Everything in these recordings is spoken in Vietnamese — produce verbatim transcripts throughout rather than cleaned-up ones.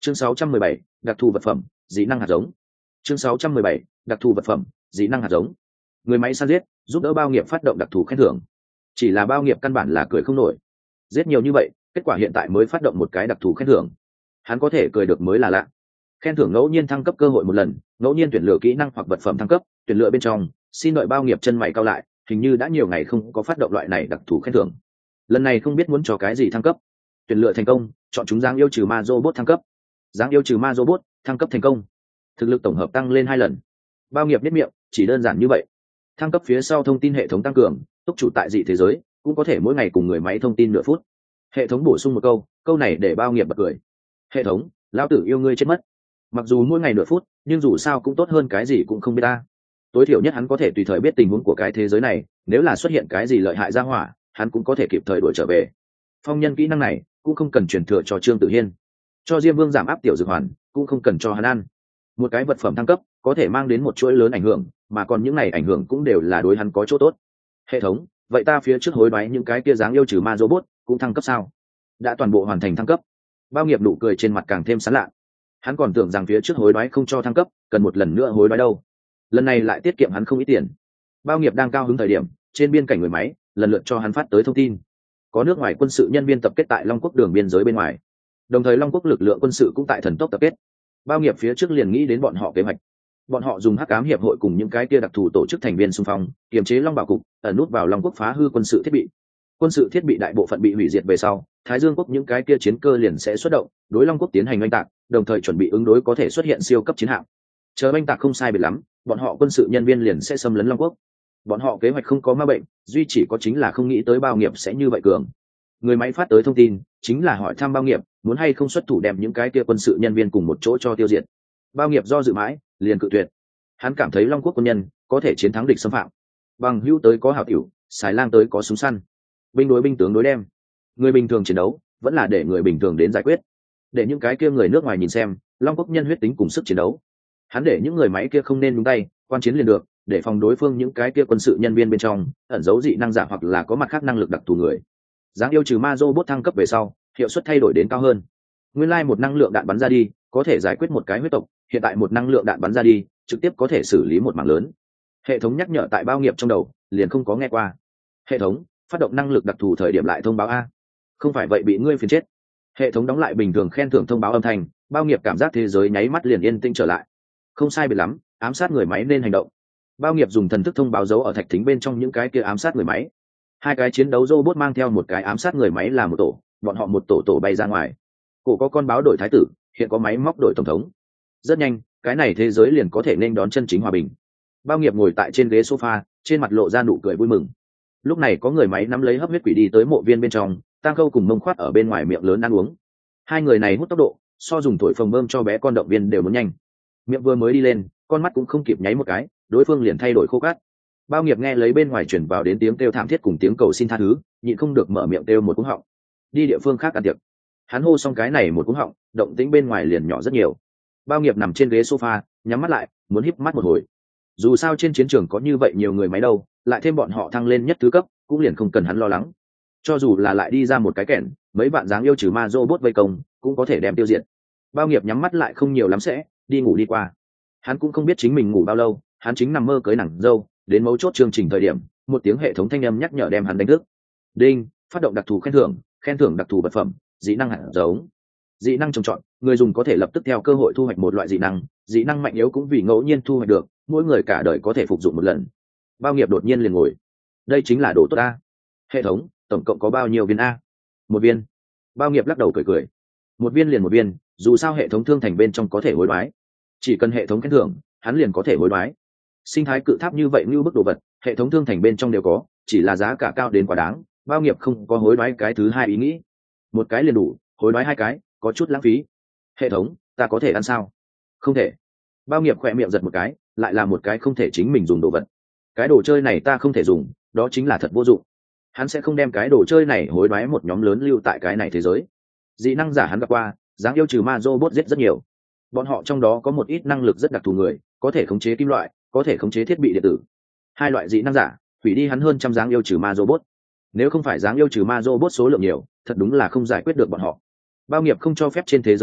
chương sáu trăm mười bảy, đặc thù vật phẩm dị năng hạt giống. chương sáu trăm mười bảy, đặc thù vật phẩm dị năng hạt giống. Người máy săn giết giúp đỡ bao nghiệp phát động đặc thù khen thưởng, chỉ là bao nghiệp căn bản là cười không nổi. Giết nhiều như vậy, kết quả hiện tại mới phát động một cái đặc thù khen thưởng, hắn có thể cười được mới là lạ. Khen thưởng ngẫu nhiên thăng cấp cơ hội một lần, ngẫu nhiên tuyển lựa kỹ năng hoặc vật phẩm thăng cấp, tuyển lựa bên trong xin đợi bao nghiệp chân mày cao lại, hình như đã nhiều ngày không có phát động loại này đặc thù khen thưởng. Lần này không biết muốn cho cái gì thăng cấp. Tuyển lựa thành công, chọn chúng dáng yêu trừ ma robot thăng cấp. Dáng yêu trừ ma robot thăng cấp thành công, thực lực tổng hợp tăng lên hai lần. Bao nghiệp biết miệng, chỉ đơn giản như vậy. Thăng cấp phía sau thông tin hệ thống tăng cường, túc chủ tại dị thế giới cũng có thể mỗi ngày cùng người máy thông tin nửa phút. Hệ thống bổ sung một câu, câu này để bao nghiệp bật cười. Hệ thống, lão tử yêu ngươi chết mất. Mặc dù mỗi ngày nửa phút, nhưng dù sao cũng tốt hơn cái gì cũng không biết ta. Tối thiểu nhất hắn có thể tùy thời biết tình huống của cái thế giới này, nếu là xuất hiện cái gì lợi hại ra hỏa, hắn cũng có thể kịp thời đuổi trở về. Phong nhân kỹ năng này cũng không cần truyền thừa cho Trương Tử Hiên, cho Diêm Vương giảm áp tiểu dược hoàn cũng không cần cho hắn ăn. Một cái vật phẩm thăng cấp có thể mang đến một chuỗi lớn ảnh hưởng, mà còn những này ảnh hưởng cũng đều là đối hắn có chỗ tốt. Hệ thống, vậy ta phía trước hối đoái những cái kia dáng yêu trừ ma robot cũng thăng cấp sao? Đã toàn bộ hoàn thành thăng cấp. Bao nghiệp nụ cười trên mặt càng thêm sán lạ. Hắn còn tưởng rằng phía trước hối đoái không cho thăng cấp, cần một lần nữa hối đoái đâu. Lần này lại tiết kiệm hắn không ít tiền. Bao nghiệp đang cao hứng thời điểm, trên biên cảnh người máy lần lượt cho hắn phát tới thông tin. Có nước ngoài quân sự nhân viên tập kết tại Long Quốc đường biên giới bên ngoài, đồng thời Long Quốc lực lượng quân sự cũng tại thần tốc tập kết. Bao nghiệp phía trước liền nghĩ đến bọn họ kế hoạch. Bọn họ dùng hắc ám hiệp hội cùng những cái kia đặc thù tổ chức thành viên xung phong, kiềm chế Long Bảo cục, ẩn nút vào Long Quốc phá hư quân sự thiết bị. Quân sự thiết bị đại bộ phận bị hủy diệt về sau, Thái Dương Quốc những cái kia chiến cơ liền sẽ xuất động, đối Long Quốc tiến hành oanh tạc, đồng thời chuẩn bị ứng đối có thể xuất hiện siêu cấp chiến hạm. Chờ oanh tạc không sai biệt lắm, bọn họ quân sự nhân viên liền sẽ xâm lấn Long Quốc. Bọn họ kế hoạch không có ma bệnh, duy chỉ có chính là không nghĩ tới bao nghiệp sẽ như vậy cường. Người máy phát tới thông tin chính là hỏi thăm bao nghiệp muốn hay không xuất thủ đem những cái kia quân sự nhân viên cùng một chỗ cho tiêu diệt. Bao nghiệp do dự mãi liền cự tuyệt. Hắn cảm thấy Long Quốc quân nhân có thể chiến thắng địch xâm phạm, bằng hữu tới có hảo hữu, xài lang tới có súng săn, binh đối binh tướng đối đem. Người bình thường chiến đấu vẫn là để người bình thường đến giải quyết, để những cái kia người nước ngoài nhìn xem Long Quốc nhân huyết tính cùng sức chiến đấu. Hắn để những người máy kia không nên nhúng tay, quan chiến liền được, để phòng đối phương những cái kia quân sự nhân viên bên trong ẩn giấu dị năng giả hoặc là có mặt khác năng lực đặc thù người. Dáng yêu trừ ma robot thăng cấp về sau, hiệu suất thay đổi đến cao hơn. Nguyên lai like một năng lượng đạn bắn ra đi có thể giải quyết một cái huyết tộc, hiện tại một năng lượng đạn bắn ra đi trực tiếp có thể xử lý một mảng lớn. Hệ thống nhắc nhở tại bao nghiệp trong đầu liền không có nghe qua. Hệ thống, phát động năng lực đặc thù thời điểm lại thông báo a. Không phải vậy bị ngươi phiền chết. Hệ thống đóng lại bình thường khen thưởng thông báo âm thanh, bao nghiệp cảm giác thế giới nháy mắt liền yên tĩnh trở lại. Không sai biệt lắm, ám sát người máy nên hành động. Bao nghiệp dùng thần thức thông báo dấu ở thạch thính bên trong những cái kia ám sát người máy. Hai cái chiến đấu robot mang theo một cái ám sát người máy là một tổ, bọn họ một tổ tổ bay ra ngoài. Cổ có con báo đổi thái tử, hiện có máy móc đổi tổng thống. Rất nhanh, cái này thế giới liền có thể nên đón chân chính hòa bình. Bao nghiệp ngồi tại trên ghế sofa, trên mặt lộ ra nụ cười vui mừng. Lúc này có người máy nắm lấy hấp huyết quỷ đi tới mộ viên bên trong, Tang Khâu cùng Mông Khoát ở bên ngoài miệng lớn ăn uống. Hai người này hút tốc độ, so dùng thổi phồng bơm cho bé con động viên đều muốn nhanh. Miệng vừa mới đi lên, con mắt cũng không kịp nháy một cái, đối phương liền thay đổi khô cát. Bao nghiệp nghe lấy bên ngoài truyền vào đến tiếng kêu thảm thiết cùng tiếng cầu xin tha thứ, nhịn không được mở miệng kêu một cú họng. Đi địa phương khác ăn tiệc. Hắn hô xong cái này một cú họng, động tĩnh bên ngoài liền nhỏ rất nhiều. Bao nghiệp nằm trên ghế sofa, nhắm mắt lại, muốn híp mắt một hồi. Dù sao trên chiến trường có như vậy nhiều người máy đâu, lại thêm bọn họ thăng lên nhất thứ cấp, cũng liền không cần hắn lo lắng. Cho dù là lại đi ra một cái kẻn, mấy bạn dáng yêu trừ ma robot vây công, cũng có thể đem tiêu diệt. Bao nghiệp nhắm mắt lại không nhiều lắm sẽ đi ngủ đi qua. Hắn cũng không biết chính mình ngủ bao lâu, hắn chính nằm mơ cưới nàng dâu, đến mấu chốt chương trình thời điểm, một tiếng hệ thống thanh âm nhắc nhở đem hắn đánh thức. Đinh, phát động đặc thù khen thưởng, khen thưởng đặc thù vật phẩm, dị năng hạt giống. Dị năng trồng trọt, người dùng có thể lập tức theo cơ hội thu hoạch một loại dị năng, dị năng mạnh yếu cũng vì ngẫu nhiên thu hoạch được, mỗi người cả đời có thể phục dụng một lần. Bao nghiệp đột nhiên liền ngồi. Đây chính là đồ tốt a. Hệ thống, tổng cộng có bao nhiêu viên a? Một viên. Bao nghiệp lắc đầu cười cười. Một viên liền một viên, dù sao hệ thống thương thành bên trong có thể hối đoái. Chỉ cần hệ thống khen thưởng, hắn liền có thể hối đoái. Sinh thái cự tháp như vậy như bức đồ vật, hệ thống thương thành bên trong đều có, chỉ là giá cả cao đến quá đáng, bao nghiệp không có hối đoái cái thứ hai ý nghĩ. Một cái liền đủ, hối đoái hai cái có chút lãng phí. Hệ thống, ta có thể ăn sao? Không thể. Bao nghiệp khỏe miệng giật một cái, lại là một cái không thể chính mình dùng đồ vật. Cái đồ chơi này ta không thể dùng, đó chính là thật vô dụng. Hắn sẽ không đem cái đồ chơi này hối đoái một nhóm lớn lưu tại cái này thế giới. Dị năng giả hắn gặp qua, dáng yêu trừ ma robot giết rất nhiều. Bọn họ trong đó có một ít năng lực rất đặc thù người, có thể khống chế kim loại, có thể khống chế thiết bị điện tử. Hai loại dị năng giả, hủy đi hắn hơn trăm dáng yêu trừ ma robot. Nếu không phải dáng yêu trừ ma robot số lượng nhiều, thật đúng là không giải quyết được bọn họ. Bao nghiệp không cho phép trên thế giới này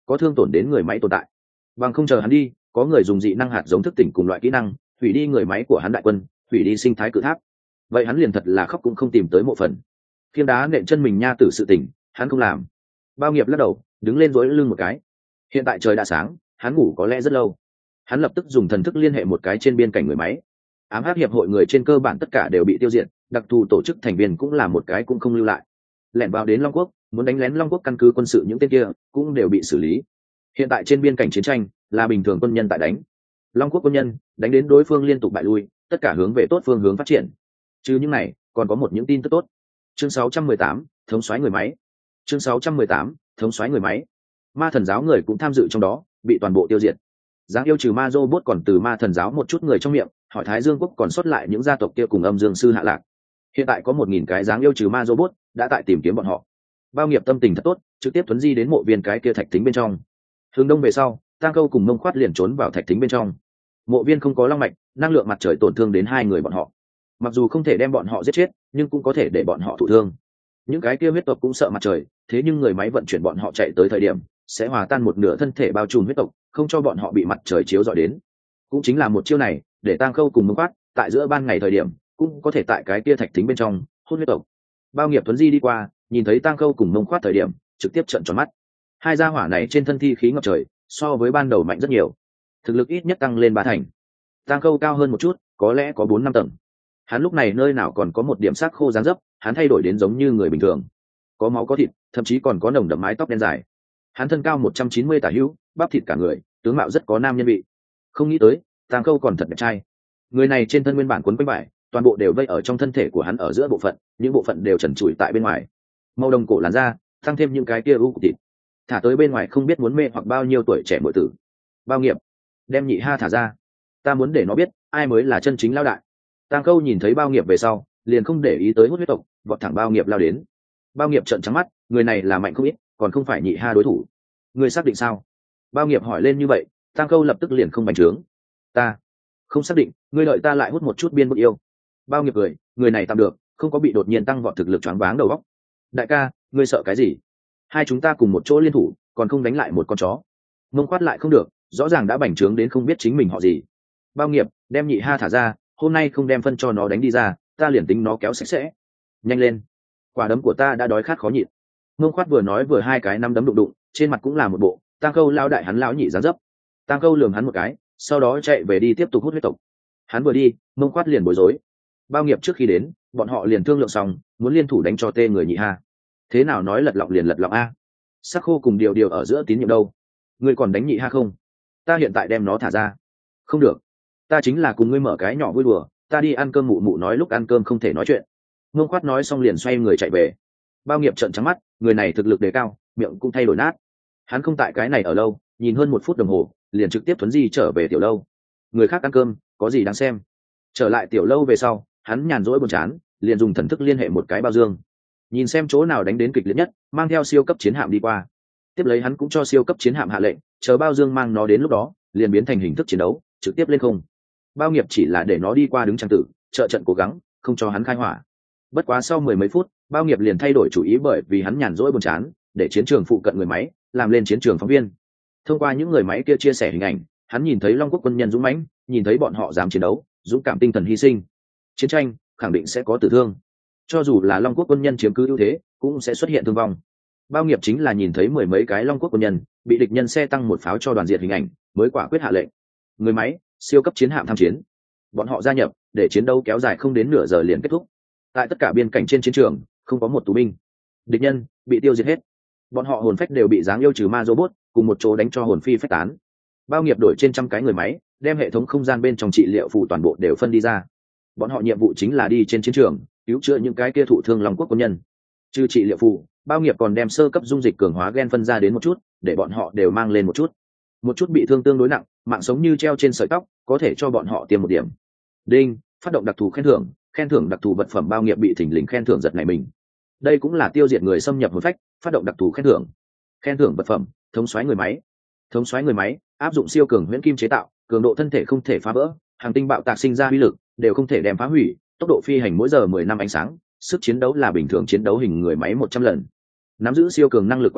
có thương tổn đến người máy tồn tại. Bằng không chờ hắn đi, có người dùng dị năng hạt giống thức tỉnh cùng loại kỹ năng hủy đi người máy của hắn đại quân, hủy đi sinh thái cự tháp, vậy hắn liền thật là khóc cũng không tìm tới mộ phần. Khiêng đá nện chân mình nha tử sự tỉnh hắn không làm. Bao Nghiệp lắc đầu đứng lên dối lưng một cái. Hiện tại trời đã sáng, hắn ngủ có lẽ rất lâu. Hắn lập tức dùng thần thức liên hệ một cái trên biên cảnh người máy. Ám hắc hiệp hội người trên cơ bản tất cả đều bị tiêu diệt, đặc thù tổ chức thành viên cũng là một cái cũng không lưu lại. Lẻn vào đến Long Quốc, muốn đánh lén Long Quốc căn cứ quân sự những tên kia cũng đều bị xử lý. Hiện tại trên biên cảnh chiến tranh là bình thường quân nhân tại đánh. Long Quốc quân nhân đánh đến đối phương liên tục bại lui, tất cả hướng về tốt phương hướng phát triển. Chứ những này, còn có một những tin tức tốt. Chương sáu trăm mười tám, thống soái người máy. Chương sáu trăm mười tám, thống soái người máy. Ma thần giáo người cũng tham dự trong đó, bị toàn bộ tiêu diệt. Giáng yêu trừ ma robot còn từ ma thần giáo một chút người trong miệng, hỏi Thái Dương quốc còn sót lại những gia tộc kia cùng âm dương sư hạ lạc. Hiện tại có một nghìn cái Giáng yêu trừ ma robot đã tại tìm kiếm bọn họ. Bao Nghiệp tâm tình thật tốt, trực tiếp tuấn di đến mộ viên cái kia thạch thính bên trong. Hướng đông về sau, Tang Câu cùng Mông Khoát liền trốn vào thạch thính bên trong. Mộ viên không có long mạch, năng lượng mặt trời tổn thương đến hai người bọn họ. Mặc dù không thể đem bọn họ giết chết, nhưng cũng có thể để bọn họ thụ thương. Những cái kia huyết tộc cũng sợ mặt trời, thế nhưng người máy vận chuyển bọn họ chạy tới thời điểm sẽ hòa tan một nửa thân thể bao trùm huyết tộc, không cho bọn họ bị mặt trời chiếu rọi đến. Cũng chính là một chiêu này, để Tang Khâu cùng Mông Khoát tại giữa ban ngày thời điểm cũng có thể tại cái kia thạch thính bên trong hút huyết tộc. Bao Nghiệp tuấn di đi qua, nhìn thấy Tang Khâu cùng Mông Khoát thời điểm trực tiếp trợn tròn mắt. Hai gia hỏa này trên thân thi khí ngập trời, so với ban đầu mạnh rất nhiều, thực lực ít nhất tăng lên ba thành. Tang Khâu cao hơn một chút, có lẽ có bốn năm tầng. Hắn lúc này nơi nào còn có một điểm xác khô dáng dấp, hắn thay đổi đến giống như người bình thường, có máu có thịt, thậm chí còn có nồng đậm mái tóc đen dài. Hắn thân cao một trăm chín mươi tả hữu, bắp thịt cả người, tướng mạo rất có nam nhân vị. Không nghĩ tới Tang Khâu còn thật đẹp trai. Người này trên thân nguyên bản quấn quanh vải, toàn bộ đều vây ở trong thân thể của hắn ở giữa bộ phận, những bộ phận đều trần trụi tại bên ngoài. Màu đồng cổ làn da, tăng thêm những cái kia u cục thịt, thả tới bên ngoài không biết muốn mê hoặc bao nhiêu tuổi trẻ muội tử. Bao Nghiệp, đem nhị ha thả ra, ta muốn để nó biết ai mới là chân chính lão đại. Tang Khâu nhìn thấy Bao Nghiệp về sau, liền không để ý tới hút huyết tộc, vọt thẳng Bao Nghiệp lao đến. Bao Nghiệp trợn trắng mắt, người này là mạnh không ít, còn không phải nhị ha đối thủ. Ngươi xác định sao? Bao Nghiệp hỏi lên như vậy, Tang Khâu lập tức liền không bành trướng. Ta không xác định, ngươi đợi ta lại hút một chút biên bức yêu. Bao Nghiệp cười, người này tạm được, không có bị đột nhiên tăng vọt thực lực choáng váng đầu óc. Đại ca, ngươi sợ cái gì? Hai chúng ta cùng một chỗ liên thủ, còn không đánh lại một con chó. Mông Khoát lại không được, rõ ràng đã bành trướng đến không biết chính mình họ gì. Bao Nghiệp, đem nhị ha thả ra, hôm nay không đem phân cho nó đánh đi ra, ta liền tính nó kéo sạch sẽ. Nhanh lên, quả đấm của ta đã đói khát khó nhịn. Mông Khoát vừa nói vừa hai cái năm đấm đụng đụng, trên mặt cũng là một bộ Tang Khâu lao đại hắn lão nhị dáng dấp. Tang Khâu lườm hắn một cái, sau đó chạy về đi tiếp tục hút huyết tộc. Hắn vừa đi, Mông Khoát liền bối rối. Bao Nghiệp trước khi đến, bọn họ liền thương lượng xong, muốn liên thủ đánh cho tê người nhị ha. Thế nào nói lật lọng liền lật lọng a? Sắc Khô cùng điều điều ở giữa tín nhiệm đâu? Ngươi còn đánh nhị ha không? Ta hiện tại đem nó thả ra. Không được, ta chính là cùng ngươi mở cái nhỏ vui đùa, ta đi ăn cơm. Mụ mụ nói lúc ăn cơm không thể nói chuyện. Mông Khoát nói xong liền xoay người chạy về. Bao Nghiệp trợn trắng mắt, người này thực lực đề cao, miệng cũng thay đổi nát. Hắn không tại cái này ở lâu, nhìn hơn một phút đồng hồ liền trực tiếp thuấn di trở về tiểu lâu. Người khác ăn cơm có gì đáng xem. Trở lại tiểu lâu về sau, hắn nhàn rỗi buồn chán, liền dùng thần thức liên hệ một cái bao dương, nhìn xem chỗ nào đánh đến kịch liệt nhất, mang theo siêu cấp chiến hạm đi qua. Tiếp lấy hắn cũng cho siêu cấp chiến hạm hạ lệnh, chờ bao dương mang nó đến lúc đó liền biến thành hình thức chiến đấu, trực tiếp lên không. Bao Nghiệp chỉ là để nó đi qua đứng trang tử, trợ trận cố gắng, không cho hắn khai hỏa. Bất quá sau mười mấy phút, Bao Nghiệp liền thay đổi chủ ý, bởi vì hắn nhàn rỗi buồn chán, để chiến trường phụ cận người máy làm lên chiến trường phóng viên. Thông qua những người máy kia chia sẻ hình ảnh, hắn nhìn thấy Long Quốc quân nhân dũng mãnh, nhìn thấy bọn họ dám chiến đấu, dũng cảm tinh thần hy sinh. Chiến tranh khẳng định sẽ có tử thương, cho dù là Long Quốc quân nhân chiếm cứ ưu thế, cũng sẽ xuất hiện thương vong. Bao Nghiệp chính là nhìn thấy mười mấy cái Long Quốc quân nhân bị địch nhân xe tăng một pháo cho đoàn diệt hình ảnh, mới quả quyết hạ lệnh. Người máy, siêu cấp chiến hạm tham chiến. Bọn họ gia nhập, để chiến đấu kéo dài không đến nửa giờ liền kết thúc. Tại tất cả biên cảnh trên chiến trường, không có một tù binh. Địch nhân bị tiêu diệt hết. Bọn họ hồn phách đều bị Giáng yêu trừ ma robot cùng một chỗ đánh cho hồn phi phách tán. Bao Nghiệp đổi trên trăm cái người máy, đem hệ thống không gian bên trong trị liệu phù toàn bộ đều phân đi ra. Bọn họ nhiệm vụ chính là đi trên chiến trường, cứu chữa những cái kia thụ thương Long Quốc quân nhân. Trừ trị liệu phù, Bao Nghiệp còn đem sơ cấp dung dịch cường hóa gen phân ra đến một chút, để bọn họ đều mang lên một chút. Một chút bị thương tương đối nặng, mạng sống như treo trên sợi tóc, có thể cho bọn họ tiêm một điểm. Đinh, phát động đặc thù khen thưởng, khen thưởng đặc thù vật phẩm. Bao Nghiệp bị thỉnh lình khen thưởng giật này mình. Đây cũng là tiêu diệt người xâm nhập hồn phách, phát động đặc thù khen thưởng. Khen thưởng vật phẩm, thống soái người máy. Thống soái người máy áp dụng siêu cường huyễn kim chế tạo, cường độ thân thể không thể phá vỡ, hàng tinh bạo tạc sinh ra uy lực đều không thể đem phá hủy, tốc độ phi hành mỗi giờ mười năm ánh sáng, sức chiến đấu là bình thường chiến đấu hình người máy một trăm lần. Nắm giữ siêu cường năng lực quản lý,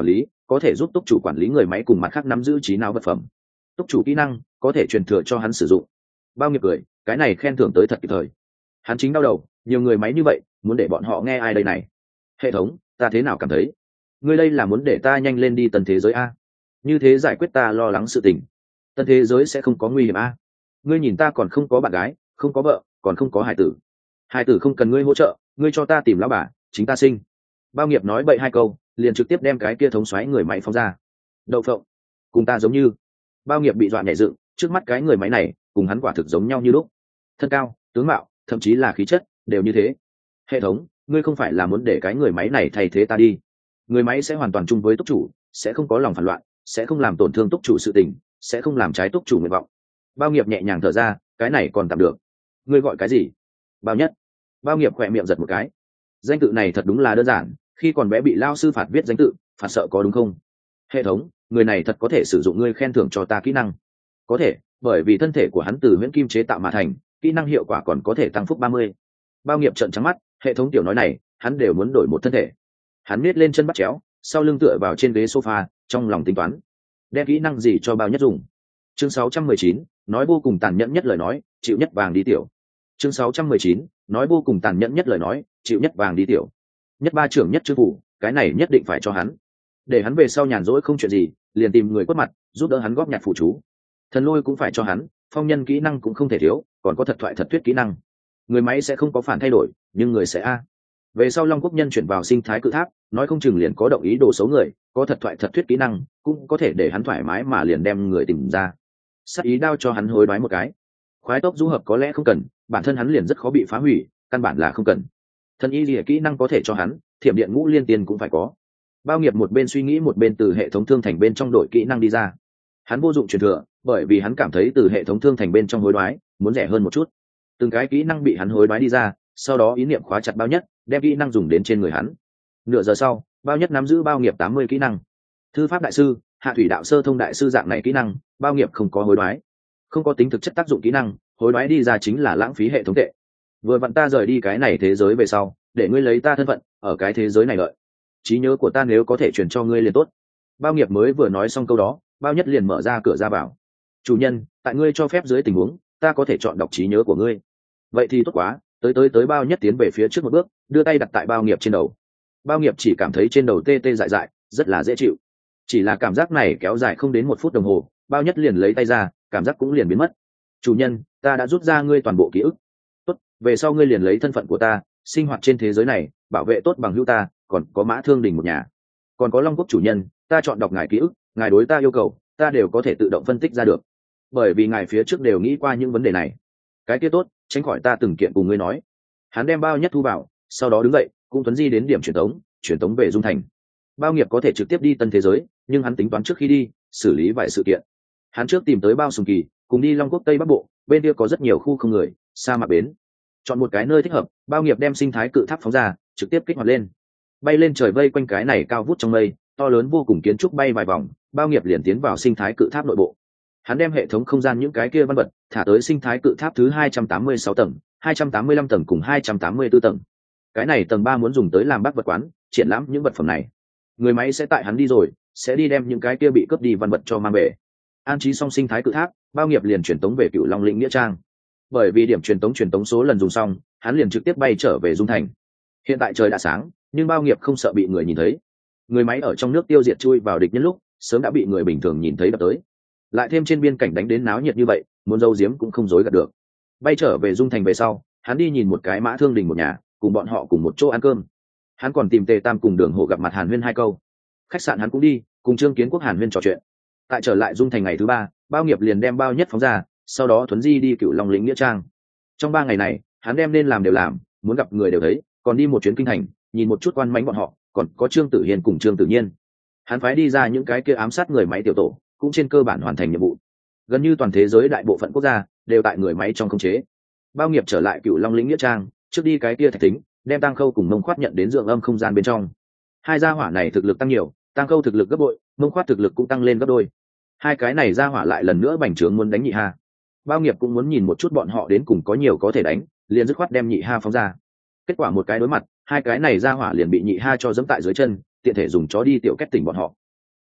có thể giúp túc chủ quản lý người máy cùng mặt khác nắm giữ trí não vật phẩm. Túc chủ kỹ năng có thể truyền thừa cho hắn sử dụng. Bao nghiệp cười, cái này khen thưởng tới thật kịp thời. Hắn chính đau đầu, nhiều người máy như vậy, muốn để bọn họ nghe ai đây này? Hệ thống, ta thế nào cảm thấy ngươi đây là muốn để ta nhanh lên đi tần thế giới a? Như thế giải quyết ta lo lắng sự tình. Tần thế giới sẽ không có nguy hiểm a? Ngươi nhìn ta còn không có bạn gái, không có vợ, còn không có hải tử. Hải tử không cần ngươi hỗ trợ, ngươi cho ta tìm lão bà, chính ta sinh. Bao nghiệp nói bậy hai câu, liền trực tiếp đem cái kia thống xoáy người máy phóng ra. Đậu phộng, cùng ta giống như. Bao nghiệp bị dọa nhảy dựng, trước mắt cái người máy này cùng hắn quả thực giống nhau như lúc, thân cao, tướng mạo, thậm chí là khí chất đều như thế. Hệ thống, ngươi không phải là muốn để cái người máy này thay thế ta đi? Người máy sẽ hoàn toàn chung với túc chủ, sẽ không có lòng phản loạn, sẽ không làm tổn thương túc chủ sự tình, sẽ không làm trái túc chủ nguyện vọng. Bao nghiệp nhẹ nhàng thở ra, cái này còn tạm được. Ngươi gọi cái gì? Bao nhất. Bao nghiệp khỏe miệng giật một cái. Danh tự này thật đúng là đơn giản, khi còn bé bị lao sư phạt viết danh tự, phạt sợ có đúng không? Hệ thống, người này thật có thể sử dụng ngươi khen thưởng cho ta kỹ năng. Có thể, bởi vì thân thể của hắn từ huyễn kim chế tạo mà thành, kỹ năng hiệu quả còn có thể tăng phúc ba mươi. Bao nghiệp trợn trắng mắt, hệ thống tiểu nói này, hắn đều muốn đổi một thân thể. Hắn miết lên chân bắt chéo, sau lưng tựa vào trên ghế sofa, trong lòng tính toán, đem kỹ năng gì cho bao nhất dùng. Chương sáu trăm mười chín, nói vô cùng tàn nhẫn nhất lời nói, chịu nhất vàng đi tiểu. Chương sáu trăm mười chín, nói vô cùng tàn nhẫn nhất lời nói, chịu nhất vàng đi tiểu. Nhất ba trưởng nhất chư phủ, cái này nhất định phải cho hắn, để hắn về sau nhàn rỗi không chuyện gì, liền tìm người quất mặt, giúp đỡ hắn góp nhặt phụ chú. Thần lôi cũng phải cho hắn, phong nhân kỹ năng cũng không thể thiếu, còn có thật thoại thật thuyết kỹ năng. Người máy sẽ không có phản thay đổi, nhưng người sẽ a. Về sau Long Quốc nhân chuyển vào sinh thái cự tháp, nói không chừng liền có động ý đồ xấu người, có thật thoại thật thuyết kỹ năng, cũng có thể để hắn thoải mái mà liền đem người tìm ra. Sát ý đao cho hắn hối đoái một cái. Khoái tốc du hợp có lẽ không cần, bản thân hắn liền rất khó bị phá hủy, căn bản là không cần. Thần y lìa kỹ năng có thể cho hắn, thiểm điện ngũ liên tiền cũng phải có. Bao nghiệp một bên suy nghĩ một bên từ hệ thống thương thành bên trong đội kỹ năng đi ra. Hắn vô dụng truyền thừa, bởi vì hắn cảm thấy từ hệ thống thương thành bên trong hối đoái muốn rẻ hơn một chút. Từng cái kỹ năng bị hắn hối đoái đi ra, sau đó ý niệm khóa chặt bao nhất, đem kỹ năng dùng đến trên người hắn. Nửa giờ sau, bao nhất nắm giữ bao nghiệp tám mươi kỹ năng. Thư pháp đại sư, hạ thủy đạo sơ thông đại sư dạng này kỹ năng, bao nghiệp không có hối đoái, không có tính thực chất tác dụng kỹ năng, hối đoái đi ra chính là lãng phí hệ thống tệ. Vừa vặn ta rời đi cái này thế giới về sau, để ngươi lấy ta thân phận ở cái thế giới này lợi. Trí nhớ của ta nếu có thể truyền cho ngươi liền tốt. Bao nghiệp mới vừa nói xong câu đó, bao nhất liền mở ra cửa ra vào. Chủ nhân, tại ngươi cho phép dưới tình huống, ta có thể chọn đọc trí nhớ của ngươi. Vậy thì tốt quá. Tới tới tới bao nhất tiến về phía trước một bước, đưa tay đặt tại bao nghiệp trên đầu. Bao nghiệp chỉ cảm thấy trên đầu tê tê dại dại, rất là dễ chịu. Chỉ là cảm giác này kéo dài không đến một phút đồng hồ, bao nhất liền lấy tay ra, cảm giác cũng liền biến mất. Chủ nhân, ta đã rút ra ngươi toàn bộ ký ức. Tốt, về sau ngươi liền lấy thân phận của ta, sinh hoạt trên thế giới này, bảo vệ tốt bằng hữu ta, còn có Mã Thương Đình một nhà, còn có Long Quốc chủ nhân, ta chọn đọc ngài ký ức, ngài đối ta yêu cầu, ta đều có thể tự động phân tích ra được. Bởi vì ngài phía trước đều nghĩ qua những vấn đề này. Cái kia tốt, tránh khỏi ta từng kiện cùng ngươi nói. Hắn đem bao nhất thu vào, sau đó đứng dậy, cũng tuấn di đến điểm truyền tống, truyền tống về Dung Thành. Bao nghiệp có thể trực tiếp đi tân thế giới, nhưng hắn tính toán trước khi đi xử lý vài sự kiện. Hắn trước tìm tới Bao Sùng Kỳ, cùng đi Long Quốc Tây Bắc Bộ, bên kia có rất nhiều khu không người, sa mạc bến. Chọn một cái nơi thích hợp, Bao nghiệp đem sinh thái cự tháp phóng ra, trực tiếp kích hoạt lên. Bay lên trời vây quanh cái này cao vút trong mây, to lớn vô cùng kiến trúc bay vài vòng, Bao nghiệp liền tiến vào sinh thái cự tháp nội bộ. Hắn đem hệ thống không gian những cái kia văn vật thả tới sinh thái cự tháp thứ hai trăm tám mươi sáu tầng, hai trăm tám mươi lăm tầng cùng hai trăm tám mươi tư tầng. Cái này tầng ba muốn dùng tới làm bác vật quán, triển lãm những vật phẩm này. Người máy sẽ tại hắn đi rồi, sẽ đi đem những cái kia bị cướp đi văn vật cho mang về. An trí xong sinh thái cự tháp, Bao nghiệp liền chuyển tống về Cửu Long Lĩnh nghĩa trang. Bởi vì điểm truyền tống truyền tống số lần dùng xong, hắn liền trực tiếp bay trở về Dung Thành. Hiện tại trời đã sáng, nhưng Bao nghiệp không sợ bị người nhìn thấy. Người máy ở trong nước tiêu diệt chui vào địch nhân lúc, sớm đã bị người bình thường nhìn thấy đập tới. Lại thêm trên biên cảnh đánh đến náo nhiệt như vậy, muốn giấu giếm cũng không dối gạt được. Bay trở về Dung Thành về sau, hắn đi nhìn một cái Mã Thương Đình một nhà, cùng bọn họ cùng một chỗ ăn cơm. Hắn còn tìm Tề Tam cùng Đường Hổ gặp mặt Hàn Huyên hai câu. Khách sạn hắn cũng đi, cùng Trương Kiến Quốc Hàn Huyên trò chuyện. Tại trở lại Dung Thành ngày thứ ba, Bao nghiệp liền đem bao nhất phóng ra, sau đó thuấn di đi Cửu Long Lĩnh nghĩa trang. Trong ba ngày này, hắn đem nên làm đều làm, muốn gặp người đều thấy, còn đi một chuyến kinh thành, nhìn một chút quan mánh bọn họ, còn có Trương Tử Hiền cùng Trương Tử Nhiên. Hắn phái đi ra những cái kia ám sát người máy tiểu tổ, cũng trên cơ bản hoàn thành nhiệm vụ. Gần như toàn thế giới đại bộ phận quốc gia đều tại người máy trong khống chế. Bao nghiệp trở lại Cửu Long Lĩnh nghĩa trang, trước đi cái kia Thạch Tính, đem Tăng Khâu cùng Mông Khoát nhận đến dưỡng âm không gian bên trong. Hai gia hỏa này thực lực tăng nhiều, Tăng Khâu thực lực gấp bội, Mông Khoát thực lực cũng tăng lên gấp đôi. Hai cái này gia hỏa lại lần nữa bành trướng muốn đánh Nhị Ha. Bao nghiệp cũng muốn nhìn một chút bọn họ đến cùng có nhiều có thể đánh, liền dứt khoát đem Nhị Ha phóng ra. Kết quả một cái đối mặt, hai cái này gia hỏa liền bị Nhị Ha cho dẫm tại dưới chân, tiện thể dùng chó đi tiểu kết tỉnh bọn họ.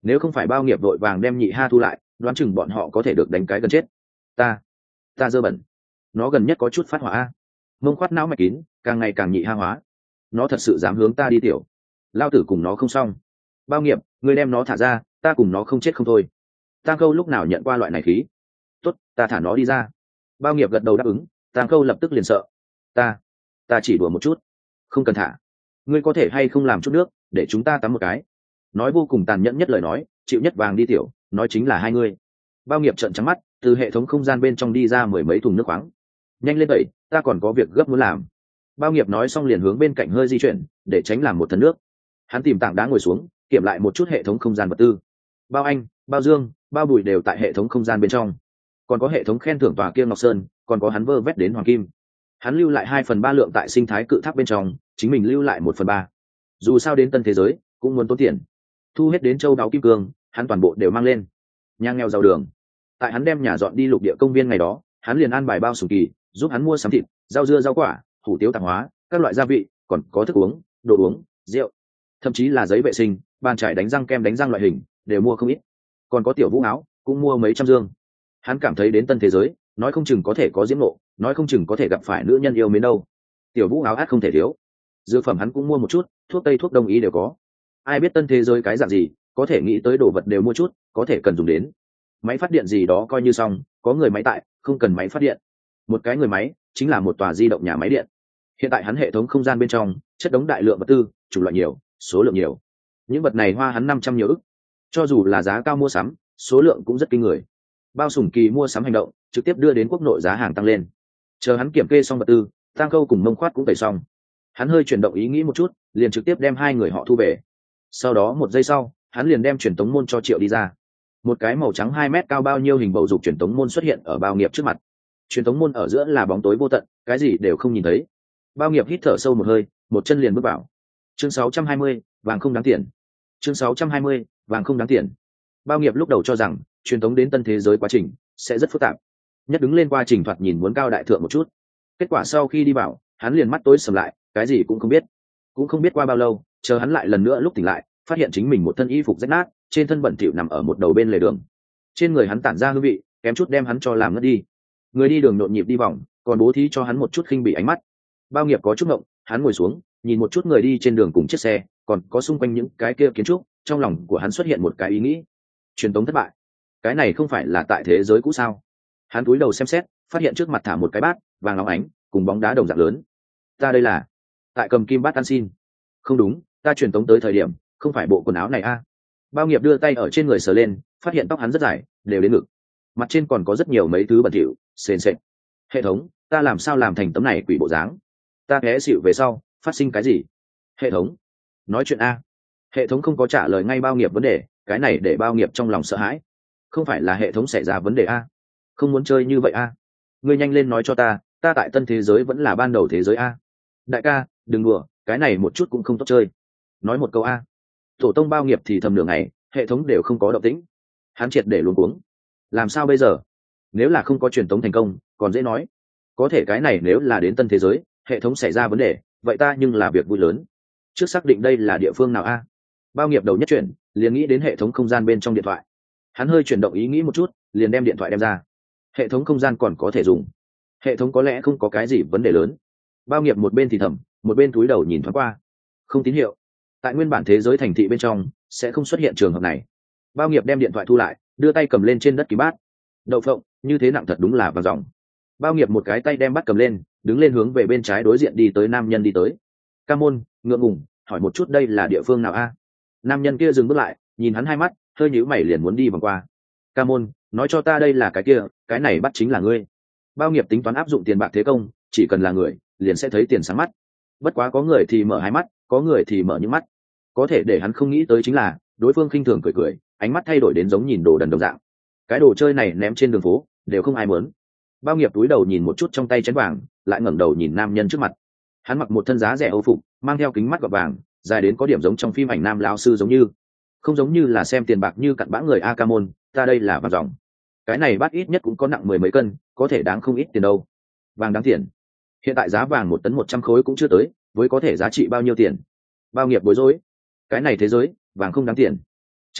nếu không phải bao nghiệp vội vàng đem nhị ha thu lại, đoán chừng bọn họ có thể được đánh cái gần chết. ta ta dơ bẩn. Nó gần nhất có chút phát hỏa. Mông khoát não mạch kín, càng ngày càng nhị ha hóa. Nó thật sự dám hướng ta đi tiểu. Lao tử cùng nó không xong. Bao nghiệp, ngươi đem nó thả ra, ta cùng nó không chết không thôi. Tang Câu lúc nào nhận qua loại này khí. Tốt, ta thả nó đi ra. Bao nghiệp gật đầu đáp ứng. Tang Câu lập tức liền sợ. ta ta chỉ đùa một chút, không cần thả. Ngươi có thể hay không làm chút nước để chúng ta tắm một cái. Nói vô cùng tàn nhẫn nhất lời nói, chịu nhất vàng đi tiểu, nói chính là hai ngươi. Bao nghiệp trợn trắng mắt, từ hệ thống không gian bên trong đi ra mười mấy thùng nước khoáng. Nhanh lên tẩy, ta còn có việc gấp muốn làm. Bao nghiệp nói xong liền hướng bên cạnh hơi di chuyển, để tránh làm một thân nước. Hắn tìm tảng đá ngồi xuống, kiểm lại một chút hệ thống không gian vật tư. Bao anh, bao dương, bao bùi đều tại hệ thống không gian bên trong. Còn có hệ thống khen thưởng tòa kia ngọc sơn, còn có hắn vơ vét đến hoàng kim. Hắn lưu lại hai phần ba lượng tại sinh thái cự tháp bên trong, chính mình lưu lại một phần ba. Dù sao đến tân thế giới cũng muốn tốn tiền, thu hết đến châu đáo kim cương, hắn toàn bộ đều mang lên. Nhà nghèo giàu đường. Tại hắn đem nhà dọn đi lục địa công viên ngày đó, hắn liền an bài Bao Sùng Kỳ giúp hắn mua sắm thịt, rau dưa rau quả, hủ tiếu tạp hóa, các loại gia vị, còn có thức uống, đồ uống, rượu, thậm chí là giấy vệ sinh, bàn chải đánh răng, kem đánh răng loại hình đều mua không ít. Còn có tiểu vũ áo cũng mua mấy trăm dương. Hắn cảm thấy đến tân thế giới, nói không chừng có thể có diễm nộ, nói không chừng có thể gặp phải nữ nhân yêu mến đâu. Tiểu vũ áo át không thể thiếu. Dược phẩm hắn cũng mua một chút, thuốc tây thuốc đông y đều có. Ai biết tân thế giới cái dạng gì, có thể nghĩ tới đồ vật đều mua chút, có thể cần dùng đến. Máy phát điện gì đó coi như xong, có người máy tại, không cần máy phát điện. Một cái người máy chính là một tòa di động nhà máy điện. Hiện tại hắn hệ thống không gian bên trong chất đống đại lượng vật tư, chủng loại nhiều, số lượng nhiều. Những vật này hoa hắn năm trăm nhiều ức. Cho dù là giá cao mua sắm, số lượng cũng rất kinh người. Bao Sùng Kỳ mua sắm hành động trực tiếp đưa đến quốc nội giá hàng tăng lên. Chờ hắn kiểm kê xong vật tư, Tang Câu cùng Mông Khoát cũng tẩy xong. Hắn hơi chuyển động ý nghĩ một chút, liền trực tiếp đem hai người họ thu về. Sau đó một giây sau, hắn liền đem truyền tống môn cho Triệu đi ra. Một cái màu trắng hai mét cao bao nhiêu hình bầu dục truyền tống môn xuất hiện ở Bao Nghiệp trước mặt. Truyền tống môn ở giữa là bóng tối vô tận, cái gì đều không nhìn thấy. Bao Nghiệp hít thở sâu một hơi, một chân liền bước vào. Chương sáu trăm hai mươi, vàng không đáng tiền. Chương sáu trăm hai mươi, vàng không đáng tiền. Bao Nghiệp lúc đầu cho rằng truyền tống đến tân thế giới quá trình sẽ rất phức tạp, nhất đứng lên qua trình thoạt nhìn muốn cao đại thượng một chút. Kết quả sau khi đi vào, hắn liền mắt tối sầm lại, cái gì cũng không biết. Cũng không biết qua bao lâu, chờ hắn lại lần nữa lúc tỉnh lại, phát hiện chính mình một thân y phục rách nát, trên thân bẩn thỉu nằm ở một đầu bên lề đường. Trên người hắn tản ra hương vị, kém chút đem hắn cho làm ngất đi. Người đi đường nhộn nhịp đi vòng, còn bố thí cho hắn một chút khinh bỉ ánh mắt. Bao Nghiệp có chút ngộng, hắn ngồi xuống, nhìn một chút người đi trên đường cùng chiếc xe, còn có xung quanh những cái kia kiến trúc, trong lòng của hắn xuất hiện một cái ý nghĩ. Truyền tống thất bại. Cái này không phải là tại thế giới cũ sao? Hắn cúi đầu xem xét, phát hiện trước mặt thả một cái bát vàng óng ánh cùng bóng đá đồng dạng lớn. Ta đây là tại cầm kim bát ăn xin. Không đúng, ta truyền tống tới thời điểm không phải bộ quần áo này a. Bao Nghiệp đưa tay ở trên người sờ lên, phát hiện tóc hắn rất dài, đều đến ngực. Mặt trên còn có rất nhiều mấy thứ bẩn thỉu, sền sệt. Hệ thống, ta làm sao làm thành tấm này quỷ bộ dáng? Ta té xịu về sau, phát sinh cái gì? Hệ thống, nói chuyện a. Hệ thống không có trả lời ngay Bao Nghiệp vấn đề, cái này để Bao Nghiệp trong lòng sợ hãi. Không phải là hệ thống xảy ra vấn đề a? Không muốn chơi như vậy a? Ngươi nhanh lên nói cho ta, ta tại tân thế giới vẫn là ban đầu thế giới a? Đại ca, đừng đùa, cái này một chút cũng không tốt chơi. Nói một câu a. Tổ tông Bao Nghiệp thì thầm nửa ngày, hệ thống đều không có động tĩnh. Hắn triệt để luống cuống. Làm sao bây giờ? Nếu là không có truyền tống thành công, còn dễ nói. Có thể cái này nếu là đến tân thế giới, hệ thống xảy ra vấn đề, vậy ta nhưng là việc vui lớn. Trước xác định đây là địa phương nào a? Bao Nghiệp đầu nhất chuyển, liền nghĩ đến hệ thống không gian bên trong điện thoại. Hắn hơi chuyển động ý nghĩ một chút, liền đem điện thoại đem ra. Hệ thống không gian còn có thể dùng. Hệ thống có lẽ không có cái gì vấn đề lớn. Bao Nghiệp một bên thì thầm, một bên túi đầu nhìn thoáng qua. Không tín hiệu. Tại nguyên bản thế giới thành thị bên trong sẽ không xuất hiện trường hợp này. Bao Nghiệp đem điện thoại thu lại, đưa tay cầm lên trên đất ký bát. Đậu phộng, như thế nặng thật đúng là vàng ròng. Bao Nghiệp một cái tay đem bắt cầm lên, đứng lên hướng về bên trái đối diện đi tới nam nhân đi tới. Ca môn, ngượng ngùng, hỏi một chút đây là địa phương nào a? Nam nhân kia dừng bước lại, nhìn hắn hai mắt, hơi nhíu mày liền muốn đi vòng qua. Ca môn, nói cho ta đây là cái kia, cái này bắt chính là ngươi. Bao Nghiệp tính toán áp dụng tiền bạc thế công, chỉ cần là người liền sẽ thấy tiền sáng mắt. Bất quá có người thì mở hai mắt, có người thì mở những mắt. Có thể để hắn không nghĩ tới chính là đối phương khinh thường cười cười, ánh mắt thay đổi đến giống nhìn đồ đần đồng dạng. Cái đồ chơi này ném trên đường phố đều không ai muốn. Bao Nghiệp túi đầu nhìn một chút trong tay chén vàng, lại ngẩng đầu nhìn nam nhân trước mặt. Hắn mặc một thân giá rẻ Âu phục, mang theo kính mắt gọt vàng, dài đến có điểm giống trong phim ảnh nam lão sư giống như. Không giống như là xem tiền bạc như cặn bã người a. Ca môn, ta đây là vàng ròng. Cái này bát ít nhất cũng có nặng mười mấy cân, có thể đáng không ít tiền đâu. Vàng đáng tiền. Hiện tại giá vàng một tấn một trăm khối cũng chưa tới, với có thể giá trị bao nhiêu tiền? Bao Nghiệp bối rối. Cái này thế giới, vàng không đáng tiền. Tránh ra,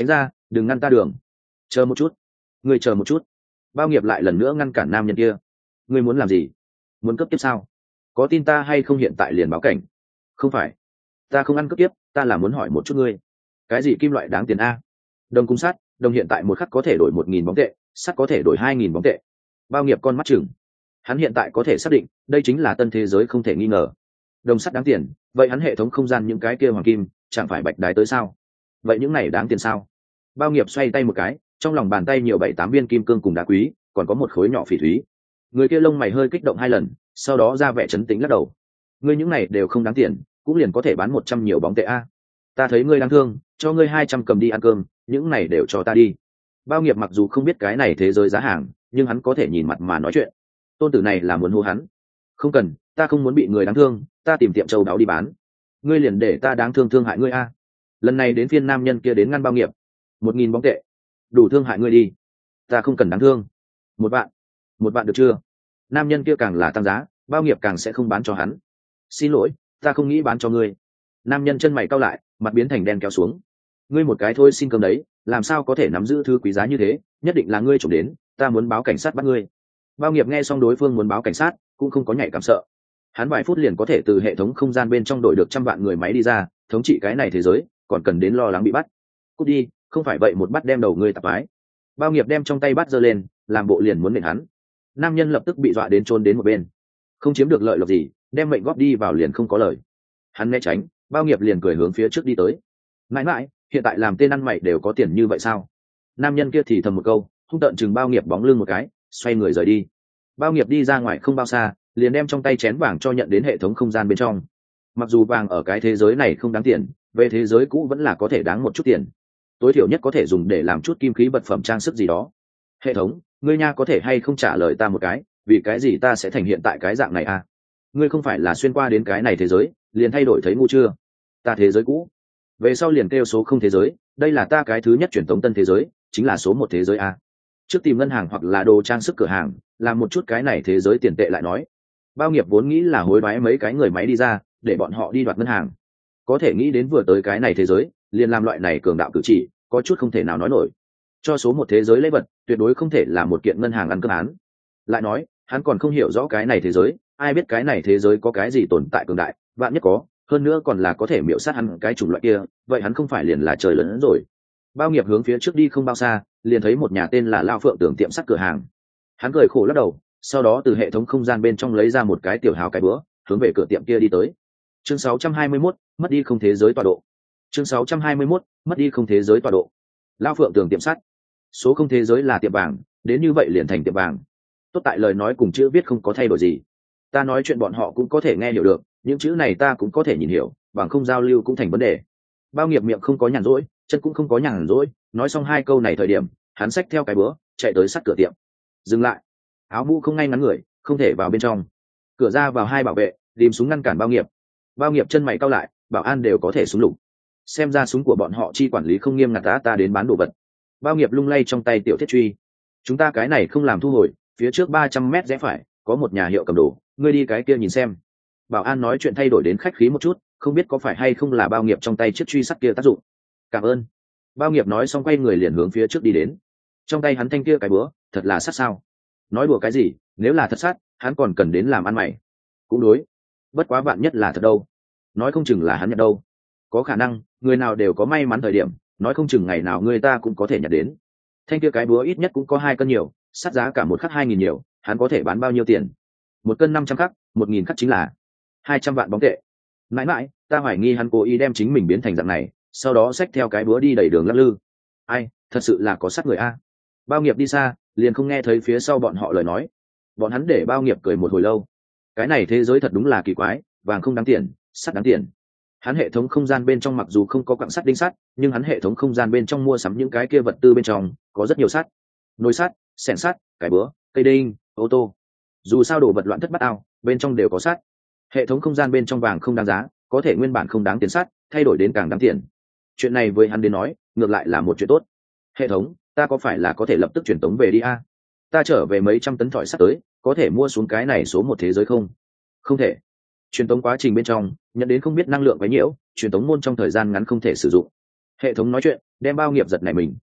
đừng ngăn ta đường, chờ một chút, ngươi chờ một chút. Bao nghiệp lại lần nữa ngăn cản nam nhân kia. Ngươi muốn làm gì? Muốn cấp tiếp sao? Có tin ta hay không hiện tại liền báo cảnh? Không phải, ta không ăn cấp tiếp, ta là muốn hỏi một chút ngươi. Cái gì kim loại đáng tiền a? Đồng cung sắt, đồng hiện tại một khắc có thể đổi một nghìn bóng tệ, sắt có thể đổi hai nghìn bóng tệ. Bao nghiệp con mắt chừng, hắn hiện tại có thể xác định đây chính là tân thế giới không thể nghi ngờ. Đồng sắt đáng tiền, vậy hắn hệ thống không gian những cái kia hoàng kim chẳng phải bạch đái tới sao? Vậy những này đáng tiền sao? Bao nghiệp xoay tay một cái, trong lòng bàn tay nhiều bảy tám viên kim cương cùng đá quý, còn có một khối nhỏ phỉ thúy. Người kia lông mày hơi kích động hai lần, sau đó ra vẻ trấn tĩnh lắc đầu. Ngươi những này đều không đáng tiền, cũng liền có thể bán một trăm nhiều bóng tệ a. Ta thấy ngươi đáng thương, cho ngươi hai trăm cầm đi ăn cơm, những này đều cho ta đi. Bao nghiệp mặc dù không biết cái này thế giới giá hàng, nhưng hắn có thể nhìn mặt mà nói chuyện. Tôn tử này là muốn hô hắn. Không cần, ta không muốn bị người đáng thương, ta tìm tiệm châu đáo đi bán. Ngươi liền để ta đáng thương thương hại ngươi a. Lần này đến phiên nam nhân kia đến ngăn bao nghiệp. Một nghìn bóng tệ, đủ thương hại ngươi đi. Ta không cần đáng thương. Một vạn, một vạn được chưa? Nam nhân kia càng là tăng giá, bao nghiệp càng sẽ không bán cho hắn. Xin lỗi, ta không nghĩ bán cho ngươi. Nam nhân chân mày cau lại, mặt biến thành đen kéo xuống. Ngươi một cái thôi xin cơm đấy, làm sao có thể nắm giữ thứ quý giá như thế? Nhất định là ngươi trộm đến, ta muốn báo cảnh sát bắt ngươi. Bao nghiệp nghe xong đối phương muốn báo cảnh sát, cũng không có nhảy cảm sợ. Hắn vài phút liền có thể từ hệ thống không gian bên trong đổi được trăm vạn người máy đi ra, thống trị cái này thế giới, còn cần đến lo lắng bị bắt. Cút đi, không phải vậy một bắt đem đầu ngươi tạp ái. Bao nghiệp đem trong tay bắt giơ lên, làm bộ liền muốn nện hắn. Nam nhân lập tức bị dọa đến trốn đến một bên. Không chiếm được lợi lộc gì, đem mệnh góp đi vào liền không có lời. Hắn né tránh, bao nghiệp liền cười hướng phía trước đi tới. Mãi mãi, hiện tại làm tên ăn mày đều có tiền như vậy sao? Nam nhân kia thì thầm một câu, hung tợn chừng bao nghiệp bóng lưng một cái, xoay người rời đi. Bao nghiệp đi ra ngoài không bao xa, liền đem trong tay chén vàng cho nhận đến hệ thống không gian bên trong. Mặc dù vàng ở cái thế giới này không đáng tiền, về thế giới cũ vẫn là có thể đáng một chút tiền. Tối thiểu nhất có thể dùng để làm chút kim khí vật phẩm trang sức gì đó. Hệ thống, ngươi nha có thể hay không trả lời ta một cái, vì cái gì ta sẽ thành hiện tại cái dạng này à? Ngươi không phải là xuyên qua đến cái này thế giới liền thay đổi thấy ngu chưa? Ta thế giới cũ, về sau liền kêu số không thế giới, đây là ta cái thứ nhất truyền tống tân thế giới, chính là số một thế giới a. Trước tìm ngân hàng hoặc là đồ trang sức cửa hàng, làm một chút cái này thế giới tiền tệ lại nói. Bao nghiệp vốn nghĩ là hối đoái mấy cái người máy đi ra, để bọn họ đi đoạt ngân hàng. Có thể nghĩ đến vừa tới cái này thế giới, liền làm loại này cường đạo cử chỉ, có chút không thể nào nói nổi. Cho số một thế giới lễ vật, tuyệt đối không thể là một kiện ngân hàng ăn cơm án. Lại nói, hắn còn không hiểu rõ cái này thế giới, ai biết cái này thế giới có cái gì tồn tại cường đại, vạn nhất có, hơn nữa còn là có thể miểu sát hắn cái chủng loại kia, vậy hắn không phải liền là trời lớn hơn rồi. Bao nghiệp hướng phía trước đi không bao xa, liền thấy một nhà tên là Lao Phượng Tưởng tiệm sắt cửa hàng. Hắn cười khổ lắc đầu, sau đó từ hệ thống không gian bên trong lấy ra một cái tiểu hào cái bữa, hướng về cửa tiệm kia đi tới. Chương sáu trăm hai mươi mốt, mất đi không thế giới tọa độ. Chương sáu trăm hai mươi mốt, mất đi không thế giới tọa độ. Lao Phượng Tưởng tiệm sắt. Số không thế giới là tiệm vàng, đến như vậy liền thành tiệm vàng. Tốt tại lời nói cùng chữ viết không có thay đổi gì. Ta nói chuyện bọn họ cũng có thể nghe hiểu được, những chữ này ta cũng có thể nhìn hiểu, bằng không giao lưu cũng thành vấn đề. Bao nghiệp miệng không có nhàn rỗi, chân cũng không có nhàn rỗi, nói xong hai câu này thời điểm, hắn xách theo cái bữa, chạy tới sát cửa tiệm. Dừng lại. Áo mũ không ngay ngắn người, không thể vào bên trong. Cửa ra vào hai bảo vệ, tìm súng ngăn cản bao nghiệp. Bao nghiệp chân mày cau lại, bảo an đều có thể súng lục. Xem ra súng của bọn họ chi quản lý không nghiêm ngặt, ta ta đến bán đồ vật. Bao nghiệp lung lay trong tay tiểu thiết truy. Chúng ta cái này không làm thu hồi, phía trước ba trăm mét rẽ phải, có một nhà hiệu cầm đồ, ngươi đi cái kia nhìn xem. Bảo an nói chuyện thay đổi đến khách khí một chút, không biết có phải hay không là bao nghiệp trong tay chiếc truy sắt kia tác dụng. Cảm ơn. Bao nghiệp nói xong quay người liền hướng phía trước đi đến. Trong tay hắn thanh kia cái búa, thật là sắt sao? Nói đùa cái gì, nếu là thật sắt, hắn còn cần đến làm ăn mày. Cũng đối. Bất quá bạn nhất là thật đâu. Nói không chừng là hắn nhận đâu. Có khả năng, người nào đều có may mắn thời điểm, nói không chừng ngày nào người ta cũng có thể nhận đến. Thanh kia cái búa ít nhất cũng có hai cân nhiều, sắt giá cả một khắc hai nghìn nhiều, hắn có thể bán bao nhiêu tiền? Một cân năm trăm khắc, một nghìn khắc chính là hai trăm vạn bóng tệ. Mãi mãi, ta hoài nghi hắn cố ý đem chính mình biến thành dạng này, sau đó xách theo cái búa đi đầy đường lắc lư. Ai, thật sự là có sát người a. Bao nghiệp đi xa, liền không nghe thấy phía sau bọn họ lời nói. Bọn hắn để bao nghiệp cười một hồi lâu. Cái này thế giới thật đúng là kỳ quái, vàng không đáng tiền, sắt đáng tiền. Hắn hệ thống không gian bên trong mặc dù không có quặng sắt đinh sắt, nhưng hắn hệ thống không gian bên trong mua sắm những cái kia vật tư bên trong có rất nhiều sắt, nồi sắt, xẻng sắt, cái búa, cây đinh, ô tô. Dù sao đồ vật loạn thất bát ao, bên trong đều có sắt. Hệ thống không gian bên trong vàng không đáng giá, có thể nguyên bản không đáng tiền sắt, thay đổi đến càng đáng tiền. Chuyện này với hắn đến nói, ngược lại là một chuyện tốt. Hệ thống, ta có phải là có thể lập tức truyền tống về đi a? Ta trở về mấy trăm tấn thỏi sắt tới, có thể mua xuống cái này số một thế giới không? Không thể. Truyền tống quá trình bên trong nhận đến không biết năng lượng quấy nhiễu, truyền tống môn trong thời gian ngắn không thể sử dụng. Hệ thống nói chuyện, đem bao nghiệp giật này mình.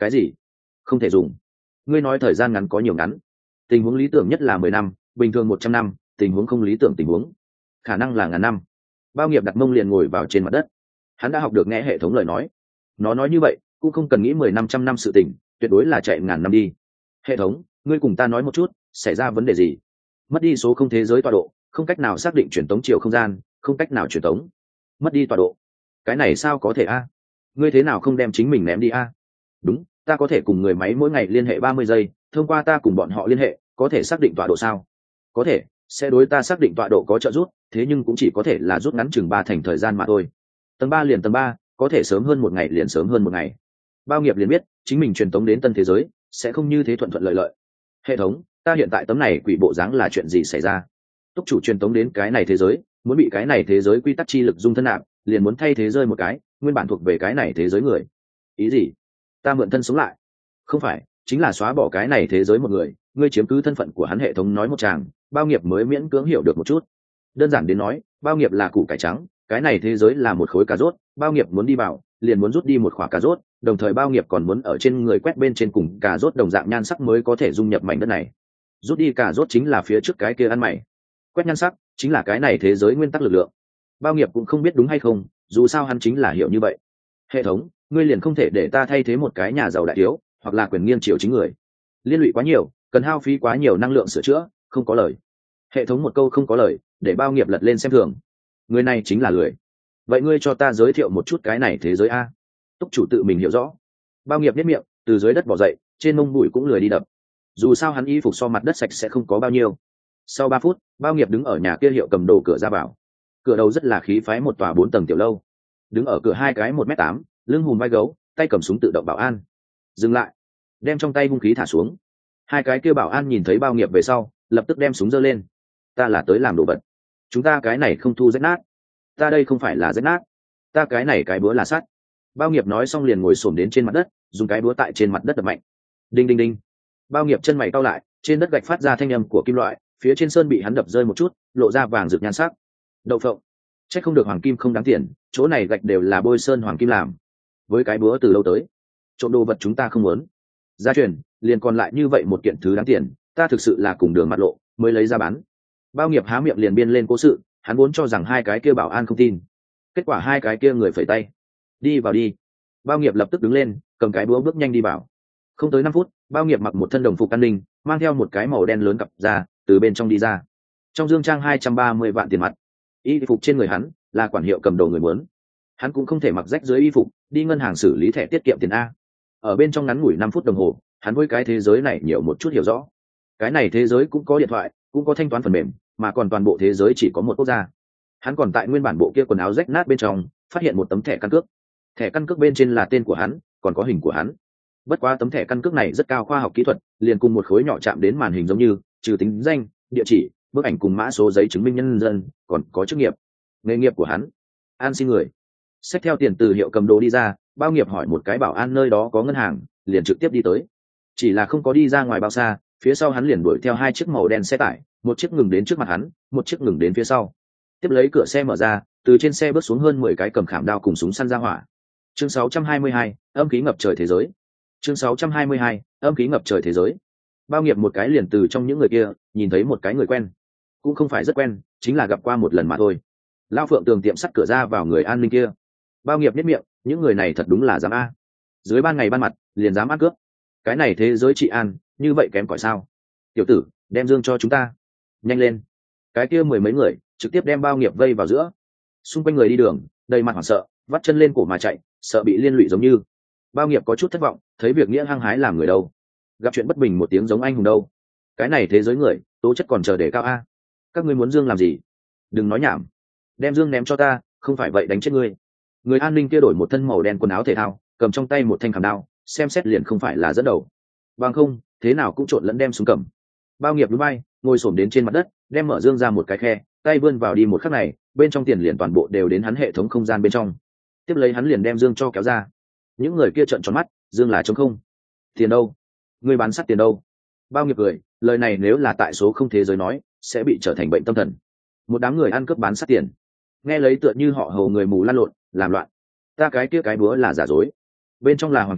cái gì? Không thể dùng? Ngươi nói thời gian ngắn có nhiều ngắn. Tình huống lý tưởng nhất là mười năm, bình thường một trăm năm, tình huống không lý tưởng tình huống khả năng là ngàn năm. Bao nghiệp đặt mông liền ngồi vào trên mặt đất. Hắn đã học được nghe hệ thống lời nói. Nó nói như vậy cũng không cần nghĩ mười năm trăm năm sự tình, tuyệt đối là chạy ngàn năm đi. Hệ thống, ngươi cùng ta nói một chút, xảy ra vấn đề gì? Mất đi số không thế giới tọa độ, không cách nào xác định truyền tống chiều không gian, không cách nào truyền tống. Mất đi tọa độ. Cái này sao có thể a? Ngươi thế nào không đem chính mình ném đi a? Đúng, ta có thể cùng người máy mỗi ngày liên hệ ba mươi giây, thông qua ta cùng bọn họ liên hệ, có thể xác định tọa độ sao? Có thể, sẽ đối ta xác định tọa độ có trợ giúp, thế nhưng cũng chỉ có thể là rút ngắn chừng ba thành thời gian mà thôi. Tầng ba liền tầng ba, có thể sớm hơn một ngày liền sớm hơn một ngày. Bao nghiệp liền biết, chính mình truyền tống đến tân thế giới, sẽ không như thế thuận thuận lợi lợi. Hệ thống, ta hiện tại tấm này quỷ bộ dáng là chuyện gì xảy ra? Túc chủ truyền tống đến cái này thế giới, muốn bị cái này thế giới quy tắc chi lực dung thân nạp, liền muốn thay thế rơi một cái, nguyên bản thuộc về cái này thế giới người. Ý gì? Ta mượn thân sống lại? Không phải, chính là xóa bỏ cái này thế giới một người, ngươi chiếm cứ thân phận của hắn. Hệ thống nói một tràng, bao nghiệp mới miễn cưỡng hiểu được một chút. Đơn giản đến nói, bao nghiệp là củ cải trắng, cái này thế giới là một khối cà rốt, bao nghiệp muốn đi vào, liền muốn rút đi một khỏa cà rốt, đồng thời bao nghiệp còn muốn ở trên người quét bên trên cùng cà rốt đồng dạng nhan sắc mới có thể dung nhập mảnh đất này. Rút đi cà rốt chính là phía trước cái kia ăn mày, quét nhan sắc chính là cái này thế giới nguyên tắc lực lượng. Bao nghiệp cũng không biết đúng hay không, dù sao hắn chính là hiểu như vậy. Hệ thống, ngươi liền không thể để ta thay thế một cái nhà giàu đại thiếu, hoặc là quyền nghiêng triều chính người? Liên lụy quá nhiều, cần hao phí quá nhiều năng lượng sửa chữa, không có lời. Hệ thống một câu không có lời, để bao nghiệp lật lên xem thường. Người này chính là lười. Vậy ngươi cho ta giới thiệu một chút cái này thế giới a? Túc chủ tự mình hiểu rõ. Bao nghiệp biết miệng, từ dưới đất bỏ dậy, trên mông bụi cũng lười đi đập. Dù sao hắn y phục so mặt đất sạch sẽ không có bao nhiêu. Sau ba phút, bao nghiệp đứng ở nhà kia hiệu cầm đồ cửa ra vào. Cửa đầu rất là khí phái, một tòa bốn tầng tiểu lâu. Đứng ở cửa hai cái một mét tám, lưng hùm vai gấu, tay cầm súng tự động bảo an. Dừng lại, đem trong tay hung khí thả xuống. Hai cái kia bảo an nhìn thấy bao nghiệp về sau, lập tức đem súng giơ lên. Ta là tới làm đồ vật, chúng ta cái này không thu rách nát. Ta đây không phải là rách nát, ta cái này cái búa là sắt. Bao nghiệp nói xong liền ngồi xổm đến trên mặt đất, dùng cái búa tại trên mặt đất đập mạnh. Đinh đinh đinh. Bao nghiệp chân mày cau lại, trên đất gạch phát ra thanh âm của kim loại, phía trên sơn bị hắn đập rơi một chút, lộ ra vàng rực nhan sắc. Đậu phộng, chắc không được hoàng kim không đáng tiền, chỗ này gạch đều là bôi sơn hoàng kim làm. Với cái búa từ lâu tới, trộm đồ vật chúng ta không muốn. Gia truyền, liền còn lại như vậy một kiện thứ đáng tiền, ta thực sự là cùng đường mặt lộ mới lấy ra bán. Bao nghiệp há miệng liền biên lên cố sự, hắn vốn cho rằng hai cái kia bảo an không tin, kết quả hai cái kia người phẩy tay. Đi vào đi. Bao nghiệp lập tức đứng lên, cầm cái búa bước nhanh đi vào. Không tới năm phút, bao nghiệp mặc một thân đồng phục an ninh, mang theo một cái màu đen lớn cặp ra, từ bên trong đi ra. Trong dương trang hai trăm ba mươi vạn tiền mặt. Y phục trên người hắn là quản hiệu cầm đồ người muốn. Hắn cũng không thể mặc rách dưới y phục đi ngân hàng xử lý thẻ tiết kiệm tiền a. Ở bên trong ngắn ngủi năm phút đồng hồ, hắn với cái thế giới này nhiều một chút hiểu rõ. Cái này thế giới cũng có điện thoại, cũng có thanh toán phần mềm, mà còn toàn bộ thế giới chỉ có một quốc gia. Hắn còn tại nguyên bản bộ kia quần áo rách nát bên trong phát hiện một tấm thẻ căn cước. Thẻ căn cước bên trên là tên của hắn, còn có hình của hắn. Bất quá tấm thẻ căn cước này rất cao khoa học kỹ thuật, liền cùng một khối nhỏ chạm đến màn hình giống như, trừ tính danh, địa chỉ, bức ảnh cùng mã số giấy chứng minh nhân dân, còn có chức nghiệp. Nghề nghiệp của hắn, an xin người. Xách theo tiền từ hiệu cầm đồ đi ra, bao nghiệp hỏi một cái bảo an nơi đó có ngân hàng, liền trực tiếp đi tới. Chỉ là không có đi ra ngoài bao xa, phía sau hắn liền đuổi theo hai chiếc màu đen xe tải, một chiếc ngừng đến trước mặt hắn, một chiếc ngừng đến phía sau. Tiếp lấy cửa xe mở ra, từ trên xe bước xuống hơn mười cái cầm khảm đao cùng súng săn ra hỏa. Chương sáu trăm hai mươi hai, âm khí ngập trời thế giới. Chương sáu trăm hai mươi hai, âm khí ngập trời thế giới. Bao nghiệp một cái liền từ trong những người kia nhìn thấy một cái người quen, cũng không phải rất quen, chính là gặp qua một lần mà thôi. Lão Phượng Tường tiệm sắt cửa ra vào người an ninh kia. Bao nghiệp biết miệng, những người này thật đúng là dám a. Dưới ban ngày ban mặt liền dám ăn cướp. Cái này thế giới trị an như vậy kém cỏi sao? Tiểu tử, đem dương cho chúng ta, nhanh lên. Cái kia mười mấy người trực tiếp đem bao nghiệp vây vào giữa. Xung quanh người đi đường đầy mặt hoảng sợ, vắt chân lên cổ mà chạy, sợ bị liên lụy giống như. Bao nghiệp có chút thất vọng, thấy việc nghĩa hăng hái làm người đâu, gặp chuyện bất bình một tiếng giống anh hùng đâu. Cái này thế giới người tố chất còn chờ để cao a. Các ngươi muốn dương làm gì? Đừng nói nhảm, đem dương ném cho ta, không phải vậy đánh chết ngươi. Người an ninh kia đổi một thân màu đen quần áo thể thao, cầm trong tay một thanh khảm đao, xem xét liền không phải là dẫn đầu. Bằng không thế nào cũng trộn lẫn đem súng cầm. Bao nghiệp núi bay, ngồi xổm đến trên mặt đất, đem mở dương ra một cái khe, tay vươn vào đi một khắc này, bên trong tiền liền toàn bộ đều đến hắn hệ thống không gian bên trong. Tiếp lấy hắn liền đem dương cho kéo ra. Những người kia trợn tròn mắt, dương là trống không. Tiền đâu? Người bán sắt tiền đâu? Bao nghiệp cười, lời này nếu là tại số không thế giới nói, sẽ bị trở thành bệnh tâm thần. Một đám người ăn cướp bán sắt tiền, nghe lấy tựa như họ hầu người mù lăn lộn làm loạn. Ta cái kia cái búa là giả dối, bên trong là hoàng kim,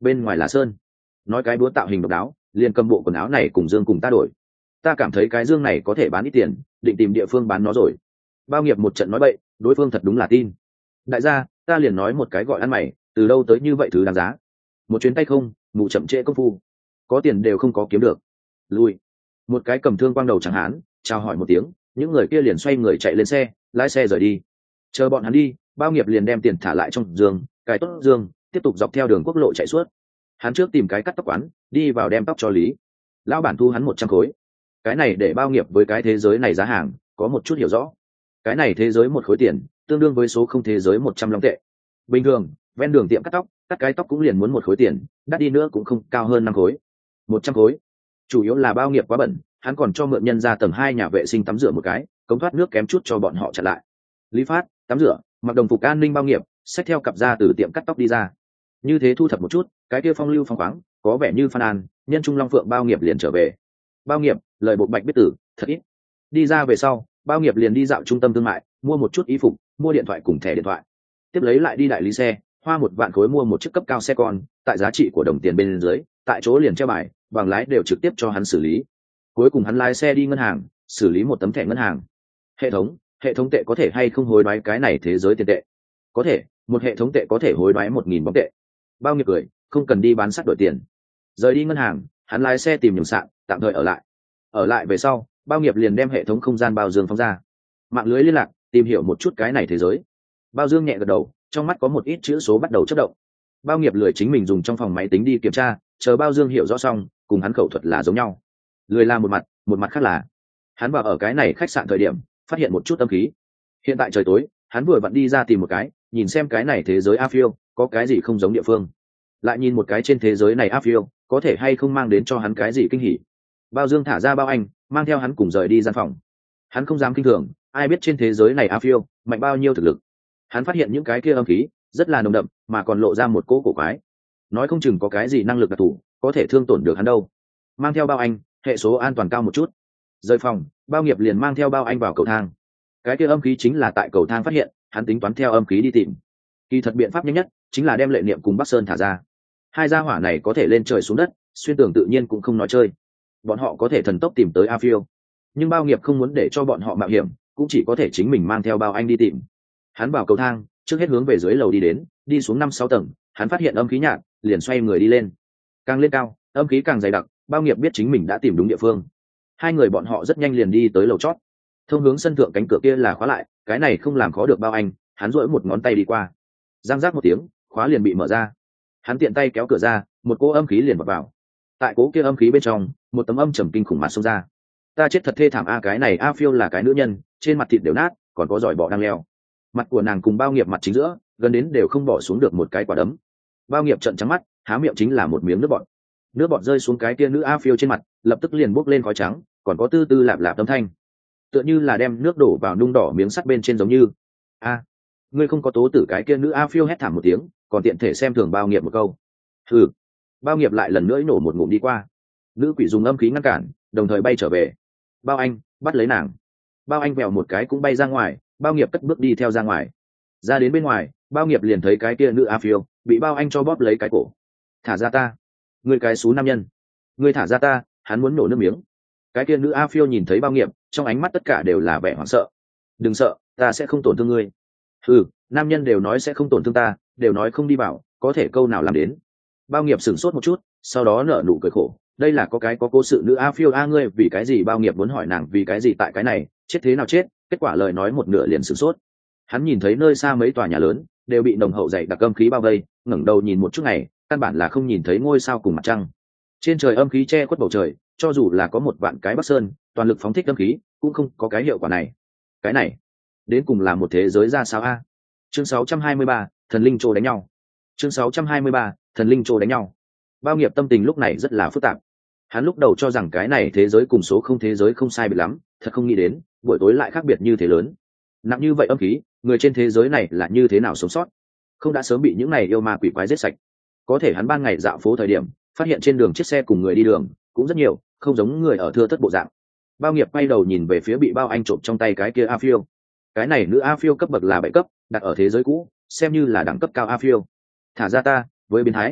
bên ngoài là sơn. Nói cái búa tạo hình độc đáo, liền cầm bộ quần áo này cùng dương cùng ta đổi. Ta cảm thấy cái dương này có thể bán ít tiền, định tìm địa phương bán nó rồi. Bao nghiệp một trận nói bậy, đối phương thật đúng là tin. Đại gia, ta liền nói một cái gọi ăn mày, từ đâu tới như vậy thứ đáng giá. Một chuyến tay không, mù chậm trễ công phu, có tiền đều không có kiếm được. Lui. Một cái cầm thương quang đầu chẳng hán chào hỏi một tiếng, những người kia liền xoay người chạy lên xe, lái xe rời đi. Chờ bọn hắn đi, Bao nghiệp liền đem tiền thả lại trong giường, cài tốt giường, tiếp tục dọc theo đường quốc lộ chạy suốt. Hắn trước tìm cái cắt tóc quán, đi vào đem tóc cho lý lão bản, thu hắn một trăm khối. Cái này để Bao nghiệp với cái thế giới này giá hàng có một chút hiểu rõ. Cái này thế giới một khối tiền tương đương với số không thế giới một trăm long tệ. Bình thường ven đường tiệm cắt tóc, cắt cái tóc cũng liền muốn một khối tiền, đắt đi nữa cũng không cao hơn năm khối. Một trăm khối chủ yếu là Bao nghiệp quá bẩn, hắn còn cho mượn nhân ra tầng hai nhà vệ sinh tắm rửa một cái, cống thoát nước kém chút cho bọn họ chặn lại. Lý phát tắm rửa, mặc đồng phục an ninh Bao nghiệp xách theo cặp ra từ tiệm cắt tóc đi ra. Như thế thu thập một chút, cái kia phong lưu phong khoáng, có vẻ như Phan An, nhân trung long phượng Bao nghiệp liền trở về. Bao nghiệp lời bộ bạch biết tử thật ít. Đi ra về sau, Bao nghiệp liền đi dạo trung tâm thương mại, mua một chút y phục, mua điện thoại cùng thẻ điện thoại. Tiếp lấy lại đi đại lý xe, hoa một vạn khối mua một chiếc cấp cao xe con, tại giá trị của đồng tiền bên dưới, tại chỗ liền treo bài, bằng lái đều trực tiếp cho hắn xử lý. Cuối cùng hắn lái xe đi ngân hàng, xử lý một tấm thẻ ngân hàng. Hệ thống, hệ thống tệ có thể hay không hối đoái cái này thế giới tiền tệ? Có thể, một hệ thống tệ có thể hối đoái một nghìn bóng tệ. Bao nghiệp cười, không cần đi bán sắt đổi tiền. Rời đi ngân hàng, hắn lái xe tìm nhường sạn, tạm thời ở lại. Ở lại về sau, Bao nghiệp liền đem hệ thống không gian Bao Dương phóng ra. Mạng lưới liên lạc, tìm hiểu một chút cái này thế giới. Bao Dương nhẹ gật đầu, trong mắt có một ít chữ số bắt đầu chớp động. Bao nghiệp lười chính mình dùng trong phòng máy tính đi kiểm tra, chờ Bao Dương hiểu rõ xong, cùng hắn khẩu thuật là giống nhau. Lười là một mặt, một mặt khác là hắn vào ở cái này khách sạn thời điểm, phát hiện một chút âm khí. Hiện tại trời tối, hắn vừa vặn đi ra tìm một cái, nhìn xem cái này thế giới A Phiêu có cái gì không giống địa phương, lại nhìn một cái trên thế giới này A Phiêu có thể hay không mang đến cho hắn cái gì kinh hỉ. Bao Dương thả ra Bao Anh, mang theo hắn cùng rời đi gian phòng. Hắn không dám kinh thường, ai biết trên thế giới này A Phiêu mạnh bao nhiêu thực lực. Hắn phát hiện những cái kia âm khí rất là nồng đậm, mà còn lộ ra một cỗ cổ quái, nói không chừng có cái gì năng lực đặc thù có thể thương tổn được hắn đâu. Mang theo Bao Anh, hệ số an toàn cao một chút. Rời phòng, Bao nghiệp liền mang theo Bao Anh vào cầu thang. Cái kia âm khí chính là tại cầu thang phát hiện, hắn tính toán theo âm khí đi tìm. Kỳ thật biện pháp nhanh nhất chính là đem Lệ Niệm cùng Bắc Sơn thả ra. Hai gia hỏa này có thể lên trời xuống đất, xuyên tường tự nhiên cũng không nói chơi. Bọn họ có thể thần tốc tìm tới A Phiêu, nhưng Bao nghiệp không muốn để cho bọn họ mạo hiểm, cũng chỉ có thể chính mình mang theo Bao Anh đi tìm. Hắn vào cầu thang, trước hết hướng về dưới lầu đi đến, đi xuống năm sáu tầng, hắn phát hiện âm khí nhạt, liền xoay người đi lên. Càng lên cao, âm khí càng dày đặc, Bao nghiệp biết chính mình đã tìm đúng địa phương. Hai người bọn họ rất nhanh liền đi tới lầu chót. Thông hướng sân thượng cánh cửa kia là khóa lại, cái này không làm khó được Bao Anh, hắn duỗi một ngón tay đi qua. Giang giác một tiếng, khóa liền bị mở ra. Hắn tiện tay kéo cửa ra, một cỗ âm khí liền vọt vào. Tại cỗ kia âm khí bên trong, một tấm âm trầm kinh khủng mặt xông ra. Ta chết thật thê thảm a, cái này A Phiêu là cái nữ nhân, trên mặt thịt đều nát, còn có giỏi bọ đang leo. Mặt của nàng cùng Bao nghiệp mặt chính giữa, gần đến đều không bỏ xuống được một cái quả đấm. Bao nghiệp trợn trắng mắt, há miệng chính là một miếng nước bọt. Nước bọt rơi xuống cái kia nữ A Phiêu trên mặt, lập tức liền bốc lên khói trắng, còn có tư tư lạp lạp âm thanh, tựa như là đem nước đổ vào nung đỏ miếng sắt bên trên giống như. A, ngươi không có tố tử, cái kia nữ A Phiêu hét thảm một tiếng, còn tiện thể xem thường Bao nghiệp một câu. Ừ. Bao nghiệp lại lần nữa nổ một ngụm đi qua. Nữ quỷ dùng âm khí ngăn cản, đồng thời bay trở về. Bao Anh bắt lấy nàng. Bao Anh vèo một cái cũng bay ra ngoài. Bao nghiệp cất bước đi theo ra ngoài. Ra đến bên ngoài, Bao nghiệp liền thấy cái kia nữ A Phiêu bị Bao Anh cho bóp lấy cái cổ. Thả ra ta, ngươi cái xú nam nhân, ngươi thả ra ta. Hắn muốn nổ nước miếng. Cái kia nữ A Phiêu nhìn thấy Bao nghiệp, trong ánh mắt tất cả đều là vẻ hoảng sợ. Đừng sợ, ta sẽ không tổn thương ngươi. Ừ, nam nhân đều nói sẽ không tổn thương ta, đều nói không đi vào, có thể câu nào làm đến. Bao nghiệp sửng sốt một chút, sau đó nở nụ cười khổ. Đây là có cái có cố sự nữ A Phiêu a, ngươi vì cái gì? Bao nghiệp muốn hỏi nàng vì cái gì tại cái này, chết thế nào chết, kết quả lời nói một nửa liền sửng sốt. Hắn nhìn thấy nơi xa mấy tòa nhà lớn đều bị nồng hậu dày đặc âm khí bao vây, ngẩng đầu nhìn một chút ngày, căn bản là không nhìn thấy ngôi sao cùng mặt trăng. Trên trời âm khí che khuất bầu trời, cho dù là có một vạn cái Bắc Sơn toàn lực phóng thích âm khí cũng không có cái hiệu quả này. Cái này đến cùng là một thế giới ra sao a? Chương sáu trăm hai mươi ba, thần linh trô đánh nhau. Chương sáu trăm hai mươi ba, thần linh trô đánh nhau. Bao nghiệp tâm tình lúc này rất là phức tạp. Hắn lúc đầu cho rằng cái này thế giới cùng số không thế giới không sai biệt lắm, thật không nghĩ đến buổi tối lại khác biệt như thế lớn. Nặng như vậy âm khí, người trên thế giới này là như thế nào sống sót? Không đã sớm bị những này yêu ma quỷ quái giết sạch. Có thể hắn ban ngày dạo phố thời điểm, phát hiện trên đường chiếc xe cùng người đi đường cũng rất nhiều, không giống người ở thưa thất bộ dạng. Bao nghiệp quay đầu nhìn về phía bị Bao Anh trộm trong tay cái kia A Phiêu. Cái này nữ A Phiêu cấp bậc là bảy cấp, đặt ở thế giới cũ xem như là đẳng cấp cao A Phiêu. Thả ra ta, với biến thái.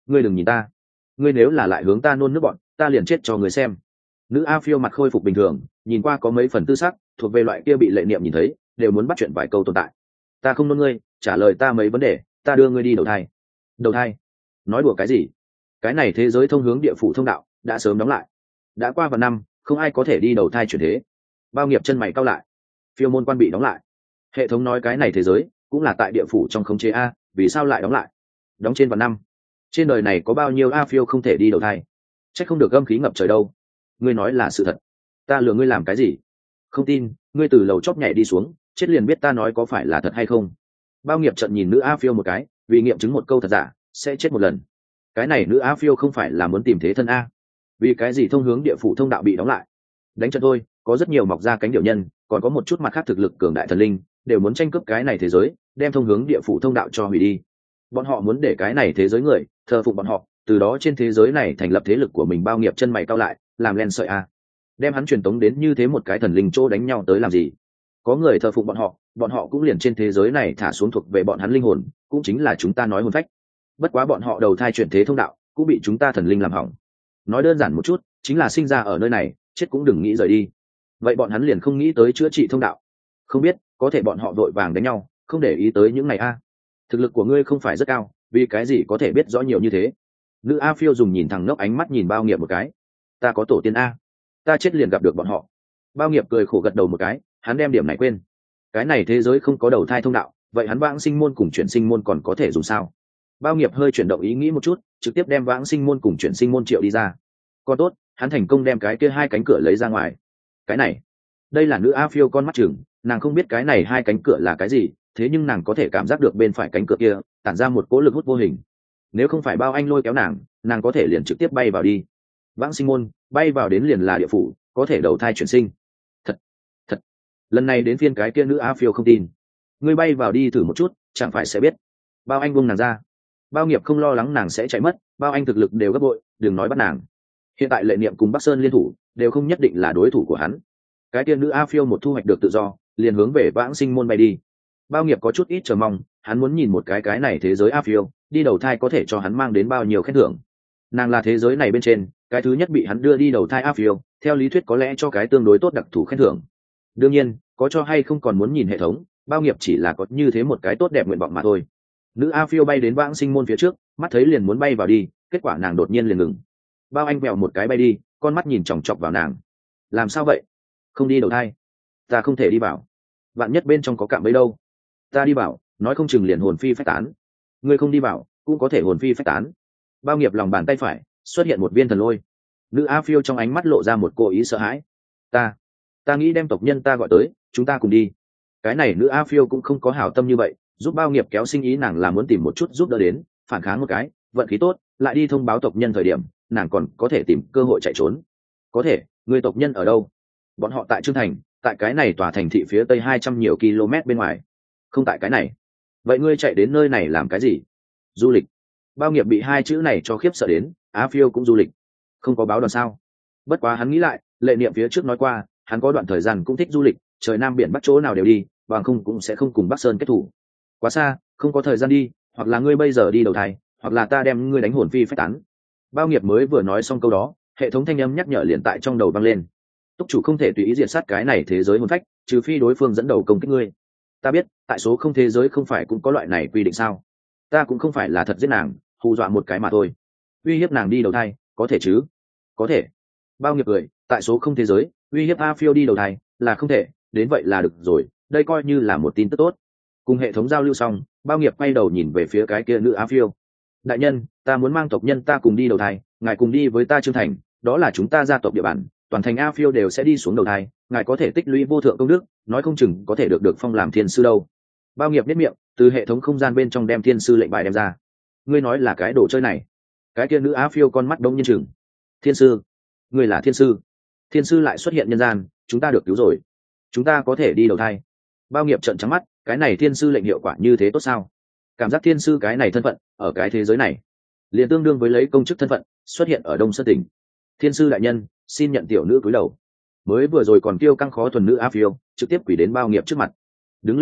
ngươi đừng nhìn ta, ngươi nếu là lại hướng ta nôn nước bọn ta liền chết cho người xem. Nữ A Phiêu mặt khôi phục bình thường, nhìn qua có mấy phần tư sắc, thuộc về loại kia bị lệ niệm nhìn thấy đều muốn bắt chuyện vài câu tồn tại. Ta không nôn ngươi, trả lời ta mấy vấn đề, ta đưa ngươi đi đầu thai. Đầu thai? Nói đùa cái gì? Cái này thế giới thông hướng địa phủ thông đạo đã sớm đóng lại, đã qua vài năm không ai có thể đi đầu thai chuyển thế. Bao nghiệp chân mày cau lại. Phiêu môn quan bị đóng lại, hệ thống nói cái này thế giới cũng là tại địa phủ trong khống chế a, vì sao lại đóng lại? Đóng trên vạn năm, trên đời này có bao nhiêu A Phiêu không thể đi đầu thai? Chắc không được âm khí ngập trời đâu. Ngươi nói là sự thật, ta lừa ngươi làm cái gì? Không tin, ngươi từ lầu chóp nhảy đi xuống, chết liền biết ta nói có phải là thật hay không. Bao nghiệp trận nhìn nữ A Phiêu một cái, vì nghiệm chứng một câu thật giả sẽ chết một lần. Cái này nữ A Phiêu không phải là muốn tìm thế thân a? Vì cái gì thông hướng địa phủ thông đạo bị đóng lại? Đánh trận thôi, có rất nhiều mọc ra cánh điệu nhân, còn có một chút mặt khác thực lực cường đại thần linh đều muốn tranh cướp cái này thế giới, đem thông hướng địa phủ thông đạo cho hủy đi. Bọn họ muốn để cái này thế giới người thờ phụng bọn họ, từ đó trên thế giới này thành lập thế lực của mình. Bao nghiệp chân mày cao lại, làm len sợi a, đem hắn truyền tống đến như thế một cái thần linh chỗ đánh nhau tới làm gì? Có người thờ phụng bọn họ, bọn họ cũng liền trên thế giới này thả xuống thuộc về bọn hắn linh hồn, cũng chính là chúng ta nói hồn phách. Bất quá bọn họ đầu thai chuyển thế thông đạo cũng bị chúng ta thần linh làm hỏng. Nói đơn giản một chút, chính là sinh ra ở nơi này, chết cũng đừng nghĩ rời đi. Vậy bọn hắn liền không nghĩ tới chữa trị thông đạo? Không biết, có thể bọn họ vội vàng đánh nhau, không để ý tới những này a. Thực lực của ngươi không phải rất cao, vì cái gì có thể biết rõ nhiều như thế? Nữ A Phiêu dùng nhìn thẳng ngốc ánh mắt nhìn Bao nghiệp một cái. Ta có tổ tiên a, ta chết liền gặp được bọn họ. Bao nghiệp cười khổ gật đầu một cái, hắn đem điểm này quên. Cái này thế giới không có đầu thai thông đạo, vậy hắn vãng sinh môn cùng chuyển sinh môn còn có thể dùng sao? Bao nghiệp hơi chuyển động ý nghĩ một chút, trực tiếp đem vãng sinh môn cùng chuyển sinh môn triệu đi ra. Còn tốt, hắn thành công đem cái kia hai cánh cửa lấy ra ngoài. Cái này, đây là nữ A Phiêu con mắt chừng, nàng không biết cái này hai cánh cửa là cái gì, thế nhưng nàng có thể cảm giác được bên phải cánh cửa kia tản ra một cỗ lực hút vô hình. Nếu không phải Bao Anh lôi kéo nàng, nàng có thể liền trực tiếp bay vào đi. Vãng sinh môn, bay vào đến liền là địa phủ, có thể đầu thai chuyển sinh. Thật, thật. Lần này đến phiên cái kia nữ A Phiêu không tin. Ngươi bay vào đi thử một chút, chẳng phải sẽ biết. Bao Anh buông nàng ra. Bao nghiệp không lo lắng nàng sẽ chạy mất, Bao Anh thực lực đều gấp bội, đừng nói bắt nàng. Hiện tại Lệ Niệm cùng Bắc Sơn liên thủ, đều không nhất định là đối thủ của hắn. Cái kia nữ A Phiêu một thu hoạch được tự do, liền hướng về vãng sinh môn bay đi. Bao nghiệp có chút ít chờ mong, hắn muốn nhìn một cái cái này thế giới A Phiêu đi đầu thai có thể cho hắn mang đến bao nhiêu khen thưởng. Nàng là thế giới này bên trên cái thứ nhất bị hắn đưa đi đầu thai A Phiêu, theo lý thuyết có lẽ cho cái tương đối tốt đặc thù khen thưởng. Đương nhiên, có cho hay không còn muốn nhìn hệ thống, Bao nghiệp chỉ là có như thế một cái tốt đẹp nguyện vọng mà thôi. Nữ A Phiêu bay đến vãng sinh môn phía trước, mắt thấy liền muốn bay vào đi, kết quả nàng đột nhiên liền ngừng. Bao Anh vẹo một cái bay đi, con mắt nhìn chòng chọc vào nàng. Làm sao vậy? Không đi đầu thai? Ta không thể đi vào, vạn nhất bên trong có cạm bẫy đâu. Ta đi vào, nói không chừng liền hồn phi phách tán. Ngươi không đi vào, cũng có thể hồn phi phách tán. Bao nghiệp lòng bàn tay phải xuất hiện một viên thần lôi. Nữ A Phiêu trong ánh mắt lộ ra một cố ý sợ hãi. Ta, ta nghĩ đem tộc nhân ta gọi tới, chúng ta cùng đi. Cái này nữ A Phiêu cũng không có hảo tâm như vậy, giúp Bao nghiệp kéo sinh ý nàng là muốn tìm một chút giúp đỡ đến, phản kháng một cái, vận khí tốt, lại đi thông báo tộc nhân thời điểm, nàng còn có thể tìm cơ hội chạy trốn. Có thể, người tộc nhân ở đâu? Bọn họ tại Trương Thành, tại cái này tòa thành thị phía tây hai trăm nhiều km bên ngoài. Không tại cái này. Vậy ngươi chạy đến nơi này làm cái gì? Du lịch. Bao nghiệp bị hai chữ này cho khiếp sợ đến, Á Phiêu cũng du lịch. Không có báo đoàn sao? Bất quá hắn nghĩ lại, Lệ Niệm phía trước nói qua, hắn có đoạn thời gian cũng thích du lịch, trời nam biển bắc chỗ nào đều đi, bằng không cũng sẽ không cùng Bắc Sơn kết thủ. Quá xa, không có thời gian đi, hoặc là ngươi bây giờ đi đầu thai, hoặc là ta đem ngươi đánh hồn phi phách tán. Bao nghiệp mới vừa nói xong câu đó, hệ thống thanh âm nhắc nhở liền tại trong đầu vang lên. Túc chủ không thể tùy ý diệt sát cái này thế giới hồn phách, trừ phi đối phương dẫn đầu công kích ngươi. Ta biết, tại số không thế giới không phải cũng có loại này quy định sao? Ta cũng không phải là thật giết nàng, hù dọa một cái mà thôi. Uy hiếp nàng đi đầu thai, có thể chứ? Có thể. Bao nghiệp cười, tại số không thế giới, uy hiếp A Phiêu đi đầu thai là không thể, đến vậy là được rồi, đây coi như là một tin tức tốt. Cùng hệ thống giao lưu xong, Bao nghiệp quay đầu nhìn về phía cái kia nữ A Phiêu. Đại nhân, ta muốn mang tộc nhân ta cùng đi đầu thai, ngài cùng đi với ta Trương Thành, đó là chúng ta gia tộc địa bàn, toàn thành A Phiêu đều sẽ đi xuống đầu thai, ngài có thể tích lũy vô thượng công đức, nói không chừng có thể được được phong làm thiên sư đâu. Bao nghiệp biết miệng, từ hệ thống không gian bên trong đem thiên sư lệnh bài đem ra. Ngươi nói là cái đồ chơi này? Cái kia nữ A Phiêu con mắt đông nhiên chừng. Thiên sư? Ngươi là thiên sư? Thiên sư lại xuất hiện nhân gian, chúng ta được cứu rồi, chúng ta có thể đi đầu thai. Bao nghiệp trợn trắng mắt, cái này thiên sư lệnh hiệu quả như thế tốt sao? Cảm giác thiên sư cái này thân phận ở cái thế giới này liền tương đương với lấy công chức thân phận xuất hiện ở Đông Sơn tỉnh. Thiên sư đại nhân, xin nhận tiểu nữ cúi đầu. Mới vừa rồi còn kêu căng khó thuần nữ A Phiêu trực tiếp quỳ đến Bao nghiệp trước mặt. Đứng lên đi,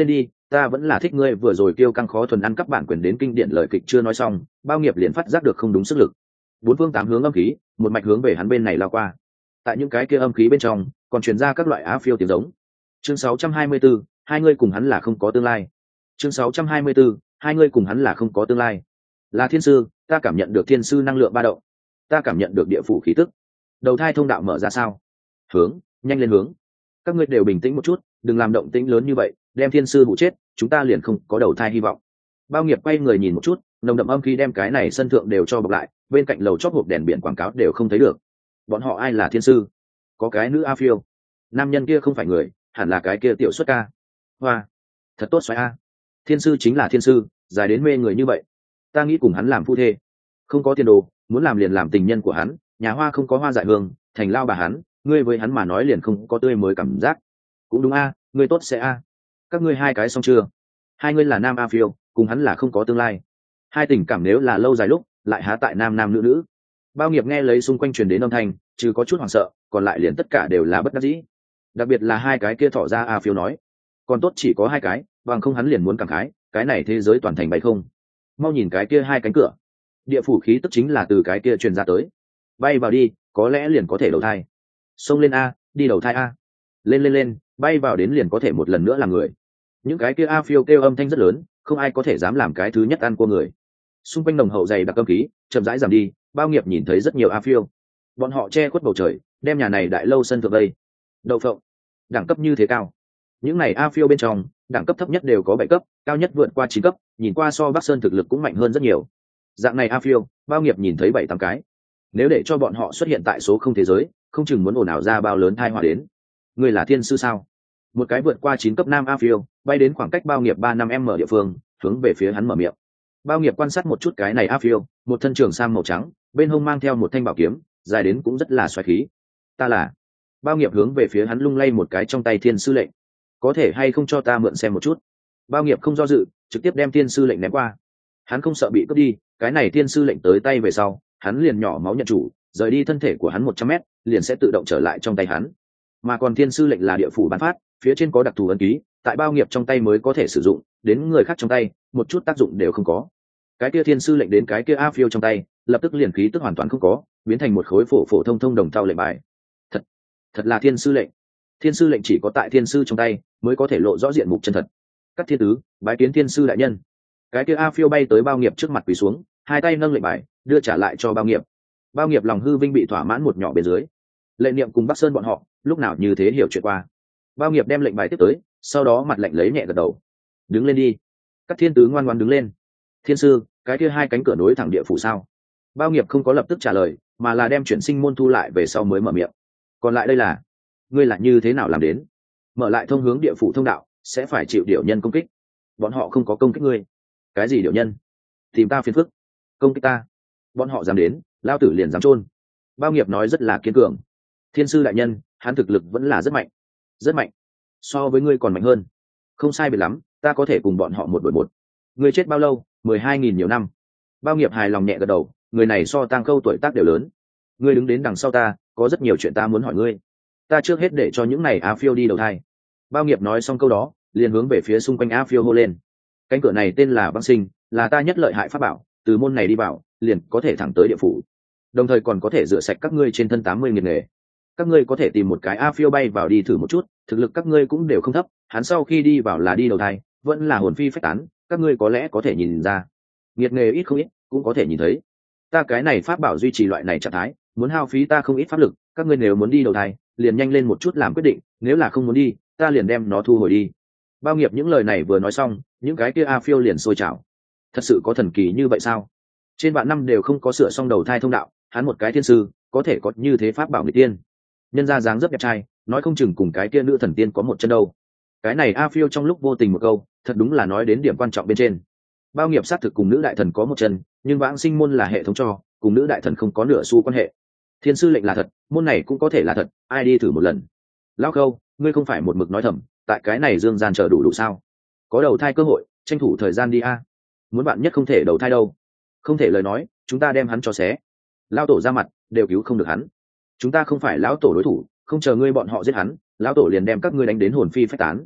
ta vẫn là thích ngươi vừa rồi kêu căng khó thuần ăn cắp bản quyền đến kinh điển lời kịch chưa nói xong, bao nghiệp liền phát giác được không đúng sức lực. Bốn phương tám hướng âm khí, một mạch hướng về hắn bên này lao qua. Tại những cái kia âm khí bên trong, còn truyền ra các loại á phiêu tiếng giống. Chương sáu trăm hai mươi tư, hai ngươi cùng hắn là không có tương lai. Chương sáu trăm hai mươi tư, hai ngươi cùng hắn là không có tương lai. Là thiên sư, ta cảm nhận được thiên sư năng lượng ba động. Ta cảm nhận được địa phủ khí tức. Đầu thai thông đạo mở ra sao? Hướng, nhanh lên hướng. Các ngươi đều bình tĩnh một chút, đừng làm động tĩnh lớn như vậy, đem thiên sư hụ chết, chúng ta liền không có đầu thai hy vọng. Bao nghiệp quay người nhìn một chút, nồng đậm âm khí đem cái này sân thượng đều cho bọc lại, bên cạnh lầu chóp hộp đèn biển quảng cáo đều không thấy được. Bọn họ ai là thiên sư? Có cái nữ a phiêu. Nam nhân kia không phải người, hẳn là cái kia tiểu xuất ca. Hoa, thật tốt xoáy a. Thiên sư chính là thiên sư, dài đến mê người như vậy. Ta nghĩ cùng hắn làm phu thê. Không có tiền đồ, muốn làm liền làm tình nhân của hắn, nhà hoa không có hoa dại hương, thành lao bà hắn, ngươi với hắn mà nói liền không có tươi mới cảm giác. Cũng đúng a, ngươi tốt sẽ a. Các ngươi hai cái xong chưa? Hai ngươi là nam a phiêu, cùng hắn là không có tương lai. Hai tình cảm nếu là lâu dài lúc, lại há tại nam nam nữ nữ. Bao nghiệp nghe lấy xung quanh truyền đến âm thanh, trừ có chút hoảng sợ, còn lại liền tất cả đều là bất đắc dĩ. Đặc biệt là hai cái kia thỏ ra a phiêu nói, còn tốt chỉ có hai cái, bằng không hắn liền muốn cảm khái, cái này thế giới toàn thành bay không. Mau nhìn cái kia hai cánh cửa, địa phủ khí tức chính là từ cái kia truyền ra tới. Bay vào đi, có lẽ liền có thể đầu thai. Xông lên a, đi đầu thai a. Lên lên lên, bay vào đến liền có thể một lần nữa làm người. Những cái kia a phiêu kêu âm thanh rất lớn, không ai có thể dám làm cái thứ nhất ăn cua người. Xung quanh nồng hậu dày đặc âm khí chậm rãi giảm đi, bao nghiệp nhìn thấy rất nhiều a phiêu. Bọn họ che khuất bầu trời, đem nhà này đại lâu sân thượng đây. Đậu phộng, đẳng cấp như thế cao. Những này a phiêu bên trong, đẳng cấp thấp nhất đều có bảy cấp, cao nhất vượt qua chín cấp, nhìn qua so Bắc Sơn thực lực cũng mạnh hơn rất nhiều. Dạng này a phiêu, bao nghiệp nhìn thấy bảy tám cái. Nếu để cho bọn họ xuất hiện tại số không thế giới, không chừng muốn ồn ào ra bao lớn tai họa đến. Ngươi là thiên sư sao? Một cái vượt qua chín cấp nam a phiêu, bay đến khoảng cách bao nghiệp ba năm m địa phương, hướng về phía hắn mở miệng. Bao nghiệp quan sát một chút cái này a phiêu, một thân trường sam màu trắng, bên hông mang theo một thanh bảo kiếm, dài đến cũng rất là xoáy khí. Ta là. Bao nghiệp hướng về phía hắn lung lay một cái trong tay thiên sư lệnh. Có thể hay không cho ta mượn xem một chút? Bao nghiệp không do dự, trực tiếp đem thiên sư lệnh ném qua. Hắn không sợ bị cướp đi, cái này thiên sư lệnh tới tay về sau, hắn liền nhỏ máu nhận chủ, rời đi thân thể của hắn một trăm mét, liền sẽ tự động trở lại trong tay hắn. Mà còn thiên sư lệnh là địa phủ bán phát, phía trên có đặc thù ấn ký, tại bao nghiệp trong tay mới có thể sử dụng, đến người khác trong tay, một chút tác dụng đều không có. Cái kia thiên sư lệnh đến cái kia a phiêu trong tay, lập tức liền khí tức hoàn toàn không có, biến thành một khối phổ phổ thông thông đồng thau lệnh bài. Thật, thật là thiên sư lệnh. Thiên sư lệnh chỉ có tại thiên sư trong tay mới có thể lộ rõ diện mục chân thật. Các thiên tứ, bái kiến thiên sư đại nhân. Cái kia a phiêu bay tới bao nghiệp trước mặt quỳ xuống, hai tay nâng lệnh bài, đưa trả lại cho bao nghiệp. Bao nghiệp lòng hư vinh bị thỏa mãn một nhỏ bên dưới. Lệ niệm cùng Bắc Sơn bọn họ, lúc nào như thế hiểu chuyện qua. Bao nghiệp đem lệnh bài tiếp tới, sau đó mặt lạnh lấy nhẹ gật đầu. Đứng lên đi. Các thiên tứ ngoan ngoãn đứng lên. Thiên sư, cái kia hai cánh cửa nối thẳng địa phủ sao? Bao nghiệp không có lập tức trả lời, mà là đem chuyển sinh môn thu lại về sau mới mở miệng. Còn lại đây là, ngươi là như thế nào làm đến? Mở lại thông hướng địa phủ thông đạo, sẽ phải chịu điểu nhân công kích. Bọn họ không có công kích ngươi. Cái gì điểu nhân? Tìm ta phiền phức. Công kích ta. Bọn họ dám đến, lao tử liền dám chôn. Bao nghiệp nói rất là kiên cường. Thiên sư đại nhân, hắn thực lực vẫn là rất mạnh. Rất mạnh. So với ngươi còn mạnh hơn. Không sai biệt lắm, ta có thể cùng bọn họ một đội một. Ngươi chết bao lâu? Mười hai nghìn nhiều năm. Bao nghiệp hài lòng nhẹ gật đầu, người này so Tang Khâu tuổi tác đều lớn. Ngươi đứng đến đằng sau ta, có rất nhiều chuyện ta muốn hỏi ngươi. Ta trước hết để cho những này a phiêu đi đầu thai. Bao nghiệp nói xong câu đó, liền hướng về phía xung quanh a phiêu hô lên. Cánh cửa này tên là băng sinh, là ta nhất lợi hại pháp bảo, từ môn này đi vào, liền có thể thẳng tới địa phủ. Đồng thời còn có thể rửa sạch các ngươi trên thân tám mươi nghìn nghề. Các ngươi có thể tìm một cái a phiêu bay vào đi thử một chút, thực lực các ngươi cũng đều không thấp, hắn sau khi đi vào là đi đầu thai, vẫn là hồn phi phách tán, các ngươi có lẽ có thể nhìn ra. Nghiệt nghề ít không ít, cũng có thể nhìn thấy. Ta cái này pháp bảo duy trì loại này trạng thái, muốn hao phí ta không ít pháp lực, các ngươi nếu muốn đi đầu thai, liền nhanh lên một chút làm quyết định, nếu là không muốn đi, ta liền đem nó thu hồi đi. Bao nghiệp những lời này vừa nói xong, những cái kia a phiêu liền sôi trào. Thật sự có thần kỳ như vậy sao? Trên vạn năm đều không có sửa xong đầu thai thông đạo, hắn một cái thiên sư, có thể có như thế pháp bảo người tiên. Nhân ra dáng rất đẹp trai, nói không chừng cùng cái kia nữ thần tiên có một chân đâu. Cái này a phiêu trong lúc vô tình một câu, thật đúng là nói đến điểm quan trọng bên trên. Bao nghiệp xác thực cùng nữ đại thần có một chân, nhưng vãng sinh môn là hệ thống cho, cùng nữ đại thần không có nửa xu quan hệ. Thiên sư lệnh là thật, môn này cũng có thể là thật, ai đi thử một lần. Lão Khâu, ngươi không phải một mực nói thầm, tại cái này dương gian chờ đủ đủ sao? Có đầu thai cơ hội, tranh thủ thời gian đi a. Muốn bạn nhất không thể đầu thai đâu. Không thể lời nói, chúng ta đem hắn cho xé. Lão tổ ra mặt, đều cứu không được hắn. Chúng ta không phải lão tổ đối thủ, không chờ ngươi bọn họ giết hắn, lão tổ liền đem các ngươi đánh đến hồn phi phách tán.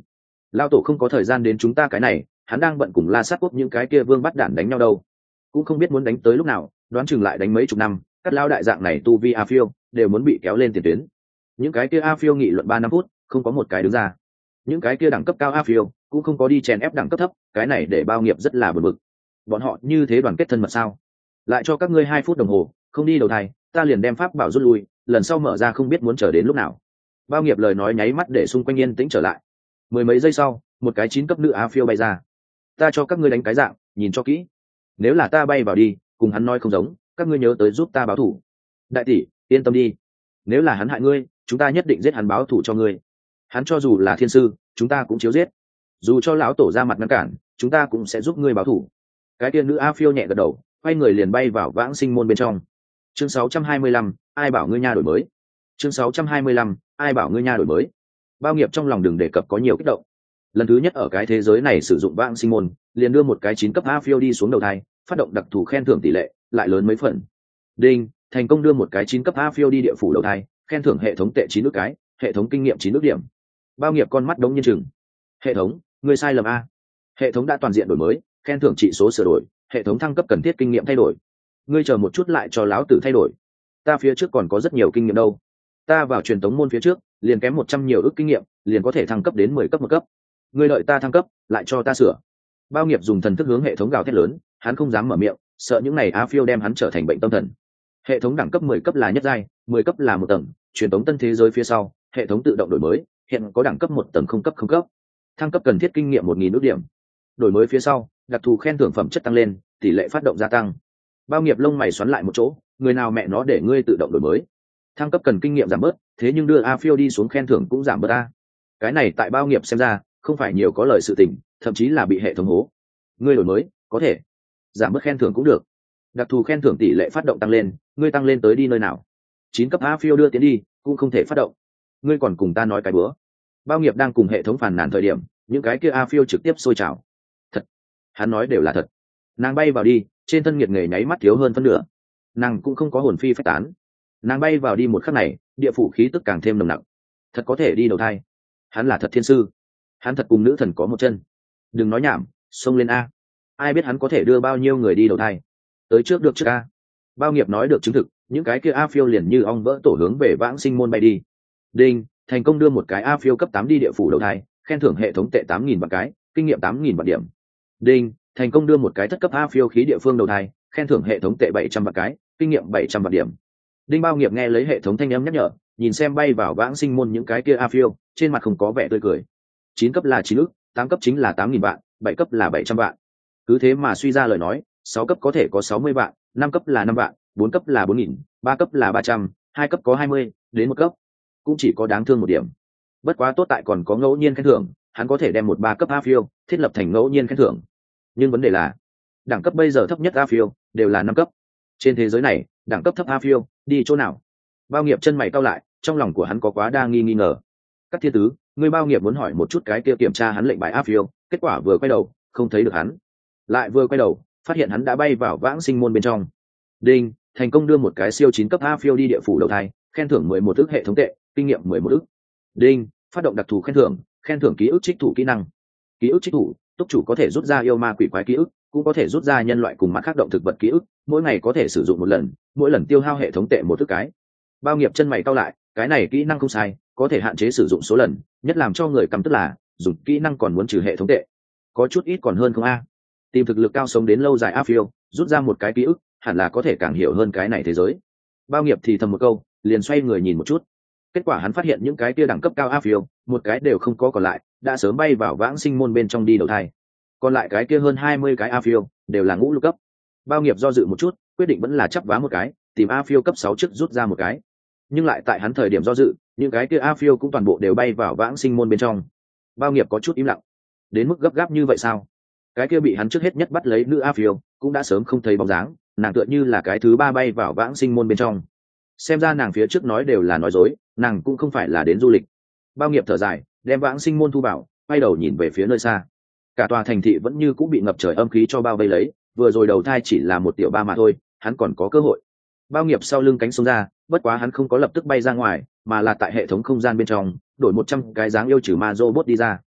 Lao tổ không có thời gian đến chúng ta cái này, hắn đang bận cùng La Sát quốc những cái kia vương bắt đản đánh nhau đâu, cũng không biết muốn đánh tới lúc nào, đoán chừng lại đánh mấy chục năm. Các lao đại dạng này tu vi a phiêu đều muốn bị kéo lên tiền tuyến. Những cái kia a phiêu nghị luận ba năm phút không có một cái đứng ra, những cái kia đẳng cấp cao a phiêu cũng không có đi chèn ép đẳng cấp thấp, cái này để Bao Nghiệp rất là bực bực. Bọn họ như thế đoàn kết thân mật sao? Lại cho các ngươi hai phút đồng hồ, không đi đầu thai ta liền đem pháp bảo rút lui, lần sau mở ra không biết muốn chờ đến lúc nào. Bao Nghiệp lời nói nháy mắt để xung quanh yên tĩnh trở lại. Mười mấy giây sau, một cái chín cấp nữ a phiêu bay ra. Ta cho các ngươi đánh cái dạng, nhìn cho kỹ. Nếu là ta bay vào đi, cùng hắn nói không giống, các ngươi nhớ tới giúp ta báo thù. Đại tỷ, yên tâm đi, nếu là hắn hại ngươi, chúng ta nhất định giết hắn báo thù cho ngươi. Hắn cho dù là thiên sư, chúng ta cũng chiếu giết. Dù cho lão tổ ra mặt ngăn cản, chúng ta cũng sẽ giúp ngươi báo thù. Cái tiên nữ a phiêu nhẹ gật đầu, quay người liền bay vào vãng sinh môn bên trong. Chương sáu trăm hai mươi lăm, ai bảo ngươi nha đổi mới. Chương sáu trăm hai mươi lăm, ai bảo ngươi nha đổi mới. Bao Nghiệp trong lòng đừng đề cập có nhiều kích động. Lần thứ nhất ở cái thế giới này sử dụng vãng sinh môn, liền đưa một cái chín cấp a phiêu đi xuống đầu thai, phát động đặc thù khen thưởng tỷ lệ lại lớn mấy phần. Đinh, thành công đưa một cái chín cấp a phiêu đi địa phủ đầu thai, khen thưởng hệ thống tệ chín nước cái, hệ thống kinh nghiệm chín nước điểm. Bao Nghiệp con mắt đống nhiên chừng. Hệ thống, ngươi sai lầm a. Hệ thống đã toàn diện đổi mới, khen thưởng trị số sửa đổi, hệ thống thăng cấp cần thiết kinh nghiệm thay đổi. Ngươi chờ một chút lại cho lão tử thay đổi. Ta phía trước còn có rất nhiều kinh nghiệm đâu. Ta vào truyền tống môn phía trước, liền kém một trăm nhiều ước kinh nghiệm, liền có thể thăng cấp đến mười cấp một cấp. Ngươi đợi ta thăng cấp, lại cho ta sửa. Bao Nghiệp dùng thần thức hướng hệ thống gào thét lớn, hắn không dám mở miệng, sợ những này á phiêu đem hắn trở thành bệnh tâm thần. Hệ thống đẳng cấp mười cấp là nhất giai, mười cấp là một tầng, truyền tống tân thế giới phía sau, hệ thống tự động đổi mới, hiện có đẳng cấp một tầng không cấp không cấp. Thăng cấp cần thiết kinh nghiệm một nghìn ước điểm. Đổi mới phía sau, đặc thù khen thưởng phẩm chất tăng lên, tỷ lệ phát động gia tăng. Bao Nghiệp lông mày xoắn lại một chỗ, người nào mẹ nó để ngươi tự động đổi mới. Thăng cấp cần kinh nghiệm giảm bớt, thế nhưng đưa a phiêu đi xuống khen thưởng cũng giảm bớt a. Cái này tại Bao Nghiệp xem ra, không phải nhiều có lời sự tình, thậm chí là bị hệ thống hố. Ngươi đổi mới, có thể giảm bớt khen thưởng cũng được. Đặc thù khen thưởng tỷ lệ phát động tăng lên, ngươi tăng lên tới đi nơi nào? Chín cấp a phiêu đưa tiến đi, cũng không thể phát động. Ngươi còn cùng ta nói cái bữa. Bao Nghiệp đang cùng hệ thống phàn nàn thời điểm, những cái kia a phiêu trực tiếp sôi trào. Thật, hắn nói đều là thật. Nàng bay vào đi, trên thân nhiệt nghề nháy mắt thiếu hơn phân nửa. Nàng cũng không có hồn phi phách tán. Nàng bay vào đi một khắc này, địa phủ khí tức càng thêm nồng nặc. Thật có thể đi đầu thai. Hắn là thật thiên sư. Hắn thật cùng nữ thần có một chân. Đừng nói nhảm, xông lên a. Ai biết hắn có thể đưa bao nhiêu người đi đầu thai. Tới trước được trước a. Bao Nghiệp nói được chứng thực, những cái kia a phiêu liền như ong vỡ tổ hướng về vãng sinh môn bay đi. Đinh, thành công đưa một cái a phiêu cấp tám đi địa phủ đầu thai, khen thưởng hệ thống tệ tám nghìn vạn cái, kinh nghiệm tám nghìn vạn điểm. Đinh, thành công đưa một cái thất cấp a phiêu khí địa phương đầu thai, khen thưởng hệ thống tệ bảy trăm vạn cái, kinh nghiệm bảy trăm vạn điểm. Đinh Bao Nghiệp nghe lấy hệ thống thanh âm nhắc nhở, nhìn xem bay vào vãng sinh môn những cái kia a phiêu, trên mặt không có vẻ tươi cười. Chín cấp là chín ức, tám cấp chính là tám nghìn vạn, bảy cấp là bảy trăm vạn. Cứ thế mà suy ra lời nói, sáu cấp có thể có sáu mươi vạn, năm cấp là năm vạn, bốn cấp là bốn nghìn, ba cấp là ba trăm, hai cấp có hai mươi, đến một cấp cũng chỉ có đáng thương một điểm. Bất quá tốt tại còn có ngẫu nhiên khen thưởng, hắn có thể đem một ba cấp a phiêu thiết lập thành ngẫu nhiên khen thưởng. Nhưng vấn đề là, đẳng cấp bây giờ thấp nhất a phiêu đều là năm cấp. Trên thế giới này, đẳng cấp thấp a phiêu đi chỗ nào? Bao Nghiệp chân mày cau lại, trong lòng của hắn có quá đa nghi nghi ngờ. Các thiên tứ, người Bao Nghiệp muốn hỏi một chút cái kia kiểm tra hắn lệnh bài a phiêu, kết quả vừa quay đầu không thấy được hắn, lại vừa quay đầu phát hiện hắn đã bay vào vãng sinh môn bên trong. Đinh, thành công đưa một cái siêu chín cấp a phiêu đi địa phủ đầu thai, khen thưởng mười một ức hệ thống tệ, kinh nghiệm mười một ức. Đinh, phát động đặc thù khen thưởng, khen thưởng ký ức trích thủ kỹ năng. Ký ức trích thủ, túc chủ có thể rút ra yêu ma quỷ quái ký ức, cũng có thể rút ra nhân loại cùng mặt khác động thực vật ký ức, mỗi ngày có thể sử dụng một lần, mỗi lần tiêu hao hệ thống tệ một ức cái. Bao Nghiệp chân mày cau lại, cái này kỹ năng không sai, có thể hạn chế sử dụng số lần, nhất làm cho người căm tức là dùng kỹ năng còn muốn trừ hệ thống tệ, có chút ít còn hơn không a? Tìm thực lực cao sống đến lâu dài a phiêu, rút ra một cái ký ức, hẳn là có thể càng hiểu hơn cái này thế giới. Bao Nghiệp thì thầm một câu, liền xoay người nhìn một chút. Kết quả hắn phát hiện những cái kia đẳng cấp cao a phiêu, một cái đều không có còn lại, đã sớm bay vào vãng sinh môn bên trong đi đầu thai. Còn lại cái kia hơn hai mươi cái a phiêu, đều là ngũ lục cấp. Bao Nghiệp do dự một chút, quyết định vẫn là chắp vá một cái, tìm a phiêu cấp sáu trước rút ra một cái. Nhưng lại tại hắn thời điểm do dự, những cái kia a phiêu cũng toàn bộ đều bay vào vãng sinh môn bên trong. Bao Nghiệp có chút im lặng. Đến mức gấp gáp như vậy sao? Cái kia bị hắn trước hết nhất bắt lấy nữ a phiêu, cũng đã sớm không thấy bóng dáng, nàng tựa như là cái thứ ba bay vào vãng sinh môn bên trong. Xem ra nàng phía trước nói đều là nói dối, nàng cũng không phải là đến du lịch. Bao Nghiệp thở dài, đem vãng sinh môn thu vào, quay đầu nhìn về phía nơi xa. Cả tòa thành thị vẫn như cũng bị ngập trời âm khí cho bao vây lấy, vừa rồi đầu thai chỉ là một tiểu ba mà thôi, hắn còn có cơ hội. Bao Nghiệp sau lưng cánh sông ra, bất quá hắn không có lập tức bay ra ngoài, mà là tại hệ thống không gian bên trong đổi một trăm cái dáng yêu trừ ma robot đi ra.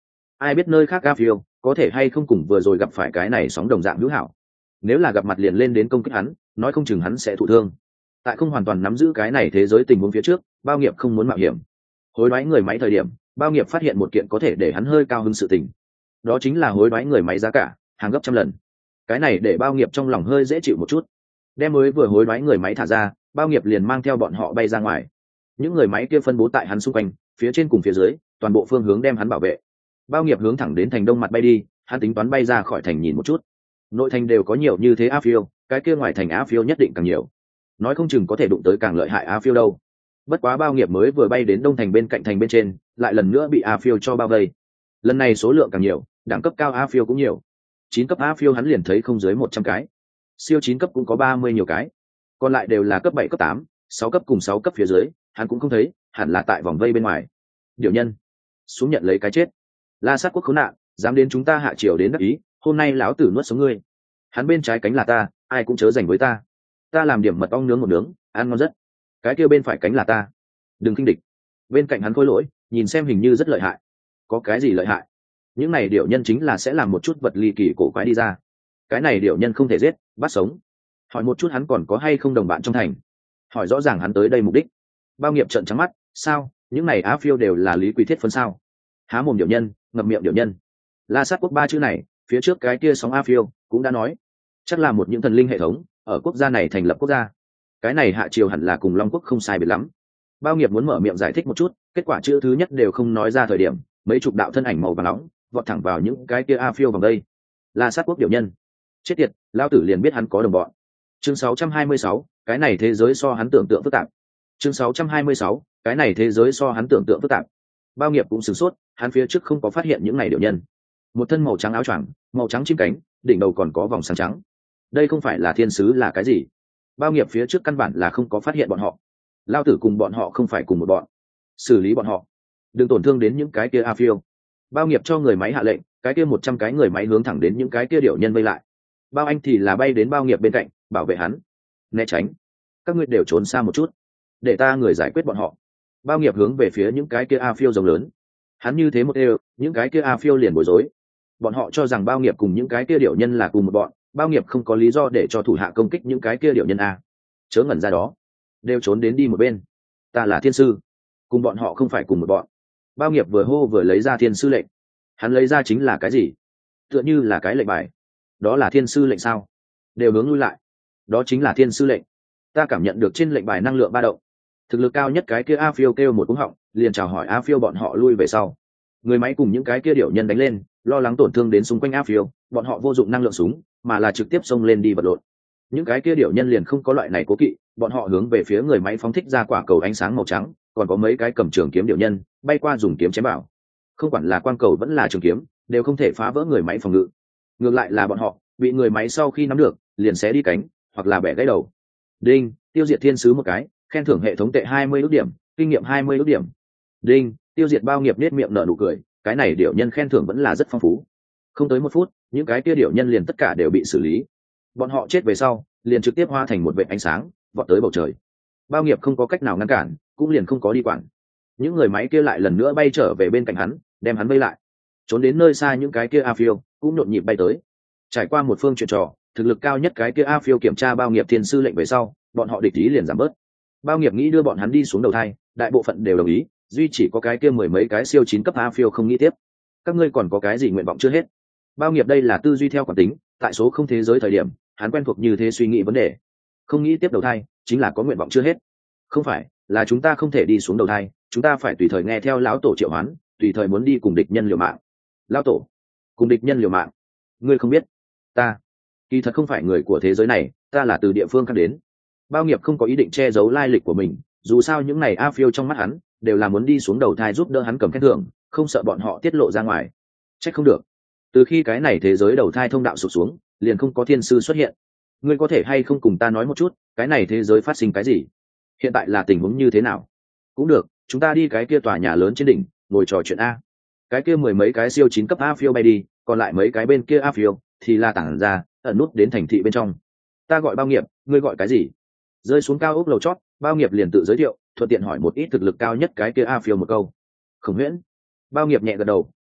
ai biết nơi khác a phiêu có thể hay không cùng vừa rồi gặp phải cái này sóng đồng dạng hữu hảo. Nếu là gặp mặt liền lên đến công kích hắn, nói không chừng hắn sẽ thụ thương. Tại không hoàn toàn nắm giữ cái này thế giới tình huống phía trước, Bao Nghiệp không muốn mạo hiểm. Hối đoái người máy thời điểm, Bao Nghiệp phát hiện một kiện có thể để hắn hơi cao hơn sự tình, đó chính là hối đoái người máy giá cả hàng gấp trăm lần. Cái này để Bao Nghiệp trong lòng hơi dễ chịu một chút. Đem mới vừa hối đoái người máy thả ra, Bao Nghiệp liền mang theo bọn họ bay ra ngoài. Những người máy kia phân bố tại hắn xung quanh, phía trên cùng phía dưới, toàn bộ phương hướng đem hắn bảo vệ. Bao Nghiệp hướng thẳng đến thành đông mặt bay đi, hắn tính toán bay ra khỏi thành nhìn một chút. Nội thành đều có nhiều như thế a phiêu, cái kia ngoài thành a phiêu nhất định càng nhiều, nói không chừng có thể đụng tới càng lợi hại a phiêu đâu. Bất quá Bao Nghiệp mới vừa bay đến đông thành bên cạnh thành bên trên, lại lần nữa bị a phiêu cho bao vây. Lần này số lượng càng nhiều, đẳng cấp cao a phiêu cũng nhiều. Chín cấp a phiêu hắn liền thấy không dưới một trăm cái, siêu chín cấp cũng có ba mươi nhiều cái, còn lại đều là cấp bảy cấp tám, sáu cấp cùng sáu cấp phía dưới, hắn cũng không thấy, hẳn là tại vòng vây bên ngoài. Điểu nhân, xuống nhận lấy cái chết. La Sát quốc khốn nạn, dám đến chúng ta hạ triều đến đắc ý, hôm nay lão tử nuốt sống ngươi. Hắn bên trái cánh là ta, ai cũng chớ giành với ta. Ta làm điểm mật ong nướng một nướng, ăn ngon rất. Cái kia bên phải cánh là ta, đừng kinh địch. Bên cạnh hắn khôi lỗi, nhìn xem hình như rất lợi hại. Có cái gì lợi hại? Những này điểu nhân chính là sẽ làm một chút vật ly kỳ cổ quái đi ra. Cái này điểu nhân không thể giết, bắt sống. Hỏi một chút hắn còn có hay không đồng bạn trong thành. Hỏi rõ ràng hắn tới đây mục đích. Bao Nghiệp trợn trắng mắt, sao? Những này á phiêu đều là Lý Quý Thiết phân sao? Há mồm điểu nhân, ngậm miệng điểu nhân. La Sát quốc ba chữ này, phía trước cái kia sóng a phiêu cũng đã nói, chắc là một những thần linh hệ thống ở quốc gia này thành lập quốc gia. Cái này hạ triều hẳn là cùng Long quốc không sai biệt lắm. Bao Nghiệp muốn mở miệng giải thích một chút, kết quả chữ thứ nhất đều không nói ra thời điểm, mấy chục đạo thân ảnh màu vàng nóng vọt thẳng vào những cái kia a phiêu vòng đây. La Sát quốc điểu nhân, chết tiệt, lao tử liền biết hắn có đồng bọn. Chương sáu trăm hai mươi sáu, cái này thế giới so hắn tưởng tượng phức tạp. Chương sáu trăm hai mươi sáu, cái này thế giới so hắn tưởng tượng phức tạp. Bao Nghiệp cũng sửng sốt, hắn phía trước không có phát hiện những này điểu nhân. Một thân màu trắng áo choàng, màu trắng chim cánh, đỉnh đầu còn có vòng sáng trắng. Đây không phải là thiên sứ là cái gì? Bao Nghiệp phía trước căn bản là không có phát hiện bọn họ. Lao tử cùng bọn họ không phải cùng một bọn, xử lý bọn họ, đừng tổn thương đến những cái kia a phiêu. Bao Nghiệp cho người máy hạ lệnh, cái kia một trăm cái người máy hướng thẳng đến những cái kia điểu nhân vây lại. Bao Anh thì là bay đến Bao Nghiệp bên cạnh, bảo vệ hắn. Né tránh, các ngươi đều trốn xa một chút, để ta người giải quyết bọn họ. Bao Nghiệp hướng về phía những cái kia a phiêu rồng lớn. Hắn như thế một đều, những cái kia a phiêu liền bối rối. Bọn họ cho rằng Bao Nghiệp cùng những cái kia điểu nhân là cùng một bọn, Bao Nghiệp không có lý do để cho thủ hạ công kích những cái kia điểu nhân a. Chớ ngẩn ra đó, đều trốn đến đi một bên. Ta là thiên sư, cùng bọn họ không phải cùng một bọn. Bao Nghiệp vừa hô vừa lấy ra thiên sư lệnh. Hắn lấy ra chính là cái gì? Tựa như là cái lệnh bài. Đó là thiên sư lệnh sao? Đều hướng lui lại. Đó chính là thiên sư lệnh. Ta cảm nhận được trên lệnh bài năng lượng ba động. Thực lực cao nhất cái kia a phiêu kêu một cú họng, liền chào hỏi a phiêu bọn họ lui về sau. Người máy cùng những cái kia điểu nhân đánh lên, lo lắng tổn thương đến xung quanh a phiêu, bọn họ vô dụng năng lượng súng, mà là trực tiếp xông lên đi vật lộn. Những cái kia điểu nhân liền không có loại này cố kỵ, bọn họ hướng về phía người máy phóng thích ra quả cầu ánh sáng màu trắng, còn có mấy cái cầm trường kiếm điểu nhân bay qua dùng kiếm chém bảo. Không quản là quang cầu vẫn là trường kiếm, đều không thể phá vỡ người máy phòng ngự. Ngược lại là bọn họ bị người máy sau khi nắm được, liền xé đi cánh, hoặc là bẻ gãy đầu. Đinh, tiêu diệt thiên sứ một cái, khen thưởng hệ thống tệ hai mươi ước điểm, kinh nghiệm hai mươi ước điểm. Đinh, tiêu diệt Bao Nghiệp nết miệng nở nụ cười, cái này điểu nhân khen thưởng vẫn là rất phong phú. Không tới một phút, những cái kia điểu nhân liền tất cả đều bị xử lý. Bọn họ chết về sau, liền trực tiếp hóa thành một vệt ánh sáng, vọt tới bầu trời. Bao Nghiệp không có cách nào ngăn cản, cũng liền không có đi quản. Những người máy kia lại lần nữa bay trở về bên cạnh hắn, đem hắn vây lại. Trốn đến nơi xa những cái kia a phiêu cũng nhộn nhịp bay tới. Trải qua một phương chuyện trò, thực lực cao nhất cái kia a phiêu kiểm tra Bao Nghiệp thiên sư lệnh về sau, bọn họ địch ý liền giảm bớt. Bao Nghiệp nghĩ đưa bọn hắn đi xuống đầu thai, đại bộ phận đều đồng ý, duy chỉ có cái kia mười mấy cái siêu chín cấp a phiêu không nghĩ tiếp. Các ngươi còn có cái gì nguyện vọng chưa hết? Bao Nghiệp đây là tư duy theo quán tính, tại số không thế giới thời điểm, hắn quen thuộc như thế suy nghĩ vấn đề. Không nghĩ tiếp đầu thai, chính là có nguyện vọng chưa hết. Không phải, là chúng ta không thể đi xuống đầu thai, chúng ta phải tùy thời nghe theo lão tổ triệu hoán, tùy thời muốn đi cùng địch nhân liều mạng. Lão tổ, cùng địch nhân liều mạng? Ngươi không biết, ta kỳ thật không phải người của thế giới này, ta là từ địa phương khác đến. Bao Nghiệp không có ý định che giấu lai lịch của mình, dù sao những này a phiêu trong mắt hắn đều là muốn đi xuống đầu thai giúp đỡ hắn cầm khen thưởng, không sợ bọn họ tiết lộ ra ngoài. Trách không được, từ khi cái này thế giới đầu thai thông đạo sụp xuống, liền không có thiên sư xuất hiện. Ngươi có thể hay không cùng ta nói một chút, cái này thế giới phát sinh cái gì, hiện tại là tình huống như thế nào? Cũng được, chúng ta đi cái kia tòa nhà lớn trên đỉnh ngồi trò chuyện a. Cái kia mười mấy cái siêu chín cấp a phiêu bay đi, còn lại mấy cái bên kia a phiêu thì la tản ra ẩn nút đến thành thị bên trong. Ta gọi Bao Nghiệp, ngươi gọi cái gì? Rơi xuống cao ốc lầu chót, Bao Nghiệp liền tự giới thiệu, thuận tiện hỏi một ít thực lực cao nhất cái kia a phiêu một câu. Khổng Huyễn. Bao Nghiệp nhẹ gật đầu,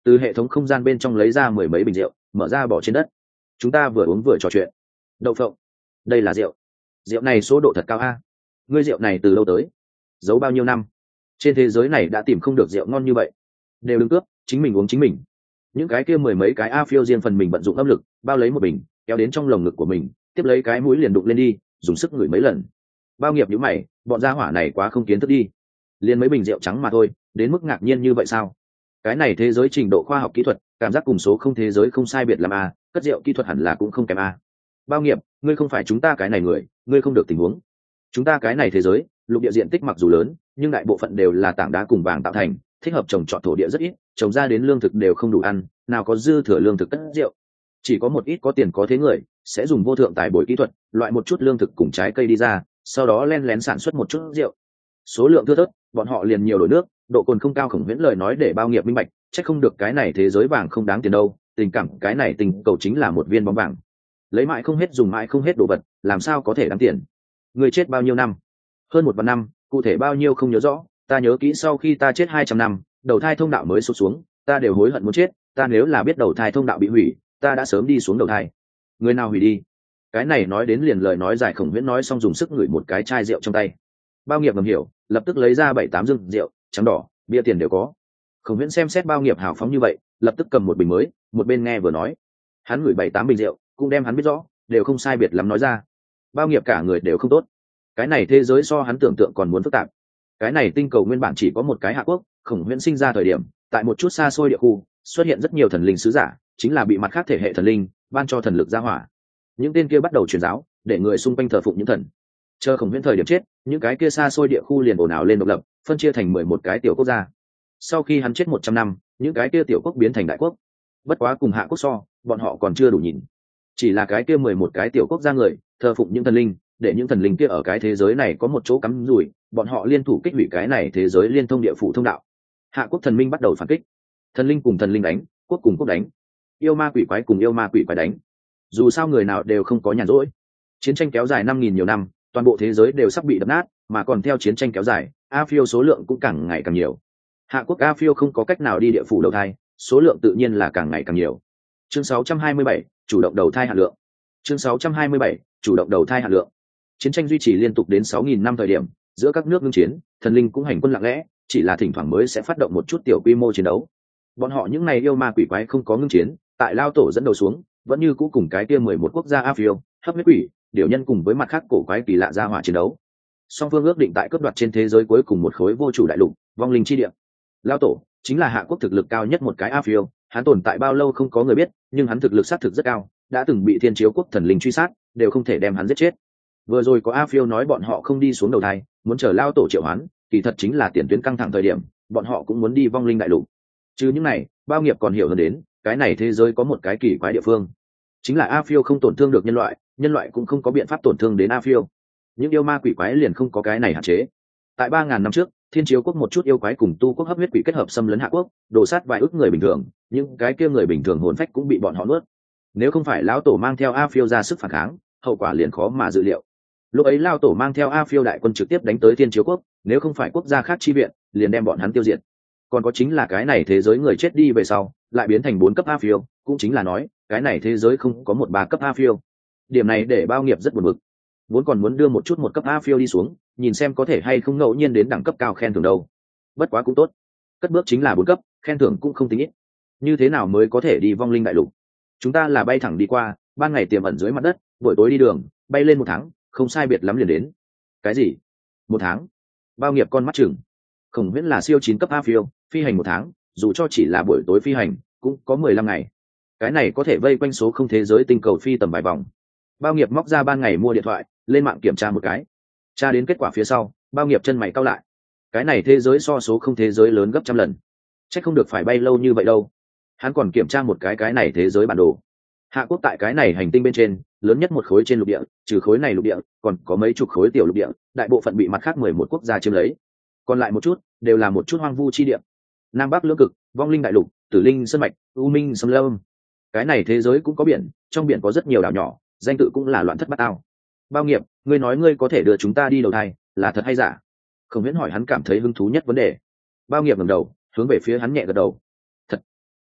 từ hệ thống không gian bên trong lấy ra mười mấy bình rượu, mở ra bỏ trên đất. Chúng ta vừa uống vừa trò chuyện. Đậu phộng, đây là rượu. Rượu này số độ thật cao a. Ngươi rượu này từ lâu tới? Giấu bao nhiêu năm? Trên thế giới này đã tìm không được rượu ngon như vậy. Đều đừng cướp, chính mình uống chính mình. Những cái kia mười mấy cái a phiêu riêng phần mình vận dụng âm lực, bao lấy một bình, kéo đến trong lồng ngực của mình, tiếp lấy cái mũi liền đụng lên đi, dùng sức ngửi mấy lần. Bao nghiệp nhíu mày, bọn gia hỏa này quá không kiến thức đi. Liên mấy bình rượu trắng mà thôi, đến mức ngạc nhiên như vậy sao? Cái này thế giới trình độ khoa học kỹ thuật, cảm giác cùng số không thế giới không sai biệt làm a, cất rượu kỹ thuật hẳn là cũng không kém a. Bao nghiệp, ngươi không phải chúng ta cái này người, ngươi không được tình huống. Chúng ta cái này thế giới, lục địa diện tích mặc dù lớn, nhưng đại bộ phận đều là tảng đá cùng vàng tạo thành, thích hợp trồng trọt thổ địa rất ít, trồng ra đến lương thực đều không đủ ăn, nào có dư thừa lương thực cất rượu. Chỉ có một ít có tiền có thế người sẽ dùng vô thượng tài bồi kỹ thuật, loại một chút lương thực cùng trái cây đi ra, sau đó len lén sản xuất một chút rượu. Số lượng thưa thớt, bọn họ liền nhiều đổi nước, độ cồn không cao. Khổng Viễn lời nói để Bao Nghiệp minh bạch, chắc không được cái này thế giới vàng không đáng tiền đâu, tình cảm cái này tình cầu chính là một viên bóng vàng. Lấy mãi không hết dùng mãi không hết đồ vật, làm sao có thể đáng tiền? Người chết bao nhiêu năm? Hơn một vạn năm, cụ thể bao nhiêu không nhớ rõ, ta nhớ kỹ sau khi ta chết hai trăm năm, đầu thai thông đạo mới sụt xuống, ta đều hối hận muốn chết, ta nếu là biết đầu thai thông đạo bị hủy, ta đã sớm đi xuống đầu thai. Người nào hủy đi? Cái này nói đến liền lời nói dài. Khổng Viễn nói xong dùng sức ngửi một cái chai rượu trong tay. Bao Nghiệp ngầm hiểu, lập tức lấy ra bảy tám rừng rượu trắng đỏ, bia tiền đều có. Khổng Viễn xem xét Bao Nghiệp hào phóng như vậy, lập tức cầm một bình mới, một bên nghe vừa nói. Hắn ngửi bảy tám bình rượu, cũng đem hắn biết rõ, đều không sai biệt lắm nói ra. Bao Nghiệp cả người đều không tốt. Cái này thế giới so hắn tưởng tượng còn muốn phức tạp. Cái này tinh cầu nguyên bản chỉ có một cái hạ quốc. Khổng Viễn sinh ra thời điểm, tại một chút xa xôi địa khu xuất hiện rất nhiều thần linh sứ giả, chính là bị mặt khác thể hệ thần linh ban cho thần lực ra hỏa. Những tên kia bắt đầu truyền giáo, để người xung quanh thờ phụng những thần. Chờ Khổng Viễn thời điểm chết, những cái kia xa xôi địa khu liền ồn ào lên độc lập, phân chia thành mười một cái tiểu quốc gia. Sau khi hắn chết một trăm năm, những cái kia tiểu quốc biến thành đại quốc. Bất quá cùng hạ quốc so, bọn họ còn chưa đủ nhìn. Chỉ là cái kia mười một cái tiểu quốc gia người thờ phụng những thần linh, để những thần linh kia ở cái thế giới này có một chỗ cắm rủi, bọn họ liên thủ kích hủy cái này thế giới liên thông địa phủ thông đạo. Hạ quốc thần minh bắt đầu phản kích, thần linh cùng thần linh đánh, quốc cùng quốc đánh, yêu ma quỷ quái cùng yêu ma quỷ quái đánh. Dù sao người nào đều không có nhàn rỗi. Chiến tranh kéo dài năm nghìn nhiều năm, toàn bộ thế giới đều sắp bị đập nát, mà còn theo chiến tranh kéo dài, a phiêu số lượng cũng càng ngày càng nhiều. Hạ quốc a phiêu không có cách nào đi địa phủ đầu thai, số lượng tự nhiên là càng ngày càng nhiều. Chương sáu trăm hai mươi bảy, chủ động đầu thai hạn lượng. Chương sáu trăm hai mươi bảy, chủ động đầu thai hạn lượng. Chiến tranh duy trì liên tục đến sáu nghìn năm thời điểm, giữa các nước ngưng chiến, thần linh cũng hành quân lặng lẽ, chỉ là thỉnh thoảng mới sẽ phát động một chút tiểu quy mô chiến đấu. Bọn họ những này yêu ma quỷ quái không có ngưng chiến, tại lao tổ dẫn đầu xuống, vẫn như cũ cùng cái kia mười một quốc gia a phiêu, hấp huyết quỷ, điều nhân cùng với mặt khác cổ quái kỳ lạ ra hỏa chiến đấu. Song phương ước định tại cướp đoạt trên thế giới cuối cùng một khối vô chủ đại lục, vong linh chi địa. Lao tổ chính là hạ quốc thực lực cao nhất một cái a phiêu, hắn tồn tại bao lâu không có người biết, nhưng hắn thực lực xác thực rất cao, đã từng bị thiên chiếu quốc thần linh truy sát, đều không thể đem hắn giết chết. Vừa rồi có a phiêu nói bọn họ không đi xuống đầu thai, muốn chờ lao tổ triệu hoán, kỳ thật chính là tiền tuyến căng thẳng thời điểm, bọn họ cũng muốn đi vong linh đại lục. Chứ những này, Bao Nghiệp còn hiểu hơn đến, cái này thế giới có một cái kỳ quái địa phương, chính là a phiêu không tổn thương được nhân loại, nhân loại cũng không có biện pháp tổn thương đến a phiêu. Những yêu ma quỷ quái liền không có cái này hạn chế. Tại ba ngàn năm trước, thiên chiếu quốc một chút yêu quái cùng tu quốc hấp huyết quỷ kết hợp xâm lấn hạ quốc, đổ sát vài ức người bình thường, những cái kia người bình thường hồn phách cũng bị bọn họ nuốt. Nếu không phải lão tổ mang theo a phiêu ra sức phản kháng, hậu quả liền khó mà dự liệu. Lúc ấy lao tổ mang theo a phiêu đại quân trực tiếp đánh tới thiên chiếu quốc, nếu không phải quốc gia khác chi viện, liền đem bọn hắn tiêu diệt. Còn có chính là cái này thế giới người chết đi về sau lại biến thành bốn cấp a phiêu, cũng chính là nói cái này thế giới không có một ba cấp a phiêu. Điểm này để Bao Nghiệp rất buồn bực, vốn còn muốn đưa một chút một cấp a phiêu đi xuống, nhìn xem có thể hay không ngẫu nhiên đến đẳng cấp cao khen thưởng đâu. Bất quá cũng tốt, cất bước chính là bốn cấp, khen thưởng cũng không tính ít. Như thế nào mới có thể đi vong linh đại lục? Chúng ta là bay thẳng đi qua, ban ngày tiềm ẩn dưới mặt đất, buổi tối đi đường, bay lên một tháng, không sai biệt lắm liền đến. Cái gì? Một tháng? Bao Nghiệp con mắt chừng. Khổng Viễn là siêu chín cấp a phiêu, phi hành một tháng, dù cho chỉ là buổi tối phi hành, cũng có mười lăm ngày. Cái này có thể vây quanh số không thế giới tinh cầu phi tầm vài vòng. Bao Nghiệp móc ra ban ngày mua điện thoại, lên mạng kiểm tra một cái. Tra đến kết quả phía sau, Bao Nghiệp chân mày cau lại. Cái này thế giới so số không thế giới lớn gấp trăm lần. Chắc không được phải bay lâu như vậy đâu. Hắn còn kiểm tra một cái cái này thế giới bản đồ. Hạ quốc tại cái này hành tinh bên trên, lớn nhất một khối trên lục địa, trừ khối này lục địa, còn có mấy chục khối tiểu lục địa, đại bộ phận bị mặt khác mười một quốc gia chiếm lấy. Còn lại một chút, đều là một chút hoang vu chi địa. Nam Bắc lưỡng cực, vong linh đại lục, tử linh sơn mạch, u minh sâm lâm. Cái này thế giới cũng có biển, trong biển có rất nhiều đảo nhỏ, danh tự cũng là loạn thất bát ao. Bao Nghiệp, ngươi nói ngươi có thể đưa chúng ta đi đầu thai, là thật hay giả? Khổng Viễn hỏi hắn cảm thấy hứng thú nhất vấn đề. Bao Nghiệp ngẩng đầu, hướng về phía hắn nhẹ gật đầu. Thật.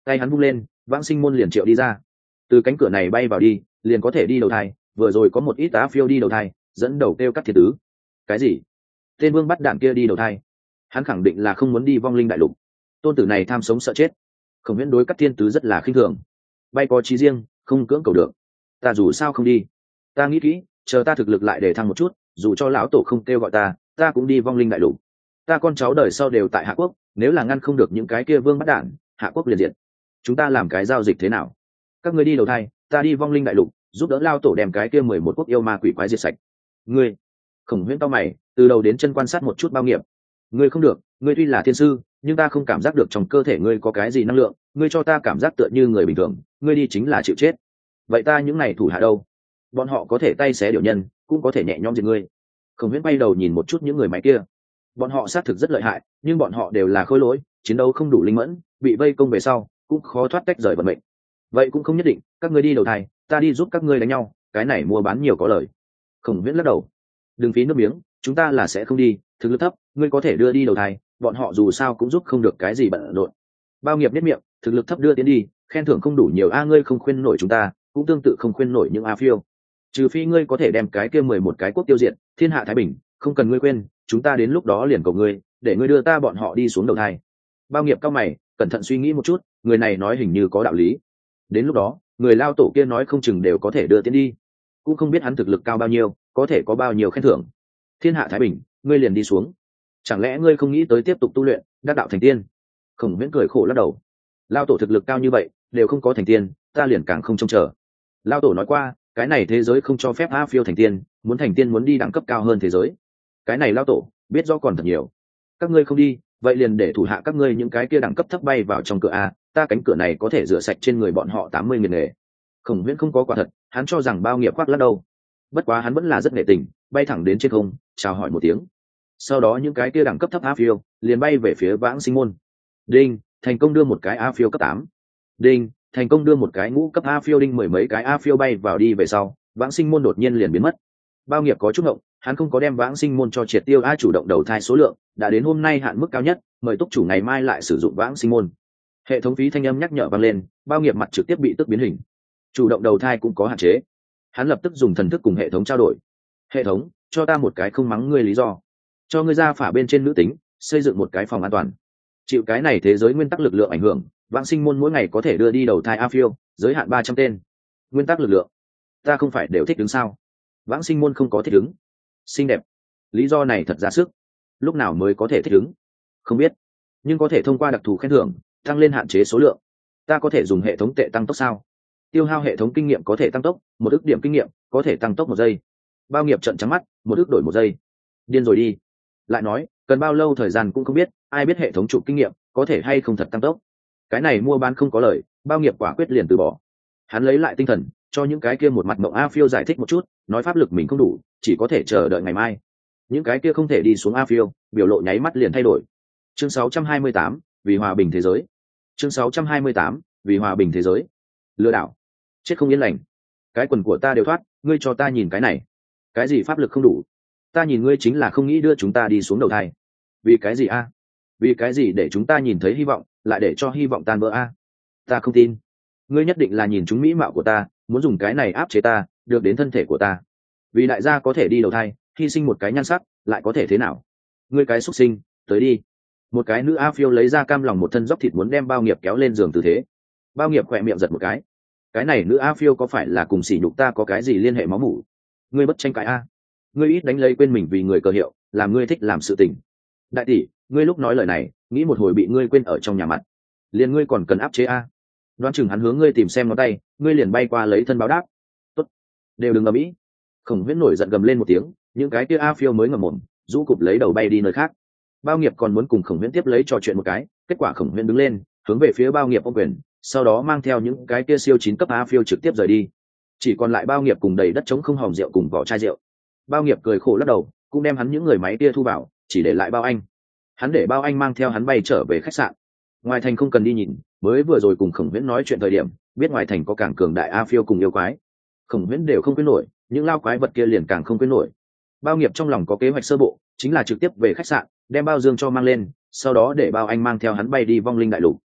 tay hắn vung lên, vãng sinh môn liền triệu đi ra. Từ cánh cửa này bay vào đi liền có thể đi đầu thai, vừa rồi có một ít á phiêu đi đầu thai dẫn đầu kêu Cắt Thiên Tứ. Cái gì? Tên vương bắt đạn kia đi đầu thai? Hắn khẳng định là không muốn đi vong linh đại lục. Tôn tử này tham sống sợ chết. Khổng Viễn đối Cắt Thiên Tứ rất là khinh thường. Bay có chí riêng, không cưỡng cầu được. Ta dù sao không đi. Ta nghĩ kỹ, chờ ta thực lực lại để thăng một chút, dù cho lão tổ không kêu gọi ta, ta cũng đi vong linh đại lục. Ta con cháu đời sau đều tại Hạ Quốc, nếu là ngăn không được những cái kia vương bắt đạn, Hạ Quốc liền diệt. Chúng ta làm cái giao dịch thế nào? Các ngươi đi đầu thai, ta đi vong linh đại lục, giúp đỡ lao tổ đem cái kia mười một quốc yêu ma quỷ quái diệt sạch. Ngươi, Khổng Huyễn to mày, từ đầu đến chân quan sát một chút Bao Nghiệp. Ngươi không được, ngươi tuy là thiên sư, nhưng ta không cảm giác được trong cơ thể ngươi có cái gì năng lượng, ngươi cho ta cảm giác tựa như người bình thường, ngươi đi chính là chịu chết. Vậy ta những này thủ hạ đâu? Bọn họ có thể tay xé điều nhân, cũng có thể nhẹ nhõm diệt ngươi. Khổng Huyễn bay đầu nhìn một chút những người máy kia. Bọn họ xác thực rất lợi hại, nhưng bọn họ đều là khôi lỗi, chiến đấu không đủ linh mẫn, bị vây công về sau cũng khó thoát tách rời vận mệnh. Vậy cũng không nhất định, các ngươi đi đầu thai, ta đi giúp các ngươi đánh nhau, cái này mua bán nhiều có lời. Khổng Viễn lắc đầu. Đừng phí nước miếng, chúng ta là sẽ không đi, thực lực thấp, ngươi có thể đưa đi đầu thai, bọn họ dù sao cũng giúp không được cái gì bận rộn. Bao Nghiệp biết miệng, thực lực thấp đưa tiến đi, khen thưởng không đủ nhiều a, ngươi không khuyên nổi chúng ta, cũng tương tự không khuyên nổi những a phiêu. Trừ phi ngươi có thể đem cái kia mười một cái quốc tiêu diệt, thiên hạ thái bình, không cần ngươi quên, chúng ta đến lúc đó liền cầu ngươi, để ngươi đưa ta bọn họ đi xuống đầu thai. Bao Nghiệp cao mày, cẩn thận suy nghĩ một chút, người này nói hình như có đạo lý. Đến lúc đó, người lao tổ kia nói không chừng đều có thể đưa tiến đi, cũng không biết hắn thực lực cao bao nhiêu, có thể có bao nhiêu khen thưởng. Thiên hạ thái bình, ngươi liền đi xuống. Chẳng lẽ ngươi không nghĩ tới tiếp tục tu luyện, đắc đạo thành tiên? Khổng Viễn cười khổ lắc đầu. Lao tổ thực lực cao như vậy, đều không có thành tiên, ta liền càng không trông chờ. Lao tổ nói qua, cái này thế giới không cho phép a phiêu thành tiên, muốn thành tiên muốn đi đẳng cấp cao hơn thế giới. Cái này lao tổ biết rõ còn thật nhiều. Các ngươi không đi, vậy liền để thủ hạ các ngươi những cái kia đẳng cấp thấp bay vào trong cửa a, ta cánh cửa này có thể rửa sạch trên người bọn họ tám mươi nghìn nghề. Khổng Viễn không có quả thật, hắn cho rằng Bao Nghiệp khoác lác đâu. Bất quá hắn vẫn là rất nghệ tình, bay thẳng đến trên không, chào hỏi một tiếng. Sau đó những cái kia đẳng cấp thấp a phiêu liền bay về phía vãng sinh môn. Đinh, thành công đưa một cái a phiêu cấp tám. Đinh, thành công đưa một cái ngũ cấp a phiêu. Đinh, mười mấy cái a phiêu bay vào đi về sau, vãng sinh môn đột nhiên liền biến mất. Bao Nghiệp có chút ngộng, hắn không có đem vãng sinh môn cho triệt tiêu a chủ động đầu thai số lượng đã đến hôm nay hạn mức cao nhất, mời túc chủ ngày mai lại sử dụng vãng sinh môn. Hệ thống phí thanh âm nhắc nhở vang lên, Bao Nghiệp mặt trực tiếp bị tức biến hình. Chủ động đầu thai cũng có hạn chế. Hắn lập tức dùng thần thức cùng hệ thống trao đổi. Hệ thống, cho ta một cái không mắng ngươi lý do, cho ngươi ra phả bên trên nữ tính, xây dựng một cái phòng an toàn. Chịu cái này thế giới nguyên tắc lực lượng ảnh hưởng, vãng sinh môn mỗi ngày có thể đưa đi đầu thai a phiêu, giới hạn ba trăm tên. Nguyên tắc lực lượng, ta không phải đều thích đứng sao? Vãng sinh môn không có thích ứng. Xinh đẹp, lý do này thật ra sức. Lúc nào mới có thể thích ứng? Không biết, nhưng có thể thông qua đặc thù khen thưởng tăng lên hạn chế số lượng. Ta có thể dùng hệ thống tệ tăng tốc sao? Tiêu hao hệ thống kinh nghiệm có thể tăng tốc, một ức điểm kinh nghiệm có thể tăng tốc một giây. Bao Nghiệp trợn trắng mắt, một ức đổi một giây, điên rồi đi. Lại nói, cần bao lâu thời gian cũng không biết, ai biết hệ thống chụp kinh nghiệm có thể hay không thật tăng tốc. Cái này mua bán không có lời, Bao Nghiệp quả quyết liền từ bỏ. Hắn lấy lại tinh thần, cho những cái kia một mặt mộng a phiêu giải thích một chút, nói pháp lực mình không đủ, chỉ có thể chờ đợi ngày mai. Những cái kia không thể đi xuống a phiêu, biểu lộ nháy mắt liền thay đổi. Chương sáu trăm hai mươi tám, vì hòa bình thế giới. Chương sáu trăm hai mươi tám, vì hòa bình thế giới. Lừa đảo, chết không yên lành. Cái quần của ta đều thoát, ngươi cho ta nhìn cái này. Cái gì pháp lực không đủ? Ta nhìn ngươi chính là không nghĩ đưa chúng ta đi xuống đầu thai. Vì cái gì a? Vì cái gì để chúng ta nhìn thấy hy vọng, lại để cho hy vọng tan vỡ a? Ta không tin. Ngươi nhất định là nhìn chúng mỹ mạo của ta, muốn dùng cái này áp chế ta, được đến thân thể của ta. Vì đại gia có thể đi đầu thai, hy sinh một cái nhan sắc, lại có thể thế nào? Ngươi cái xuất sinh, tới đi. Một cái nữ a phiêu lấy ra cam lòng một thân dốc thịt muốn đem Bao Nghiệp kéo lên giường tư thế. Bao Nghiệp khỏe miệng giật một cái. Cái này nữ a phiêu có phải là cùng sỉ nhục ta có cái gì liên hệ máu mủ? Ngươi bất tranh cãi a? Ngươi ít đánh lấy quên mình vì người cờ hiệu, làm ngươi thích làm sự tình. Đại tỷ, ngươi lúc nói lời này, nghĩ một hồi bị ngươi quên ở trong nhà mặt, liền ngươi còn cần áp chế a? Đoán chừng hắn hướng ngươi tìm xem ngón tay, ngươi liền bay qua lấy thân báo đáp. Tốt, đều đừng ầm ĩ. Khổng Viễn nổi giận gầm lên một tiếng, những cái kia a phiêu mới ngậm mồm, rũ cụp lấy đầu bay đi nơi khác. Bao Nghiệp còn muốn cùng Khổng Viễn tiếp lấy trò chuyện một cái, kết quả Khổng Viễn đứng lên, hướng về phía Bao Nghiệp ôm quyền, sau đó mang theo những cái kia siêu chín cấp a phiêu trực tiếp rời đi. Chỉ còn lại Bao Nghiệp cùng đầy đất trống không hòm rượu cùng vỏ chai rượu. Bao Nghiệp cười khổ lắc đầu, cũng đem hắn những người máy kia thu vào, chỉ để lại Bao Anh. Hắn để Bao Anh mang theo hắn bay trở về khách sạn. Ngoài thành không cần đi nhìn, mới vừa rồi cùng Khổng Viễn nói chuyện thời điểm, biết ngoài thành có càng cường đại a phiêu cùng yêu quái. Khổng Viễn đều không quên nổi, những lao quái vật kia liền càng không quên nổi. Bao Nghiệp trong lòng có kế hoạch sơ bộ, chính là trực tiếp về khách sạn, đem Bao Dương cho mang lên, sau đó để Bao Anh mang theo hắn bay đi vong linh đại lục.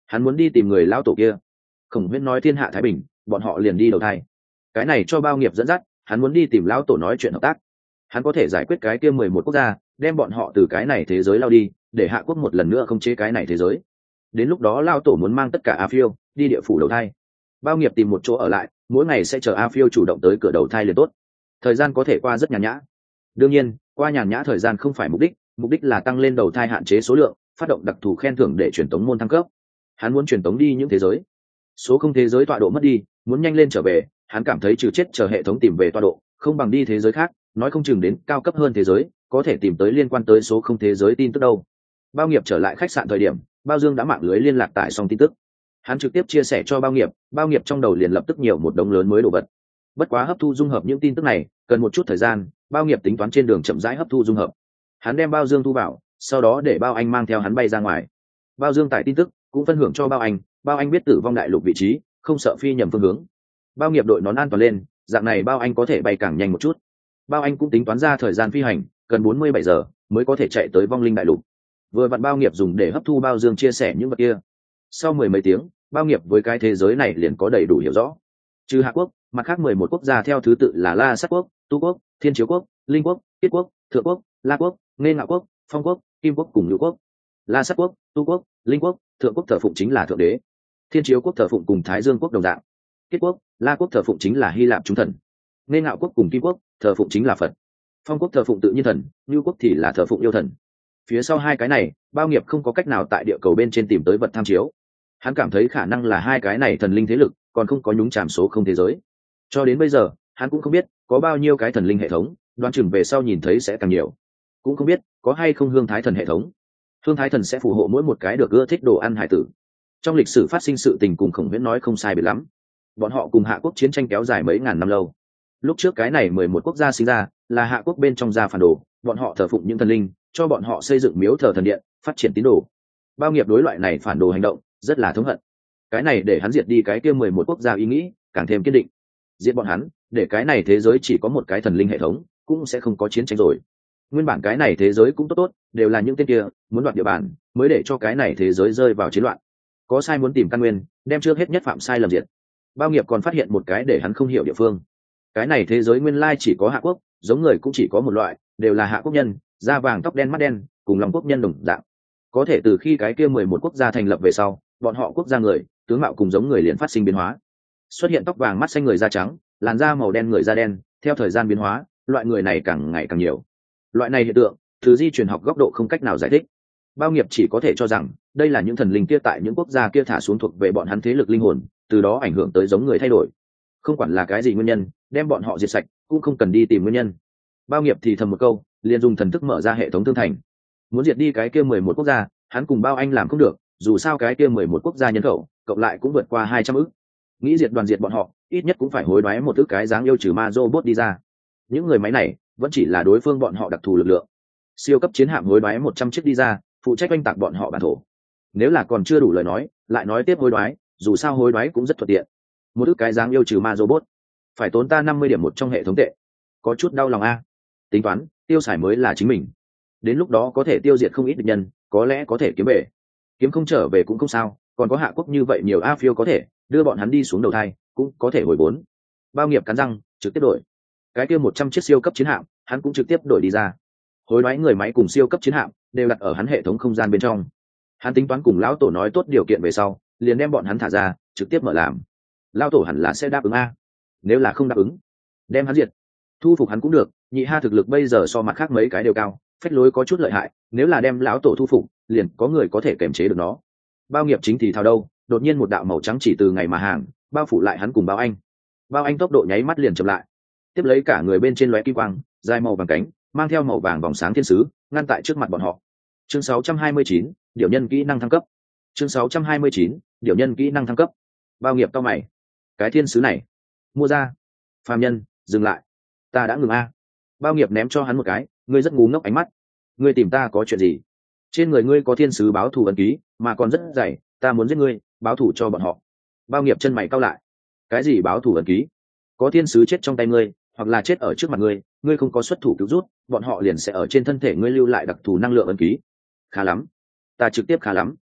hắn muốn đi tìm người lão tổ kia. Khổng Huyễn nói thiên hạ thái bình, bọn họ liền đi đầu thai. Cái này cho Bao Nghiệp dẫn dắt, hắn muốn đi tìm lão tổ nói chuyện hợp tác. Hắn có thể giải quyết cái kia mười một quốc gia, đem bọn họ từ cái này thế giới lao đi, để Hạ Quốc một lần nữa không chế cái này thế giới. Đến lúc đó lão tổ muốn mang tất cả A Phiêu đi địa phủ đầu thai. Bao Nghiệp tìm một chỗ ở lại, mỗi ngày sẽ chờ A Phiêu chủ động tới cửa đầu thai liền tốt. Thời gian có thể qua rất nhàn nhã. Đương nhiên, qua nhàn nhã thời gian không phải mục đích, mục đích là tăng lên đầu thai hạn chế số lượng, phát động đặc thù khen thưởng để truyền tống môn thăng cấp. Hắn muốn truyền tống đi những thế giới số không thế giới tọa độ mất đi, muốn nhanh lên trở về. Hắn cảm thấy trừ chết chờ hệ thống tìm về tọa độ, không bằng đi thế giới khác, nói không chừng đến cao cấp hơn thế giới có thể tìm tới liên quan tới số không thế giới tin tức đâu. Bao Nghiệp trở lại khách sạn thời điểm, Bao Dương đã mạng lưới liên lạc tải xong tin tức. Hắn trực tiếp chia sẻ cho Bao Nghiệp, Bao Nghiệp trong đầu liền lập tức nhiều một đống lớn mới đồ vật. Bất quá hấp thu dung hợp những tin tức này cần một chút thời gian, Bao Nghiệp tính toán trên đường chậm rãi hấp thu dung hợp. Hắn đem Bao Dương thu vào, sau đó để Bao Anh mang theo hắn bay ra ngoài. Bao Dương tải tin tức cũng phân hưởng cho Bao Anh, Bao Anh biết Tử Vong Đại Lục vị trí, không sợ phi nhầm phương hướng. Bao Nghiệp đội nón an toàn lên, dạng này Bao Anh có thể bay càng nhanh một chút. Bao Anh cũng tính toán ra thời gian phi hành cần bốn mươi bảy giờ mới có thể chạy tới Vong Linh Đại Lục. Vừa vặn Bao Nghiệp dùng để hấp thu Bao Dương chia sẻ những vật kia. Sau mười mấy tiếng, Bao Nghiệp với cái thế giới này liền có đầy đủ hiểu rõ. Trừ Hạ Quốc, mặt khác mười một quốc gia theo thứ tự là La Sát Quốc, Tu Quốc, Thiên Chiếu Quốc, Linh Quốc, Tiết Quốc, Thượng Quốc, La Quốc, Nghê Ngạo Quốc, Phong Quốc, Kim Quốc cùng Ngũ Quốc. La Sát Quốc, Tu Quốc, Linh Quốc, Thượng Quốc thờ phụng chính là thượng đế. Thiên Chiếu Quốc thờ phụng cùng Thái Dương Quốc đồng dạng. Tiết Quốc, La Quốc thờ phụng chính là Hy Lạp chúng thần. Nghê Ngạo Quốc cùng Kim Quốc thờ phụng chính là Phật. Phong Quốc thờ phụng tự nhiên thần, Ngũ Quốc thì là thờ phụng yêu thần. Phía sau hai cái này, Bao Nghiệp không có cách nào tại địa cầu bên trên tìm tới vật tham chiếu. Hắn cảm thấy khả năng là hai cái này thần linh thế lực còn không có nhúng chàm số không thế giới. Cho đến bây giờ, hắn cũng không biết có bao nhiêu cái thần linh hệ thống, đoán chừng về sau nhìn thấy sẽ càng nhiều. Cũng không biết có hay không Hương Thái thần hệ thống. Hương Thái thần sẽ phù hộ mỗi một cái được ưa thích đồ ăn hải tử. Trong lịch sử phát sinh sự tình cùng Khổng Huyễn nói không sai biệt lắm. Bọn họ cùng Hạ Quốc chiến tranh kéo dài mấy ngàn năm lâu. Lúc trước cái này mười một quốc gia sinh ra, là Hạ Quốc bên trong gia phản đồ, bọn họ thờ phụng những thần linh, cho bọn họ xây dựng miếu thờ thần điện, phát triển tín đồ. Bao Nghiệp đối loại này phản đồ hành động rất là thống hận. Cái này để hắn diệt đi cái kia mười một quốc gia ý nghĩ càng thêm kiên định. Diệt bọn hắn, để cái này thế giới chỉ có một cái thần linh hệ thống, cũng sẽ không có chiến tranh rồi. Nguyên bản cái này thế giới cũng tốt tốt, đều là những tên kia muốn đoạt địa bàn, mới để cho cái này thế giới rơi vào chiến loạn. Có sai muốn tìm căn nguyên, đem trước hết nhất phạm sai lầm diệt. Bao Nghiệp còn phát hiện một cái để hắn không hiểu địa phương. Cái này thế giới nguyên lai chỉ có Hạ Quốc, giống người cũng chỉ có một loại, đều là Hạ Quốc nhân, da vàng tóc đen mắt đen, cùng lòng quốc nhân đồng dạng. Có thể từ khi cái kia mười một quốc gia thành lập về sau, bọn họ quốc gia người, tướng mạo cùng giống người liền phát sinh biến hóa. Xuất hiện tóc vàng mắt xanh người da trắng, làn da màu đen người da đen, theo thời gian biến hóa, loại người này càng ngày càng nhiều. Loại này hiện tượng, từ di truyền học góc độ không cách nào giải thích. Bao Nghiệp chỉ có thể cho rằng, đây là những thần linh kia tại những quốc gia kia thả xuống thuộc về bọn hắn thế lực linh hồn, từ đó ảnh hưởng tới giống người thay đổi. Không quản là cái gì nguyên nhân, đem bọn họ diệt sạch, cũng không cần đi tìm nguyên nhân. Bao Nghiệp thì thầm một câu, liền dùng thần thức mở ra hệ thống thương thành. Muốn diệt đi cái kia mười một quốc gia, hắn cùng Bao Anh làm không được, dù sao cái kia mười một quốc gia nhân khẩu, cộng lại cũng vượt qua hai trăm ức. Nghĩ diệt đoàn diệt bọn họ, ít nhất cũng phải hối đoái một thứ cái dáng yêu trừ ma robot đi ra. Những người máy này vẫn chỉ là đối phương bọn họ đặc thù lực lượng. Siêu cấp chiến hạm hối đoái một trăm chiếc đi ra, phụ trách oanh tạc bọn họ bản thổ. Nếu là còn chưa đủ lời nói, lại nói tiếp hối đoái, dù sao hối đoái cũng rất thuận tiện. Một thứ cái dáng yêu trừ ma robot, phải tốn ta năm mươi điểm một trong hệ thống tệ. Có chút đau lòng a. Tính toán, tiêu xài mới là chính mình. Đến lúc đó có thể tiêu diệt không ít địch nhân, có lẽ có thể kiếm về. Kiếm không trở về cũng không sao, còn có Hạ Quốc như vậy nhiều A Phiêu có thể đưa bọn hắn đi xuống đầu thai, cũng có thể hồi vốn. Bao Nghiệp cắn răng trực tiếp đổi. Cái kia một trăm chiếc siêu cấp chiến hạm, hắn cũng trực tiếp đổi đi ra. Hối đoái người máy cùng siêu cấp chiến hạm đều đặt ở hắn hệ thống không gian bên trong. Hắn tính toán cùng lão tổ nói tốt điều kiện về sau, liền đem bọn hắn thả ra, trực tiếp mở làm. Lão tổ hẳn là sẽ đáp ứng a. Nếu là không đáp ứng, đem hắn diệt. Thu phục hắn cũng được, nhị ha thực lực bây giờ so mặt khác mấy cái đều cao, phách lối có chút lợi hại, nếu là đem lão tổ thu phục, liền có người có thể kiềm chế được nó. Bao Nghiệp chính thì thao đâu, đột nhiên một đạo màu trắng chỉ từ ngày mà hàng, bao phủ lại hắn cùng Bao Anh. Bao Anh tốc độ nháy mắt liền chậm lại, tiếp lấy cả người bên trên lóe kim quang, dài màu vàng cánh, mang theo màu vàng vòng sáng thiên sứ, ngăn tại trước mặt bọn họ. Chương sáu trăm hai mươi chín, điều nhân kỹ năng thăng cấp. Chương sáu trăm hai mươi chín, điều nhân kỹ năng thăng cấp. Bao Nghiệp cau mày, cái thiên sứ này, mua ra. Phàm nhân, dừng lại, ta đã ngừng a. Bao Nghiệp ném cho hắn một cái, ngươi rất ngu ngốc ánh mắt. Ngươi tìm ta có chuyện gì? Trên người ngươi có thiên sứ báo thù ấn ký, mà còn rất dày, ta muốn giết ngươi, báo thù cho bọn họ. Bao Nghiệp chân mày cau lại, cái gì báo thù ấn ký? Có thiên sứ chết trong tay ngươi, hoặc là chết ở trước mặt ngươi, ngươi không có xuất thủ cứu rút, bọn họ liền sẽ ở trên thân thể ngươi lưu lại đặc thù năng lượng ấn ký. Khá lắm, ta trực tiếp khá lắm.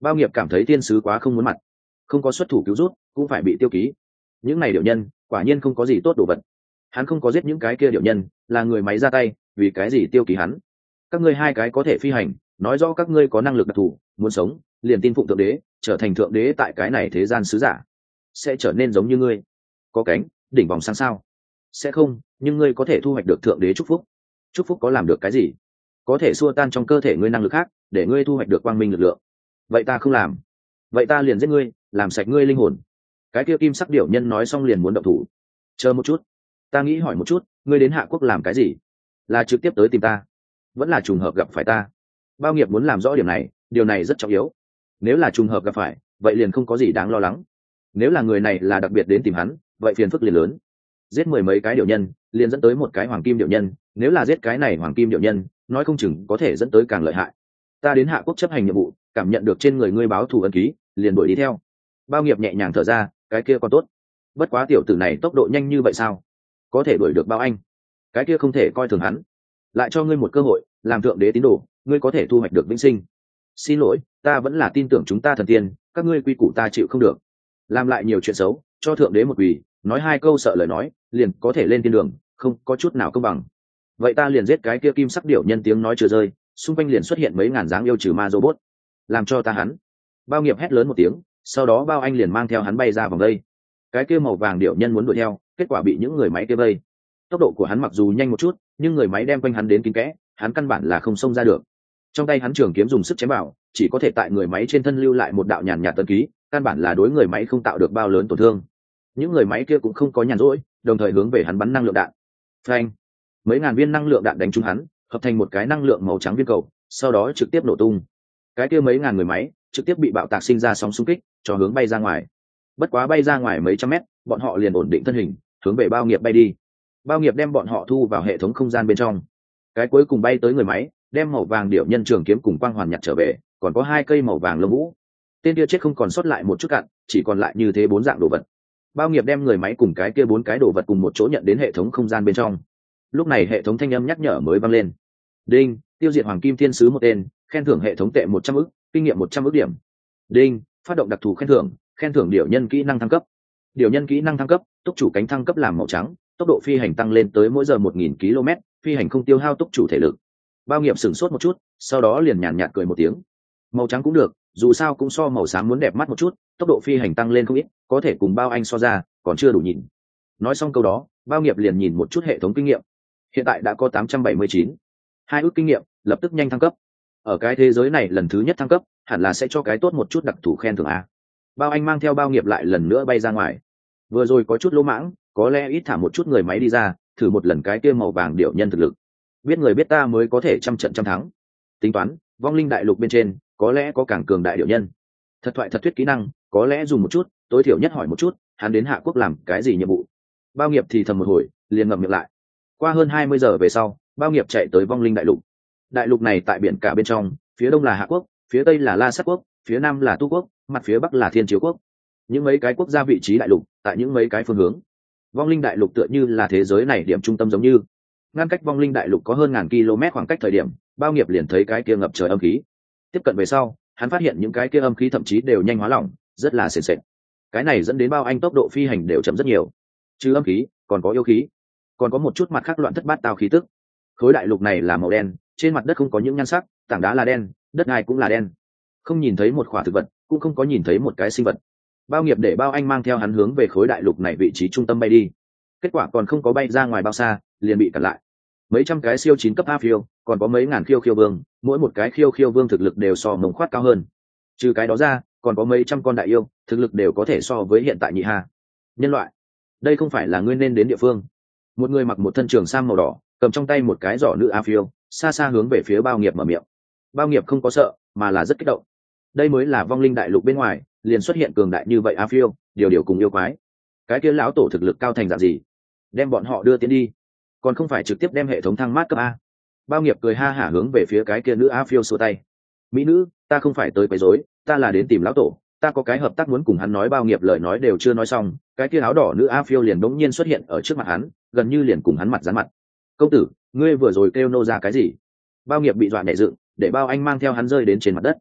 Bao nghiệp cảm thấy thiên sứ quá không muốn mặt, không có xuất thủ cứu rút cũng phải bị tiêu ký. Những này điệu nhân quả nhiên không có gì tốt đồ vật. Hắn không có giết những cái kia điệu nhân, là người máy ra tay, vì cái gì tiêu ký hắn? Các ngươi hai cái có thể phi hành, nói rõ các ngươi có năng lực đặc thù, muốn sống liền tin phụng thượng đế, trở thành thượng đế tại cái này thế gian sứ giả, sẽ trở nên giống như ngươi, có cánh đỉnh vòng sang sao? Sẽ không, nhưng ngươi có thể thu hoạch được thượng đế chúc phúc. Chúc phúc có làm được cái gì? Có thể xua tan trong cơ thể ngươi năng lực khác, để ngươi thu hoạch được quang minh lực lượng. Vậy ta không làm, vậy ta liền giết ngươi, làm sạch ngươi linh hồn. Cái kia kim sắc điểu nhân nói xong liền muốn động thủ. Chờ một chút, ta nghĩ hỏi một chút, ngươi đến Hạ Quốc làm cái gì? Là trực tiếp tới tìm ta, vẫn là trùng hợp gặp phải ta? Bao nghiệp muốn làm rõ điểm này, điều này rất trọng yếu. Nếu là trùng hợp gặp phải, vậy liền không có gì đáng lo lắng. Nếu là người này là đặc biệt đến tìm hắn, vậy phiền phức liền lớn. Giết mười mấy cái điểu nhân, liền dẫn tới một cái hoàng kim điểu nhân. Nếu là giết cái này hoàng kim điểu nhân, nói không chừng có thể dẫn tới càng lợi hại. Ta đến Hạ Quốc chấp hành nhiệm vụ, cảm nhận được trên người ngươi báo thù ân ký, liền đuổi đi theo. Bao nghiệp nhẹ nhàng thở ra, cái kia còn tốt. Bất quá tiểu tử này tốc độ nhanh như vậy sao? Có thể đuổi được Bao Anh? Cái kia không thể coi thường hắn. Lại cho ngươi một cơ hội, làm thượng đế tín đồ, ngươi có thể thu hoạch được vĩnh sinh. Xin lỗi, ta vẫn là tin tưởng chúng ta thần tiên, các ngươi quy củ ta chịu không được. Làm lại nhiều chuyện xấu, cho thượng đế một quỳ, nói hai câu sợ lời nói, liền có thể lên thiên đường, không có chút nào công bằng. Vậy ta liền giết cái kia kim sắc điểu nhân. Tiếng nói chưa rơi, xung quanh liền xuất hiện mấy ngàn dáng yêu trừ ma robot. Làm cho ta hắn. Bao nghiệp hét lớn một tiếng, sau đó Bao Anh liền mang theo hắn bay ra vòng đây. Cái kia màu vàng điểu nhân muốn đuổi theo, kết quả bị những người máy kia vây. Tốc độ của hắn mặc dù nhanh một chút, nhưng người máy đem quanh hắn đến kín kẽ, hắn căn bản là không xông ra được. Trong tay hắn trường kiếm dùng sức chém vào, chỉ có thể tại người máy trên thân lưu lại một đạo nhàn nhạt tấn ký, căn bản là đối người máy không tạo được bao lớn tổn thương. Những người máy kia cũng không có nhàn rỗi, đồng thời hướng về hắn bắn năng lượng đạn. Phanh! Mấy ngàn viên năng lượng đạn đánh trúng hắn, hợp thành một cái năng lượng màu trắng viên cầu, sau đó trực tiếp nổ tung. Cái kia mấy ngàn người máy trực tiếp bị bạo tạc sinh ra sóng xung kích, cho hướng bay ra ngoài. Bất quá bay ra ngoài mấy trăm mét, bọn họ liền ổn định thân hình, hướng về Bao nghiệp bay đi. Bao nghiệp đem bọn họ thu vào hệ thống không gian bên trong. Cái cuối cùng bay tới người máy, đem màu vàng điểu nhân trường kiếm cùng quang hoàn nhặt trở về, còn có hai cây màu vàng lông vũ. Tên kia chết không còn sót lại một chút cạn, chỉ còn lại như thế bốn dạng đồ vật. Bao nghiệp đem người máy cùng cái kia bốn cái đồ vật cùng một chỗ nhận đến hệ thống không gian bên trong. Lúc này hệ thống thanh âm nhắc nhở mới vang lên. Đinh, tiêu diệt hoàng kim thiên sứ một tên, khen thưởng hệ thống tệ một trăm ức, kinh nghiệm một trăm ức điểm. Đinh, phát động đặc thù khen thưởng, khen thưởng điểu nhân kỹ năng thăng cấp. Điểu nhân kỹ năng thăng cấp, túc chủ cánh thăng cấp làm màu trắng, tốc độ phi hành tăng lên tới mỗi giờ một nghìn ki lô mét, phi hành không tiêu hao túc chủ thể lực. Bao nghiệp sửng sốt một chút, sau đó liền nhàn nhạt cười một tiếng. Màu trắng cũng được, dù sao cũng so màu xám muốn đẹp mắt một chút, tốc độ phi hành tăng lên không ít, có thể cùng Bao Anh so ra, còn chưa đủ nhìn. Nói xong câu đó, Bao nghiệp liền nhìn một chút hệ thống kinh nghiệm. Hiện tại đã có tám trăm bảy mươi chín, hai ước kinh nghiệm, lập tức nhanh thăng cấp. Ở cái thế giới này lần thứ nhất thăng cấp, hẳn là sẽ cho cái tốt một chút đặc thù khen thưởng a. Bao Anh mang theo Bao nghiệp lại lần nữa bay ra ngoài. Vừa rồi có chút lỗ mãng, có lẽ ít thả một chút người máy đi ra, thử một lần cái kia màu vàng điểu nhân thực lực. Biết người biết ta mới có thể trăm trận trăm thắng. Tính toán, vong linh đại lục bên trên, có lẽ có càng cường đại điểu nhân. Thật thoại thật thuyết kỹ năng, có lẽ dùng một chút, tối thiểu nhất hỏi một chút, hắn đến Hạ Quốc làm cái gì nhiệm vụ. Bao nghiệp thì thầm một hồi, liền ngậm miệng lại. Qua hơn hai mươi giờ về sau, Bao nghiệp chạy tới vong linh đại lục. Đại lục này tại biển cả bên trong, phía đông là Hạ Quốc, phía tây là La Sát Quốc, phía nam là Tu Quốc, mặt phía bắc là Thiên Chiếu Quốc. Những mấy cái quốc gia vị trí đại lục, tại những mấy cái phương hướng. Vong linh đại lục tựa như là thế giới này điểm trung tâm giống như. Ngăn cách vong linh đại lục có hơn ngàn km khoảng cách thời điểm, Bao nghiệp liền thấy cái kia ngập trời âm khí. Tiếp cận về sau, hắn phát hiện những cái kia âm khí thậm chí đều nhanh hóa lỏng, rất là sền sệt. Cái này dẫn đến Bao Anh tốc độ phi hành đều chậm rất nhiều. Trừ âm khí, còn có yêu khí, còn có một chút mặt khác loạn thất bát tao khí tức. Khối đại lục này là màu đen, trên mặt đất không có những nhan sắc, tảng đá là đen, đất đai cũng là đen. Không nhìn thấy một khỏa thực vật, cũng không có nhìn thấy một cái sinh vật. Bao nghiệp để Bao Anh mang theo hắn hướng về khối đại lục này vị trí trung tâm bay đi. Kết quả còn không có bay ra ngoài bao xa, liền bị cản lại. Mấy trăm cái siêu chín cấp a phiêu, còn có mấy ngàn khiêu khiêu vương, mỗi một cái khiêu khiêu vương thực lực đều so mông khoát cao hơn. Trừ cái đó ra, còn có mấy trăm con đại yêu, thực lực đều có thể so với hiện tại nhị hà. Nhân loại, đây không phải là ngươi nên đến địa phương. Một người mặc một thân trường sam màu đỏ, cầm trong tay một cái giỏ nữ a phiêu, xa xa hướng về phía Bao nghiệp mở miệng. Bao nghiệp không có sợ, mà là rất kích động. Đây mới là vong linh đại lục bên ngoài, liền xuất hiện cường đại như vậy a phiêu, điều điều cùng yêu quái. Cái kia lão tổ thực lực cao thành dạng gì? Đem bọn họ đưa tiến đi, còn không phải trực tiếp đem hệ thống thăng mát cấp a. Bao nghiệp cười ha hả hướng về phía cái kia nữ a phiêu xua tay. Mỹ nữ, ta không phải tới quấy rối, ta là đến tìm lão tổ, ta có cái hợp tác muốn cùng hắn nói. Bao nghiệp lời nói đều chưa nói xong, cái kia áo đỏ nữ a phiêu liền đống nhiên xuất hiện ở trước mặt hắn, gần như liền cùng hắn mặt dán mặt. Công tử, ngươi vừa rồi kêu nô ra cái gì? Bao nghiệp bị dọa nhảy dựng, để Bao Anh mang theo hắn rơi đến trên mặt đất.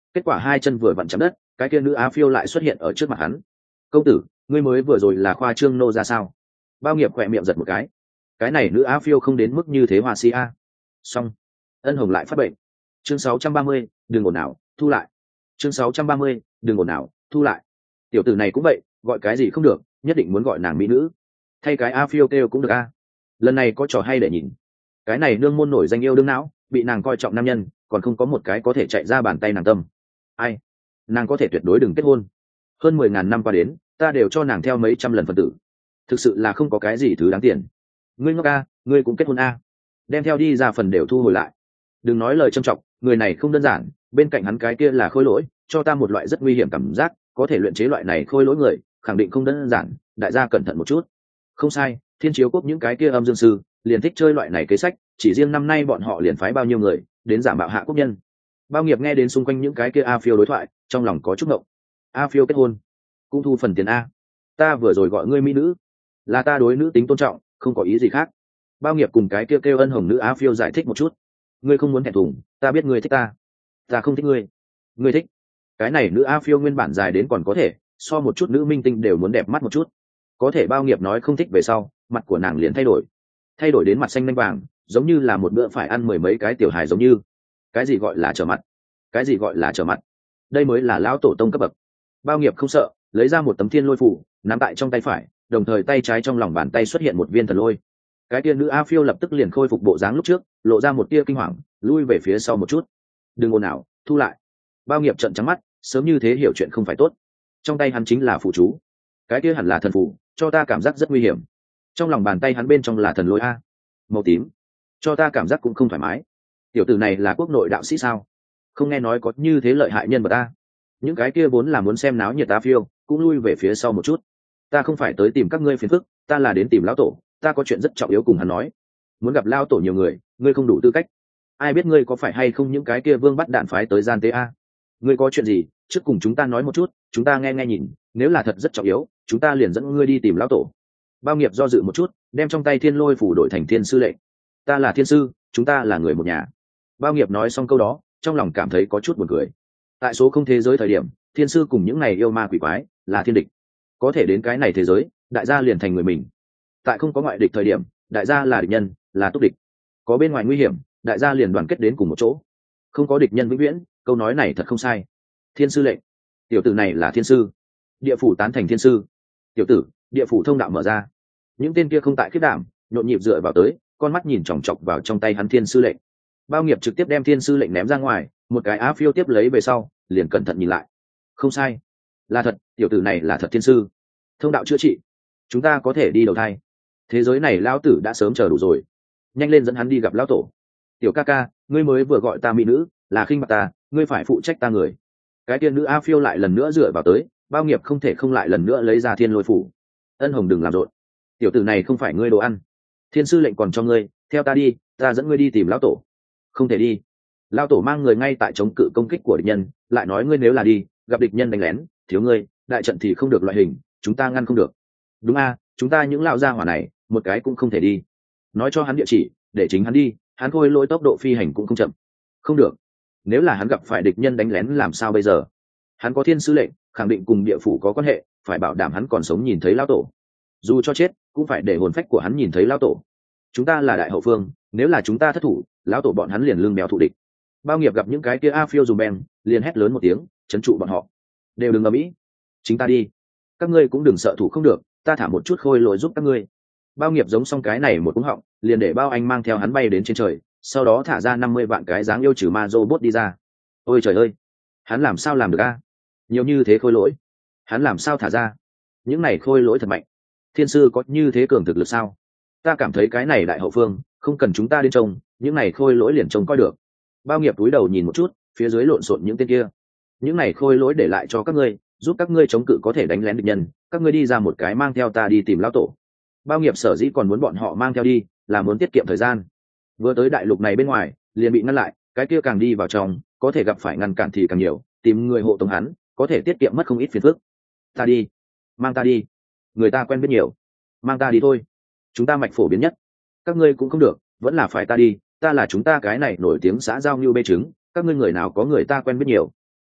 kết quả hai chân vừa vặn chạm đất, cái kia nữ á phiêu lại xuất hiện ở trước mặt hắn. Công tử, ngươi mới vừa rồi là khoa trương nô ra sao? Bao nghiệp khỏe miệng giật một cái. Cái này nữ á phiêu không đến mức như thế hoa si a. Xong, ân hồng lại phát bệnh. Chương sáu trăm ba mươi, đừng ồn ào, thu lại. Chương sáu trăm ba mươi, đừng ồn ào, thu lại. Tiểu tử này cũng vậy, gọi cái gì không được, nhất định muốn gọi nàng mỹ nữ. Thay cái a phiêu kêu cũng được a. Lần này có trò hay để nhìn. Cái này nương môn nổi danh yêu đương não, bị nàng coi trọng nam nhân, còn không có một cái có thể chạy ra bàn tay nàng tâm. Ai? Nàng có thể tuyệt đối đừng kết hôn. Hơn mười ngàn năm qua đến, ta đều cho nàng theo mấy trăm lần phần tử. Thực sự là không có cái gì thứ đáng tiền. Ngươi ngốc a, ngươi cũng kết hôn a. Đem theo đi ra phần đều thu hồi lại. Đừng nói lời trâm trọng, người này không đơn giản, bên cạnh hắn cái kia là khôi lỗi, cho ta một loại rất nguy hiểm cảm giác, có thể luyện chế loại này khôi lỗi người, khẳng định không đơn giản, đại gia cẩn thận một chút. Không sai, Thiên Chiếu Quốc những cái kia âm dương sư, liền thích chơi loại này kế sách, chỉ riêng năm nay bọn họ liền phái bao nhiêu người đến giả mạo hạ quốc nhân. Bao nghiệp nghe đến xung quanh những cái kia a phiêu đối thoại, trong lòng có chút ngộng. A phiêu kết hôn, cũng thu phần tiền a. Ta vừa rồi gọi ngươi mỹ nữ, là ta đối nữ tính tôn trọng, không có ý gì khác. Bao nghiệp cùng cái kia kêu, kêu ân hồng nữ a phiêu giải thích một chút. Ngươi không muốn thẹn thùng, ta biết ngươi thích ta, ta không thích ngươi. Ngươi thích. Cái này nữ a phiêu nguyên bản dài đến còn có thể, so một chút nữ minh tinh đều muốn đẹp mắt một chút. Có thể bao nghiệp nói không thích về sau, mặt của nàng liền thay đổi, thay đổi đến mặt xanh lanh vàng, giống như là một bữa phải ăn mười mấy cái tiểu hài giống như. Cái gì gọi là trở mặt? Cái gì gọi là trở mặt? Đây mới là lão tổ tông cấp bậc. Bao nghiệp không sợ, lấy ra một tấm thiên lôi phủ, nắm tại trong tay phải, đồng thời tay trái trong lòng bàn tay xuất hiện một viên thần lôi. Cái tia nữ a phiêu lập tức liền khôi phục bộ dáng lúc trước, lộ ra một tia kinh hoàng, lui về phía sau một chút. Đừng ồn ào, thu lại. Bao nghiệp trợn trắng mắt, sớm như thế hiểu chuyện không phải tốt. Trong tay hắn chính là phụ chú, cái kia hẳn là thần phù, cho ta cảm giác rất nguy hiểm. Trong lòng bàn tay hắn bên trong là thần lôi a, màu tím, cho ta cảm giác cũng không thoải mái. Tiểu tử này là quốc nội đạo sĩ sao? Không nghe nói có như thế lợi hại nhân vật ta. Những cái kia vốn là muốn xem náo nhiệt a phiêu, cũng lui về phía sau một chút. Ta không phải tới tìm các ngươi phiền phức, ta là đến tìm lão tổ, ta có chuyện rất trọng yếu cùng hắn nói. Muốn gặp lão tổ nhiều người, ngươi không đủ tư cách. Ai biết ngươi có phải hay không những cái kia vương bắt đạn phái tới gian tế a? Ngươi có chuyện gì, trước cùng chúng ta nói một chút, chúng ta nghe nghe nhìn, nếu là thật rất trọng yếu, chúng ta liền dẫn ngươi đi tìm lão tổ. Bao nghiệp do dự một chút, đem trong tay thiên lôi phủ đổi thành thiên sư lệnh. Ta là thiên sư, chúng ta là người một nhà. Bao nghiệp nói xong câu đó, trong lòng cảm thấy có chút buồn cười. Tại số không thế giới thời điểm, thiên sư cùng những này yêu ma quỷ quái là thiên địch, có thể đến cái này thế giới, đại gia liền thành người mình. Tại không có ngoại địch thời điểm, đại gia là địch nhân, là túc địch. Có bên ngoài nguy hiểm, đại gia liền đoàn kết đến cùng một chỗ. Không có địch nhân vĩnh viễn, câu nói này thật không sai. Thiên sư lệnh, tiểu tử này là thiên sư. Địa phủ tán thành thiên sư. Tiểu tử, địa phủ thông đạo mở ra. Những tên kia không tại khiết đảm, nhộn nhịp dựa vào tới, con mắt nhìn chòng chọc vào trong tay hắn thiên sư lệnh. Bao nghiệp trực tiếp đem thiên sư lệnh ném ra ngoài, một cái á phiêu tiếp lấy về sau, liền cẩn thận nhìn lại. Không sai, là thật, tiểu tử này là thật thiên sư. Thông đạo chữa trị, chúng ta có thể đi đầu thai. Thế giới này lão tử đã sớm chờ đủ rồi, nhanh lên dẫn hắn đi gặp lão tổ. Tiểu ca ca, ngươi mới vừa gọi ta mỹ nữ, là khinh bạc ta, ngươi phải phụ trách ta người. Cái tiên nữ a phiêu lại lần nữa dựa vào tới, bao nghiệp không thể không lại lần nữa lấy ra thiên lôi phủ. Ân hồng đừng làm rộn, tiểu tử này không phải ngươi đồ ăn. Thiên sư lệnh còn cho ngươi, theo ta đi, ta dẫn ngươi đi tìm lão tổ. Không thể đi, lão tổ mang người ngay tại chống cự công kích của địch nhân, lại nói ngươi nếu là đi, gặp địch nhân đánh lén, thiếu ngươi, đại trận thì không được loại hình, chúng ta ngăn không được. Đúng a, chúng ta những lão gia hỏa này, một cái cũng không thể đi. Nói cho hắn địa chỉ, để chính hắn đi, hắn khôi lỗi tốc độ phi hành cũng không chậm. Không được, nếu là hắn gặp phải địch nhân đánh lén làm sao bây giờ? Hắn có thiên sư lệnh, khẳng định cùng địa phủ có quan hệ, phải bảo đảm hắn còn sống nhìn thấy lão tổ. Dù cho chết, cũng phải để hồn phách của hắn nhìn thấy lão tổ. Chúng ta là đại hậu phương, nếu là chúng ta thất thủ, lão tổ bọn hắn liền lương béo thù địch. Bao nghiệp gặp những cái kia a phiêu dùng beng, liền hét lớn một tiếng, trấn trụ bọn họ. Đều đừng ầm ĩ, chính ta đi. Các ngươi cũng đừng sợ thủ không được, ta thả một chút khôi lỗi giúp các ngươi. Bao nghiệp giống xong cái này một cú họng, liền để bao anh mang theo hắn bay đến trên trời, sau đó thả ra năm mươi vạn cái dáng yêu trừ ma robot đi ra. Ôi trời ơi, hắn làm sao làm được a? Nhiều như thế khôi lỗi, hắn làm sao thả ra? Những này khôi lỗi thật mạnh. Thiên sư có như thế cường thực lực sao? Ta cảm thấy cái này đại hậu phương, không cần chúng ta đến trông, những này khôi lỗi liền trông coi được. Bao nghiệp túi đầu nhìn một chút, phía dưới lộn xộn những tên kia. Những này khôi lỗi để lại cho các ngươi, giúp các ngươi chống cự có thể đánh lén địch nhân, các ngươi đi ra một cái mang theo ta đi tìm lão tổ. Bao nghiệp sở dĩ còn muốn bọn họ mang theo đi, là muốn tiết kiệm thời gian. Vừa tới đại lục này bên ngoài, liền bị ngăn lại, cái kia càng đi vào trong, có thể gặp phải ngăn cản thì càng nhiều, tìm người hộ tống hắn, có thể tiết kiệm mất không ít phiền phức. Ta đi, mang ta đi, người ta quen biết nhiều, mang ta đi thôi. Chúng ta mạch phổ biến nhất, các ngươi cũng không được, vẫn là phải ta đi, ta là chúng ta cái này nổi tiếng xã giao như bê trứng, các ngươi người nào có người ta quen biết nhiều.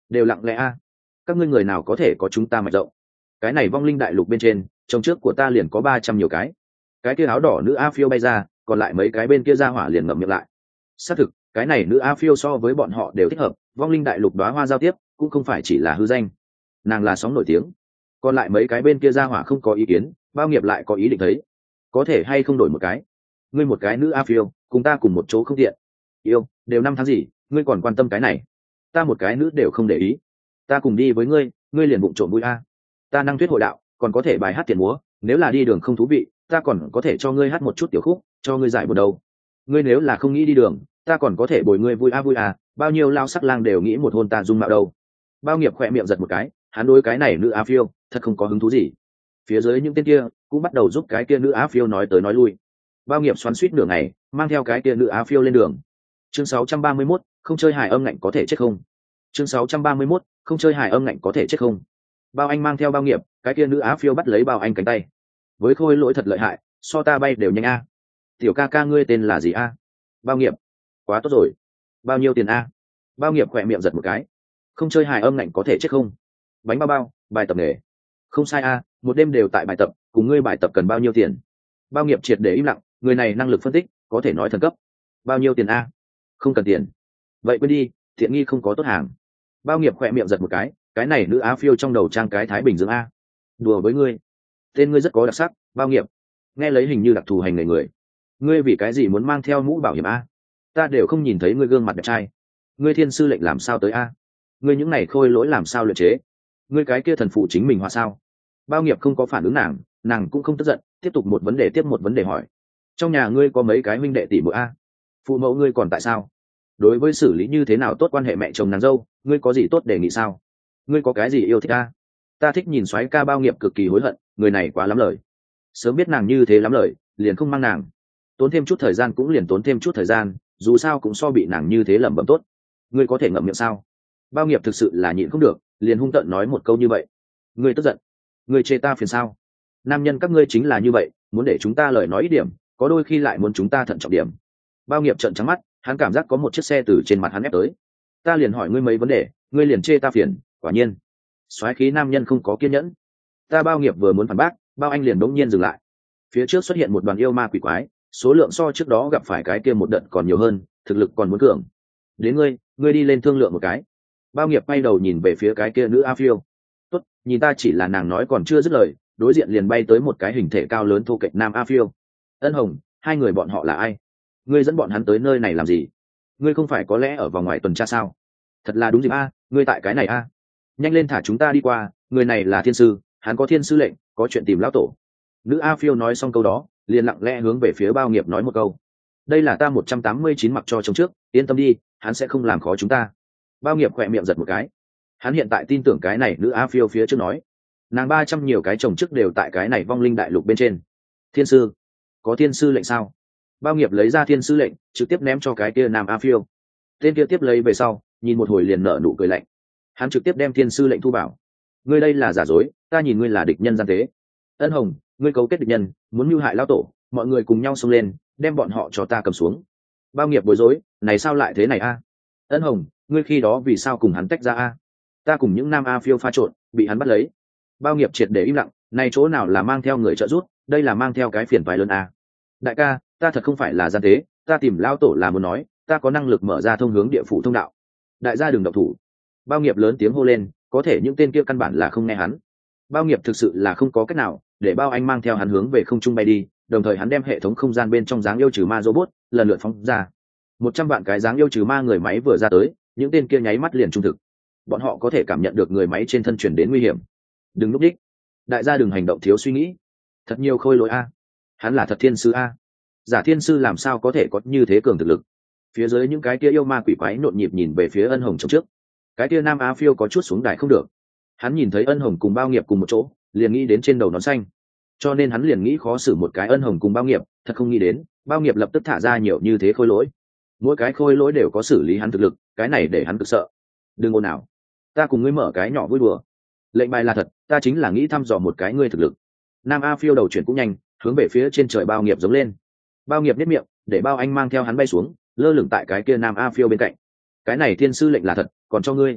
đều lặng lẽ a. Các ngươi người nào có thể có chúng ta mạch rộng? Cái này vong linh đại lục bên trên trong trước của ta liền có ba trăm nhiều cái. Cái kia áo đỏ nữ a phiêu bay ra, còn lại mấy cái bên kia ra hỏa liền ngậm miệng lại. Xác thực, cái này nữ a phiêu so với bọn họ đều thích hợp, vong linh đại lục đóa hoa giao tiếp cũng không phải chỉ là hư danh, nàng là sóng nổi tiếng. Còn lại mấy cái bên kia ra hỏa không có ý kiến, bao nghiệp lại có ý định thấy có thể hay không đổi một cái. Ngươi một cái nữ a phiêu cùng ta cùng một chỗ không tiện. Yêu đều năm tháng gì, ngươi còn quan tâm cái này? Ta một cái nữ đều không để ý. Ta cùng đi với ngươi, ngươi liền bụng trộm vui a. Ta năng thuyết hội đạo, còn có thể bài hát tiền múa, nếu là đi đường không thú vị, ta còn có thể cho ngươi hát một chút tiểu khúc, cho ngươi giải buồn đầu. Ngươi nếu là không nghĩ đi đường, ta còn có thể bồi ngươi vui a vui à, bao nhiêu lao sắc lang đều nghĩ một hôn ta dung mạo đâu. Bao nghiệp khỏe miệng giật một cái, hắn đối cái này nữ a phiêu thật không có hứng thú gì. Phía dưới những tên kia cũng bắt đầu giúp cái kia nữ a phiêu nói tới nói lui. Bao nghiệp xoắn xuýt nửa ngày, mang theo cái kia nữ a phiêu lên đường. Chương sáu trăm ba mươi mốt, không chơi hài âm ngạnh có thể chết không? Chương sáu trăm ba mươi mốt, không chơi hài âm ngạnh có thể chết không? Bao anh mang theo bao nghiệp, cái kia nữ á phiêu bắt lấy bao anh cánh tay. Với khôi lỗi thật lợi hại, so ta bay đều nhanh a. Tiểu ca ca ngươi tên là gì a? Bao nghiệp. Quá tốt rồi. Bao nhiêu tiền a? Bao nghiệp khỏe miệng giật một cái. Không chơi hài âm ngạnh có thể chết không? Bánh bao bao, bài tập nghề. Không sai a, một đêm đều tại bài tập, cùng ngươi bài tập cần bao nhiêu tiền? Bao nghiệp triệt để im lặng, người này năng lực phân tích, có thể nói thần cấp. Bao nhiêu tiền a? Không cần tiền. Vậy quên đi, thiện nghi không có tốt hàng. Bao nghiệp khỏe miệng giật một cái, cái này nữ á phiêu trong đầu trang cái Thái Bình Dương a. Đùa với ngươi, tên ngươi rất có đặc sắc. Bao nghiệp nghe lấy hình như đặc thù hành nghề người. Ngươi vì cái gì muốn mang theo mũ bảo hiểm a? Ta đều không nhìn thấy ngươi gương mặt đẹp trai. Ngươi thiên sư lệnh làm sao tới a? Ngươi những này khôi lỗi làm sao luyện chế? Ngươi cái kia thần phụ chính mình họa sao? Bao nghiệp không có phản ứng nàng, nàng cũng không tức giận, tiếp tục một vấn đề tiếp một vấn đề hỏi. Trong nhà ngươi có mấy cái huynh đệ tỷ muội a? Phụ mẫu ngươi còn tại sao? Đối với xử lý như thế nào tốt quan hệ mẹ chồng nàng dâu, ngươi có gì tốt đề nghị sao? Ngươi có cái gì yêu thích a? Ta thích nhìn soái ca. Bao nghiệp cực kỳ hối hận, người này quá lắm lời. Sớm biết nàng như thế lắm lời, liền không mang nàng. Tốn thêm chút thời gian cũng liền tốn thêm chút thời gian, dù sao cũng so bị nàng như thế lẩm bẩm tốt. Ngươi có thể ngậm miệng sao? Bao nghiệp thực sự là nhịn không được, liền hung tợn nói một câu như vậy. Ngươi tức giận? Ngươi chê ta phiền sao? Nam nhân các ngươi chính là như vậy, muốn để chúng ta lời nói ít điểm, có đôi khi lại muốn chúng ta thận trọng điểm. Bao nghiệp trợn trắng mắt, hắn cảm giác có một chiếc xe từ trên mặt hắn ép tới. Ta liền hỏi ngươi mấy vấn đề, ngươi liền chê ta phiền, quả nhiên soái khí nam nhân không có kiên nhẫn. Ta Bao nghiệp vừa muốn phản bác, Bao anh liền đống nhiên dừng lại. Phía trước xuất hiện một đoàn yêu ma quỷ quái, số lượng so trước đó gặp phải cái kia một đợt còn nhiều hơn, thực lực còn muốn cường. Đến ngươi, ngươi đi lên thương lượng một cái. Bao nghiệp bay đầu nhìn về phía cái kia nữ a phiêu. Tốt, nhìn ta chỉ là nàng nói còn chưa dứt lời, đối diện liền bay tới một cái hình thể cao lớn thô kệch nam a phiêu. Ân Hồng, hai người bọn họ là ai? Ngươi dẫn bọn hắn tới nơi này làm gì? Ngươi không phải có lẽ ở vòng ngoài tuần tra sao? Thật là đúng dịp a, ngươi tại cái này a. Nhanh lên thả chúng ta đi qua, người này là thiên sư, hắn có thiên sư lệnh, có chuyện tìm lão tổ. Nữ a phiêu nói xong câu đó, liền lặng lẽ hướng về phía Bao nghiệp nói một câu. Đây là ta một trăm tám mươi chín mặc cho trong trước, yên tâm đi, hắn sẽ không làm khó chúng ta. Bao nghiệp khỏe miệng giật một cái. Hắn hiện tại tin tưởng cái này nữ a phiêu phía trước nói. Nàng ba trăm nhiều cái chồng chức đều tại cái này vong linh đại lục bên trên. Thiên sư, có thiên sư lệnh sao? Bao nghiệp lấy ra thiên sư lệnh, trực tiếp ném cho cái kia nam a phiêu. Tên kia tiếp lấy về sau, nhìn một hồi liền nở nụ cười lạnh. Hắn trực tiếp đem thiên sư lệnh thu bảo. Ngươi đây là giả dối, ta nhìn ngươi là địch nhân gian tế. Ân Hồng, ngươi cấu kết địch nhân, muốn mưu hại lão tổ, mọi người cùng nhau xông lên, đem bọn họ cho ta cầm xuống. Bao nghiệp bối rối, này sao lại thế này a? Ân Hồng, ngươi khi đó vì sao cùng hắn tách ra a? Ta cùng những nam a phiêu pha trộn, bị hắn bắt lấy. Bao nghiệp triệt để im lặng, này chỗ nào là mang theo người trợ giúp, đây là mang theo cái phiền toái lớn a. Đại ca, ta thật không phải là gian tế, ta tìm lão tổ là muốn nói, ta có năng lực mở ra thông hướng địa phủ thông đạo. Đại gia đừng động thủ. Bao nghiệp lớn tiếng hô lên, có thể những tên kia căn bản là không nghe hắn. Bao nghiệp thực sự là không có cách nào để Bao anh mang theo hắn hướng về không trung bay đi, đồng thời hắn đem hệ thống không gian bên trong dáng yêu trừ ma robot lần lượt phóng ra. Một trăm vạn cái dáng yêu trừ ma người máy vừa ra tới, những tên kia nháy mắt liền trung thực. Bọn họ có thể cảm nhận được người máy trên thân chuyển đến nguy hiểm. Đừng núp đích, đại gia đừng hành động thiếu suy nghĩ. Thật nhiều khôi lỗi a, hắn là thật thiên sư a. Giả thiên sư làm sao có thể có như thế cường thực lực? Phía dưới những cái kia yêu ma quỷ quái nhộn nhịp nhìn về phía Ân Hồng trong trước. Cái kia nam a phiêu có chút xuống đài không được. Hắn nhìn thấy Ân Hồng cùng Bao nghiệp cùng một chỗ, liền nghĩ đến trên đầu nón xanh, cho nên hắn liền nghĩ khó xử một cái Ân Hồng cùng Bao nghiệp, thật không nghĩ đến Bao nghiệp lập tức thả ra nhiều như thế khôi lỗi. Mỗi cái khôi lỗi đều có xử lý hắn thực lực, cái này để hắn cực sợ. Đừng ồn nào, ta cùng ngươi mở cái nhỏ vui đùa. Lệnh bài là thật, ta chính là nghĩ thăm dò một cái ngươi thực lực. Nam a phiêu đầu chuyển cũng nhanh, hướng về phía trên trời Bao nghiệp giống lên. Bao nghiệp nhếch miệng, để Bao anh mang theo hắn bay xuống, lơ lửng tại cái kia nam a phiêu bên cạnh. Cái này thiên sư lệnh là thật, còn cho ngươi.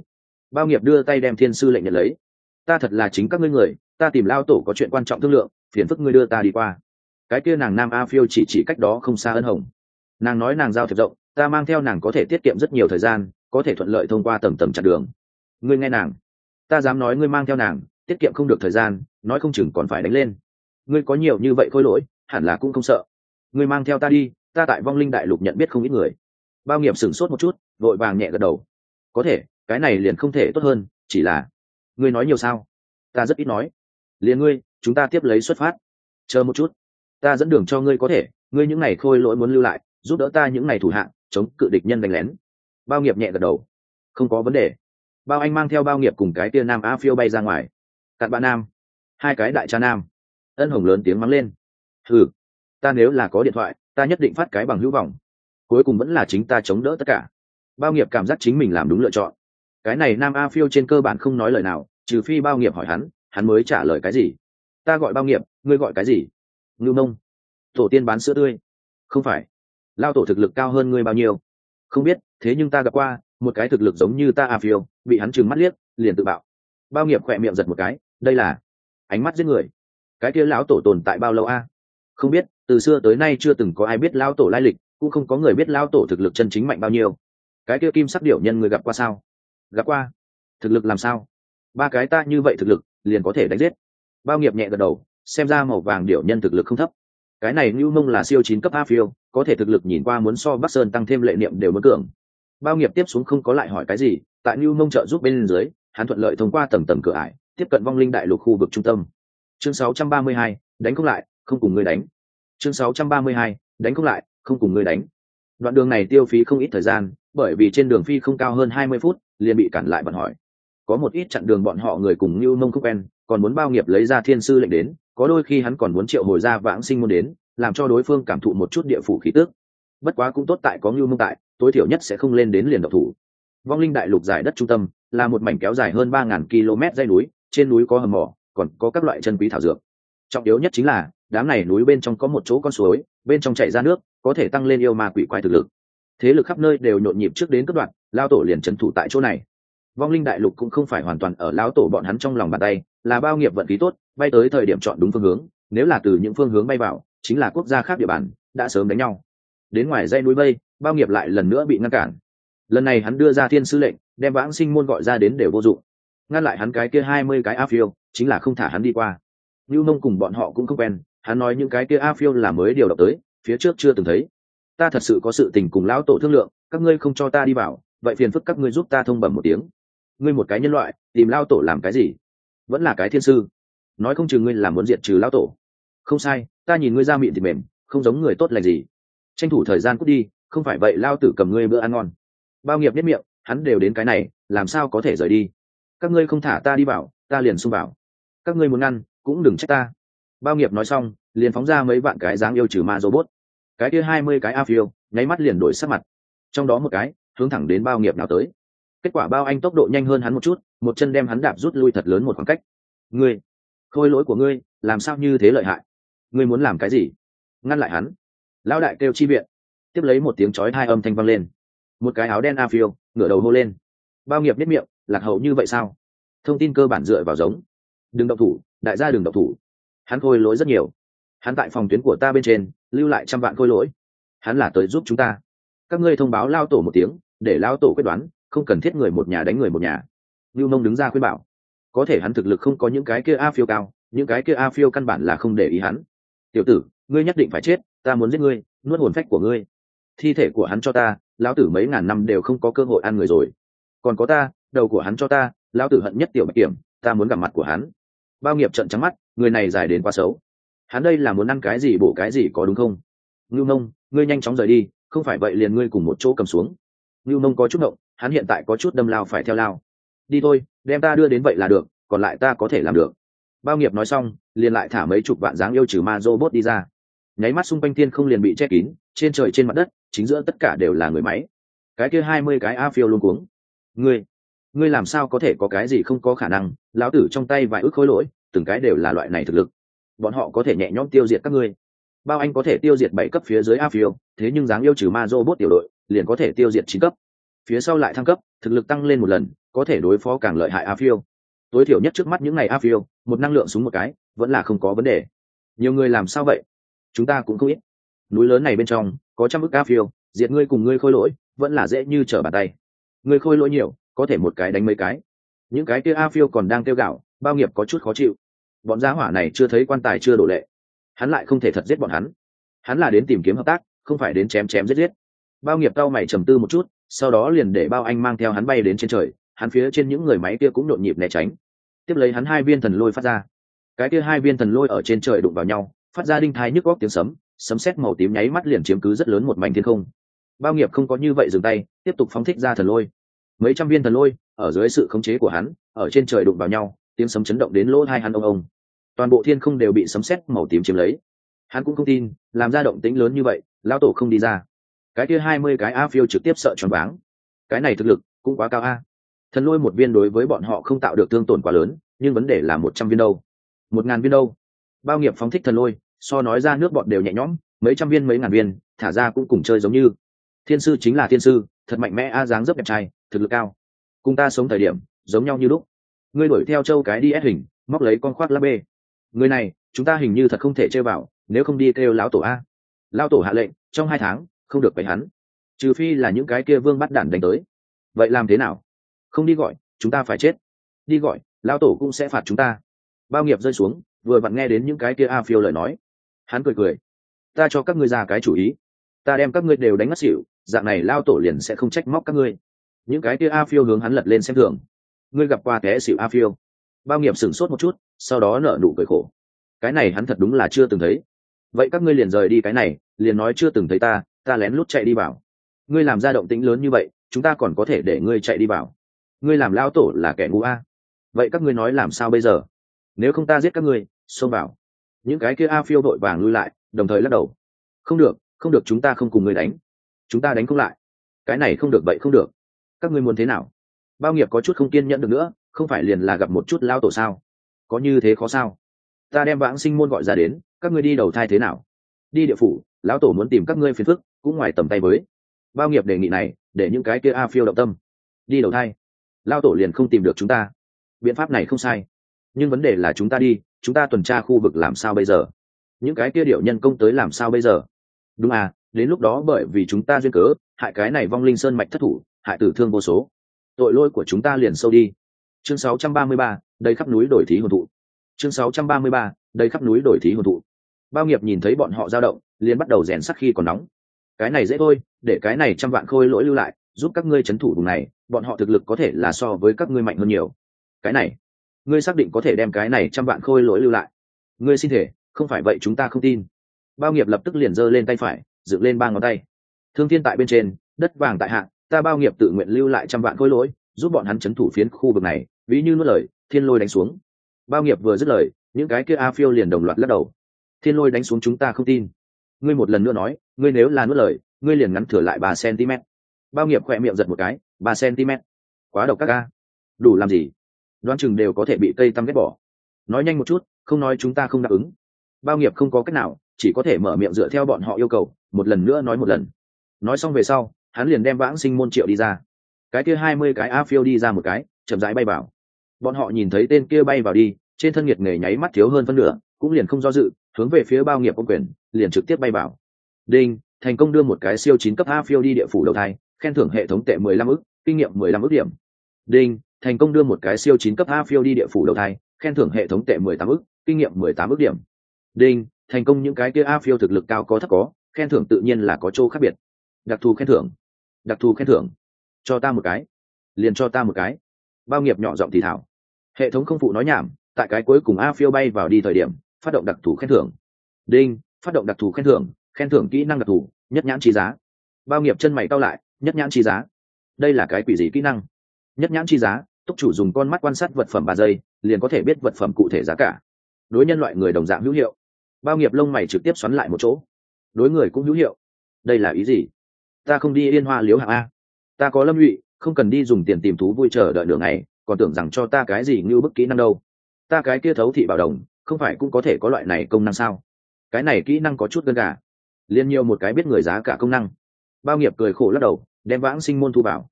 Bao nghiệp đưa tay đem thiên sư lệnh nhận lấy. Ta thật là chính các ngươi người, ta tìm lao tổ có chuyện quan trọng thương lượng, phiền phức ngươi đưa ta đi qua. Cái kia nàng nam a phiêu chỉ chỉ cách đó không xa Ân Hồng. Nàng nói nàng giao thiệp rộng, ta mang theo nàng có thể tiết kiệm rất nhiều thời gian, có thể thuận lợi thông qua tầng tầng chặn đường. Ngươi nghe nàng, ta dám nói ngươi mang theo nàng tiết kiệm không được thời gian, nói không chừng còn phải đánh lên. Ngươi có nhiều như vậy khôi lỗi, hẳn là cũng không sợ. Ngươi mang theo ta đi, ta tại vong linh đại lục nhận biết không ít người. Bao nghiệp sửng sốt một chút, vội vàng nhẹ gật đầu. Có thể, cái này liền không thể tốt hơn, chỉ là ngươi nói nhiều sao? Ta rất ít nói. Liền ngươi, chúng ta tiếp lấy xuất phát. Chờ một chút, ta dẫn đường cho ngươi có thể, ngươi những ngày khôi lỗi muốn lưu lại, giúp đỡ ta những ngày thủ hạng, chống cự địch nhân đánh lén. Bao nghiệp nhẹ gật đầu. Không có vấn đề. Bao anh mang theo bao nghiệp cùng cái tia nam a phiêu bay ra ngoài. Cặn bạn nam, hai cái đại cha nam. Ân Hồng lớn tiếng mắng lên. Ừ, ta nếu là có điện thoại, ta nhất định phát cái bằng hữu vọng. Cuối cùng vẫn là chính ta chống đỡ tất cả. Bao nghiệp cảm giác chính mình làm đúng lựa chọn. Cái này nam a phiêu trên cơ bản không nói lời nào, trừ phi bao nghiệp hỏi hắn, hắn mới trả lời cái gì. Ta gọi bao nghiệp, ngươi gọi cái gì? Ngưu Nông. Tổ tiên bán sữa tươi. Không phải. Lao tổ thực lực cao hơn ngươi bao nhiêu? Không biết, thế nhưng ta gặp qua một cái thực lực giống như ta a phiêu, bị hắn trừng mắt liếc, liền tự bạo. Bao nghiệp khỏe miệng giật một cái, đây là ánh mắt giết người. Cái kia lão tổ tồn tại bao lâu a? Không biết, từ xưa tới nay chưa từng có ai biết lão tổ lai lịch, cũng không có người biết lão tổ thực lực chân chính mạnh bao nhiêu. Cái kia kim sắc điểu nhân người gặp qua sao? Gặp qua. Thực lực làm sao? Ba cái ta như vậy thực lực liền có thể đánh giết. Bao nghiệp nhẹ gật đầu, xem ra màu vàng điểu nhân thực lực không thấp. Cái này Nưu Mông là siêu chín cấp a phiêu, có thể thực lực nhìn qua muốn so Bắc Sơn tăng thêm lệ niệm đều muốn cường. Bao nghiệp tiếp xuống không có lại hỏi cái gì, tại Nưu Mông trợ giúp bên dưới, hắn thuận lợi thông qua tầng tầng cửa ải, tiếp cận vong linh đại lục khu vực trung tâm. Chương sáu trăm ba mươi hai, đánh không lại, không cùng ngươi đánh. Chương sáu trăm ba mươi hai, đánh không lại, không cùng ngươi đánh. Đoạn đường này tiêu phí không ít thời gian, bởi vì trên đường phi không cao hơn hai mươi phút, liền bị cản lại bọn hỏi. Có một ít chặn đường bọn họ người cùng Nưu Mông không quen, còn muốn bao nghiệp lấy ra thiên sư lệnh đến, có đôi khi hắn còn muốn triệu hồi ra vãng sinh môn đến, làm cho đối phương cảm thụ một chút địa phủ khí tức. Bất quá cũng tốt tại có Nưu Mông tại, tối thiểu nhất sẽ không lên đến liền độc thủ. Vong linh đại lục giải đất trung tâm là một mảnh kéo dài hơn ba nghìn ki lô mét dãy núi, trên núi có hầm mỏ, còn có các loại chân quý thảo dược. Trọng yếu nhất chính là đám này núi bên trong có một chỗ con suối, bên trong chảy ra nước, có thể tăng lên yêu ma quỷ quái thực lực. Thế lực khắp nơi đều nhộn nhịp trước đến cấp đoạn, lao tổ liền trấn thủ tại chỗ này. Vong linh đại lục cũng không phải hoàn toàn ở lão tổ bọn hắn trong lòng bàn tay, là bao nghiệp vận khí tốt, bay tới thời điểm chọn đúng phương hướng, nếu là từ những phương hướng bay vào, chính là quốc gia khác địa bàn, đã sớm đánh nhau. Đến ngoài dãy núi bay, bao nghiệp lại lần nữa bị ngăn cản. Lần này hắn đưa ra thiên sư lệnh, đem vãng sinh môn gọi ra đến đều vô dụng. Ngăn lại hắn cái kia hai mươi cái a phiêu, chính là không thả hắn đi qua. Nưu Mông cùng bọn họ cũng không quen, hắn nói những cái kia a phiêu là mới điều động tới, phía trước chưa từng thấy. Ta thật sự có sự tình cùng lão tổ thương lượng, các ngươi không cho ta đi vào, vậy phiền phức các ngươi giúp ta thông bẩm một tiếng. Ngươi một cái nhân loại, tìm lão tổ làm cái gì? Vẫn là cái thiên sư. Nói không chừng ngươi là muốn diệt trừ lão tổ. Không sai, ta nhìn ngươi da miệng thì mềm, không giống người tốt lành gì. Tranh thủ thời gian cút đi, không phải vậy lão tử cầm ngươi bữa ăn ngon. Bao nghiệp biết miệng, hắn đều đến cái này, làm sao có thể rời đi? Các ngươi không thả ta đi vào, ta liền xung vào. Các ngươi muốn ngăn, cũng đừng trách ta. Bao nghiệp nói xong, liền phóng ra mấy vạn cái dáng yêu trừ ma robot. Cái kia hai mươi cái a phiêu, nháy mắt liền đổi sắc mặt. Trong đó một cái, hướng thẳng đến bao nghiệp nào tới. Kết quả bao anh tốc độ nhanh hơn hắn một chút, một chân đem hắn đạp rút lui thật lớn một khoảng cách. Ngươi, khôi lỗi của ngươi, làm sao như thế lợi hại? Ngươi muốn làm cái gì? Ngăn lại hắn. Lão đại kêu chi viện. Tiếp lấy một tiếng chói tai âm thanh vang lên. Một cái áo đen a phiêu ngửa đầu hô lên. Bao nghiệp biết miệng, lạc hậu như vậy sao? Thông tin cơ bản dựa vào giống. Đừng động thủ, đại gia đừng động thủ. Hắn khôi lỗi rất nhiều. Hắn tại phòng tuyến của ta bên trên lưu lại trăm vạn khôi lỗi. Hắn là tới giúp chúng ta. Các ngươi thông báo lao tổ một tiếng, để lao tổ quyết đoán, không cần thiết người một nhà đánh người một nhà. Nưu Mông đứng ra khuyên bảo. Có thể hắn thực lực không có những cái kia a phiêu cao, những cái kia a phiêu căn bản là không để ý hắn. Tiểu tử, ngươi nhất định phải chết, ta muốn giết ngươi, nuốt hồn phách của ngươi. Thi thể của hắn cho ta, lão tử mấy ngàn năm đều không có cơ hội ăn người rồi. Còn có ta, đầu của hắn cho ta, lão tử hận nhất tiểu bạch kiểm, ta muốn gặp mặt của hắn. Bao nghiệp trợn trắng mắt, người này dài đến quá xấu. Hắn đây là muốn ăn cái gì bổ cái gì có đúng không? Nưu Mông, ngươi nhanh chóng rời đi, không phải vậy liền ngươi cùng một chỗ cầm xuống. Nưu Mông có chút động, hắn hiện tại có chút đâm lao phải theo lao. Đi thôi, đem ta đưa đến vậy là được, còn lại ta có thể làm được. Bao nghiệp nói xong, liền lại thả mấy chục vạn dáng yêu trừ ma robot đi ra. Nháy mắt xung quanh thiên không liền bị che kín, trên trời trên mặt đất, chính giữa tất cả đều là người máy. Cái kia hai mươi cái a phiêu luôn cuống. Ngươi, ngươi làm sao có thể có cái gì không có khả năng? Lão tử trong tay vài ức khối lỗi, từng cái đều là loại này thực lực. Bọn họ có thể nhẹ nhõm tiêu diệt các ngươi. Bao anh có thể tiêu diệt bảy cấp phía dưới a phiêu, thế nhưng dáng yêu trừ ma robot tiểu đội liền có thể tiêu diệt chín cấp. phía sau lại thăng cấp thực lực tăng lên một lần có thể đối phó càng lợi hại a phiêu. Tối thiểu nhất trước mắt những ngày a phiêu một năng lượng súng một cái vẫn là không có vấn đề. Nhiều người làm sao vậy? Chúng ta cũng không ít. Núi lớn này bên trong có trăm ức a phiêu, diệt ngươi cùng ngươi khôi lỗi vẫn là dễ như trở bàn tay. Ngươi khôi lỗi nhiều có thể một cái đánh mấy cái. Những cái kia a phiêu còn đang kêu gạo, Bao Nghiệp có chút khó chịu. Bọn gia hỏa này chưa thấy quan tài chưa đổ lệ, hắn lại không thể thật giết bọn hắn. Hắn là đến tìm kiếm hợp tác, không phải đến chém chém giết giết. Bao Nghiệp cau mày trầm tư một chút, sau đó liền để Bao Anh mang theo hắn bay đến trên trời, hắn phía trên những người máy kia cũng nhộn nhịp né tránh. Tiếp lấy hắn hai viên thần lôi phát ra, cái kia hai viên thần lôi ở trên trời đụng vào nhau, phát ra đinh thai nhức góc tiếng sấm, sấm sét màu tím nháy mắt liền chiếm cứ rất lớn một mảnh thiên không. Bao Nghiệp không có như vậy dừng tay, tiếp tục phóng thích ra thần lôi. Mấy trăm viên thần lôi ở dưới sự khống chế của hắn, ở trên trời đụng vào nhau, tiếng sấm chấn động đến lỗ tai hắn ông ông. Toàn bộ thiên không đều bị sấm sét màu tím chiếm lấy. Hắn cũng không tin, làm ra động tĩnh lớn như vậy, lão tổ không đi ra. Cái kia hai mươi cái a phiêu trực tiếp sợ choáng váng. Cái này thực lực cũng quá cao a. Thần lôi một viên đối với bọn họ không tạo được thương tổn quá lớn, nhưng vấn đề là một trăm viên đâu, một ngàn viên đâu. Bao Nghiệp phóng thích thần lôi, so nói ra nước bọn đều nhẹ nhõm, mấy trăm viên mấy ngàn viên, thả ra cũng cùng chơi giống như. Thiên sư chính là thiên sư, thật mạnh mẽ a, dáng dấp đẹp trai, thực lực cao. Cùng ta sống thời điểm giống nhau như lúc. Ngươi đuổi theo châu cái đi ép hình, móc lấy con khoác lá bê. Người này, chúng ta hình như thật không thể chơi vào, nếu không đi kêu lão tổ a. Lão tổ hạ lệnh, trong hai tháng không được quấy hắn, trừ phi là những cái kia vương bắt đản đánh tới. Vậy làm thế nào? Không đi gọi, chúng ta phải chết. Đi gọi, lão tổ cũng sẽ phạt chúng ta. Bao Nghiệp rơi xuống, vừa vặn nghe đến những cái kia a phiêu lời nói, hắn cười cười. Ta cho các ngươi ra cái chủ ý, ta đem các ngươi đều đánh ngất xỉu, dạng này lão tổ liền sẽ không trách móc các ngươi. Những cái kia a phiêu hướng hắn lật lên xem thường. Ngươi gặp qua té xỉu a phiêu? Bao Nghiệp sửng sốt một chút, sau đó nở nụ cười khổ. Cái này hắn thật đúng là chưa từng thấy. Vậy các ngươi liền rời đi cái này, liền nói chưa từng thấy ta, ta lén lút chạy đi vào. Ngươi làm ra động tĩnh lớn như vậy, chúng ta còn có thể để ngươi chạy đi vào? Ngươi làm lão tổ là kẻ ngu a. Vậy các ngươi nói làm sao bây giờ? Nếu không ta giết các ngươi, xông vào. Những cái kia a phiêu đội vàng lui lại, đồng thời lắc đầu. Không được, không được, chúng ta không cùng ngươi đánh, chúng ta đánh không lại. Cái này không được, vậy không được. Các ngươi muốn thế nào? Bao Nghiệp có chút không kiên nhẫn được nữa, không phải liền là gặp một chút lão tổ sao? Có như thế khó sao? Ta đem Vãng Sinh môn gọi ra đến, các ngươi đi đầu thai thế nào? Đi địa phủ, lão tổ muốn tìm các ngươi phiền phức, cũng ngoài tầm tay với. Bao Nghiệp đề nghị này, để những cái kia a phiêu động tâm. Đi đầu thai, lão tổ liền không tìm được chúng ta. Biện pháp này không sai, nhưng vấn đề là chúng ta đi, chúng ta tuần tra khu vực làm sao bây giờ? Những cái kia điệu nhân công tới làm sao bây giờ? Đúng à, đến lúc đó bởi vì chúng ta duyên cớ, hại cái này vong linh sơn mạch thất thủ, hại tử thương vô số, tội lỗi của chúng ta liền sâu đi. Chương sáu trăm ba mươi ba, đây khắp núi đổi thí hồn thụ. Chương sáu trăm ba mươi ba, đây khắp núi đổi thí hồn thụ. Bao Nghiệp nhìn thấy bọn họ dao động, liền bắt đầu rèn sắt khi còn nóng. Cái này dễ thôi, để cái này trăm vạn khôi lỗi lưu lại, giúp các ngươi trấn thủ vùng này, bọn họ thực lực có thể là so với các ngươi mạnh hơn nhiều. Cái này, ngươi xác định có thể đem cái này trăm vạn khôi lỗi lưu lại? Ngươi xin thể, không phải vậy chúng ta không tin. Bao Nghiệp lập tức liền giơ lên tay phải, dựng lên ba ngón tay. Thương thiên tại bên trên, đất vàng tại hạ, ta Bao Nghiệp tự nguyện lưu lại trăm vạn khôi lỗi, giúp bọn hắn trấn thủ phiến khu vực này. Ví như nuốt lời, thiên lôi đánh xuống. Bao Nghiệp vừa dứt lời, những cái kia a phiêu liền đồng loạt lắc đầu. Thiên lôi đánh xuống chúng ta không tin. Ngươi một lần nữa nói, ngươi nếu là nuốt lời, ngươi liền ngắn thừa lại ba cm. Bao Nghiệp khỏe miệng giật một cái, ba cm, quá độc các a. Đủ làm gì? Đoán chừng đều có thể bị cây tăm ghét bỏ. Nói nhanh một chút, không nói chúng ta không đáp ứng. Bao Nghiệp không có cách nào, chỉ có thể mở miệng dựa theo bọn họ yêu cầu, một lần nữa nói một lần. Nói xong về sau, hắn liền đem Vãng Sinh môn triệu đi ra. Cái kia hai mươi cái a phiêu đi ra một cái, chậm rãi bay vào. Bọn họ nhìn thấy tên kia bay vào đi, trên thân nhiệt nghề nháy mắt thiếu hơn phân nửa, cũng liền không do dự, hướng về phía Bao Nghiệp ôm quyền, liền trực tiếp bay vào. Đinh, thành công đưa một cái siêu chín cấp a phiêu đi địa phủ đầu thai, khen thưởng hệ thống tệ mười lăm ức, kinh nghiệm mười lăm ức điểm. Đinh, thành công đưa một cái siêu chín cấp a phiêu đi địa phủ đầu thai, khen thưởng hệ thống tệ mười tám ức, kinh nghiệm mười tám ức điểm. Đinh, thành công những cái kia a phiêu thực lực cao có thấp có, khen thưởng tự nhiên là có chỗ khác biệt. Đặc thù khen thưởng, đặc thù khen thưởng, cho ta một cái, liền cho ta một cái. Bao Nghiệp nhỏ giọng thì thảo. Hệ thống không phụ nói nhảm, tại cái cuối cùng a phiêu bay vào đi thời điểm, phát động đặc thù khen thưởng. Đinh, phát động đặc thù khen thưởng, khen thưởng kỹ năng đặc thù, nhất nhãn chi giá. Bao Nghiệp chân mày cau lại, nhất nhãn chi giá, đây là cái quỷ gì kỹ năng? Nhất nhãn chi giá, túc chủ dùng con mắt quan sát vật phẩm ba giây, liền có thể biết vật phẩm cụ thể giá cả. Đối nhân loại người đồng dạng hữu hiệu. Bao Nghiệp lông mày trực tiếp xoắn lại một chỗ. Đối người cũng hữu hiệu, đây là ý gì? Ta không đi Yên Hoa Liếu hạng a, ta có Lâm Nhụy, không cần đi dùng tiền tìm thú vui chờ đợi đường này, còn tưởng rằng cho ta cái gì như bức kỹ năng đâu. Ta cái kia thấu thị bảo đồng, không phải cũng có thể có loại này công năng sao? Cái này kỹ năng có chút gân gà, liên nhiều một cái biết người giá cả công năng. Bao Nghiệp cười khổ lắc đầu, đem Vãng Sinh môn thu vào.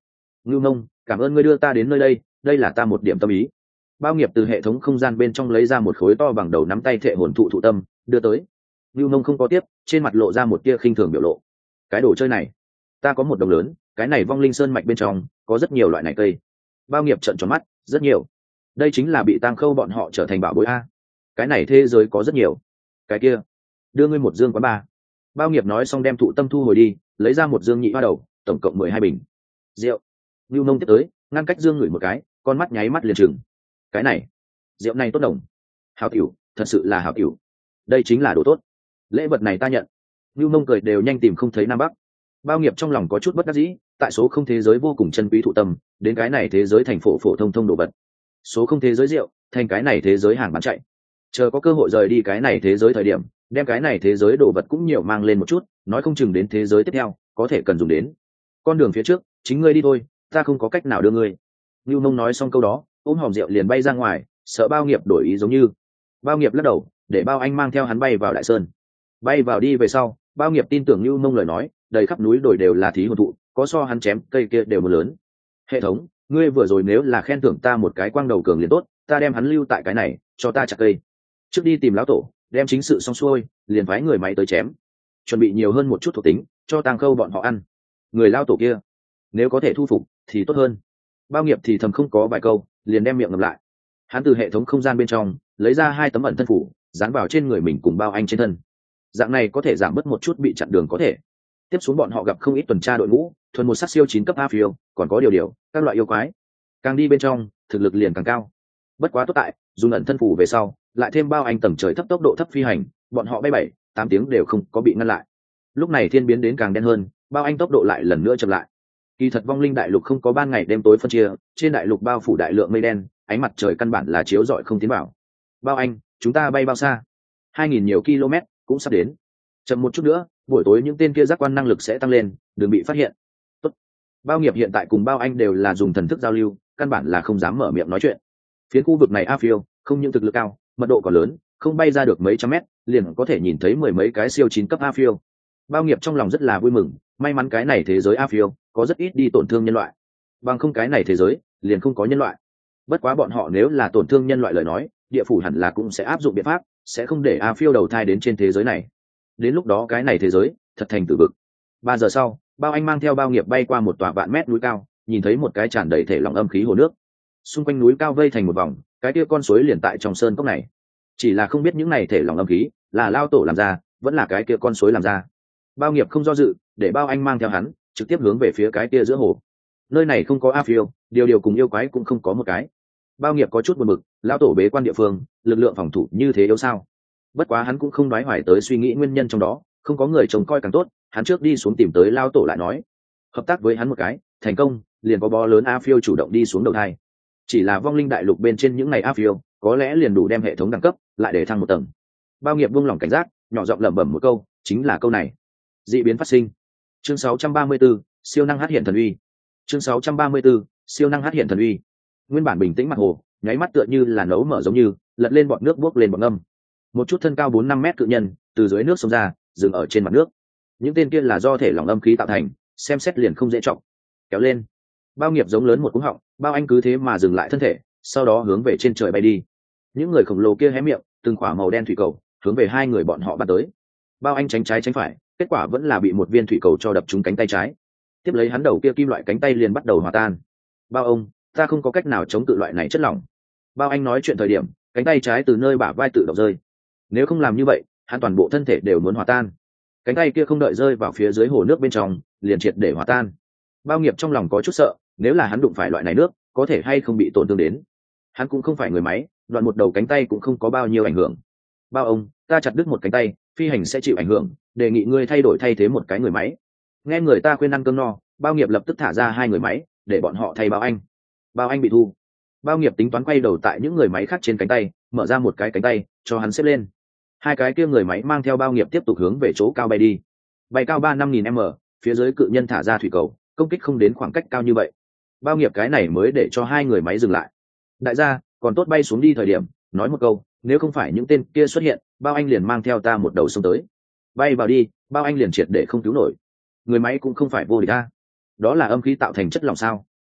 Ngưu Mông, cảm ơn ngươi đưa ta đến nơi đây, đây là ta một điểm tâm ý. Bao nghiệp từ hệ thống không gian bên trong lấy ra một khối to bằng đầu nắm tay thệ hồn thụ thụ tâm đưa tới. Ngưu Mông không có tiếp, trên mặt lộ ra một tia khinh thường biểu lộ. Cái đồ chơi này, ta có một đồng lớn, cái này vong linh sơn mạch bên trong có rất nhiều loại này cây. Bao nghiệp trợn tròn mắt, rất nhiều. Đây chính là bị Tang Khâu bọn họ trở thành bảo bối a. Cái này thế giới có rất nhiều. Cái kia, đưa ngươi một dương quán ba. Bao nghiệp nói xong đem thụ tâm thu hồi đi, lấy ra một dương nhị hoa đầu, tổng cộng mười hai bình rượu. Ngưu Nông tiếp tới, ngăn cách dương ngửi một cái, con mắt nháy mắt liền trừng. Cái này, rượu này tốt đồng. Hảo tiểu, thật sự là hảo tiểu. Đây chính là đồ tốt. Lễ vật này ta nhận. Ngưu Nông cười đều nhanh tìm không thấy nam bắc. Bao nghiệp trong lòng có chút bất đắc dĩ, tại số không thế giới vô cùng chân quý thụ tâm, đến cái này thế giới thành phổ phổ thông thông đồ vật. Số không thế giới rượu, thành cái này thế giới hàng bán chạy. Chờ có cơ hội rời đi cái này thế giới thời điểm, đem cái này thế giới đồ vật cũng nhiều mang lên một chút, nói không chừng đến thế giới tiếp theo có thể cần dùng đến. Con đường phía trước chính ngươi đi thôi, ta không có cách nào đưa ngươi. Ngưu Mông nói xong câu đó, ôm hòm rượu liền bay ra ngoài, sợ Bao nghiệp đổi ý giống như. Bao nghiệp lắc đầu, để Bao Anh mang theo hắn bay vào đại sơn. Bay vào đi về sau, Bao nghiệp tin tưởng Ngưu Mông lời nói, đầy khắp núi đồi đều là thí hồn thụ, có so hắn chém cây kia đều một lớn. Hệ thống, ngươi vừa rồi nếu là khen thưởng ta một cái quang đầu cường liền tốt, ta đem hắn lưu tại cái này, cho ta chặt cây. Trước đi tìm lão tổ, đem chính sự xong xuôi, liền phái người máy tới chém. Chuẩn bị nhiều hơn một chút thuộc tính, cho Tang Khâu bọn họ ăn. Người lao tổ kia, nếu có thể thu phục thì tốt hơn. Bao nghiệp thì thầm không có vài câu, liền đem miệng ngậm lại. Hắn từ hệ thống không gian bên trong lấy ra hai tấm ẩn thân phủ, dán vào trên người mình cùng Bao Anh trên thân. Dạng này có thể giảm bớt một chút bị chặn đường có thể. Tiếp xuống bọn họ gặp không ít tuần tra đội ngũ, thuần một sát siêu chín cấp a phiêu, còn có điều điều, các loại yêu quái. Càng đi bên trong, thực lực liền càng cao. Bất quá tốt tại, dùng ẩn thân phủ về sau, lại thêm Bao Anh tầng trời thấp tốc độ thấp phi hành, bọn họ bay bảy, tám tiếng đều không có bị ngăn lại. Lúc này thiên biến đến càng đen hơn, Bao Anh tốc độ lại lần nữa chậm lại. Kỳ thật vong linh đại lục không có ban ngày đêm tối phân chia, trên đại lục bao phủ đại lượng mây đen, ánh mặt trời căn bản là chiếu rọi không tiến vào. Bao Anh, chúng ta bay bao xa? Hai nghìn nhiều km, cũng sắp đến. Chậm một chút nữa, buổi tối những tên kia giác quan năng lực sẽ tăng lên, đừng bị phát hiện. Tốt. Bao nghiệp hiện tại cùng Bao Anh đều là dùng thần thức giao lưu, căn bản là không dám mở miệng nói chuyện. Phiến khu vực này a phiêu, không những thực lực cao, mật độ còn lớn, không bay ra được mấy trăm mét, liền có thể nhìn thấy mười mấy cái siêu chín cấp a phiêu. Bao nghiệp trong lòng rất là vui mừng, may mắn cái này thế giới a phiêu có rất ít đi tổn thương nhân loại, bằng không cái này thế giới liền không có nhân loại. Bất quá bọn họ nếu là tổn thương nhân loại lời nói, địa phủ hẳn là cũng sẽ áp dụng biện pháp, sẽ không để a phiêu đầu thai đến trên thế giới này. Đến lúc đó cái này thế giới thật thành tử vực. Ba giờ sau, Bao Anh mang theo Bao nghiệp bay qua một tòa vạn mét núi cao, nhìn thấy một cái tràn đầy thể lỏng âm khí hồ nước. Xung quanh núi cao vây thành một vòng, cái kia con suối liền tại trong sơn cốc này. Chỉ là không biết những này thể lỏng âm khí là lao tổ làm ra, vẫn là cái kia con suối làm ra. Bao nghiệp không do dự, để Bao Anh mang theo hắn trực tiếp hướng về phía cái kia giữa hồ. Nơi này không có a phiêu, điều điều cùng yêu quái cũng không có một cái. Bao nghiệp có chút buồn bực, lão tổ bế quan địa phương, lực lượng phòng thủ như thế yếu sao? Bất quá hắn cũng không đoái hoài tới suy nghĩ nguyên nhân trong đó, không có người trông coi càng tốt, hắn trước đi xuống tìm tới lao tổ lại nói, hợp tác với hắn một cái, thành công, liền có bó lớn a phiêu chủ động đi xuống đầu thai. Chỉ là vong linh đại lục bên trên những ngày a phiêu, có lẽ liền đủ đem hệ thống đẳng cấp lại để thăng một tầng. Bao nghiệp buông lỏng cảnh giác, nhỏ giọng lẩm bẩm một câu, chính là câu này. Dị biến phát sinh. Chương sáu trăm ba mươi 34, siêu năng hắc hiện thần uy. Chương sáu trăm ba mươi 34, siêu năng hắc hiện thần uy. Nguyên bản bình tĩnh mặt hồ, nháy mắt tựa như là nấu mở giống như, lật lên bọt nước bốc lên bọt ngâm. Một chút thân cao bốn năm mét cự nhân từ dưới nước xông ra, dừng ở trên mặt nước. Những tên kia là do thể lỏng âm khí tạo thành, xem xét liền không dễ trọng. Kéo lên. Bao nghiệp giống lớn một cú họng, Bao Anh cứ thế mà dừng lại thân thể, sau đó hướng về trên trời bay đi. Những người khổng lồ kia hé miệng, từng quả màu đen thủy cầu hướng về hai người bọn họ bắn tới. Bao Anh tránh trái tránh phải, kết quả vẫn là bị một viên thủy cầu cho đập trúng cánh tay trái. Tiếp lấy hắn đầu kia kim loại cánh tay liền bắt đầu hòa tan. Bao ông, ta không có cách nào chống cự loại này chất lỏng. Bao Anh nói chuyện thời điểm, cánh tay trái từ nơi bả vai tự động rơi. Nếu không làm như vậy, hắn toàn bộ thân thể đều muốn hòa tan. Cánh tay kia không đợi rơi vào phía dưới hồ nước bên trong, liền triệt để hòa tan. Bao nghiệp trong lòng có chút sợ, nếu là hắn đụng phải loại này nước, có thể hay không bị tổn thương đến. Hắn cũng không phải người máy, đoạn một đầu cánh tay cũng không có bao nhiêu ảnh hưởng. Bao ông, ta chặt đứt một cánh tay, phi hành sẽ chịu ảnh hưởng, đề nghị ngươi thay đổi thay thế một cái người máy. Nghe người ta khuyên ăn cơm no, Bao nghiệp lập tức thả ra hai người máy, để bọn họ thay Bao Anh. Bao Anh bị thu. Bao nghiệp tính toán quay đầu tại những người máy khác trên cánh tay, mở ra một cái cánh tay, cho hắn xếp lên. Hai cái kia người máy mang theo Bao nghiệp tiếp tục hướng về chỗ cao bay đi. Bay cao ba năm nghìn m, phía dưới cự nhân thả ra thủy cầu, công kích không đến khoảng cách cao như vậy. Bao nghiệp cái này mới để cho hai người máy dừng lại. Đại gia, còn tốt bay xuống đi thời điểm, nói một câu, nếu không phải những tên kia xuất hiện, Bao Anh liền mang theo ta một đầu sông tới. Bay vào đi, Bao Anh liền triệt để không cứu nổi. Người máy cũng không phải vô địch ta. Đó là âm khí tạo thành chất lỏng sao?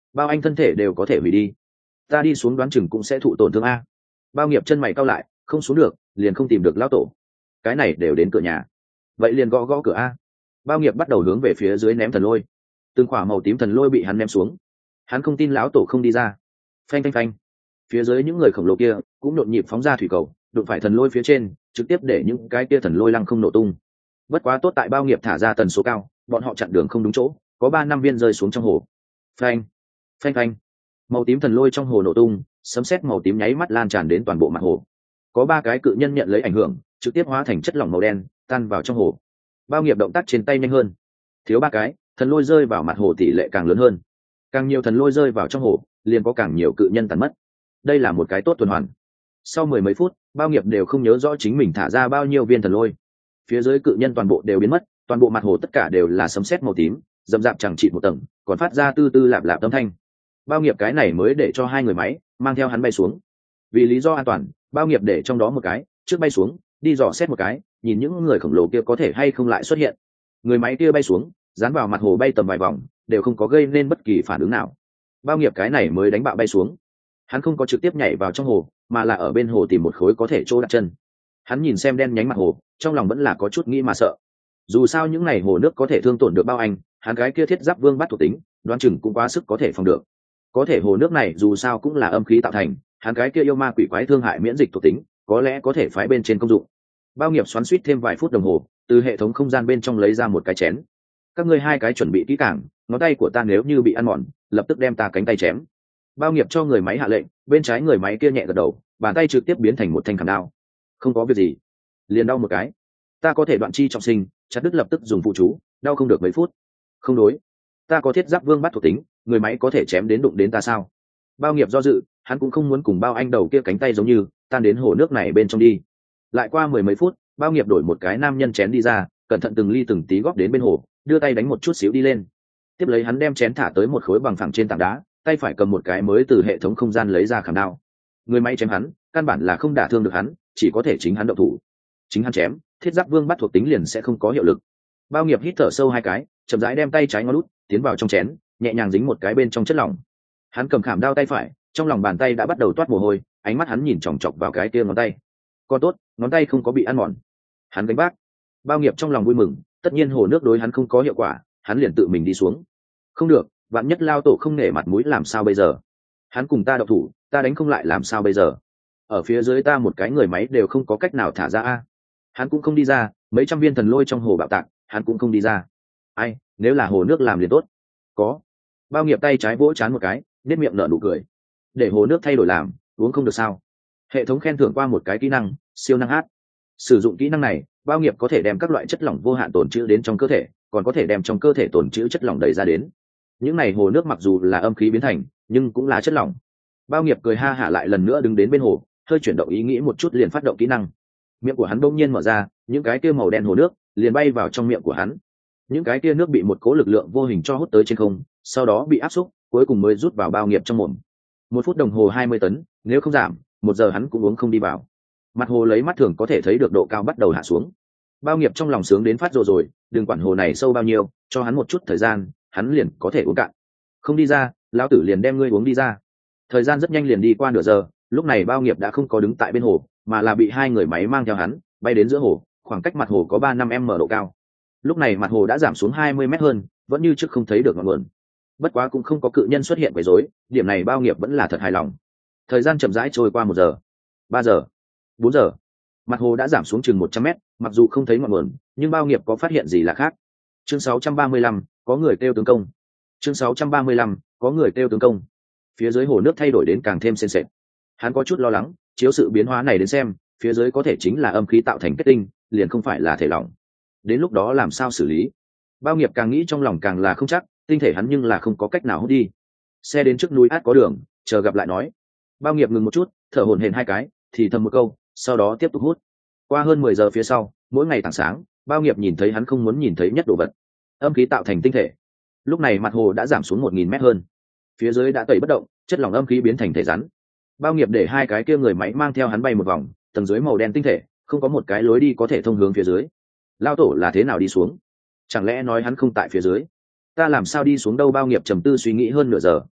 bao anh thân thể đều có thể hủy đi, ta đi xuống đoán chừng cũng sẽ thụ tổn thương a. Bao nghiệp chân mày cau lại, không xuống được liền không tìm được lão tổ, cái này đều đến cửa nhà, vậy liền gõ gõ cửa a. Bao nghiệp bắt đầu hướng về phía dưới ném thần lôi, từng quả màu tím thần lôi bị hắn ném xuống. Hắn không tin lão tổ không đi ra. Phanh phanh phanh, phía dưới những người khổng lồ kia cũng nhộn nhịp phóng ra thủy cầu, đụng phải thần lôi phía trên, trực tiếp để những cái kia thần lôi lăng không nổ tung. Bất quá tốt tại bao nghiệp thả ra tần số cao, bọn họ chặn đường không đúng chỗ, có ba năm viên rơi xuống trong hồ. Phanh phanh phanh, màu tím thần lôi trong hồ nổ tung, sấm sét màu tím nháy mắt lan tràn đến toàn bộ mặt hồ. Có ba cái cự nhân nhận lấy ảnh hưởng, trực tiếp hóa thành chất lỏng màu đen tan vào trong hồ. Bao nghiệp động tác trên tay nhanh hơn, thiếu ba cái thần lôi rơi vào mặt hồ tỷ lệ càng lớn hơn, càng nhiều thần lôi rơi vào trong hồ liền có càng nhiều cự nhân tàn mất. Đây là một cái tốt tuần hoàn. Sau mười mấy phút, bao nghiệp đều không nhớ rõ chính mình thả ra bao nhiêu viên thần lôi. Phía dưới cự nhân toàn bộ đều biến mất, toàn bộ mặt hồ tất cả đều là sấm sét màu tím, dầm dạp chẳng trị một tầng, còn phát ra tư tư lạp lạp âm thanh. Bao nghiệp cái này mới để cho hai người máy mang theo hắn bay xuống. Vì lý do an toàn, bao nghiệp để trong đó một cái trước bay xuống, đi dò xét một cái, nhìn những người khổng lồ kia có thể hay không lại xuất hiện. Người máy kia bay xuống, dán vào mặt hồ bay tầm vài vòng, đều không có gây nên bất kỳ phản ứng nào. Bao nghiệp cái này mới đánh bạo bay xuống. Hắn không có trực tiếp nhảy vào trong hồ, mà là ở bên hồ tìm một khối có thể chỗ đặt chân. Hắn nhìn xem đen nhánh mặt hồ, trong lòng vẫn là có chút nghĩ mà sợ. Dù sao những này hồ nước có thể thương tổn được bao anh, hắn cái kia thiết giáp vương bắt thuộc tính, đoán chừng cũng quá sức có thể phòng được. Có thể hồ nước này dù sao cũng là âm khí tạo thành, hắn cái kia yêu ma quỷ quái thương hại miễn dịch thuộc tính, có lẽ có thể phái bên trên công dụng. Bao nghiệp xoắn suýt thêm vài phút đồng hồ, từ hệ thống không gian bên trong lấy ra một cái chén. Các ngươi hai cái chuẩn bị kỹ càng, ngón tay của ta nếu như bị ăn mòn, lập tức đem ta cánh tay chém. Bao nghiệp cho người máy hạ lệnh, bên trái người máy kia nhẹ gật đầu, bàn tay trực tiếp biến thành một thanh khảm đao. Không có việc gì, liền đau một cái, ta có thể đoạn chi trọng sinh, chặt đứt lập tức dùng phụ chú, đau không được mấy phút. Không đối, ta có thiết giáp vương bắt thuộc tính, người máy có thể chém đến đụng đến ta sao? Bao nghiệp do dự, hắn cũng không muốn cùng bao anh đầu kia cánh tay giống như tan đến hồ nước này bên trong đi. Lại qua mười mấy phút, bao nghiệp đổi một cái nam nhân chén đi ra, cẩn thận từng ly từng tí góp đến bên hồ, đưa tay đánh một chút xíu đi lên. Tiếp lấy hắn đem chén thả tới một khối bằng phẳng trên tảng đá, tay phải cầm một cái mới từ hệ thống không gian lấy ra khảm đao. Người máy chém hắn, căn bản là không đả thương được hắn, chỉ có thể chính hắn động thủ. Chính hắn chém, thiết giáp vương bắt thuộc tính liền sẽ không có hiệu lực. Bao nghiệp hít thở sâu hai cái, chậm rãi đem tay trái ngón út tiến vào trong chén, nhẹ nhàng dính một cái bên trong chất lỏng. Hắn cầm khảm đao tay phải, trong lòng bàn tay đã bắt đầu toát mồ hôi, ánh mắt hắn nhìn chòng chọc vào cái kia ngón tay. Còn tốt, ngón tay không có bị ăn mòn. Hắn gánh vác. Bao nghiệp trong lòng vui mừng, tất nhiên hồ nước đối hắn không có hiệu quả, hắn liền tự mình đi xuống. Không được, vạn nhất lao tổ không nể mặt mũi làm sao bây giờ? Hắn cùng ta đậu thủ, ta đánh không lại làm sao bây giờ? Ở phía dưới ta một cái người máy đều không có cách nào thả ra a. Hắn cũng không đi ra, mấy trăm viên thần lôi trong hồ bạo tạc, hắn cũng không đi ra. Ai, nếu là hồ nước làm liền tốt. Có. Bao nghiệp tay trái vỗ chán một cái, nét miệng nở nụ cười. Để hồ nước thay đổi làm, uống không được sao? Hệ thống khen thưởng qua một cái kỹ năng, siêu năng hát. Sử dụng kỹ năng này, bao nghiệp có thể đem các loại chất lỏng vô hạn tồn trữ đến trong cơ thể, còn có thể đem trong cơ thể tồn trữ chất lỏng đầy ra đến. Những này hồ nước mặc dù là âm khí biến thành, nhưng cũng là chất lỏng. Bao nghiệp cười ha hả lại lần nữa đứng đến bên hồ, hơi chuyển động ý nghĩ một chút liền phát động kỹ năng. Miệng của hắn bỗng nhiên mở ra, những cái kia màu đen hồ nước liền bay vào trong miệng của hắn. Những cái kia nước bị một cố lực lượng vô hình cho hút tới trên không, sau đó bị áp xúc, cuối cùng mới rút vào bao nghiệp trong mồm. Một phút đồng hồ hai mươi tấn, nếu không giảm, một giờ hắn cũng uống không đi vào. Mặt hồ lấy mắt thường có thể thấy được độ cao bắt đầu hạ xuống. Bao nghiệp trong lòng sướng đến phát rồi rồi, đừng quản hồ này sâu bao nhiêu, cho hắn một chút thời gian, hắn liền có thể uống cạn. Không đi ra, lão tử liền đem ngươi uống đi ra. Thời gian rất nhanh liền đi qua nửa giờ, lúc này bao nghiệp đã không có đứng tại bên hồ, mà là bị hai người máy mang theo hắn bay đến giữa hồ, khoảng cách mặt hồ có ba năm m độ cao. Lúc này mặt hồ đã giảm xuống hai mươi mét hơn, vẫn như trước không thấy được ngọn nguồn. Bất quá cũng không có cự nhân xuất hiện quấy rối, điểm này bao nghiệp vẫn là thật hài lòng. Thời gian chậm rãi trôi qua một giờ, ba giờ, bốn giờ, mặt hồ đã giảm xuống chừng một trăm mét, mặc dù không thấy ngọn nguồn, nhưng bao nghiệp có phát hiện gì là khác. Chương sáu trăm ba mươi lăm, có người kêu tướng công. Chương sáu trăm ba mươi lăm, có người kêu tướng công. Phía dưới hồ nước thay đổi đến càng thêm sền sệt. Hắn có chút lo lắng, chiếu sự biến hóa này đến xem, phía dưới có thể chính là âm khí tạo thành kết tinh, liền không phải là thể lỏng. Đến lúc đó làm sao xử lý? Bao nghiệp càng nghĩ trong lòng càng là không chắc, tinh thể hắn nhưng là không có cách nào hút đi. Xe đến trước núi át có đường, chờ gặp lại nói. Bao nghiệp ngừng một chút, thở hổn hển hai cái, thì thầm một câu, sau đó tiếp tục hút. Qua hơn mười giờ phía sau, mỗi ngày tảng sáng, bao nghiệp nhìn thấy hắn không muốn nhìn thấy nhất đồ vật. Âm khí tạo thành tinh thể. Lúc này mặt hồ đã giảm xuống một nghìn mét hơn. Phía dưới đã tẩy bất động, chất lỏng âm khí biến thành thể rắn. Bao nghiệp để hai cái kia người máy mang theo hắn bay một vòng, tầng dưới màu đen tinh thể, không có một cái lối đi có thể thông hướng phía dưới. Lao tổ là thế nào đi xuống? Chẳng lẽ nói hắn không tại phía dưới? Ta làm sao đi xuống đâu? Bao nghiệp trầm tư suy nghĩ hơn nửa giờ,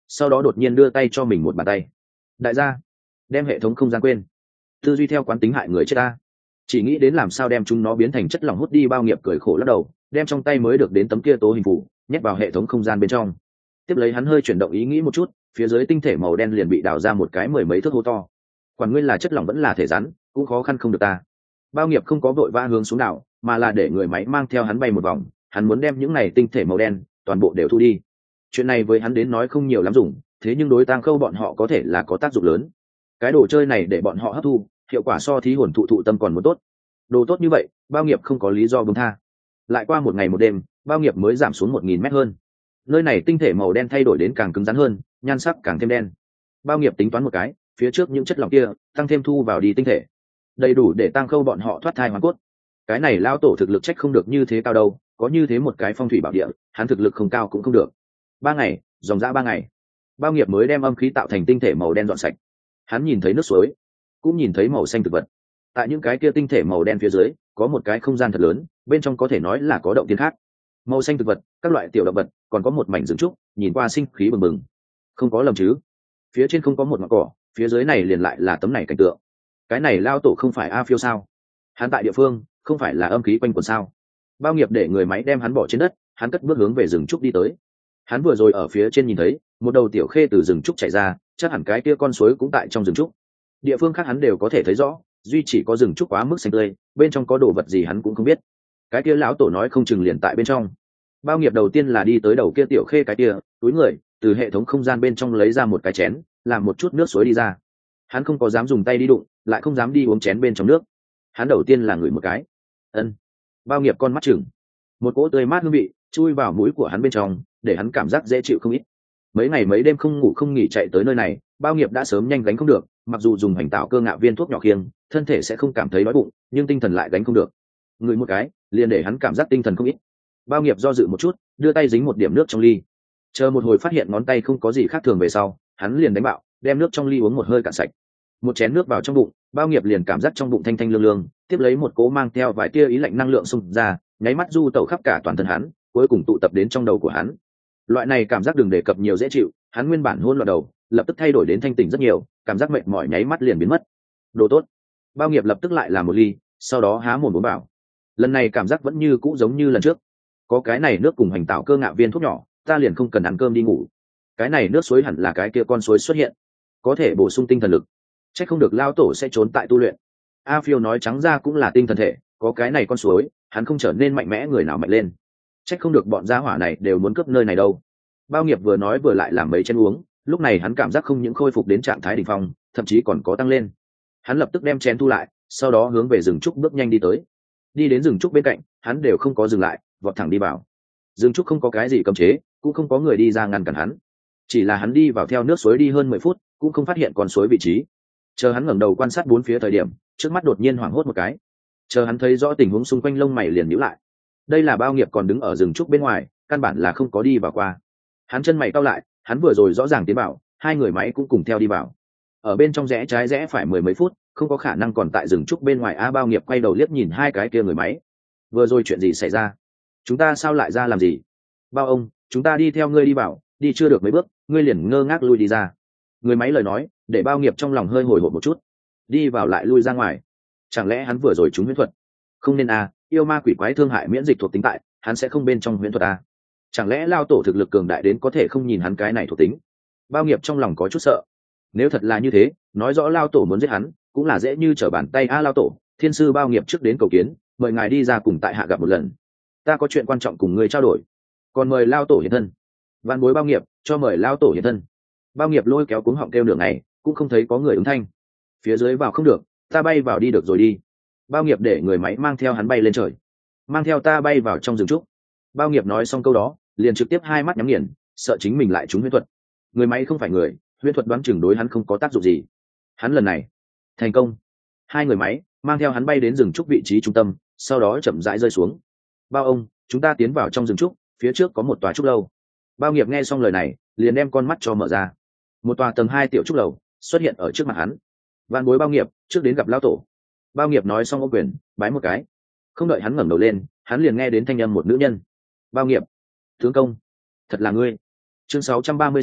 sau đó đột nhiên đưa tay cho mình một bàn tay. Đại gia, đem hệ thống không gian quên, tư duy theo quán tính hại người chết ta, chỉ nghĩ đến làm sao đem chúng nó biến thành chất lỏng hút đi. Bao nghiệp cười khổ lắc đầu, đem trong tay mới được đến tấm kia tố hình phủ nhét vào hệ thống không gian bên trong. Tiếp lấy hắn hơi chuyển động ý nghĩ một chút, phía dưới tinh thể màu đen liền bị đào ra một cái mười mấy thước hố to. Quản nguyên là chất lỏng vẫn là thể rắn, cũng khó khăn không được ta. Bao nghiệp không có vội vã hướng xuống đảo, mà là để người máy mang theo hắn bay một vòng. Hắn muốn đem những này tinh thể màu đen toàn bộ đều thu đi. Chuyện này với hắn đến nói không nhiều lắm dùng, thế nhưng đối Tang Khâu bọn họ có thể là có tác dụng lớn. Cái đồ chơi này để bọn họ hấp thu, hiệu quả so thí hồn thụ thụ tâm còn muốn tốt. Đồ tốt như vậy, Bao nghiệp không có lý do buông tha. Lại qua một ngày một đêm, Bao nghiệp mới giảm xuống một nghìn mét hơn. Nơi này tinh thể màu đen thay đổi đến càng cứng rắn hơn, nhan sắc càng thêm đen. Bao nghiệp tính toán một cái, phía trước những chất lỏng kia tăng thêm thu vào đi tinh thể, đầy đủ để Tang Khâu bọn họ thoát thai hoàn cốt. Cái này lao tổ thực lực trách không được như thế cao đâu, có như thế một cái phong thủy bảo địa, hắn thực lực không cao cũng không được. Ba ngày, dòng dã ba ngày, Bao nghiệp mới đem âm khí tạo thành tinh thể màu đen dọn sạch. Hắn nhìn thấy nước suối, cũng nhìn thấy màu xanh thực vật. Tại những cái kia tinh thể màu đen phía dưới có một cái không gian thật lớn, bên trong có thể nói là có động thiên khác. Màu xanh thực vật, các loại tiểu động vật, còn có một mảnh rừng trúc, nhìn qua sinh khí bừng bừng. Không có lầm chứ? Phía trên không có một ngọn cỏ, phía dưới này liền lại là tấm này cảnh tượng. Cái này lao tổ không phải A Phiêu sao? Hắn tại địa phương không phải là âm khí quanh quẩn sao? Bao nghiệp để người máy đem hắn bỏ trên đất, hắn cất bước hướng về rừng trúc đi tới. Hắn vừa rồi ở phía trên nhìn thấy một đầu tiểu khê từ rừng trúc chảy ra, chắc hẳn cái kia con suối cũng tại trong rừng trúc. Địa phương khác hắn đều có thể thấy rõ, duy chỉ có rừng trúc quá mức xanh tươi, bên trong có đồ vật gì hắn cũng không biết. Cái kia lão tổ nói không chừng liền tại bên trong. Bao nghiệp đầu tiên là đi tới đầu kia tiểu khê cái kia, túi người từ hệ thống không gian bên trong lấy ra một cái chén, làm một chút nước suối đi ra. Hắn không có dám dùng tay đi đụng, lại không dám đi uống chén bên trong nước. Hắn đầu tiên là ngửi một cái. Ân. Bao nghiệp con mắt chừng, một cỗ tươi mát hương vị chui vào mũi của hắn bên trong, để hắn cảm giác dễ chịu không ít. Mấy ngày mấy đêm không ngủ không nghỉ chạy tới nơi này, Bao nghiệp đã sớm nhanh gánh không được. Mặc dù dùng hành tạo cơ ngạo viên thuốc nhỏ khiêng, thân thể sẽ không cảm thấy đói bụng, nhưng tinh thần lại gánh không được. Ngửi một cái liền để hắn cảm giác tinh thần không ít. Bao nghiệp do dự một chút, đưa tay dính một điểm nước trong ly, chờ một hồi phát hiện ngón tay không có gì khác thường về sau, hắn liền đánh bạo, đem nước trong ly uống một hơi cạn sạch. Một chén nước vào trong bụng, Bao nghiệp liền cảm giác trong bụng thanh thanh lương lương, tiếp lấy một cỗ mang theo vài tia ý lạnh năng lượng xung ra, nháy mắt du tẩu khắp cả toàn thân hắn, cuối cùng tụ tập đến trong đầu của hắn. Loại này cảm giác đừng đề cập nhiều dễ chịu, hắn nguyên bản hỗn loạn đầu lập tức thay đổi đến thanh tỉnh rất nhiều, cảm giác mệt mỏi nháy mắt liền biến mất. Đồ tốt. Bao nghiệp lập tức lại làm một ly, sau đó há mồm uống vào. Lần này cảm giác vẫn như cũ giống như lần trước. Có cái này nước cùng hành tạo cơ ngạo viên thuốc nhỏ, ta liền không cần ăn cơm đi ngủ. Cái này nước suối hẳn là cái kia con suối xuất hiện, có thể bổ sung tinh thần lực. Chắc không được lao tổ sẽ trốn tại tu luyện. A Phiêu nói trắng ra cũng là tinh thần thể, có cái này con suối, hắn không trở nên mạnh mẽ người nào mạnh lên. Chắc không được bọn gia hỏa này đều muốn cướp nơi này đâu. Bao nghiệp vừa nói vừa lại làm mấy chén uống, lúc này hắn cảm giác không những khôi phục đến trạng thái đỉnh phong, thậm chí còn có tăng lên. Hắn lập tức đem chén thu lại, sau đó hướng về rừng trúc bước nhanh đi tới. Đi đến rừng trúc bên cạnh, hắn đều không có dừng lại, vọt thẳng đi vào. Rừng trúc không có cái gì cấm chế, cũng không có người đi ra ngăn cản hắn. Chỉ là hắn đi vào theo nước suối đi hơn mười phút, cũng không phát hiện con suối vị trí. Chờ hắn ngẩng đầu quan sát bốn phía thời điểm, trước mắt đột nhiên hoảng hốt một cái. Chờ hắn thấy rõ tình huống xung quanh, lông mày liền nhíu lại. Đây là Bao nghiệp còn đứng ở rừng trúc bên ngoài, căn bản là không có đi vào qua. Hắn chân mày cau lại, hắn vừa rồi rõ ràng tiến vào, hai người máy cũng cùng theo đi vào. Ở bên trong rẽ trái rẽ phải mười mấy phút, không có khả năng còn tại rừng trúc bên ngoài. A Bao nghiệp quay đầu liếc nhìn hai cái kia người máy. Vừa rồi chuyện gì xảy ra? Chúng ta sao lại ra làm gì? Bao ông, chúng ta đi theo ngươi đi vào, đi chưa được mấy bước, ngươi liền ngơ ngác lui đi ra. Người máy lời nói để Bao nghiệp trong lòng hơi hồi hộp một chút. Đi vào lại lui ra ngoài, chẳng lẽ hắn vừa rồi trúng huyễn thuật? Không nên à, yêu ma quỷ quái thương hại miễn dịch thuộc tính tại, hắn sẽ không bên trong huyễn thuật à? Chẳng lẽ lao tổ thực lực cường đại đến có thể không nhìn hắn cái này thuộc tính? Bao nghiệp trong lòng có chút sợ. Nếu thật là như thế, nói rõ lao tổ muốn giết hắn cũng là dễ như trở bàn tay. A lao tổ, thiên sư Bao nghiệp trước đến cầu kiến, mời ngài đi ra cùng tại hạ gặp một lần, ta có chuyện quan trọng cùng ngươi trao đổi. Còn mời lao tổ hiện thân. Vạn bối Bao nghiệp cho mời lao tổ hiện thân. Bao nghiệp lôi kéo cuống họng kêu nửa ngày, cũng không thấy có người ứng thanh. Phía dưới vào không được, ta bay vào đi được rồi đi. Bao nghiệp để người máy mang theo hắn bay lên trời, mang theo ta bay vào trong rừng trúc. Bao nghiệp nói xong câu đó, liền trực tiếp hai mắt nhắm nghiền, sợ chính mình lại trúng huyễn thuật. Người máy không phải người, huyễn thuật đoán chừng đối hắn không có tác dụng gì. Hắn lần này thành công. Hai người máy mang theo hắn bay đến rừng trúc vị trí trung tâm, sau đó chậm rãi rơi xuống. Bao ông, chúng ta tiến vào trong rừng trúc, phía trước có một tòa trúc lâu. Bao nghiệp nghe xong lời này, liền đem con mắt cho mở ra. Một tòa tầng hai tiểu trúc lầu xuất hiện ở trước mặt hắn. Vạn bối Bao nghiệp trước đến gặp lão tổ. Bao nghiệp nói xong ô quyền bái một cái. Không đợi hắn ngẩng đầu lên, hắn liền nghe đến thanh âm một nữ nhân. Bao nghiệp, tướng công, thật là ngươi. Chương sáu trăm ba mươi sáu,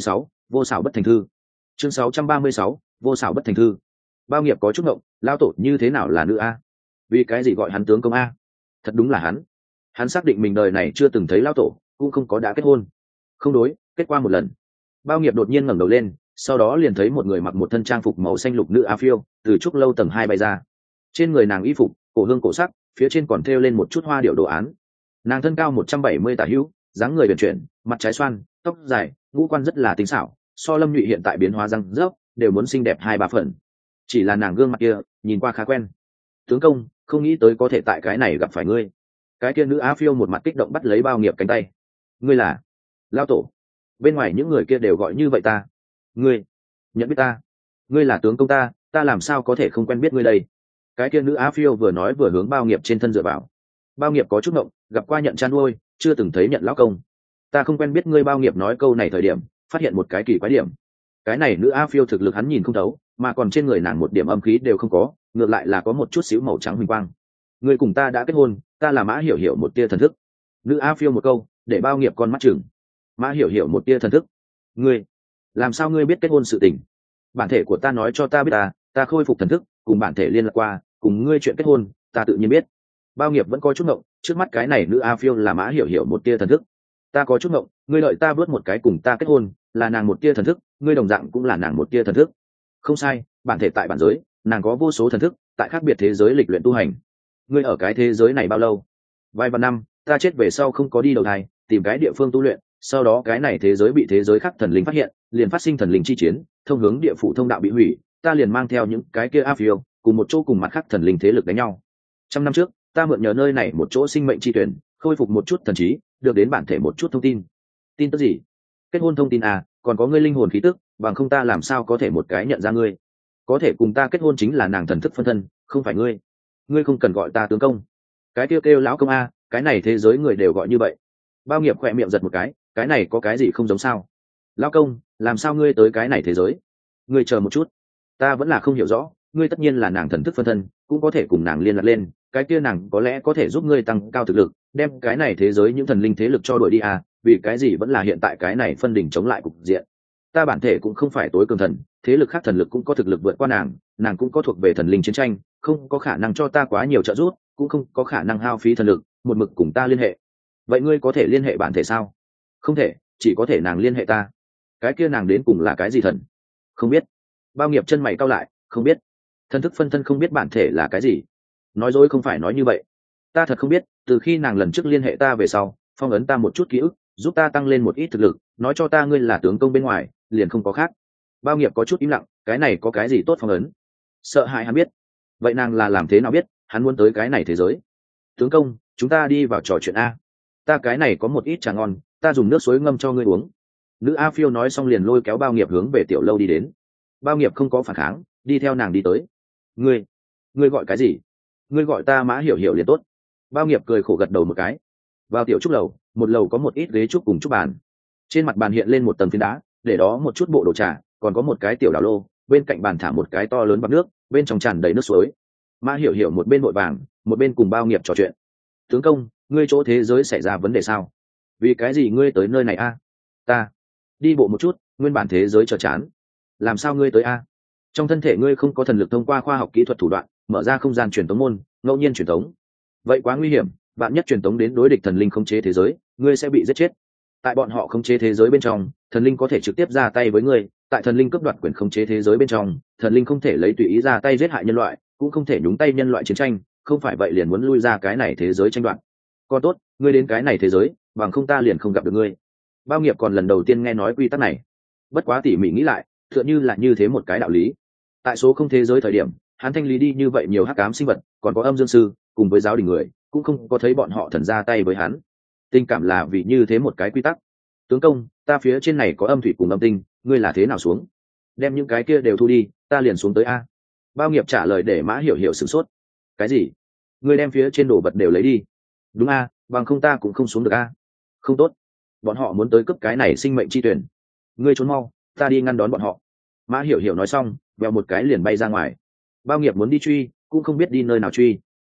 vô xảo bất thành thư. Chương sáu trăm ba mươi sáu, vô xảo bất thành thư. Bao nghiệp có chút ngộng, lao tổ như thế nào là nữ a? Vì cái gì gọi hắn tướng công a? Thật đúng là hắn. Hắn xác định mình đời này chưa từng thấy lao tổ, cũng không có đã kết hôn. Không đối, kết qua một lần. Bao nghiệp đột nhiên ngẩng đầu lên, sau đó liền thấy một người mặc một thân trang phục màu xanh lục nữ a phiêu từ trúc lâu tầng hai bay ra. Trên người nàng y phục cổ hương cổ sắc, phía trên còn thêu lên một chút hoa điệu đồ án. Nàng thân cao một trăm bảy mươi tả hữu, dáng người uyển chuyển, mặt trái xoan, tóc dài, ngũ quan rất là tinh xảo, so Lâm Nhụy hiện tại biến hóa răng rớp đều muốn xinh đẹp hai ba phần. Chỉ là nàng gương mặt kia nhìn qua khá quen. Tướng công, không nghĩ tới có thể tại cái này gặp phải ngươi. Cái kia nữ á phiêu một mặt kích động bắt lấy Bao nghiệp cánh tay. Ngươi là lao tổ? Bên ngoài những người kia đều gọi như vậy ta. Ngươi nhận biết ta? Ngươi là tướng công ta, ta làm sao có thể không quen biết ngươi đây? Cái kia nữ á phiêu vừa nói vừa hướng Bao nghiệp trên thân dựa vào. Bao nghiệp có chút ngộng, gặp qua nhận chăn nuôi, chưa từng thấy nhận lão công. Ta không quen biết ngươi. Bao nghiệp nói câu này thời điểm phát hiện một cái kỳ quái điểm. Cái này nữ a phiêu thực lực hắn nhìn không thấu, mà còn trên người nàng một điểm âm khí đều không có, ngược lại là có một chút xíu màu trắng huỳnh quang. Ngươi cùng ta đã kết hôn, ta là Mã Hiểu Hiểu một tia thần thức. Nữ a phiêu một câu để Bao nghiệp con mắt chừng. Mã Hiểu Hiểu một tia thần thức? Ngươi làm sao ngươi biết kết hôn sự tình? Bản thể của ta nói cho ta biết, ta ta khôi phục thần thức cùng bản thể liên lạc qua, cùng ngươi chuyện kết hôn ta tự nhiên biết. Bao nghiệp vẫn có chút ngộng, trước mắt cái này nữ a phiêu là Mã Hiểu Hiểu một tia thần thức. Ta có chút ngộng, ngươi đợi ta vớt một cái cùng ta kết hôn là nàng một tia thần thức, ngươi đồng dạng cũng là nàng một tia thần thức. Không sai, bản thể tại bản giới, nàng có vô số thần thức tại khác biệt thế giới lịch luyện tu hành. Ngươi ở cái thế giới này bao lâu? Vài vạn năm, ta chết về sau không có đi đầu thai, tìm cái địa phương tu luyện, sau đó cái này thế giới bị thế giới khác thần linh phát hiện, liền phát sinh thần linh chi chiến, thông hướng địa phủ thông đạo bị hủy, ta liền mang theo những cái kia a phiêu cùng một chỗ cùng mặt khác thần linh thế lực đánh nhau. Trăm năm trước, ta mượn nhờ nơi này một chỗ sinh mệnh chi tuyển, khôi phục một chút thần trí, được đến bản thể một chút thông tin. Tin tức gì? Kết hôn thông tin à? Còn có ngươi linh hồn khí tức, bằng không ta làm sao có thể một cái nhận ra ngươi. Có thể cùng ta kết hôn chính là nàng thần thức phân thân, không phải ngươi. Ngươi không cần gọi ta tướng công. Cái kêu kêu lão công a, cái này thế giới người đều gọi như vậy. Bao nghiệp khỏe miệng giật một cái, cái này có cái gì không giống sao? Lão công, làm sao ngươi tới cái này thế giới? Ngươi chờ một chút, ta vẫn là không hiểu rõ. Ngươi tất nhiên là nàng thần thức phân thân, cũng có thể cùng nàng liên lạc lên, cái kia nàng có lẽ có thể giúp ngươi tăng cao thực lực, đem cái này thế giới những thần linh thế lực cho đuổi đi à? Vì cái gì vẫn là hiện tại cái này phân đỉnh chống lại cục diện? Ta bản thể cũng không phải tối cường thần, thế lực khác thần lực cũng có thực lực vượt qua nàng, nàng cũng có thuộc về thần linh chiến tranh, không có khả năng cho ta quá nhiều trợ giúp, cũng không có khả năng hao phí thần lực một mực cùng ta liên hệ. Vậy ngươi có thể liên hệ bản thể sao? Không thể, chỉ có thể nàng liên hệ ta. Cái kia nàng đến cùng là cái gì thần? Không biết. Bao nghiệp chân mày cau lại, không biết. Thần thức phân thân không biết bản thể là cái gì? Nói dối không phải nói như vậy. Ta thật không biết, từ khi nàng lần trước liên hệ ta về sau, phong ấn ta một chút ký ức, giúp ta tăng lên một ít thực lực, nói cho ta ngươi là tướng công bên ngoài, liền không có khác. Bao nghiệp có chút im lặng, cái này có cái gì tốt phong ấn? Sợ hãi hắn biết. Vậy nàng là làm thế nào biết hắn muốn tới cái này thế giới? Tướng công, chúng ta đi vào trò chuyện a. Ta cái này có một ít trà ngon, ta dùng nước suối ngâm cho ngươi uống. Nữ a phiêu nói xong liền lôi kéo Bao nghiệp hướng về tiểu lâu đi đến. Bao nghiệp không có phản kháng, đi theo nàng đi tới. Ngươi, ngươi gọi cái gì? Ngươi gọi ta Mã Hiểu Hiểu liền tốt. Bao nghiệp cười khổ gật đầu một cái. Vào tiểu trúc lầu, một lầu có một ít ghế trúc cùng trúc bàn. Trên mặt bàn hiện lên một tầng phiến đá, để đó một chút bộ đồ trà, còn có một cái tiểu đảo lô, bên cạnh bàn thả một cái to lớn bắp nước, bên trong tràn đầy nước suối. Mã Hiểu Hiểu một bên vội vàng, một bên cùng Bao nghiệp trò chuyện. Tướng công, ngươi chỗ thế giới xảy ra vấn đề sao? Vì cái gì ngươi tới nơi này a? Ta đi bộ một chút, nguyên bản thế giới chờ chán. Làm sao ngươi tới a? Trong thân thể ngươi không có thần lực thông qua khoa học kỹ thuật thủ đoạn mở ra không gian truyền tống môn, ngẫu nhiên truyền tống. Vậy quá nguy hiểm, bạn nhất truyền tống đến đối địch thần linh khống chế thế giới, ngươi sẽ bị giết chết. Tại bọn họ khống chế thế giới bên trong, thần linh có thể trực tiếp ra tay với ngươi, tại thần linh cướp đoạt quyền khống chế thế giới bên trong, thần linh không thể lấy tùy ý ra tay giết hại nhân loại, cũng không thể nhúng tay nhân loại chiến tranh, không phải vậy liền muốn lui ra cái này thế giới tranh đoạt. Còn tốt, ngươi đến cái này thế giới, bằng không ta liền không gặp được ngươi. Bao nghiệp còn lần đầu tiên nghe nói quy tắc này. Bất quá tỉ mỉ nghĩ lại, tựa như là như thế một cái đạo lý. Tại số không thế giới thời điểm, hắn thanh lý đi như vậy nhiều hắc ám sinh vật, còn có âm dương sư cùng với giáo đình người, cũng không có thấy bọn họ thần ra tay với hắn. Tình cảm là vì như thế một cái quy tắc. Tướng công, ta phía trên này có âm thủy cùng âm tinh, ngươi là thế nào xuống? Đem những cái kia đều thu đi, ta liền xuống tới a. Bao nghiệp trả lời để Mã Hiểu Hiểu sửng sốt. Cái gì? Ngươi đem phía trên đồ vật đều lấy đi? Đúng a, bằng không ta cũng không xuống được a. Không tốt, bọn họ muốn tới cướp cái này sinh mệnh chi tuyển. Ngươi trốn mau, ta đi ngăn đón bọn họ. Mã Hiểu Hiểu nói xong, vèo một cái liền bay ra ngoài. Bao nghiệp muốn đi truy, cũng không biết đi nơi nào truy. Đến mức khẩn trương như vậy sao? Bọn họ đến cướp. Người nào đến cướp? Bao nghiệp đi ra trúc lâu, tại trúc lâu phía sau,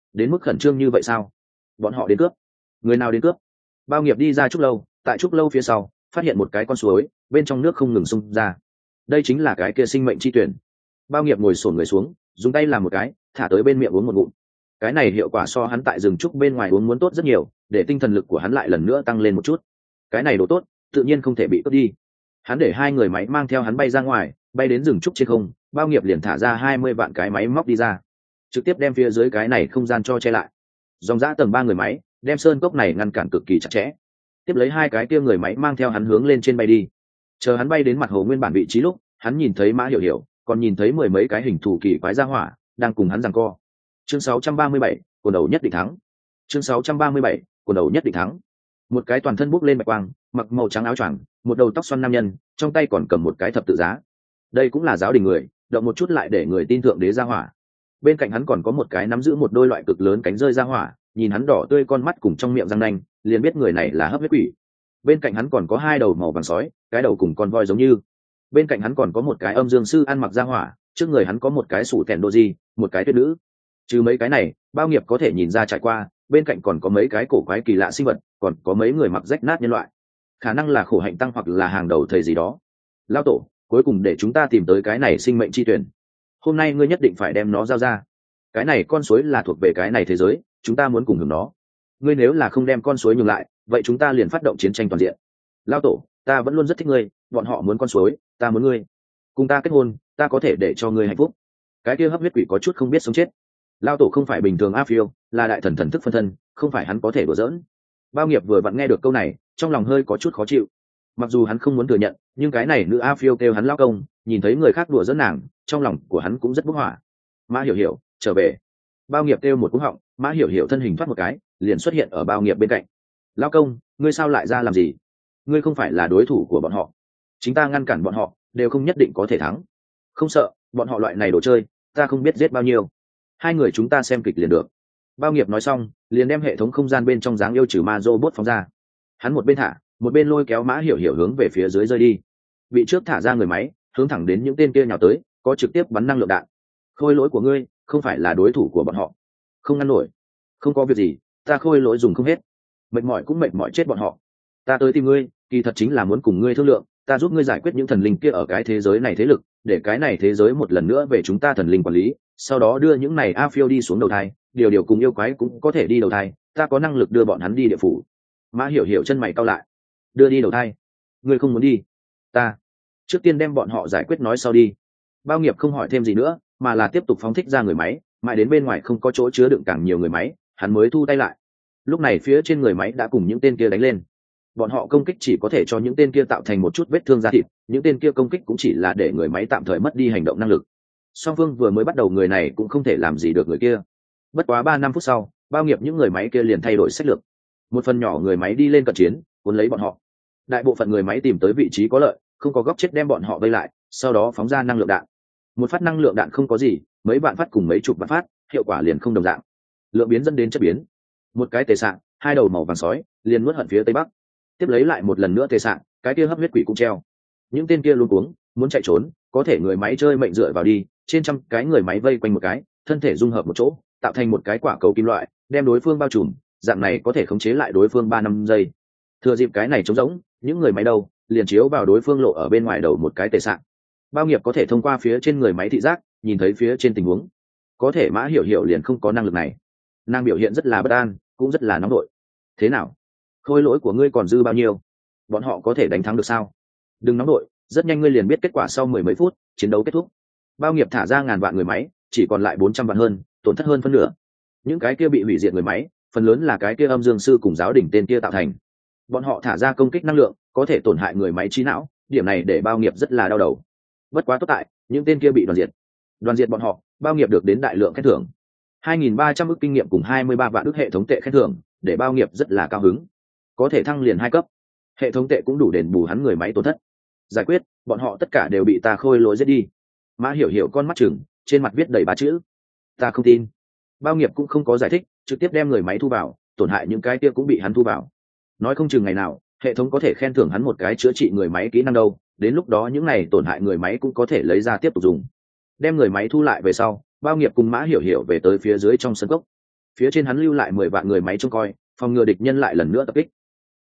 phát hiện một cái con suối bên trong nước không ngừng xung ra. Đây chính là cái kia sinh mệnh chi tuyển. Bao nghiệp ngồi xổm người xuống, dùng tay làm một cái, thả tới bên miệng uống một ngụm. Cái này hiệu quả so hắn tại rừng trúc bên ngoài uống muốn tốt rất nhiều, để tinh thần lực của hắn lại lần nữa tăng lên một chút. Cái này đồ tốt tự nhiên không thể bị cướp đi. Hắn để hai người máy mang theo hắn bay ra ngoài, bay đến rừng trúc trên không. Bao nghiệp liền thả ra hai mươi vạn cái máy móc đi ra, trực tiếp đem phía dưới cái này không gian cho che lại. Dòng dã tầng ba người máy đem sơn cốc này ngăn cản cực kỳ chặt chẽ. Tiếp lấy hai cái kia người máy mang theo hắn hướng lên trên bay đi. Chờ hắn bay đến mặt hồ nguyên bản vị trí lúc, hắn nhìn thấy Mã Hiểu Hiểu, còn nhìn thấy mười mấy cái hình thù kỳ quái ra hỏa đang cùng hắn giằng co. Chương sáu trăm ba mươi bảy, quần đầu nhất định thắng. Chương sáu trăm ba mươi bảy, quần đầu nhất định thắng. Một cái toàn thân bốc lên bạch quang, mặc màu trắng áo choàng, một đầu tóc xoăn nam nhân, trong tay còn cầm một cái thập tự giá. Đây cũng là giáo đình người, động một chút lại để người tin thượng đế ra hỏa. Bên cạnh hắn còn có một cái nắm giữ một đôi loại cực lớn cánh rơi ra hỏa, nhìn hắn đỏ tươi con mắt cùng trong miệng răng nanh, liền biết người này là hấp huyết quỷ. Bên cạnh hắn còn có hai đầu màu vàng sói, cái đầu cùng con voi giống như. Bên cạnh hắn còn có một cái âm dương sư ăn mặc ra hỏa, trước người hắn có một cái sủ tèn đô di, một cái tuyết nữ. Trừ mấy cái này, Bao nghiệp có thể nhìn ra trải qua, bên cạnh còn có mấy cái cổ quái kỳ lạ sinh vật, còn có mấy người mặc rách nát nhân loại, khả năng là khổ hạnh tăng hoặc là hàng đầu thầy gì đó. Lao tổ, cuối cùng để chúng ta tìm tới cái này sinh mệnh chi tuyển. Hôm nay ngươi nhất định phải đem nó giao ra. Cái này con suối là thuộc về cái này thế giới, chúng ta muốn cùng hưởng nó. Ngươi nếu là không đem con suối nhường lại, vậy chúng ta liền phát động chiến tranh toàn diện. Lao tổ, ta vẫn luôn rất thích ngươi, bọn họ muốn con suối, ta muốn ngươi. Cùng ta kết hôn, ta có thể để cho ngươi hạnh phúc. Cái kia hấp huyết quỷ có chút không biết sống chết. Lao tổ không phải bình thường a phiêu, là đại thần thần thức phân thân, không phải hắn có thể đùa giỡn. Bao nghiệp vừa vặn nghe được câu này, trong lòng hơi có chút khó chịu. Mặc dù hắn không muốn thừa nhận, nhưng cái này nữ a phiêu kêu hắn lao công, nhìn thấy người khác đùa giỡn nàng, trong lòng của hắn cũng rất bốc hỏa. Mã Hiểu Hiểu, trở về. Bao nghiệp kêu một cú họng, Mã Hiểu Hiểu thân hình thoát một cái, liền xuất hiện ở Bao nghiệp bên cạnh. Lao công, ngươi sao lại ra làm gì? Ngươi không phải là đối thủ của bọn họ. Chính ta ngăn cản bọn họ, đều không nhất định có thể thắng. Không sợ, bọn họ loại này đồ chơi, ta không biết giết bao nhiêu. Hai người chúng ta xem kịch liền được. Bao nghiệp nói xong, liền đem hệ thống không gian bên trong dáng yêu trừ ma robot phóng ra. Hắn một bên thả, một bên lôi kéo Mã Hiểu Hiểu hướng về phía dưới rơi đi. Bị trước thả ra người máy, hướng thẳng đến những tên kia nhào tới, có trực tiếp bắn năng lượng đạn. Khôi lỗi của ngươi, không phải là đối thủ của bọn họ. Không ngăn nổi. Không có việc gì, ta khôi lỗi dùng không hết. Mệt mỏi cũng mệt mỏi chết bọn họ. Ta tới tìm ngươi, kỳ thật chính là muốn cùng ngươi thương lượng, ta giúp ngươi giải quyết những thần linh kia ở cái thế giới này thế lực, để cái này thế giới một lần nữa về chúng ta thần linh quản lý, sau đó đưa những này a phiêu đi xuống đầu thai, điều điều cùng yêu quái cũng có thể đi đầu thai, ta có năng lực đưa bọn hắn đi địa phủ. Mã Hiểu Hiểu chân mày cau lại. Đưa đi đầu thai? Ngươi không muốn đi? Ta trước tiên đem bọn họ giải quyết nói sau đi. Bao nghiệp không hỏi thêm gì nữa, mà là tiếp tục phóng thích ra người máy, mãi đến bên ngoài không có chỗ chứa đựng càng nhiều người máy, hắn mới thu tay lại. Lúc này phía trên người máy đã cùng những tên kia đánh lên. Bọn họ công kích chỉ có thể cho những tên kia tạo thành một chút vết thương da thịt, những tên kia công kích cũng chỉ là để người máy tạm thời mất đi hành động năng lực. Song phương vừa mới bắt đầu người này cũng không thể làm gì được người kia. Bất quá ba năm phút sau, Bao nghiệp những người máy kia liền thay đổi sách lược. Một phần nhỏ người máy đi lên cận chiến, cuốn lấy bọn họ. Đại bộ phận người máy tìm tới vị trí có lợi, không có góc chết đem bọn họ vây lại, sau đó phóng ra năng lượng đạn. Một phát năng lượng đạn không có gì, mấy bạn phát cùng mấy chục bạn phát, hiệu quả liền không đồng dạng. Lượng biến dẫn đến chất biến. Một cái tề sạng, hai đầu màu vàng sói, liền nuốt hận phía tây bắc. Tiếp lấy lại một lần nữa tề sạng, cái kia hấp huyết quỷ cũng treo. Những tên kia luôn cuống, muốn chạy trốn, có thể người máy chơi mệnh dựa vào đi, trên trăm cái người máy vây quanh một cái, thân thể dung hợp một chỗ, tạo thành một cái quả cầu kim loại, đem đối phương bao trùm, dạng này có thể khống chế lại đối phương ba năm giây. Thừa dịp cái này trống rỗng, những người máy đâu, liền chiếu vào đối phương lộ ở bên ngoài đầu một cái tề sạng. Bao nghiệp có thể thông qua phía trên người máy thị giác, nhìn thấy phía trên tình huống. Có thể Mã Hiểu Hiểu liền không có năng lực này. Nàng biểu hiện rất là bất an, cũng rất là nóng nội. Thế nào? Khôi lỗi của ngươi còn dư bao nhiêu? Bọn họ có thể đánh thắng được sao? Đừng nóng nội, rất nhanh ngươi liền biết kết quả sau mười mấy phút, chiến đấu kết thúc. Bao nghiệp thả ra ngàn vạn người máy, chỉ còn lại bốn trăm vạn hơn, tổn thất hơn phân nửa. Những cái kia bị hủy diệt người máy, phần lớn là cái kia âm dương sư cùng giáo đỉnh tên kia tạo thành. Bọn họ thả ra công kích năng lượng, có thể tổn hại người máy trí não, điểm này để Bao nghiệp rất là đau đầu. Bất quá tốt tại, những tên kia bị đoàn diệt. Đoàn diệt bọn họ, Bao nghiệp được đến đại lượng khen thưởng. hai nghìn ba trăm ức kinh nghiệm cùng hai mươi ba vạn ức hệ thống tệ khen thưởng, để Bao nghiệp rất là cao hứng. Có thể thăng liền hai cấp. Hệ thống tệ cũng đủ đền bù hắn người máy tổn thất. Giải quyết, bọn họ tất cả đều bị ta khôi lỗi giết đi. Mã Hiểu Hiểu con mắt chừng, trên mặt viết đầy ba chữ. Ta không tin. Bao nghiệp cũng không có giải thích, trực tiếp đem người máy thu vào, tổn hại những cái kia cũng bị hắn thu vào. Nói không chừng ngày nào, hệ thống có thể khen thưởng hắn một cái chữa trị người máy kỹ năng đâu, đến lúc đó những này tổn hại người máy cũng có thể lấy ra tiếp tục dùng. Đem người máy thu lại về sau, Bao nghiệp cùng Mã Hiểu Hiểu về tới phía dưới trong sân cốc. Phía trên hắn lưu lại mười vạn người máy trông coi, phòng ngừa địch nhân lại lần nữa tập kích.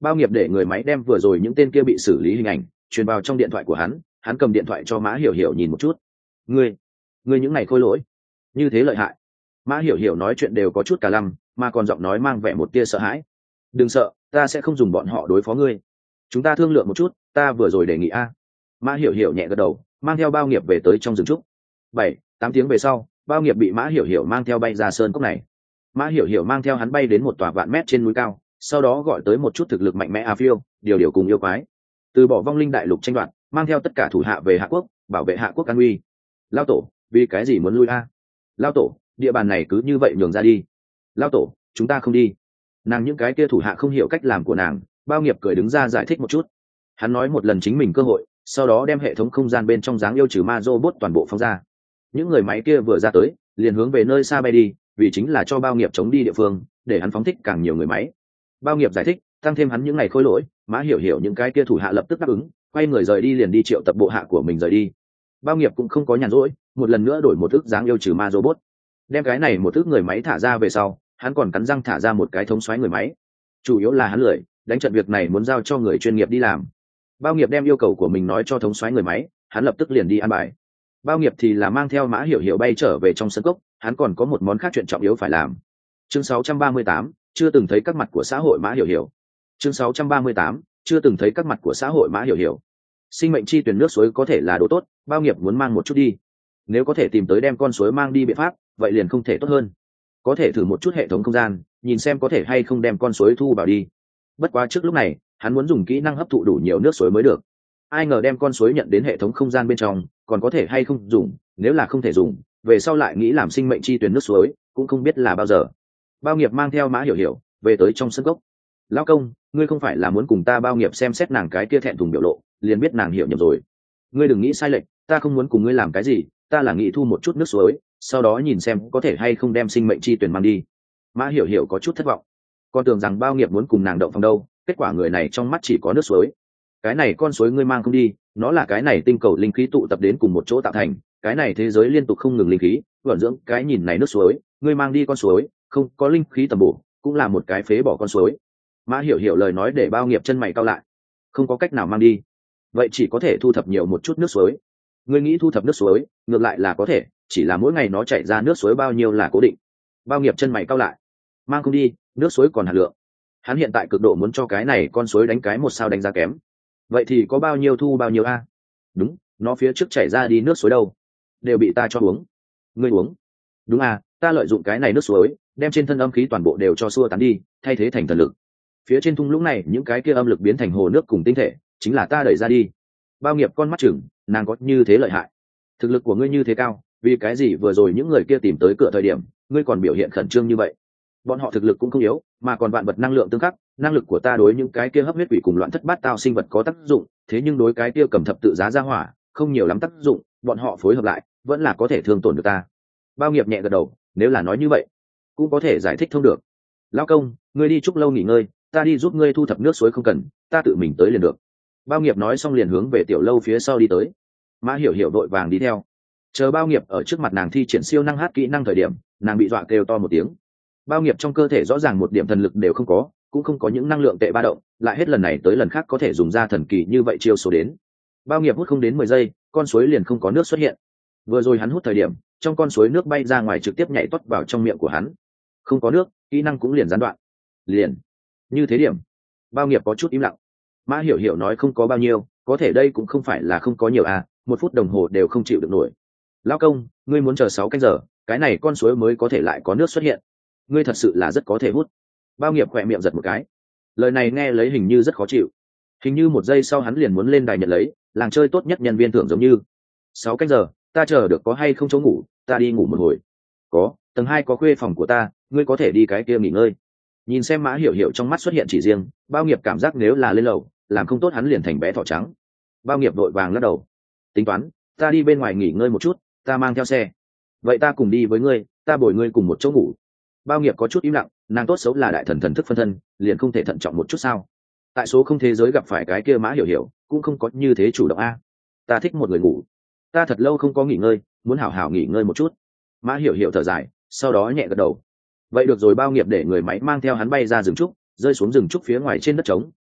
Bao nghiệp để người máy đem vừa rồi những tên kia bị xử lý hình ảnh truyền vào trong điện thoại của hắn. Hắn cầm điện thoại cho Mã Hiểu Hiểu nhìn một chút. ngươi ngươi những ngày khôi lỗi như thế lợi hại. Mã Hiểu Hiểu nói chuyện đều có chút cả lăm, mà còn giọng nói mang vẻ một tia sợ hãi. Đừng sợ, ta sẽ không dùng bọn họ đối phó ngươi. Chúng ta thương lượng một chút, ta vừa rồi đề nghị a. Mã Hiểu Hiểu nhẹ gật đầu, mang theo Bao nghiệp về tới trong rừng trúc. Bảy, tám tiếng về sau, Bao nghiệp bị Mã Hiểu Hiểu mang theo bay ra sơn cốc này. Mã Hiểu Hiểu mang theo hắn bay đến một tòa vạn mét trên núi cao, sau đó gọi tới một chút thực lực mạnh mẽ A Phiêu, điều điều cùng yêu quái, từ bỏ vong linh đại lục tranh đoạt, mang theo tất cả thủ hạ về Hạ Quốc, bảo vệ Hạ Quốc an nguy. Lao tổ, vì cái gì muốn lui a? Lao tổ, địa bàn này cứ như vậy nhường ra đi. Lao tổ, chúng ta không đi. Nàng những cái kia thủ hạ không hiểu cách làm của nàng. Bao nghiệp cười đứng ra giải thích một chút. Hắn nói một lần chính mình cơ hội, sau đó đem hệ thống không gian bên trong dáng yêu trừ ma robot toàn bộ phóng ra. Những người máy kia vừa ra tới, liền hướng về nơi xa bay đi, vì chính là cho Bao nghiệp chống đi địa phương, để hắn phóng thích càng nhiều người máy. Bao nghiệp giải thích, tăng thêm hắn những ngày khôi lỗi, Mã Hiểu Hiểu những cái kia thủ hạ lập tức đáp ứng, quay người rời đi liền đi triệu tập bộ hạ của mình rời đi. Bao nghiệp cũng không có nhàn rỗi, một lần nữa đổi một ức dáng yêu trừ ma robot, đem cái này một ức người máy thả ra về sau, hắn còn cắn răng thả ra một cái thống xoáy người máy. Chủ yếu là hắn lười, đánh trận việc này muốn giao cho người chuyên nghiệp đi làm. Bao nghiệp đem yêu cầu của mình nói cho thống xoáy người máy, hắn lập tức liền đi an bài. Bao nghiệp thì là mang theo Mã Hiểu Hiểu bay trở về trong sân cốc, hắn còn có một món khác chuyện trọng yếu phải làm. Chương sáu trăm ba mươi tám, chưa từng thấy các mặt của xã hội Mã Hiểu Hiểu. Chương sáu trăm ba mươi tám, chưa từng thấy các mặt của xã hội Mã Hiểu Hiểu. Sinh mệnh chi tuyển nước suối có thể là đồ tốt, Bao nghiệp muốn mang một chút đi. Nếu có thể tìm tới đem con suối mang đi biện pháp, vậy liền không thể tốt hơn. Có thể thử một chút hệ thống không gian, nhìn xem có thể hay không đem con suối thu vào đi. Bất quá trước lúc này, hắn muốn dùng kỹ năng hấp thụ đủ nhiều nước suối mới được. Ai ngờ đem con suối nhận đến hệ thống không gian bên trong, còn có thể hay không dùng, nếu là không thể dùng, về sau lại nghĩ làm sinh mệnh chi tuyển nước suối, cũng không biết là bao giờ. Bao nghiệp mang theo Mã Hiểu Hiểu về tới trong sân gốc. Lão công, ngươi không phải là muốn cùng ta Bao nghiệp xem xét nàng cái kia thẹn thùng biểu lộ, liền biết nàng hiểu nhầm rồi. Ngươi đừng nghĩ sai lệch, ta không muốn cùng ngươi làm cái gì, ta là nghĩ thu một chút nước suối, sau đó nhìn xem có thể hay không đem sinh mệnh chi tuyển mang đi. Mã Hiểu Hiểu có chút thất vọng, con tưởng rằng Bao nghiệp muốn cùng nàng động phòng đâu, kết quả người này trong mắt chỉ có nước suối. Cái này con suối ngươi mang không đi, nó là cái này tinh cầu linh khí tụ tập đến cùng một chỗ tạo thành, cái này thế giới liên tục không ngừng linh khí vận dưỡng cái nhìn này nước suối, ngươi mang đi con suối không có linh khí tầm bổ, cũng là một cái phế bỏ con suối. Mã Hiểu Hiểu lời nói để Bao nghiệp chân mày cau lại, không có cách nào mang đi, vậy chỉ có thể thu thập nhiều một chút nước suối. Ngươi nghĩ thu thập nước suối, ngược lại là có thể, chỉ là mỗi ngày nó chảy ra nước suối bao nhiêu là cố định. Bao nghiệp chân mày cau lại, mang không đi, nước suối còn hạt lượng. Hắn hiện tại cực độ muốn cho cái này con suối đánh cái một sao đánh giá kém. Vậy thì có bao nhiêu thu bao nhiêu a? Đúng, nó phía trước chảy ra đi nước suối đâu, đều bị ta cho uống. Ngươi uống? Đúng à, ta lợi dụng cái này nước suối, đem trên thân âm khí toàn bộ đều cho xua tán đi, thay thế thành thần lực. Phía trên thung lũng này những cái kia âm lực biến thành hồ nước cùng tinh thể, chính là ta đẩy ra đi. Bao nghiệp con mắt chừng, nàng có như thế lợi hại? Thực lực của ngươi như thế cao, vì cái gì vừa rồi những người kia tìm tới cửa thời điểm, ngươi còn biểu hiện khẩn trương như vậy? Bọn họ thực lực cũng không yếu, mà còn vạn vật năng lượng tương khắc, năng lực của ta đối những cái kia hấp huyết quỷ cùng loạn thất bát tao sinh vật có tác dụng, thế nhưng đối cái kia cầm thập tự giá ra hỏa, không nhiều lắm tác dụng, bọn họ phối hợp lại, vẫn là có thể thương tổn được ta. Bao nghiệp nhẹ gật đầu, nếu là nói như vậy, cũng có thể giải thích thông được. Lão công, ngươi đi chúc lâu nghỉ ngơi, ta đi giúp ngươi thu thập nước suối không cần, ta tự mình tới liền được. Bao nghiệp nói xong liền hướng về tiểu lâu phía sau đi tới. Mã Hiểu Hiểu vội vàng đi theo. Chờ Bao nghiệp ở trước mặt nàng thi triển siêu năng hát kỹ năng thời điểm, nàng bị dọa kêu to một tiếng. Bao nghiệp trong cơ thể rõ ràng một điểm thần lực đều không có, cũng không có những năng lượng tệ ba động, lại hết lần này tới lần khác có thể dùng ra thần kỳ như vậy chiêu số đến. Bao nghiệp hút không đến mười giây, con suối liền không có nước xuất hiện. Vừa rồi hắn hút thời điểm, trong con suối nước bay ra ngoài trực tiếp nhảy toát vào trong miệng của hắn. Không có nước, kỹ năng cũng liền gián đoạn. Liền. Như thế điểm. Bao nghiệp có chút im lặng. Mã Hiểu Hiểu nói không có bao nhiêu, có thể đây cũng không phải là không có nhiều à, một phút đồng hồ đều không chịu được nổi. Lão công, ngươi muốn chờ sáu canh giờ, cái này con suối mới có thể lại có nước xuất hiện. Ngươi thật sự là rất có thể hút. Bao nghiệp khỏe miệng giật một cái. Lời này nghe lấy hình như rất khó chịu. Hình như một giây sau hắn liền muốn lên đài nhận lấy làng chơi tốt nhất nhân viên thưởng, giống như sáu canh giờ, ta chờ được có hay không chỗ ngủ, ta đi ngủ một hồi. Có, tầng hai có khuê phòng của ta, ngươi có thể đi cái kia nghỉ ngơi. Nhìn xem Mã Hiểu Hiểu trong mắt xuất hiện chỉ riêng, Bao nghiệp cảm giác nếu là lên lầu làm không tốt hắn liền thành bé thỏ trắng. Bao nghiệp vội vàng lắc đầu, tính toán, ta đi bên ngoài nghỉ ngơi một chút, ta mang theo xe. Vậy ta cùng đi với ngươi, ta bồi ngươi cùng một chỗ ngủ. Bao nghiệp có chút im lặng, nàng tốt xấu là đại thần thần thức phân thân, liền không thể thận trọng một chút sao? Tại số không thế giới gặp phải cái kia Mã Hiểu Hiểu cũng không có như thế chủ động a. Ta thích một người ngủ, ta thật lâu không có nghỉ ngơi, muốn hảo hảo nghỉ ngơi một chút. Mã Hiểu Hiểu thở dài, sau đó nhẹ gật đầu. Vậy được rồi. Bao nghiệp để người máy mang theo hắn bay ra rừng trúc, rơi xuống rừng trúc phía ngoài trên đất trống,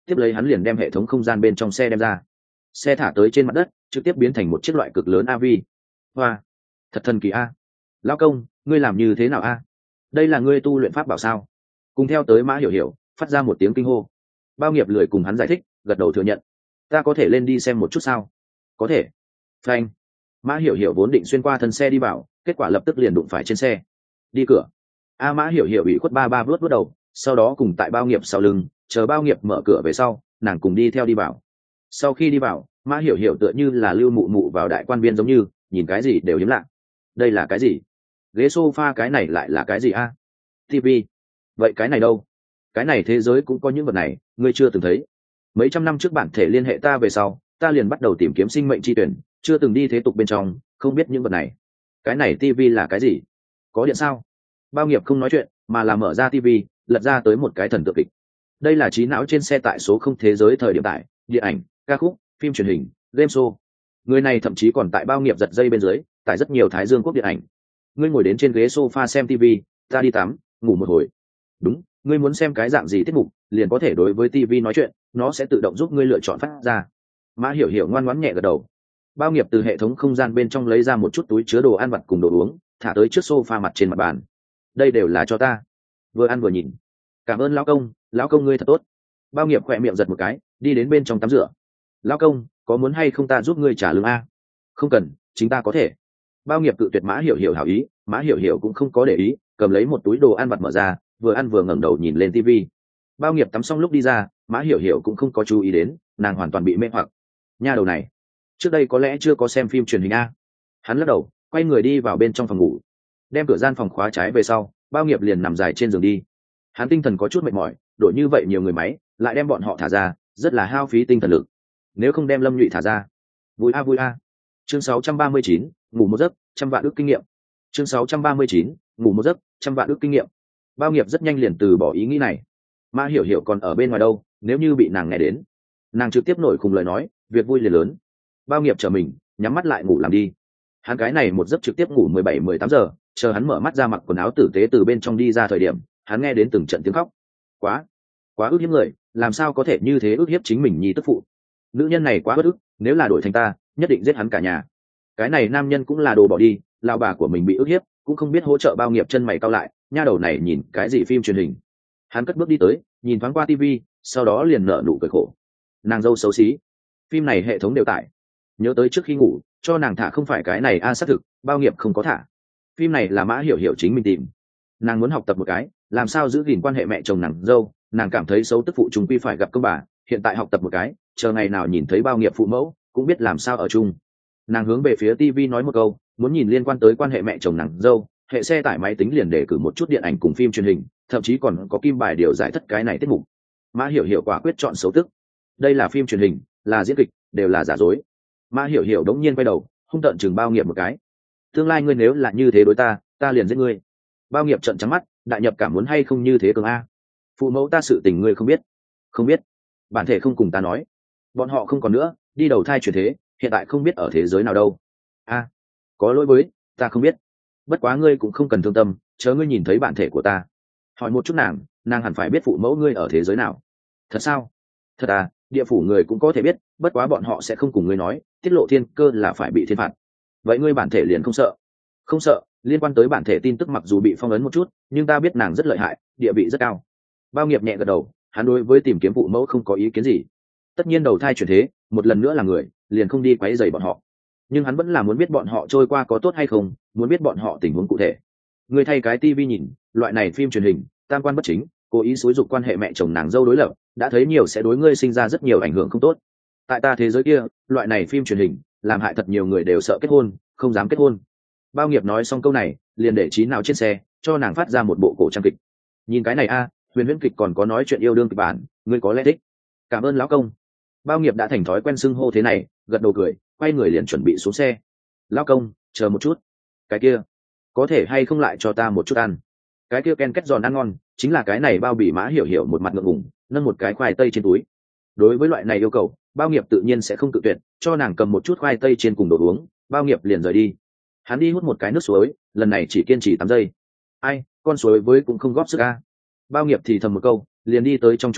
tiếp lấy hắn liền đem hệ thống không gian bên trong xe đem ra. Xe thả tới trên mặt đất, trực tiếp biến thành một chiếc loại cực lớn a vê. Hoa, thật thần kỳ a. Lão công, ngươi làm như thế nào a? Đây là ngươi tu luyện pháp bảo sao? Cùng theo tới Mã Hiểu Hiểu, phát ra một tiếng kinh hô. Bao Nghiệp lười cùng hắn giải thích, gật đầu thừa nhận. Ta có thể lên đi xem một chút sao? Có thể. Phanh. Mã Hiểu Hiểu vốn định xuyên qua thân xe đi vào, kết quả lập tức liền đụng phải trên xe. Đi cửa. A Mã Hiểu Hiểu bị khuất ba ba vớt vớt đầu, sau đó cùng tại Bao Nghiệp sau lưng, chờ Bao Nghiệp mở cửa về sau, nàng cùng đi theo đi vào. Sau khi đi vào, Mã Hiểu Hiểu tựa như là lưu mụ mụ vào đại quan viên giống như, nhìn cái gì đều hiếm lạ. Đây là cái gì? Ghế sofa cái này lại là cái gì a? ti vi. Vậy cái này đâu? Cái này thế giới cũng có những vật này, ngươi chưa từng thấy. Mấy trăm năm trước bản thể liên hệ ta về sau, ta liền bắt đầu tìm kiếm sinh mệnh chi tuyển, chưa từng đi thế tục bên trong, không biết những vật này. Cái này ti vi là cái gì? Có điện sao? Bao Nghiệp không nói chuyện, mà là mở ra ti vi, lật ra tới một cái thần tượng kịch. Đây là trí não trên xe tại số không thế giới thời điểm tại, điện ảnh, ca khúc, phim truyền hình, game show. Người này thậm chí còn tại Bao Nghiệp giật dây bên dưới, tại rất nhiều Thái Dương quốc điện ảnh. Ngươi ngồi đến trên ghế sofa xem ti vi, ta đi tắm, ngủ một hồi. Đúng, ngươi muốn xem cái dạng gì tiết mục, liền có thể đối với ti vi nói chuyện, nó sẽ tự động giúp ngươi lựa chọn phát ra. Mã Hiểu Hiểu ngoan ngoãn nhẹ gật đầu. Bao Nghiệp từ hệ thống không gian bên trong lấy ra một chút túi chứa đồ ăn vặt cùng đồ uống, thả tới trước sofa mặt trên mặt bàn. Đây đều là cho ta. Vừa ăn vừa nhìn. Cảm ơn lão công, lão công ngươi thật tốt. Bao Nghiệp khỏe miệng giật một cái, đi đến bên trong tắm rửa. Lão công, có muốn hay không ta giúp ngươi trả lương a? Không cần, chính ta có thể. Bao Nghiệp cự tuyệt Mã Hiểu Hiểu hảo ý, Mã Hiểu Hiểu cũng không có để ý, cầm lấy một túi đồ ăn vặt mở ra, vừa ăn vừa ngẩng đầu nhìn lên tivi. Bao Nghiệp tắm xong lúc đi ra, Mã Hiểu Hiểu cũng không có chú ý đến, nàng hoàn toàn bị mê hoặc. Nha đầu này, trước đây có lẽ chưa có xem phim truyền hình a. Hắn lắc đầu, quay người đi vào bên trong phòng ngủ, đem cửa gian phòng khóa trái về sau, Bao Nghiệp liền nằm dài trên giường đi. Hắn tinh thần có chút mệt mỏi, đổi như vậy nhiều người máy, lại đem bọn họ thả ra, rất là hao phí tinh thần lực. Nếu không đem Lâm Nhụy thả ra, vui a vui a. Chương sáu trăm ba mươi chín, ngủ một giấc, trăm vạn ước kinh nghiệm. Chương sáu trăm ba mươi chín, ngủ một giấc, trăm vạn ước kinh nghiệm. Bao Nghiệp rất nhanh liền từ bỏ ý nghĩ này. Mã Hiểu Hiểu còn ở bên ngoài đâu, nếu như bị nàng nghe đến, nàng trực tiếp nổi khùng lời nói, việc vui liền lớn. Bao Nghiệp trở mình, nhắm mắt lại ngủ làm đi. Hắn cái này một giấc trực tiếp ngủ mười bảy mười tám giờ, chờ hắn mở mắt ra mặc quần áo tử tế từ bên trong đi ra thời điểm, hắn nghe đến từng trận tiếng khóc. Quá, quá ức hiếp người, làm sao có thể như thế ức hiếp chính mình nhi tức phụ. Nữ nhân này quá bất ức, nếu là đổi thành ta, nhất định giết hắn cả nhà. Cái này nam nhân cũng là đồ bỏ đi, lão bà của mình bị ức hiếp, cũng không biết hỗ trợ. Bao Nghiệp chân mày cau lại, nha đầu này nhìn cái gì phim truyền hình. Hắn cất bước đi tới, nhìn thoáng qua tivi, sau đó liền nở nụ cười khổ. Nàng dâu xấu xí, phim này hệ thống đều tải. Nhớ tới trước khi ngủ, cho nàng thả không phải cái này a à, xác thực, Bao Nghiệp không có thả. Phim này là Mã Hiểu Hiểu chính mình tìm. Nàng muốn học tập một cái, làm sao giữ gìn quan hệ mẹ chồng nàng dâu, nàng cảm thấy xấu tức phụ chúng quy phải gặp công bà, hiện tại học tập một cái, chờ ngày nào nhìn thấy Bao Nghiệp phụ mẫu, cũng biết làm sao ở chung. Nàng hướng về phía tivi nói một câu, muốn nhìn liên quan tới quan hệ mẹ chồng nàng dâu, hệ xe tải máy tính liền để cử một chút điện ảnh cùng phim truyền hình, thậm chí còn có kim bài điều giải thất cái này tiết mục. Mã Hiểu Hiểu quả quyết chọn xấu tức. Đây là phim truyền hình, là diễn kịch, đều là giả dối. Mã Hiểu Hiểu đống nhiên quay đầu, hung tợn chừng Bao Nghiệp một cái. Tương lai ngươi nếu là như thế đối ta, ta liền giết ngươi. Bao Nghiệp trợn trắng mắt, đại nhập cảm muốn hay không như thế cường a? Phụ mẫu ta sự tình ngươi không biết? Không biết. Bản thể không cùng ta nói. Bọn họ không còn nữa, đi đầu thai chuyển thế, hiện tại không biết ở thế giới nào đâu. A, có lỗi với, ta không biết. Bất quá ngươi cũng không cần thương tâm, chớ ngươi nhìn thấy bản thể của ta. Hỏi một chút nàng, nàng hẳn phải biết phụ mẫu ngươi ở thế giới nào. Thật sao? Thật à, địa phủ người cũng có thể biết, bất quá bọn họ sẽ không cùng ngươi nói, tiết lộ thiên cơ là phải bị thiên phạt. Vậy ngươi bản thể liền không sợ? Không sợ, liên quan tới bản thể tin tức mặc dù bị phong ấn một chút, nhưng ta biết nàng rất lợi hại, địa vị rất cao. Bao Nghiệp nhẹ gật đầu, hắn đối với tìm kiếm phụ mẫu không có ý kiến gì. Tất nhiên đầu thai chuyển thế, một lần nữa là người, liền không đi quấy rầy bọn họ. Nhưng hắn vẫn là muốn biết bọn họ trôi qua có tốt hay không, muốn biết bọn họ tình huống cụ thể. Người thay cái tivi nhìn, loại này phim truyền hình, tam quan bất chính, cố ý xúi dục quan hệ mẹ chồng nàng dâu đối lập, đã thấy nhiều sẽ đối ngươi sinh ra rất nhiều ảnh hưởng không tốt. Tại ta thế giới kia, loại này phim truyền hình làm hại thật nhiều người đều sợ kết hôn, không dám kết hôn. Bao Nghiệp nói xong câu này, liền để trí nào trên xe, cho nàng phát ra một bộ cổ trang kịch. Nhìn cái này a, huyền huyễn kịch còn có nói chuyện yêu đương kịch bản, ngươi có lẽ thích. Cảm ơn lão công. Bao Nghiệp đã thành thói quen xưng hô thế này, gật đầu cười, quay người liền chuẩn bị xuống xe. Lão công, chờ một chút. Cái kia, có thể hay không lại cho ta một chút ăn? Cái kia ken kết giòn ăn ngon, chính là cái này. Bao Bỉ Mã Hiểu Hiểu một mặt ngượng ngùng, nâng một cái khoai tây trên túi. Đối với loại này yêu cầu, Bao Nghiệp tự nhiên sẽ không cự tuyệt, cho nàng cầm một chút khoai tây trên cùng đồ uống, Bao Nghiệp liền rời đi. Hắn đi hút một cái nước suối, lần này chỉ kiên trì tám giây. Ai, con suối với cũng không góp sức a. Bao Nghiệp thì thầm một câu, liền đi tới trong trúc lâu,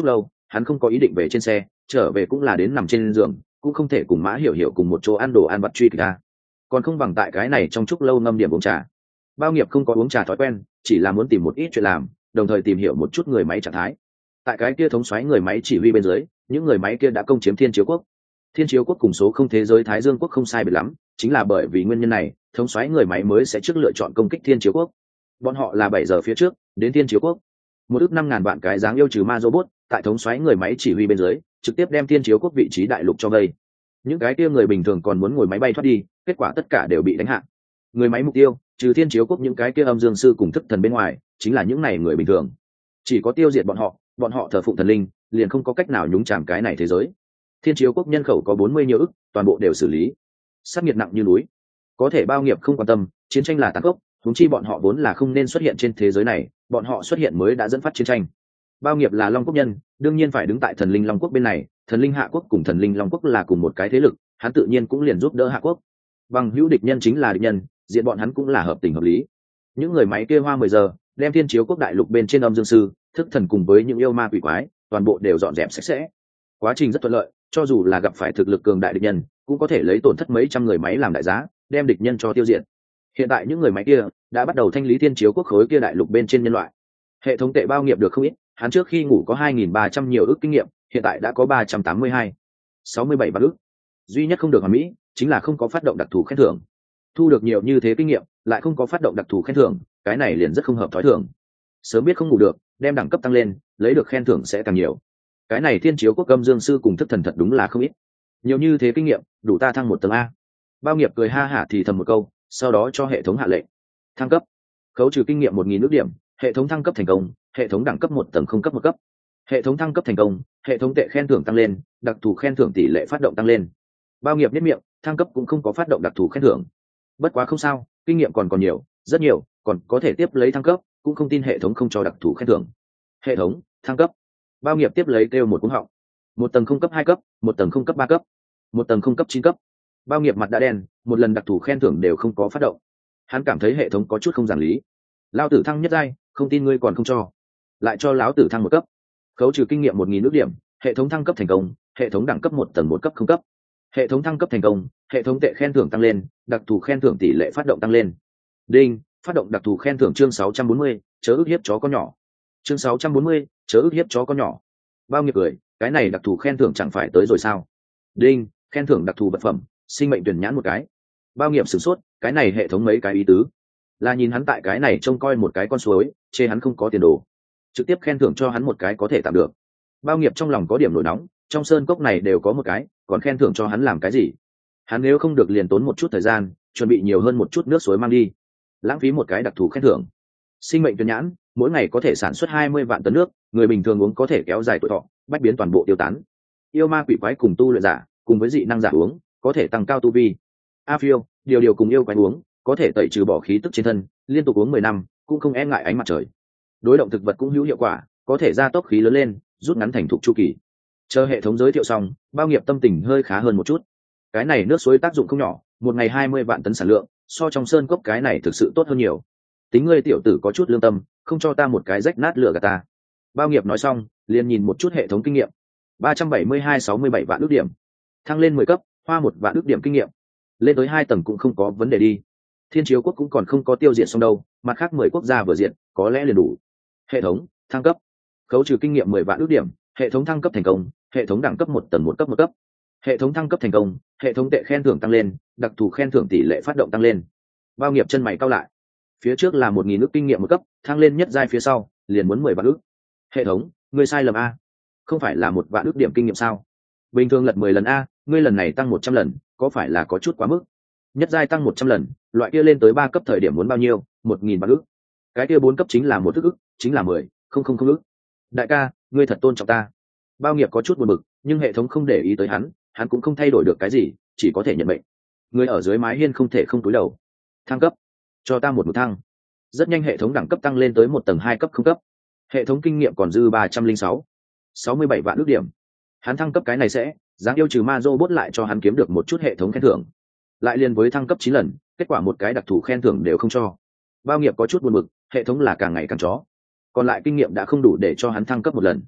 hắn không có ý định về trên xe, trở về cũng là đến nằm trên giường, cũng không thể cùng Mã Hiểu Hiểu cùng một chỗ ăn đồ ăn vặt truy kịch ra, còn không bằng tại cái này trong chúc lâu ngâm điểm uống trà. Bao Nghiệp không có uống trà thói quen, chỉ là muốn tìm một ít chuyện làm, đồng thời tìm hiểu một chút người máy trạng thái. Tại cái kia thống soái người máy chỉ huy bên dưới, những người máy kia đã công chiếm Thiên Chiếu Quốc. Thiên Chiếu Quốc cùng số không thế giới Thái Dương Quốc không sai biệt lắm, chính là bởi vì nguyên nhân này, thống soái người máy mới sẽ trước lựa chọn công kích Thiên Chiếu Quốc. Bọn họ là bảy giờ phía trước đến Thiên Chiếu Quốc. Một ước năm ngàn vạn cái dáng yêu trừ ma robot, tại thống soái người máy chỉ huy bên dưới, trực tiếp đem Thiên Chiếu Quốc vị trí đại lục cho vây. Những cái kia người bình thường còn muốn ngồi máy bay thoát đi, kết quả tất cả đều bị đánh hạ. Người máy mục tiêu, trừ Thiên Chiếu Quốc những cái kia âm dương sư cùng thức thần bên ngoài, chính là những này người bình thường. Chỉ có tiêu diệt bọn họ, bọn họ thờ phụng thần linh, liền không có cách nào nhúng chàm cái này thế giới. Thiên Chiếu Quốc nhân khẩu có bốn mươi nhiều ức, toàn bộ đều xử lý. Sát nghiệt nặng như núi. Có thể Bao Nghiệp không quan tâm, chiến tranh là tàn khốc, huống chi bọn họ vốn là không nên xuất hiện trên thế giới này, bọn họ xuất hiện mới đã dẫn phát chiến tranh. Bao Nghiệp là Long Quốc nhân, đương nhiên phải đứng tại thần linh Long Quốc bên này, thần linh Hạ Quốc cùng thần linh Long Quốc là cùng một cái thế lực, hắn tự nhiên cũng liền giúp đỡ Hạ Quốc. Bằng hữu địch nhân chính là địch nhân, diện bọn hắn cũng là hợp tình hợp lý. Những người máy kia hoa mười giờ, đem Thiên Chiếu Quốc đại lục bên trên âm dương sư, thức thần cùng với những yêu ma quỷ quái, toàn bộ đều dọn dẹp sạch sẽ. Quá trình rất thuận lợi, cho dù là gặp phải thực lực cường đại địch nhân, cũng có thể lấy tổn thất mấy trăm người máy làm đại giá, đem địch nhân cho tiêu diệt. Hiện tại những người máy kia đã bắt đầu thanh lý Thiên Chiếu Quốc khối kia đại lục bên trên nhân loại. Hệ thống tệ Bao Nghiệp được không ít, hắn trước khi ngủ có hai nghìn ba trăm nhiều ước kinh nghiệm, hiện tại đã có ba trăm tám mươi hai, sáu mươi bảy vạn ước. Duy nhất không được hoàn mỹ, chính là không có phát động đặc thù khen thưởng. Thu được nhiều như thế kinh nghiệm, lại không có phát động đặc thù khen thưởng, cái này liền rất không hợp thói thường. Sớm biết không ngủ được, đem đẳng cấp tăng lên, lấy được khen thưởng sẽ càng nhiều. Cái này Thiên Chiếu Quốc âm dương sư cùng thức thần thật đúng là không ít. Nhiều như thế kinh nghiệm, đủ ta thăng một tầng a. Bao Nghiệp cười ha hả thì thầm một câu, sau đó cho hệ thống hạ lệnh thăng cấp, khấu trừ kinh nghiệm một nghìn ước điểm, hệ thống thăng cấp thành công, hệ thống đẳng cấp một tầng không cấp một cấp. Hệ thống thăng cấp thành công, hệ thống tệ khen thưởng tăng lên, đặc thù khen thưởng tỷ lệ phát động tăng lên. Bao Nghiệp biết miệng, thăng cấp cũng không có phát động đặc thù khen thưởng. Bất quá không sao, kinh nghiệm còn còn nhiều, rất nhiều, còn có thể tiếp lấy thăng cấp, cũng không tin hệ thống không cho đặc thù khen thưởng. Hệ thống thăng cấp. Bao Nghiệp tiếp lấy kêu một cú họng. Một tầng không cấp hai cấp, một tầng không cấp ba cấp, một tầng không cấp chín cấp. Bao Nghiệp mặt đã đen, một lần đặc thù khen thưởng đều không có phát động. Hắn cảm thấy hệ thống có chút không giảng lý. Lao tử thăng nhất giai, không tin ngươi còn không cho. Lại cho lão tử thăng một cấp. Khấu trừ kinh nghiệm một nghìn ước điểm, hệ thống thăng cấp thành công, hệ thống đẳng cấp một tầng một cấp không cấp. Hệ thống thăng cấp thành công, hệ thống tệ khen thưởng tăng lên, đặc thù khen thưởng tỷ lệ phát động tăng lên. Đinh, phát động đặc thù khen thưởng chương sáu trăm bốn mươi, chớ ức hiếp chó con nhỏ. Chương sáu trăm bốn mươi, chớ ức hiếp chó con nhỏ. Bao Nghiệp cười, cái này đặc thù khen thưởng chẳng phải tới rồi sao? Đinh, khen thưởng đặc thù vật phẩm, sinh mệnh tuyển nhãn một cái. Bao Nghiệp sửng sốt, cái này hệ thống mấy cái ý tứ? Là nhìn hắn tại cái này trông coi một cái con suối, chê hắn không có tiền đồ, trực tiếp khen thưởng cho hắn một cái có thể tạm được. Bao Nghiệp trong lòng có điểm nổi nóng, trong sơn cốc này đều có một cái, còn khen thưởng cho hắn làm cái gì? Hắn nếu không được liền tốn một chút thời gian, chuẩn bị nhiều hơn một chút nước suối mang đi, lãng phí một cái đặc thù khen thưởng. Sinh mệnh tuyển nhãn, mỗi ngày có thể sản xuất hai mươi vạn tấn nước, người bình thường uống có thể kéo dài tuổi thọ, bách biến toàn bộ tiêu tán. Yêu ma quỷ quái cùng tu luyện giả, cùng với dị năng giả uống, có thể tăng cao tu vi. A phiêu, điều điều cùng yêu quái uống, có thể tẩy trừ bỏ khí tức trên thân, liên tục uống mười năm, cũng không e ngại ánh mặt trời. Đối động thực vật cũng hữu hiệu quả, có thể gia tốc khí lớn lên, rút ngắn thành thục chu kỳ. Chờ hệ thống giới thiệu xong, Bao Nghiệp tâm tình hơi khá hơn một chút. Cái này nước suối tác dụng không nhỏ, một ngày hai mươi vạn tấn sản lượng, so trong sơn cốc cái này thực sự tốt hơn nhiều. Tính ngươi tiểu tử có chút lương tâm, không cho ta một cái rách nát lửa gạt ta. Bao Nghiệp nói xong, liền nhìn một chút hệ thống kinh nghiệm. ba trăm bảy mươi hai sáu mươi bảy vạn ước điểm. Thăng lên mười cấp, hoa một vạn ước điểm kinh nghiệm. Lên tới hai tầng cũng không có vấn đề đi. Thiên Chiếu Quốc cũng còn không có tiêu diệt xong đâu, mặt khác mười quốc gia vừa diện, có lẽ liền đủ. Hệ thống thăng cấp, khấu trừ kinh nghiệm mười vạn ước điểm, hệ thống thăng cấp thành công, hệ thống đẳng cấp một tầng một cấp một cấp. Hệ thống thăng cấp thành công, hệ thống tệ khen thưởng tăng lên, đặc thù khen thưởng tỷ lệ phát động tăng lên. Bao Nghiệp chân mày cau lại. Phía trước là một nghìn ước kinh nghiệm một cấp, thăng lên nhất giai phía sau, liền muốn mười vạn ước. Hệ thống, ngươi sai lầm a. Không phải là một vạn ước điểm kinh nghiệm sao? Bình thường lật mười lần a, ngươi lần này tăng một trăm lần, có phải là có chút quá mức? Nhất giai tăng một trăm lần, loại kia lên tới ba cấp thời điểm muốn bao nhiêu? Một nghìn vạn ước. Cái kia bốn cấp chính là một ước ước, chính là mười, không không không ước. Đại ca, ngươi thật tôn trọng ta. Bao Nghiệp có chút buồn bực, nhưng hệ thống không để ý tới hắn, hắn cũng không thay đổi được cái gì, chỉ có thể nhận mệnh. Người ở dưới mái hiên không thể không cúi đầu. Thăng cấp, cho ta một một thăng. Rất nhanh hệ thống đẳng cấp tăng lên tới một tầng hai cấp không cấp. Hệ thống kinh nghiệm còn dư ba trăm linh sáu, sáu mươi bảy vạn ước điểm. Hắn thăng cấp cái này sẽ, dáng yêu trừ ma robot lại cho hắn kiếm được một chút hệ thống khen thưởng. Lại liền với thăng cấp chín lần, kết quả một cái đặc thù khen thưởng đều không cho. Bao Nghiệp có chút buồn bực, hệ thống là càng ngày càng chó. Còn lại kinh nghiệm đã không đủ để cho hắn thăng cấp một lần.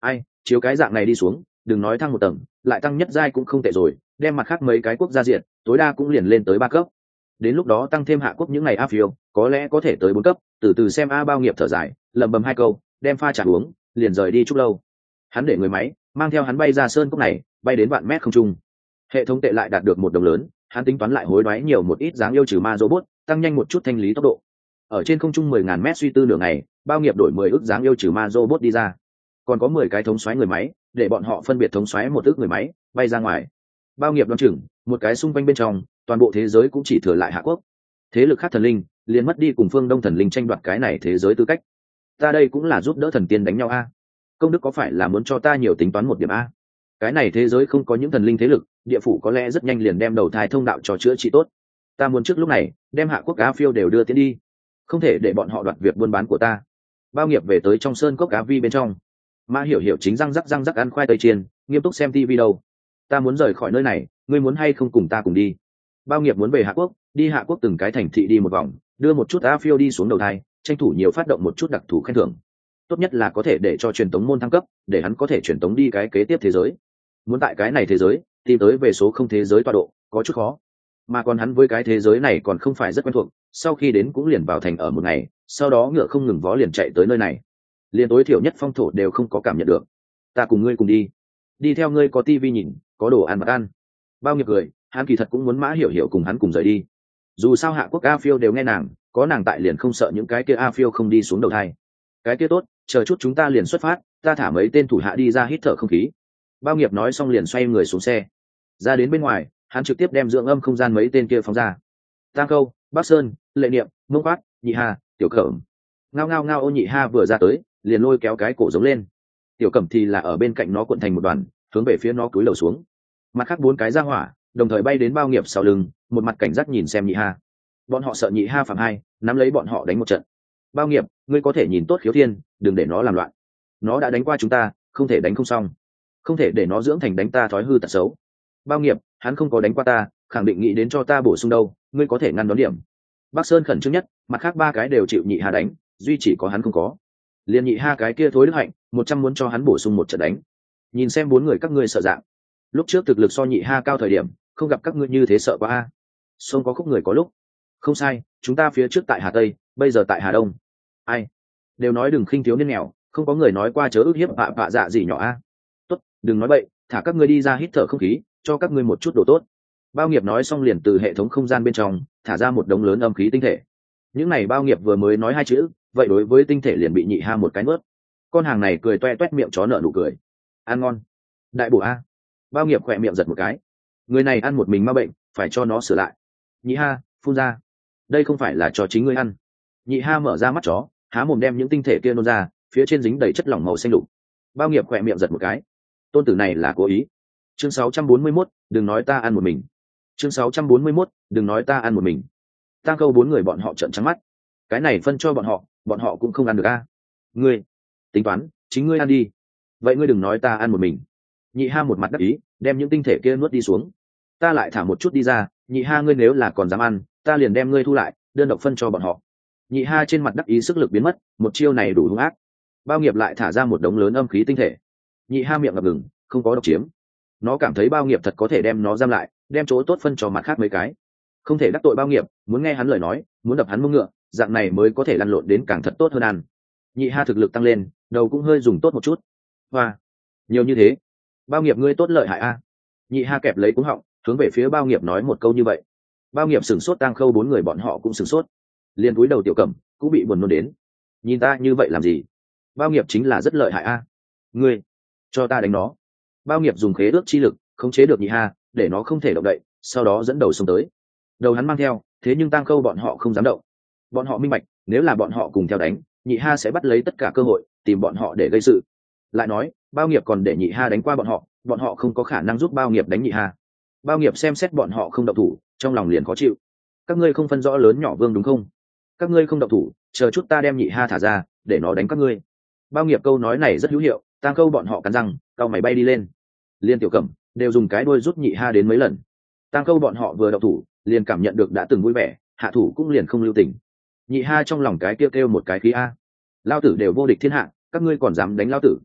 Ai, chiếu cái dạng này đi xuống, đừng nói thăng một tầng, lại tăng nhất giai cũng không tệ rồi, đem mặt khác mấy cái quốc gia diện, tối đa cũng liền lên tới ba cấp. Đến lúc đó tăng thêm hạ quốc những ngày a phiêu, có lẽ có thể tới bốn cấp, từ từ xem a bao nghiệp thở dài, lẩm bẩm hai câu, đem pha trà uống, liền rời đi chút lâu. Hắn để người máy mang theo hắn bay ra sơn cốc này, bay đến vạn mét không trung. Hệ thống tệ lại đạt được một đồng lớn, hắn tính toán lại hối đoái nhiều một ít dáng yêu trừ ma robot, tăng nhanh một chút thanh lý tốc độ. Ở trên không trung mười ngàn mét suy tư nửa ngày, bao nghiệp đổi mười ức dáng yêu trừ ma robot đi ra, còn có mười cái thống xoáy người máy, để bọn họ phân biệt thống xoáy một ức người máy bay ra ngoài. Bao nghiệp đoán chừng một cái xung quanh bên trong, toàn bộ thế giới cũng chỉ thừa lại hạ quốc. Thế lực khác thần linh liền mất đi cùng phương đông thần linh tranh đoạt cái này thế giới tư cách. Ta đây cũng là giúp đỡ thần tiên đánh nhau a. Công đức có phải là muốn cho ta nhiều tính toán một điểm a? Cái này thế giới không có những thần linh thế lực, địa phủ có lẽ rất nhanh liền đem đầu thai thông đạo cho chữa trị tốt. Ta muốn trước lúc này đem hạ quốc cá phiêu đều đưa tiến đi, không thể để bọn họ đoạt việc buôn bán của ta. Bao nghiệp về tới trong sơn cốc cá vi bên trong, Ma Hiểu Hiểu chính răng rắc răng rắc ăn khoai tây chiên, nghiêm túc xem tivi đâu. Ta muốn rời khỏi nơi này, ngươi muốn hay không cùng ta cùng đi? Bao nghiệp muốn về hạ quốc, đi hạ quốc từng cái thành thị đi một vòng, đưa một chút a phiêu đi xuống đầu thai, tranh thủ nhiều phát động một chút đặc thù khen thưởng. Tốt nhất là có thể để cho truyền tống môn thăng cấp, để hắn có thể truyền tống đi cái kế tiếp thế giới. Muốn tại cái này thế giới tìm tới về số không thế giới tọa độ có chút khó, mà còn hắn với cái thế giới này còn không phải rất quen thuộc, sau khi đến cũng liền vào thành ở một ngày, sau đó ngựa không ngừng vó liền chạy tới nơi này, liền tối thiểu nhất phong thổ đều không có cảm nhận được. Ta cùng ngươi cùng đi, đi theo ngươi có tivi nhìn, có đồ ăn mà ăn. Bao nghiệp cười, hắn kỳ thật cũng muốn Mã Hiểu Hiểu cùng hắn cùng rời đi, dù sao hạ quốc a phiêu đều nghe nàng, có nàng tại liền không sợ những cái kia a phiêu không đi xuống đầu thai. Cái kia tốt, chờ chút chúng ta liền xuất phát, ta thả mấy tên thủ hạ đi ra hít thở không khí. Bao nghiệp nói xong liền xoay người xuống xe, ra đến bên ngoài, hắn trực tiếp đem dưỡng âm không gian mấy tên kia phóng ra. Tăng Câu, Bắc Sơn, Lệ Niệm, Mông Quát, Nhị Hà, Tiểu Cẩm. Ngao ngao ngao. Ô Nhị Hà vừa ra tới, liền lôi kéo cái cổ giống lên. Tiểu Cẩm thì là ở bên cạnh nó cuộn thành một đoàn, hướng về phía nó cúi đầu xuống. Mặt khác bốn cái ra hỏa, đồng thời bay đến bao nghiệp sau lưng, một mặt cảnh giác nhìn xem Nhị Hà. Bọn họ sợ Nhị Hà phạm hai, nắm lấy bọn họ đánh một trận. Bao nghiệp, ngươi có thể nhìn tốt Khiếu Thiên, đừng để nó làm loạn. Nó đã đánh qua chúng ta, không thể đánh không xong, không thể để nó dưỡng thành đánh ta thói hư tật xấu. Bao nghiệp, hắn không có đánh qua ta, khẳng định nghĩ đến cho ta bổ sung đâu, ngươi có thể ngăn đón điểm. Bắc Sơn khẩn trương nhất, mặt khác ba cái đều chịu Nhị Hà đánh, duy chỉ có hắn không có. Liên Nhị Hà cái kia thối đức hạnh, một trăm muốn cho hắn bổ sung một trận đánh. Nhìn xem bốn người các ngươi sợ dạng, lúc trước thực lực so Nhị Hà cao thời điểm, không gặp các ngươi như thế sợ quá a. Sông có khúc người có lúc. Không sai, chúng ta phía trước tại Hà Tây, bây giờ tại Hà Đông. Ai đều nói đừng khinh thiếu niên nghèo, không có người nói qua chớ ức hiếp vạ vạ dạ gì nhỏ a. Tốt, đừng nói bậy, thả các ngươi đi ra hít thở không khí, cho các ngươi một chút đồ tốt. Bao nghiệp nói xong liền từ hệ thống không gian bên trong thả ra một đống lớn âm khí tinh thể. Những này bao nghiệp vừa mới nói hai chữ, vậy đối với tinh thể liền bị Nhị Hà một cái nuốt. Con hàng này cười toe toét miệng chó nợ nụ cười. Ăn ngon. Đại bổ a. Bao nghiệp khỏe miệng giật một cái. Người này ăn một mình ma bệnh, phải cho nó sửa lại. Nhị Hà, phun ra. Đây không phải là cho chính ngươi ăn. Nhị Hà mở ra mắt chó, há mồm đem những tinh thể kia nôn ra, phía trên dính đầy chất lỏng màu xanh lục. Bao nghiệp khỏe miệng giật một cái. Tôn tử này là cố ý. Chương sáu trăm bốn mươi mốt, đừng nói ta ăn một mình. Chương sáu trăm bốn mươi mốt, đừng nói ta ăn một mình. Tăng Câu bốn người bọn họ trợn trắng mắt. Cái này phân cho bọn họ, bọn họ cũng không ăn được a. Ngươi, tính toán, chính ngươi ăn đi. Vậy ngươi đừng nói ta ăn một mình. Nhị Hà một mặt đắc ý, đem những tinh thể kia nuốt đi xuống. Ta lại thả một chút đi ra, Nhị Hà ngươi nếu là còn dám ăn, ta liền đem ngươi thu lại, đơn độc phân cho bọn họ. Nhị Hà trên mặt đắc ý sức lực biến mất, một chiêu này đủ hung ác. Bao nghiệp lại thả ra một đống lớn âm khí tinh thể. Nhị Hà miệng ngập ngừng, không có độc chiếm. Nó cảm thấy bao nghiệp thật có thể đem nó giam lại, đem chỗ tốt phân cho mặt khác mấy cái. Không thể đắc tội bao nghiệp, muốn nghe hắn lời nói, muốn đập hắn mông ngựa, dạng này mới có thể lăn lộn đến càng thật tốt hơn ăn. Nhị Hà thực lực tăng lên, đầu cũng hơi dùng tốt một chút. Hoa, nhiều như thế. Bao nghiệp ngươi tốt lợi hại a. Nhị Hà kẹp lấy cuống họng, hướng về phía bao nghiệp nói một câu như vậy. Bao nghiệp sửng sốt, Tang Khâu bốn người bọn họ cũng sửng sốt. Liên cúi đầu Tiểu Cẩm cũng bị buồn nôn đến. Nhìn ta như vậy làm gì? Bao nghiệp chính là rất lợi hại a. Ngươi cho ta đánh nó. Bao nghiệp dùng khế ước chi lực khống chế được Nhị Hà, để nó không thể động đậy, sau đó dẫn đầu xông tới. Đầu hắn mang theo, thế nhưng Tang Khâu bọn họ không dám động. Bọn họ minh bạch, nếu là bọn họ cùng theo đánh, Nhị Hà sẽ bắt lấy tất cả cơ hội tìm bọn họ để gây sự. Lại nói, bao nghiệp còn để Nhị Hà đánh qua bọn họ, bọn họ không có khả năng giúp bao nghiệp đánh Nhị Hà. Bao nghiệp xem xét bọn họ không động thủ, trong lòng liền khó chịu. Các ngươi không phân rõ lớn nhỏ vương đúng không? Các ngươi không động thủ, chờ chút ta đem Nhị Hà thả ra, để nó đánh các ngươi. Bao nghiệp câu nói này rất hữu hiệu, Tang Câu bọn họ cắn răng, cao mày bay đi lên. Liên Tiểu Cẩm đều dùng cái đuôi rút Nhị Hà đến mấy lần. Tang Câu bọn họ vừa động thủ, liền cảm nhận được đã từng vui vẻ, hạ thủ cũng liền không lưu tình. Nhị Hà trong lòng cái kêu kêu một cái khí a. Lao tử đều vô địch thiên hạ, các ngươi còn dám đánh lao tử?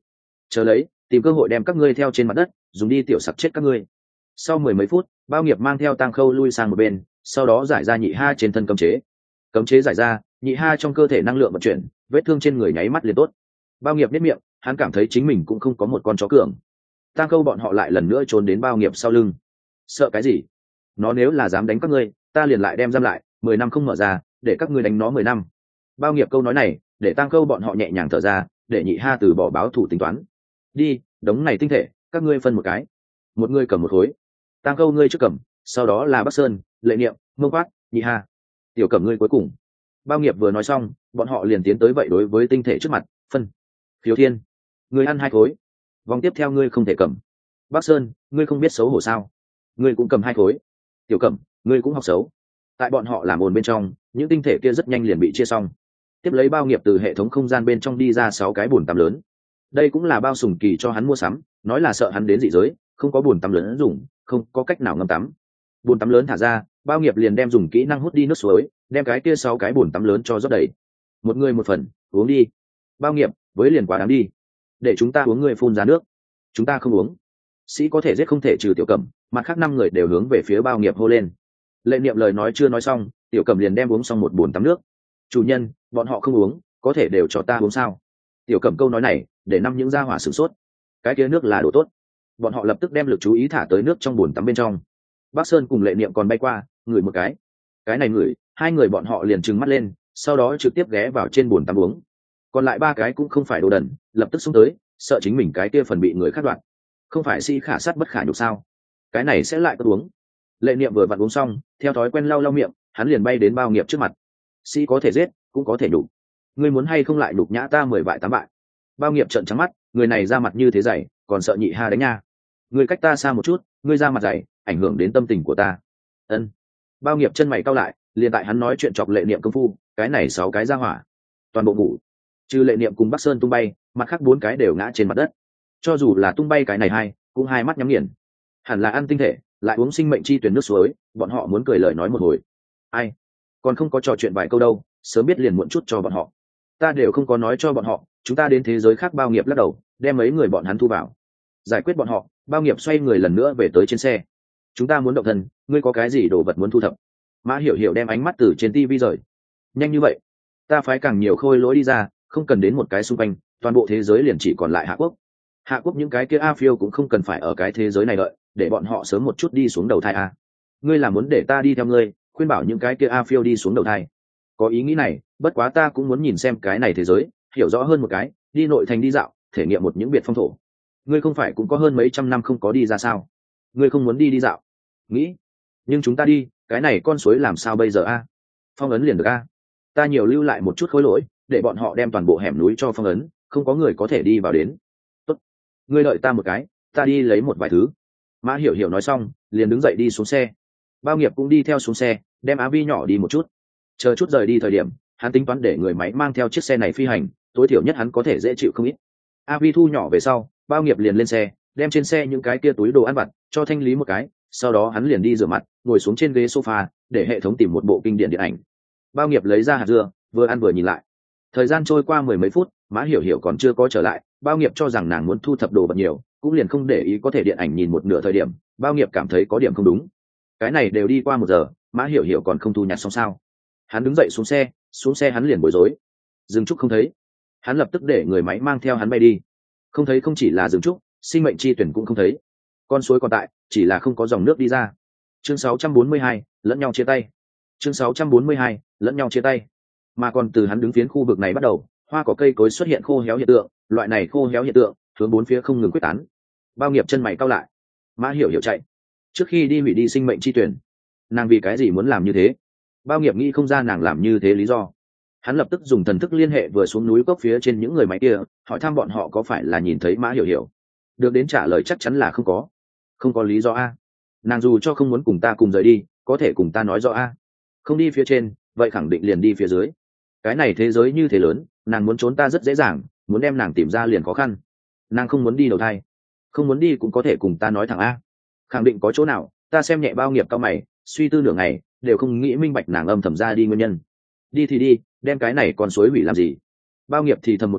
chờ lấy tìm cơ hội đem các ngươi theo trên mặt đất dùng đi tiểu sặc chết các ngươi. Sau mười mấy phút, bao nghiệp mang theo Tang Khâu lui sang một bên, sau đó giải ra nhị ha trên thân cấm chế. Cấm chế giải ra, nhị ha trong cơ thể năng lượng vận chuyển, vết thương trên người nháy mắt liền tốt. Bao nghiệp biết miệng, hắn cảm thấy chính mình cũng không có một con chó cường. Tang Khâu bọn họ lại lần nữa trốn đến bao nghiệp sau lưng. Sợ cái gì? Nó nếu là dám đánh các ngươi, ta liền lại đem giam lại, mười năm không mở ra, để các ngươi đánh nó mười năm. Bao nghiệp câu nói này, để Tang Khâu bọn họ nhẹ nhàng thở ra, để nhị ha từ bỏ báo thủ tính toán. Đi, đống này tinh thể, các ngươi phân một cái. Một người cầm một khối. Tang Khâu ngươi trước cầm, sau đó là Bắc Sơn, Lệ Niệm, Mông Quát, nhị ha. Tiểu Cẩm ngươi cuối cùng. Bao nghiệp vừa nói xong, bọn họ liền tiến tới vậy đối với tinh thể trước mặt, phân. Khiếu Thiên, ngươi ăn hai khối. Vòng tiếp theo ngươi không thể cầm. Bắc Sơn, ngươi không biết xấu hổ sao? Ngươi cũng cầm hai khối. Tiểu Cẩm, ngươi cũng học xấu. Tại bọn họ làm ồn bên trong, những tinh thể kia rất nhanh liền bị chia xong. Tiếp lấy bao nghiệp từ hệ thống không gian bên trong đi ra sáu cái bồn tắm lớn. Đây cũng là bao Sùng Kỳ cho hắn mua sắm, nói là sợ hắn đến dị giới, không có bồn tắm lớn dùng, không có cách nào ngâm tắm. Bồn tắm lớn thả ra, bao nghiệp liền đem dùng kỹ năng hút đi nước suối, đem cái kia sáu cái bồn tắm lớn cho rót đầy. Một người một phần, uống đi. Bao nghiệp, với liền quá đáng đi. Để chúng ta uống, người phun ra nước. Chúng ta không uống. Sĩ có thể giết không thể trừ Tiểu Cẩm, mặt khác năm người đều hướng về phía bao nghiệp hô lên. Lệ Niệm lời nói chưa nói xong, Tiểu Cẩm liền đem uống xong một bồn tắm nước. Chủ nhân, bọn họ không uống, có thể đều cho ta uống sao? Tiểu Cẩm câu nói này, để năm những gia hỏa sửng sốt. Cái kia nước là đồ tốt. Bọn họ lập tức đem lực chú ý thả tới nước trong bồn tắm bên trong. Bắc Sơn cùng Lệ Niệm còn bay qua, ngửi một cái. Cái này ngửi, hai người bọn họ liền trừng mắt lên, sau đó trực tiếp ghé vào trên bồn tắm uống. Còn lại ba cái cũng không phải đồ đần, lập tức xông tới, sợ chính mình cái kia phần bị người khác đoạt. Không phải sĩ khả sát bất khả nhục sao? Cái này sẽ lại có uống. Lệ Niệm vừa vặn uống xong, theo thói quen lau lau miệng, hắn liền bay đến bao nghiệp trước mặt. Sĩ có thể giết, cũng có thể nhục. Ngươi muốn hay không lại nhục nhã ta mười bại tám bại? Bao nghiệp trợn trắng mắt, người này ra mặt như thế dày, còn sợ nhị ha đánh nha. Ngươi cách ta xa một chút, ngươi ra mặt dày, ảnh hưởng đến tâm tình của ta. Ân. Bao nghiệp chân mày cau lại, liền tại hắn nói chuyện chọc Lệ Niệm công phu, cái này sáu cái ra hỏa, toàn bộ ngủ. Trừ Lệ Niệm cùng Bắc Sơn tung bay, mặt khác bốn cái đều ngã trên mặt đất. Cho dù là tung bay cái này hai, cũng hai mắt nhắm nghiền. Hẳn là ăn tinh thể, lại uống sinh mệnh chi tuyển nước suối, bọn họ muốn cười lời nói một hồi. Ai? Còn không có trò chuyện vài câu đâu, sớm biết liền muộn chút cho bọn họ. Ta đều không có nói cho bọn họ, chúng ta đến thế giới khác. Bao nghiệp lắc đầu, đem mấy người bọn hắn thu vào. Giải quyết bọn họ, bao nghiệp xoay người lần nữa về tới trên xe. Chúng ta muốn động thân, ngươi có cái gì đồ vật muốn thu thập? Mã Hiểu Hiểu đem ánh mắt từ trên tivi rời. Nhanh như vậy, ta phái càng nhiều khôi lỗi đi ra, không cần đến một cái xung quanh, toàn bộ thế giới liền chỉ còn lại Hạ Quốc. Hạ Quốc những cái kia A phiêu cũng không cần phải ở cái thế giới này đợi, để bọn họ sớm một chút đi xuống đầu thai a. Ngươi là muốn để ta đi theo ngươi, khuyên bảo những cái kia A phiêu đi xuống đầu thai? Có ý nghĩ này, bất quá ta cũng muốn nhìn xem cái này thế giới, hiểu rõ hơn một cái, đi nội thành đi dạo, thể nghiệm một những biệt phong thổ. Ngươi không phải cũng có hơn mấy trăm năm không có đi ra sao? Ngươi không muốn đi đi dạo? Nghĩ, nhưng chúng ta đi, cái này con suối làm sao bây giờ a? Phong ấn liền được a. Ta nhiều lưu lại một chút khối lỗi, để bọn họ đem toàn bộ hẻm núi cho phong ấn, không có người có thể đi vào đến. Tốt, ngươi đợi ta một cái, ta đi lấy một vài thứ. Mã Hiểu Hiểu nói xong, liền đứng dậy đi xuống xe. Bao nghiệp cũng đi theo xuống xe, đem Á Vi nhỏ đi một chút. Chờ chút rời đi thời điểm, hắn tính toán để người máy mang theo chiếc xe này phi hành, tối thiểu nhất hắn có thể dễ chịu không ít. A Vi thu nhỏ về sau, bao nghiệp liền lên xe, đem trên xe những cái kia túi đồ ăn vặt cho thanh lý một cái, sau đó hắn liền đi rửa mặt, ngồi xuống trên ghế sofa, để hệ thống tìm một bộ kinh điển điện ảnh. Bao nghiệp lấy ra hạt dưa, vừa ăn vừa nhìn lại. Thời gian trôi qua mười mấy phút, Mã Hiểu Hiểu còn chưa có trở lại, bao nghiệp cho rằng nàng muốn thu thập đồ vật nhiều, cũng liền không để ý có thể điện ảnh nhìn một nửa thời điểm, bao nghiệp cảm thấy có điểm không đúng. Cái này đều đi qua một giờ, Mã Hiểu Hiểu còn không thu nhặt xong sao? Hắn đứng dậy xuống xe, xuống xe hắn liền bối rối. Dương Trúc không thấy. Hắn lập tức để người máy mang theo hắn bay đi. Không thấy không chỉ là Dương Trúc, sinh mệnh chi tuyển cũng không thấy. Con suối còn tại, chỉ là không có dòng nước đi ra. Chương sáu trăm bốn mươi hai, lẫn nhau chia tay. Chương sáu trăm bốn mươi hai, lẫn nhau chia tay. Mà còn từ hắn đứng phiến khu vực này bắt đầu, hoa cỏ cây cối xuất hiện khô héo hiện tượng, loại này khô héo hiện tượng, hướng bốn phía không ngừng quyết tán. Bao nghiệp chân mày cau lại. Mã Hiểu Hiểu chạy. Trước khi đi hủy đi sinh mệnh chi tuyển, nàng vì cái gì muốn làm như thế? Bao nghiệp nghĩ không ra nàng làm như thế lý do. Hắn lập tức dùng thần thức liên hệ vừa xuống núi cốc phía trên những người máy kia, hỏi thăm bọn họ có phải là nhìn thấy Mã Hiểu Hiểu. Được đến trả lời chắc chắn là không có. Không có lý do a. Nàng dù cho không muốn cùng ta cùng rời đi, có thể cùng ta nói rõ a. Không đi phía trên, vậy khẳng định liền đi phía dưới. Cái này thế giới như thế lớn, nàng muốn trốn ta rất dễ dàng, muốn đem nàng tìm ra liền khó khăn. Nàng không muốn đi đầu thai, không muốn đi cũng có thể cùng ta nói thẳng a. Khẳng định có chỗ nào, ta xem nhẹ bao nghiệp cao mày, suy tư nửa ngày, đều không nghĩ minh bạch nàng âm thầm ra đi nguyên nhân. Đi thì đi, đem cái này con suối hủy làm gì? Bao nghiệp thì thầm một câu,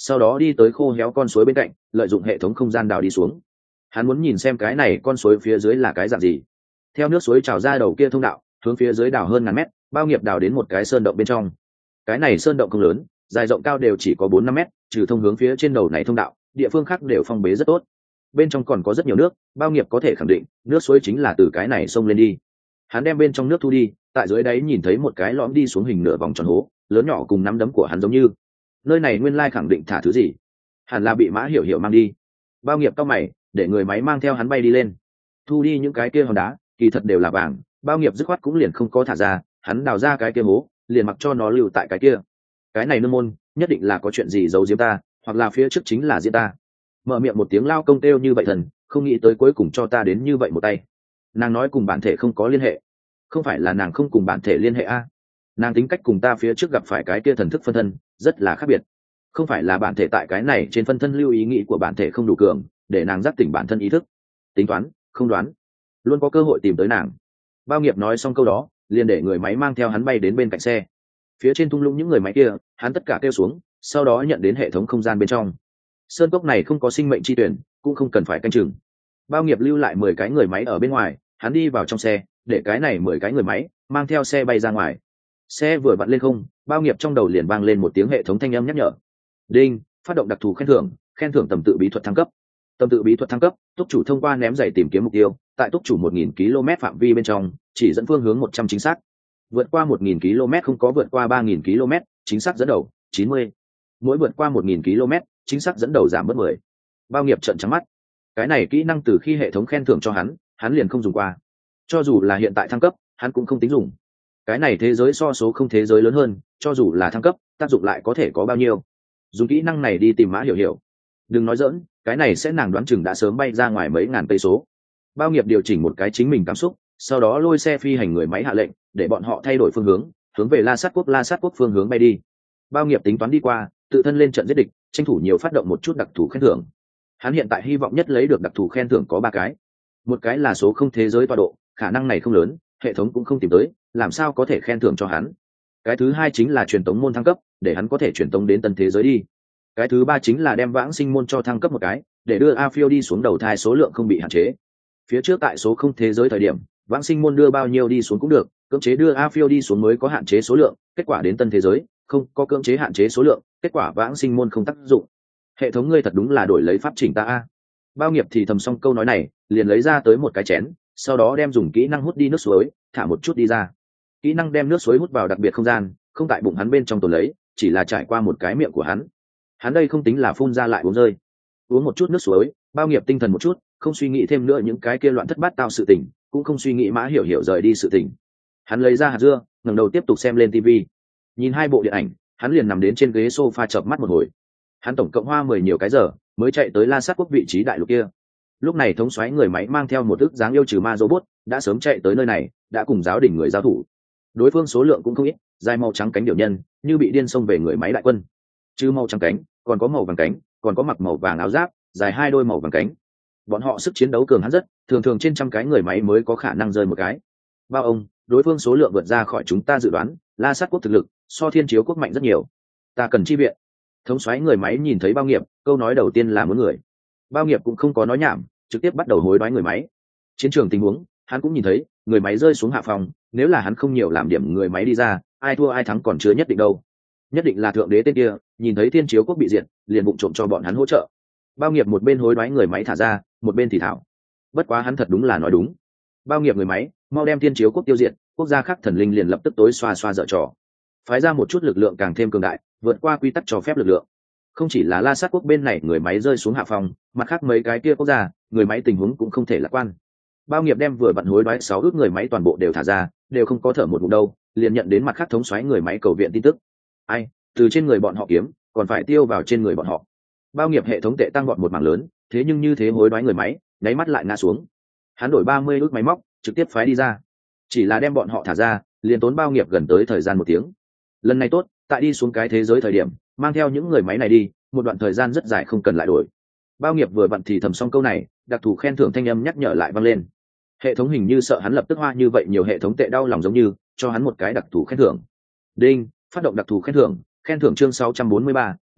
sau đó đi tới khô héo con suối bên cạnh, lợi dụng hệ thống không gian đào đi xuống. Hắn muốn nhìn xem cái này con suối phía dưới là cái dạng gì. Theo nước suối trào ra đầu kia thông đạo, hướng phía dưới đào hơn ngàn mét, Bao Nghiệp đào đến một cái sơn động bên trong. Cái này sơn động không lớn, dài rộng cao đều chỉ có bốn năm mét, trừ thông hướng phía trên đầu này thông đạo, địa phương khác đều phong bế rất tốt. Bên trong còn có rất nhiều nước, Bao Nghiệp có thể khẳng định nước suối chính là từ cái này xông lên đi. Hắn đem bên trong nước thu đi, tại dưới đáy nhìn thấy một cái lõm đi xuống hình nửa vòng tròn hố, lớn nhỏ cùng nắm đấm của hắn giống như. Nơi này nguyên lai khẳng định thả thứ gì, hẳn là bị Mã Hiểu Hiểu mang đi. Bao Nghiệp cau mày, để người máy mang theo hắn bay đi lên, thu đi những cái kia hòn đá, kỳ thật đều là vàng. Bao Nghiệp dứt khoát cũng liền không có thả ra, hắn đào ra cái kia hố, liền mặc cho nó lưu tại cái kia. Cái này nương môn nhất định là có chuyện gì giấu giếm ta, hoặc là phía trước chính là diễn ta. Mở miệng một tiếng lao công kêu như vậy thần, không nghĩ tới cuối cùng cho ta đến như vậy một tay. Nàng nói cùng bản thể không có liên hệ, không phải là nàng không cùng bản thể liên hệ a? Nàng tính cách cùng ta phía trước gặp phải cái kia thần thức phân thân rất là khác biệt, không phải là bản thể tại cái này trên phân thân lưu ý nghĩ của bản thể không đủ cường, để nàng giác tỉnh bản thân ý thức. Tính toán không đoán, luôn có cơ hội tìm tới nàng. Bao Nghiệp nói xong câu đó, liền để người máy mang theo hắn bay đến bên cạnh xe. Phía trên thung lũng những người máy kia, hắn tất cả kêu xuống, sau đó nhận đến hệ thống không gian bên trong. Sơn cốc này không có sinh mệnh chi tuyển, cũng không cần phải canh chừng. Bao Nghiệp lưu lại mười cái người máy ở bên ngoài, hắn đi vào trong xe, để cái này mười cái người máy mang theo xe bay ra ngoài. Xe vừa vặn lên không, Bao Nghiệp trong đầu liền vang lên một tiếng hệ thống thanh âm nhắc nhở. Đinh, phát động đặc thù khen thưởng, khen thưởng tầm tự bí thuật thăng cấp. Tầm tự bí thuật thăng cấp, túc chủ thông qua ném giày tìm kiếm mục tiêu, tại túc chủ một nghìn ki lô mét phạm vi bên trong, chỉ dẫn phương hướng một trăm chính xác. Vượt qua một nghìn ki lô mét không có vượt qua ba nghìn ki lô mét, chính xác dẫn đầu chín mươi. Mỗi vượt qua một nghìn ki lô mét, chính xác dẫn đầu giảm bớt mười. Bao Nghiệp trợn trắng mắt. Cái này kỹ năng từ khi hệ thống khen thưởng cho hắn, hắn liền không dùng qua. Cho dù là hiện tại thăng cấp, hắn cũng không tính dùng. Cái này thế giới so số không thế giới lớn hơn, cho dù là thăng cấp, tác dụng lại có thể có bao nhiêu. Dùng kỹ năng này đi tìm Mã Hiểu Hiểu, đừng nói dỡn, cái này sẽ nàng đoán chừng đã sớm bay ra ngoài mấy ngàn cây số. Bao Nghiệp điều chỉnh một cái chính mình cảm xúc, sau đó lôi xe phi hành người máy hạ lệnh, để bọn họ thay đổi phương hướng, hướng về La Sát quốc La Sát quốc phương hướng bay đi. Bao Nghiệp tính toán đi qua, tự thân lên trận giết địch, tranh thủ nhiều phát động một chút đặc thù khen thưởng. Hắn hiện tại hy vọng nhất lấy được đặc thù khen thưởng có ba cái. Một cái là số không thế giới tọa độ, khả năng này không lớn, hệ thống cũng không tìm tới, làm sao có thể khen thưởng cho hắn. Cái thứ hai chính là truyền tống môn thăng cấp, để hắn có thể truyền tống đến tân thế giới đi. Cái thứ ba chính là đem vãng sinh môn cho thăng cấp một cái, để đưa A Phiêu đi xuống đầu thai số lượng không bị hạn chế. Phía trước tại số không thế giới thời điểm, vãng sinh môn đưa bao nhiêu đi xuống cũng được, cưỡng chế đưa A Phiêu đi xuống mới có hạn chế số lượng, kết quả đến tân thế giới không có cưỡng chế hạn chế số lượng, kết quả vãng sinh môn không tác dụng. Hệ thống ngươi thật đúng là đổi lấy pháp chỉnh ta a. Bao Nghiệp thì thầm xong câu nói này, liền lấy ra tới một cái chén, sau đó đem dùng kỹ năng hút đi nước suối, thả một chút đi ra. Kỹ năng đem nước suối hút vào đặc biệt không gian, không tại bụng hắn bên trong tồn lấy, chỉ là trải qua một cái miệng của hắn. Hắn đây không tính là phun ra lại uống rơi. Uống một chút nước suối, Bao Nghiệp tinh thần một chút, không suy nghĩ thêm nữa những cái kia loạn thất bát tao sự tình, cũng không suy nghĩ Mã Hiểu Hiểu rời đi sự tình. Hắn lấy ra hạt dưa, ngẩng đầu tiếp tục xem lên tivi. Nhìn hai bộ điện ảnh, hắn liền nằm đến trên ghế sofa chợp mắt một hồi. Hắn tổng cộng hoa mười nhiều cái giờ mới chạy tới La Sát quốc vị trí đại lục kia. Lúc này thống soái người máy mang theo một ức dáng yêu trừ ma robot đã sớm chạy tới nơi này, đã cùng giáo đình người giao thủ. Đối phương số lượng cũng không ít, dài màu trắng cánh điểu nhân như bị điên xông về người máy đại quân. Chứ màu trắng cánh, còn có màu vàng cánh, còn có mặc màu vàng áo giáp, dài hai đôi màu vàng cánh. Bọn họ sức chiến đấu cường hắn rất, thường thường trên trăm cái người máy mới có khả năng rơi một cái. Bao ông, đối phương số lượng vượt ra khỏi chúng ta dự đoán, La Sát quốc thực lực so Thiên Chiếu quốc mạnh rất nhiều. Ta cần chi viện. Thống soái người máy nhìn thấy Bao Nghiệp, câu nói đầu tiên là muốn người. Bao Nghiệp cũng không có nói nhảm, trực tiếp bắt đầu hối đoái người máy. Chiến trường tình huống, hắn cũng nhìn thấy, người máy rơi xuống hạ phòng, nếu là hắn không nhiều làm điểm người máy đi ra, ai thua ai thắng còn chưa nhất định đâu. Nhất định là thượng đế tên kia, nhìn thấy Thiên Chiếu quốc bị diệt, liền bụng trộm cho bọn hắn hỗ trợ. Bao Nghiệp một bên hối đoái người máy thả ra, một bên thì thảo. Bất quá hắn thật đúng là nói đúng. Bao Nghiệp người máy, mau đem Thiên Chiếu quốc tiêu diệt, quốc gia khác thần linh liền lập tức tối xoa xoa dở trò. Phái ra một chút lực lượng càng thêm cường đại, vượt qua quy tắc cho phép lực lượng. Không chỉ là La Sát quốc bên này người máy rơi xuống hạ phòng, mặt khác mấy cái kia quốc gia, người máy tình huống cũng không thể lạc quan. Bao Nghiệp đem vừa bận hối đoái sáu ước người máy toàn bộ đều thả ra, đều không có thở một ngụm đâu, liền nhận đến mặt khác thống soái người máy cầu viện tin tức. Ai, từ trên người bọn họ kiếm, còn phải tiêu vào trên người bọn họ. Bao Nghiệp hệ thống tệ tăng gọn một mảng lớn, thế nhưng như thế hối đoái người máy, nháy mắt lại ngã xuống. Hắn đổi ba mươi ước máy móc, trực tiếp phái đi ra. Chỉ là đem bọn họ thả ra, liền tốn Bao Nghiệp gần tới thời gian một tiếng. Lần này tốt, tại đi xuống cái thế giới thời điểm, mang theo những người máy này đi, một đoạn thời gian rất dài không cần lại đổi. Bao Nghiệp vừa vặn thì thầm xong câu này, đặc thù khen thưởng thanh âm nhắc nhở lại vang lên. Hệ thống hình như sợ hắn lập tức hoa như vậy nhiều hệ thống tệ đau lòng giống như, cho hắn một cái đặc thù khen thưởng. Đinh, phát động đặc thù khen thưởng, khen thưởng chương sáu trăm bốn mươi ba,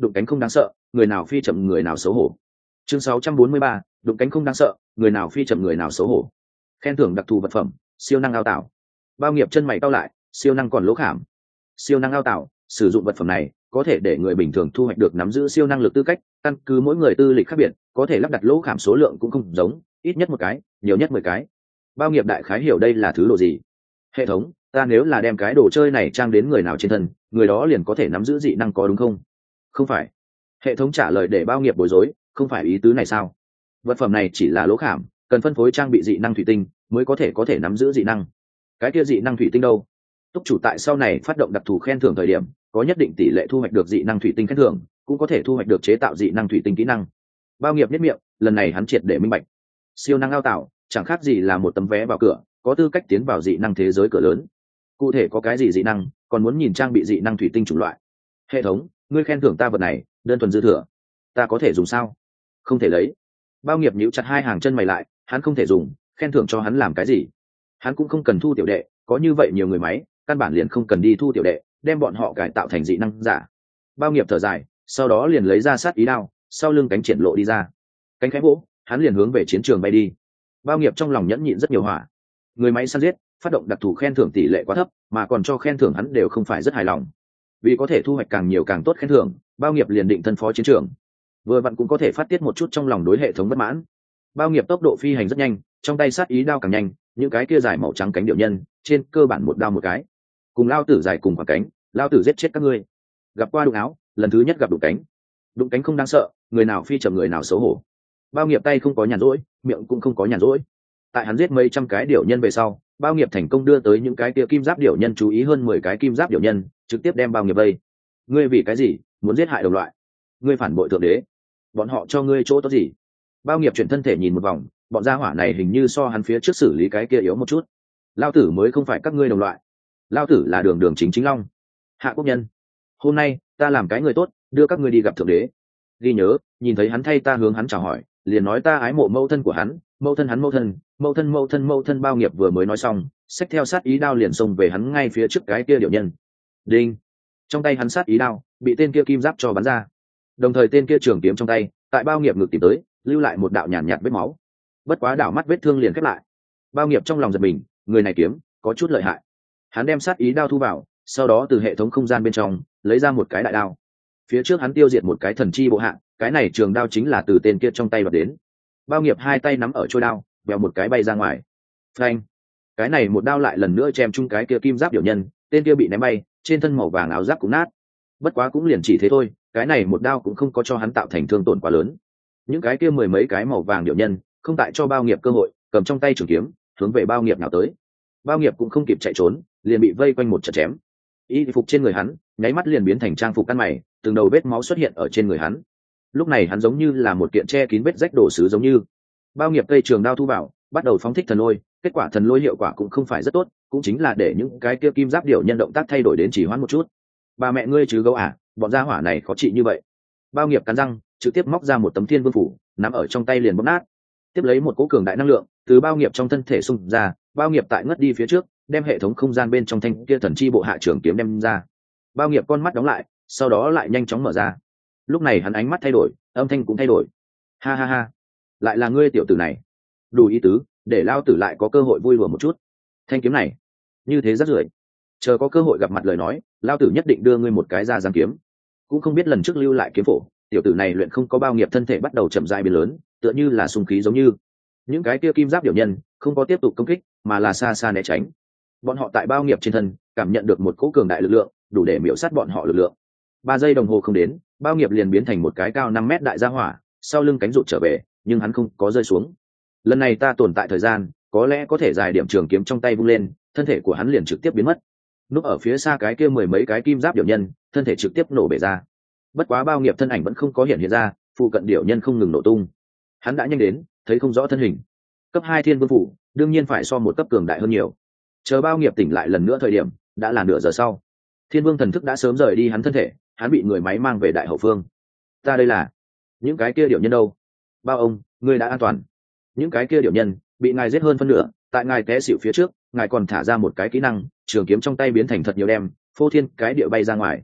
đụng cánh không đáng sợ, người nào phi chậm người nào xấu hổ. Chương sáu trăm bốn mươi ba, đụng cánh không đáng sợ, người nào phi chậm người nào xấu hổ. Khen thưởng đặc thù vật phẩm, siêu năng ao tảo. Bao nghiệp chân mày cau lại, siêu năng còn lỗ khảm. Siêu năng ao tảo, sử dụng vật phẩm này có thể để người bình thường thu hoạch được nắm giữ siêu năng lực tư cách, căn cứ mỗi người tư lịch khác biệt, có thể lắp đặt lỗ khảm số lượng cũng không giống, ít nhất một cái, nhiều nhất mười cái. Bao nghiệp đại khái hiểu đây là thứ đồ gì. Hệ thống, ta nếu là đem cái đồ chơi này trang đến người nào trên thân, người đó liền có thể nắm giữ dị năng có đúng không? Không phải. Hệ thống trả lời để bao nghiệp bối rối, không phải ý tứ này sao? Vật phẩm này chỉ là lỗ khảm, cần phân phối trang bị dị năng thủy tinh mới có thể có thể nắm giữ dị năng. Cái kia dị năng thủy tinh đâu? Túc chủ tại sau này phát động đặc thù khen thưởng thời điểm, có nhất định tỷ lệ thu hoạch được dị năng thủy tinh khen thưởng, cũng có thể thu hoạch được chế tạo dị năng thủy tinh kỹ năng. Bao nghiệp nhất miệng, lần này hắn triệt để minh bạch. Siêu năng ao tạo chẳng khác gì là một tấm vé vào cửa, có tư cách tiến vào dị năng thế giới cửa lớn. Cụ thể có cái gì dị năng, còn muốn nhìn trang bị dị năng thủy tinh chủng loại. Hệ thống, ngươi khen thưởng ta vật này đơn thuần dư thừa, ta có thể dùng sao? Không thể lấy. Bao nghiệp nhíu chặt hai hàng chân mày lại, hắn không thể dùng, khen thưởng cho hắn làm cái gì? Hắn cũng không cần thu tiểu đệ, có như vậy nhiều người máy, căn bản liền không cần đi thu tiểu đệ, đem bọn họ cải tạo thành dị năng giả. Bao nghiệp thở dài, sau đó liền lấy ra sát ý đao, sau lưng cánh triển lộ đi ra, cánh khẽ vỗ, hắn liền hướng về chiến trường bay đi. Bao nghiệp trong lòng nhẫn nhịn rất nhiều hỏa. Người máy săn giết phát động đặc thù khen thưởng tỷ lệ quá thấp, mà còn cho khen thưởng hắn đều không phải rất hài lòng. Vì có thể thu hoạch càng nhiều càng tốt khen thưởng, bao nghiệp liền định thân phó chiến trường, vừa vặn cũng có thể phát tiết một chút trong lòng đối hệ thống bất mãn. Bao nghiệp tốc độ phi hành rất nhanh, trong tay sát ý đao càng nhanh, những cái kia dài màu trắng cánh điệu nhân trên cơ bản một đao một cái, cùng lao tử dài cùng khoảng cánh, lao tử giết chết các ngươi. Gặp qua đụng áo, lần thứ nhất gặp đụng cánh. Đụng cánh không đáng sợ, người nào phi chậm người nào xấu hổ. Bao nghiệp tay không có nhàn rỗi, miệng cũng không có nhàn rỗi. Tại hắn giết mấy trăm cái điệu nhân về sau, bao nghiệp thành công đưa tới những cái kia kim giáp điệu nhân chú ý hơn mười cái kim giáp điệu nhân, trực tiếp đem bao nghiệp vây. Ngươi vì cái gì muốn giết hại đồng loại? Ngươi phản bội thượng đế, bọn họ cho ngươi chỗ tốt gì? Bao nghiệp chuyển thân thể nhìn một vòng, bọn gia hỏa này hình như so hắn phía trước xử lý cái kia yếu một chút. Lao tử mới không phải các ngươi đồng loại, lao tử là đường đường chính chính long, hạ quốc nhân. Hôm nay ta làm cái người tốt, đưa các ngươi đi gặp thượng đế. Ghi nhớ, nhìn thấy hắn thay ta hướng hắn chào hỏi, liền nói ta ái mộ mẫu thân của hắn, mẫu thân hắn mẫu thân, mẫu thân mẫu thân mẫu thân. Bao nghiệp vừa mới nói xong, xách theo sát ý đao liền xông về hắn ngay phía trước cái kia điệu nhân. Đinh! Trong tay hắn sát ý đao bị tên kia kim giáp cho bắn ra, đồng thời tên kia trường kiếm trong tay tại bao nghiệp ngực tìm tới, lưu lại một đạo nhàn nhạt, nhạt vết máu. Bất quá đảo mắt vết thương liền khép lại. Bao nghiệp trong lòng giật mình, người này kiếm có chút lợi hại. Hắn đem sát ý đao thu vào, sau đó từ hệ thống không gian bên trong lấy ra một cái đại đao. Phía trước hắn tiêu diệt một cái thần chi bộ hạ, cái này trường đao chính là từ tên kia trong tay bật đến. Bao nghiệp hai tay nắm ở trôi đao, vèo một cái bay ra ngoài. Phanh! Cái này một đao lại lần nữa chém chung cái kia kim giáp điểu nhân, tên kia bị ném bay, trên thân màu vàng áo giáp cũng nát. Bất quá cũng liền chỉ thế thôi, cái này một đao cũng không có cho hắn tạo thành thương tổn quá lớn. Những cái kia mười mấy cái màu vàng điểu nhân không tại cho bao nghiệp cơ hội, cầm trong tay trường kiếm hướng về bao nghiệp nào tới. Bao nghiệp cũng không kịp chạy trốn, liền bị vây quanh một trận chém. Y phục trên người hắn nháy mắt liền biến thành trang phục căn mày, từng đầu vết máu xuất hiện ở trên người hắn. Lúc này hắn giống như là một kiện che kín vết rách đổ sứ giống như. Bao nghiệp cây trường đao thu vào, bắt đầu phóng thích thần lôi. Kết quả thần lôi hiệu quả cũng không phải rất tốt, cũng chính là để những cái kia kim giáp điểu nhân động tác thay đổi đến chỉ hoãn một chút. Bà mẹ ngươi chứ gấu à, bọn gia hỏa này khó trị như vậy. Bao nghiệp cắn răng, trực tiếp móc ra một tấm thiên vương phủ, nắm ở trong tay liền bóp nát. Tiếp lấy một cỗ cường đại năng lượng từ bao nghiệp trong thân thể xung ra, bao nghiệp tại ngất đi phía trước, đem hệ thống không gian bên trong thanh kia thần chi bộ hạ trưởng kiếm đem ra. Bao nghiệp con mắt đóng lại, sau đó lại nhanh chóng mở ra. Lúc này hắn ánh mắt thay đổi, âm thanh cũng thay đổi. Ha ha ha, lại là ngươi tiểu tử này, đủ ý tứ, để lao tử lại có cơ hội vui lùa một chút. Thanh kiếm này như thế rất rưởi, chờ có cơ hội gặp mặt lời nói, lao tử nhất định đưa ngươi một cái ra giáng kiếm. Cũng không biết lần trước lưu lại kiếm phổ, tiểu tử này luyện không có bao nghiệp thân thể bắt đầu chậm rãi biến lớn, tựa như là xung khí giống như. Những cái kia kim giáp điểu nhân không có tiếp tục công kích, mà là xa xa né tránh. Bọn họ tại bao nghiệp trên thân cảm nhận được một cỗ cường đại lực lượng, đủ để miễu sát bọn họ lực lượng. Ba giây đồng hồ không đến, bao nghiệp liền biến thành một cái cao năm mét đại gia hỏa, sau lưng cánh rụt trở về, nhưng hắn không có rơi xuống. Lần này ta tồn tại thời gian, có lẽ có thể dài điểm trường kiếm trong tay vung lên, thân thể của hắn liền trực tiếp biến mất. Núp ở phía xa cái kia mười mấy cái kim giáp điểu nhân, thân thể trực tiếp nổ bể ra. Bất quá bao nghiệp thân ảnh vẫn không có hiện hiện ra, phụ cận điểu nhân không ngừng nổ tung. Hắn đã nhanh đến, thấy không rõ thân hình. Cấp hai thiên vương phủ, đương nhiên phải so một cấp cường đại hơn nhiều. Chờ bao nghiệp tỉnh lại lần nữa thời điểm, đã là nửa giờ sau. Thiên vương thần thức đã sớm rời đi hắn thân thể, hắn bị người máy mang về đại hậu phương. Ta đây là những cái kia điểu nhân đâu? Bao ông, ngươi đã an toàn. Những cái kia điểu nhân bị ngài giết hơn phân nửa, tại ngài té xỉu phía trước, ngài còn thả ra một cái kỹ năng, trường kiếm trong tay biến thành thật nhiều đem, phô thiên cái địa bay ra ngoài.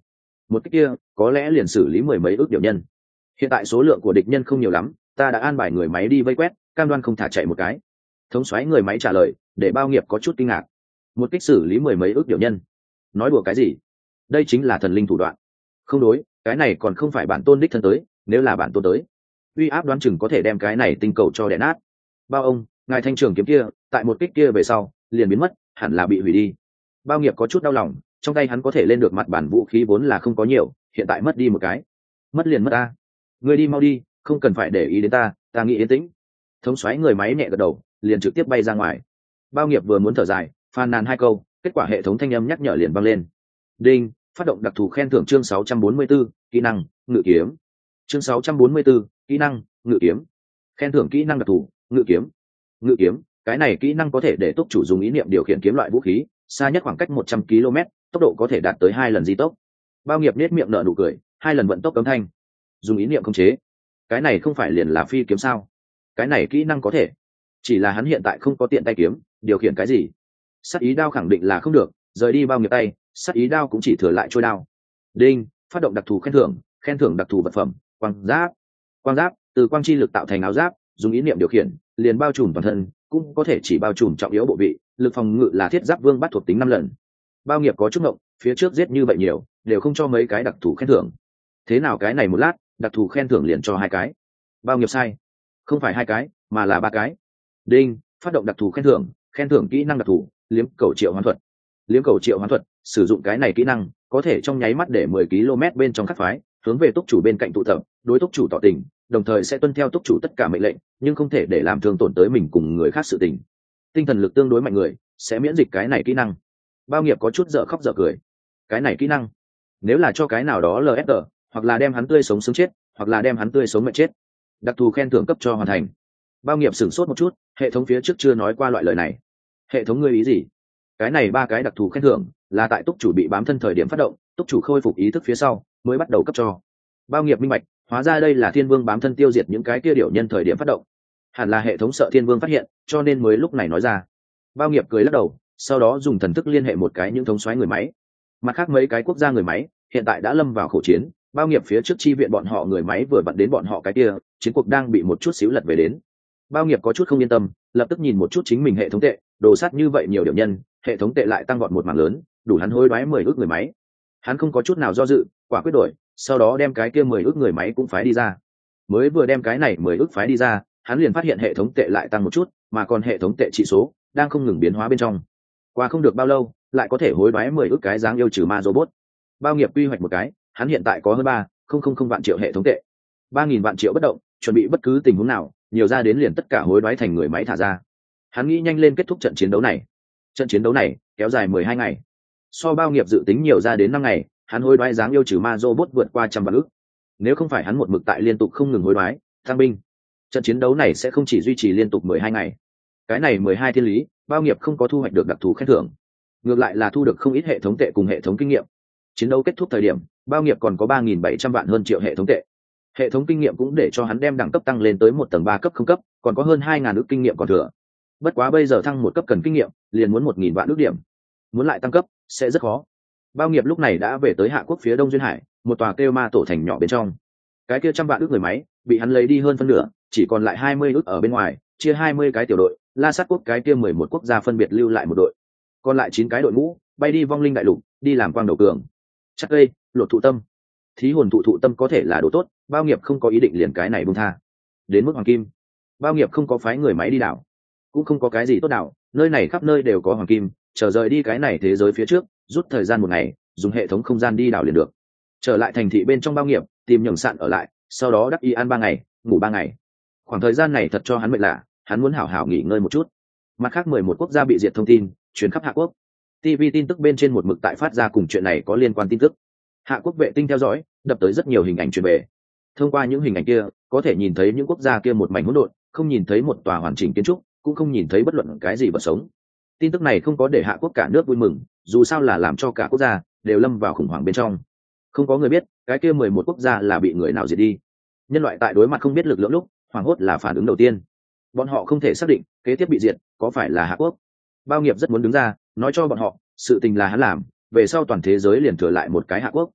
một cách kia có lẽ liền xử lý mười mấy ước điều nhân. Hiện tại số lượng của địch nhân không nhiều lắm, ta đã an bài người máy đi vây quét, cam đoan không thả chạy một cái. Thống soái người máy trả lời, để Bao Nghiệp có chút kinh ngạc. Một kích xử lý mười mấy ước điều nhân, nói đùa cái gì? Đây chính là thần linh thủ đoạn. Không đối, cái này còn không phải bản tôn đích thân tới, nếu là bản tôn tới, uy áp đoán chừng có thể đem cái này tinh cầu cho đè nát. Bao ông, ngài thanh trường kiếm kia, tại một kích kia về sau, liền biến mất, hẳn là bị hủy đi. Bao Nghiệp có chút đau lòng, trong tay hắn có thể lên được mặt bản vũ khí vốn là không có nhiều, hiện tại mất đi một cái, mất liền mất ta. Ngươi đi mau đi, không cần phải để ý đến ta, ta nghĩ yên tĩnh. Thống soái người máy nhẹ gật đầu, liền trực tiếp bay ra ngoài. Bao Nghiệp vừa muốn thở dài, phàn nàn hai câu, kết quả hệ thống thanh âm nhắc nhở liền vang lên. Đinh, phát động đặc thù khen thưởng chương sáu trăm bốn mươi 4, kỹ năng ngự kiếm. Chương sáu trăm bốn mươi 4, kỹ năng ngự kiếm. Khen thưởng kỹ năng đặc thù ngự kiếm. Ngự kiếm, cái này kỹ năng có thể để túc chủ dùng ý niệm điều khiển kiếm loại vũ khí, xa nhất khoảng cách một trăm ki lô mét, tốc độ có thể đạt tới hai lần di tốc. Bao Nghiệp nét miệng nở nụ cười, hai lần vận tốc cấm thanh. Dùng ý niệm khống chế, cái này không phải liền là phi kiếm sao? Cái này kỹ năng có thể, chỉ là hắn hiện tại không có tiện tay kiếm, điều khiển cái gì? Sát ý đao khẳng định là không được, rời đi Bao Nghiệp tay, sát ý đao cũng chỉ thừa lại trôi đao. Đinh, phát động đặc thù khen thưởng, khen thưởng đặc thù vật phẩm, quang giáp. Quang giáp, từ quang chi lực tạo thành áo giáp, dùng ý niệm điều khiển, liền bao trùm toàn thân, cũng có thể chỉ bao trùm trọng yếu bộ vị, lực phòng ngự là thiết giáp vương bắt thuộc tính năm lần. Bao Nghiệp có chút ngộng, phía trước giết như vậy nhiều, đều không cho mấy cái đặc thù khen thưởng. Thế nào cái này một lát, đặc thù khen thưởng liền cho hai cái? Bao Nghiệp sai, không phải hai cái, mà là ba cái. Đinh, phát động đặc thù khen thưởng, khen thưởng kỹ năng đặc thù, liếm cầu triệu hoán thuật. Liếm cầu triệu hoán thuật, sử dụng cái này kỹ năng, có thể trong nháy mắt để mười ki lô mét bên trong các phái, hướng về túc chủ bên cạnh tụ tập, đối túc chủ tỏ tình, đồng thời sẽ tuân theo túc chủ tất cả mệnh lệnh, nhưng không thể để làm thương tổn tới mình cùng người khác sự tình. Tinh thần lực tương đối mạnh người sẽ miễn dịch cái này kỹ năng. Bao Nghiệp có chút dở khóc dở cười. Cái này kỹ năng, nếu là cho cái nào đó lờ ép tê, hoặc là đem hắn tươi sống sống chết, hoặc là đem hắn tươi sống mệt chết. Đặc thù khen thưởng cấp cho hoàn thành. Bao Nghiệp sửng sốt một chút, hệ thống phía trước chưa nói qua loại lời này. Hệ thống ngươi ý gì? Cái này ba cái đặc thù khen thưởng là tại túc chủ bị bám thân thời điểm phát động, túc chủ khôi phục ý thức phía sau mới bắt đầu cấp cho. Bao Nghiệp minh bạch, hóa ra đây là Thiên Vương bám thân tiêu diệt những cái kia điểu nhân thời điểm phát động. Hẳn là hệ thống sợ Thiên Vương phát hiện, cho nên mới lúc này nói ra. Bao Nghiệp cười lắc đầu, sau đó dùng thần thức liên hệ một cái những thống soái người máy. Mặt khác mấy cái quốc gia người máy hiện tại đã lâm vào khổ chiến, Bao Nghiệp phía trước chi viện bọn họ người máy vừa vặn đến bọn họ cái kia, chiến cuộc đang bị một chút xíu lật về đến. Bao Nghiệp có chút không yên tâm, lập tức nhìn một chút chính mình hệ thống tệ, đồ sát như vậy nhiều điểm nhân, hệ thống tệ lại tăng gọn một mảng lớn, đủ hắn hối đoái mười ước người máy. Hắn không có chút nào do dự, quả quyết đổi, sau đó đem cái kia mười ước người máy cũng phái đi ra. Mới vừa đem cái này mười ước phái đi ra, hắn liền phát hiện hệ thống tệ lại tăng một chút, mà còn hệ thống tệ trị số đang không ngừng biến hóa bên trong. Qua không được bao lâu, lại có thể hối đoái mười ước cái dáng yêu trừ ma robot. Bao Nghiệp quy hoạch một cái, hắn hiện tại có hơn ba không không không vạn triệu hệ thống tệ, ba nghìn vạn triệu bất động, chuẩn bị bất cứ tình huống nào, nhiều ra đến liền tất cả hối đoái thành người máy thả ra. Hắn nghĩ nhanh lên kết thúc trận chiến đấu này. Trận chiến đấu này kéo dài mười hai ngày, so Bao Nghiệp dự tính nhiều ra đến năm ngày, hắn hối đoái dáng yêu trừ ma robot vượt qua trăm vạn ước. Nếu không phải hắn một mực tại liên tục không ngừng hối đoái tăng binh, trận chiến đấu này sẽ không chỉ duy trì liên tục mười hai ngày. Cái này mười hai thiên lý, Bao Nghiệp không có thu hoạch được đặc thù khen thưởng, ngược lại là thu được không ít hệ thống tệ cùng hệ thống kinh nghiệm. Chiến đấu kết thúc thời điểm, Bao Nghiệp còn có ba nghìn bảy trăm vạn hơn triệu hệ thống tệ. Hệ thống kinh nghiệm cũng để cho hắn đem đẳng cấp tăng lên tới một tầng ba cấp không cấp, còn có hơn hai ngàn ước kinh nghiệm còn thừa. Bất quá bây giờ thăng một cấp cần kinh nghiệm, liền muốn một nghìn vạn ước điểm. Muốn lại tăng cấp sẽ rất khó. Bao Nghiệp lúc này đã về tới Hạ Quốc phía Đông duyên hải, một tòa kêu ma tổ thành nhỏ bên trong. Cái kia trăm vạn ước người máy bị hắn lấy đi hơn phân nửa, chỉ còn lại hai mươi ước ở bên ngoài, chia hai mươi cái tiểu đội, La Sát quốc cái kia mười một quốc gia phân biệt lưu lại một đội. Còn lại chín cái đội ngũ bay đi vong linh đại lục, đi làm quang đầu cường. Chắc đây, lột thụ tâm. Thí hồn thụ thụ tâm có thể là đồ tốt, Bao Nghiệp không có ý định liền cái này buông tha. Đến mức hoàng kim, Bao Nghiệp không có phái người máy đi đảo, cũng không có cái gì tốt đảo, nơi này khắp nơi đều có hoàng kim, chờ rời đi cái này thế giới phía trước, rút thời gian một ngày, dùng hệ thống không gian đi đảo liền được. Trở lại thành thị bên trong Bao Nghiệp, tìm nhường sạn ở lại, sau đó đắc y ăn ba ngày, ngủ ba ngày. Khoảng thời gian này thật cho hắn mệt lạ, hắn muốn hảo hảo nghỉ ngơi một chút. Mặt khác mười một quốc gia bị diệt thông tin truyền khắp Hạ Quốc. ti vi tin tức bên trên một mực tại phát ra cùng chuyện này có liên quan tin tức. Hạ Quốc vệ tinh theo dõi, đập tới rất nhiều hình ảnh truyền về. Thông qua những hình ảnh kia, có thể nhìn thấy những quốc gia kia một mảnh hỗn độn, không nhìn thấy một tòa hoàn chỉnh kiến trúc, cũng không nhìn thấy bất luận cái gì vật sống. Tin tức này không có để Hạ Quốc cả nước vui mừng, dù sao là làm cho cả quốc gia đều lâm vào khủng hoảng bên trong. Không có người biết cái kia mười một quốc gia là bị người nào diệt đi. Nhân loại tại đối mặt không biết lực lượng lúc, hoảng hốt là phản ứng đầu tiên. Bọn họ không thể xác định kế tiếp bị diệt có phải là Hạ Quốc. Bao Nghiệp rất muốn đứng ra nói cho bọn họ sự tình là hắn làm, về sau toàn thế giới liền thừa lại một cái Hạ Quốc.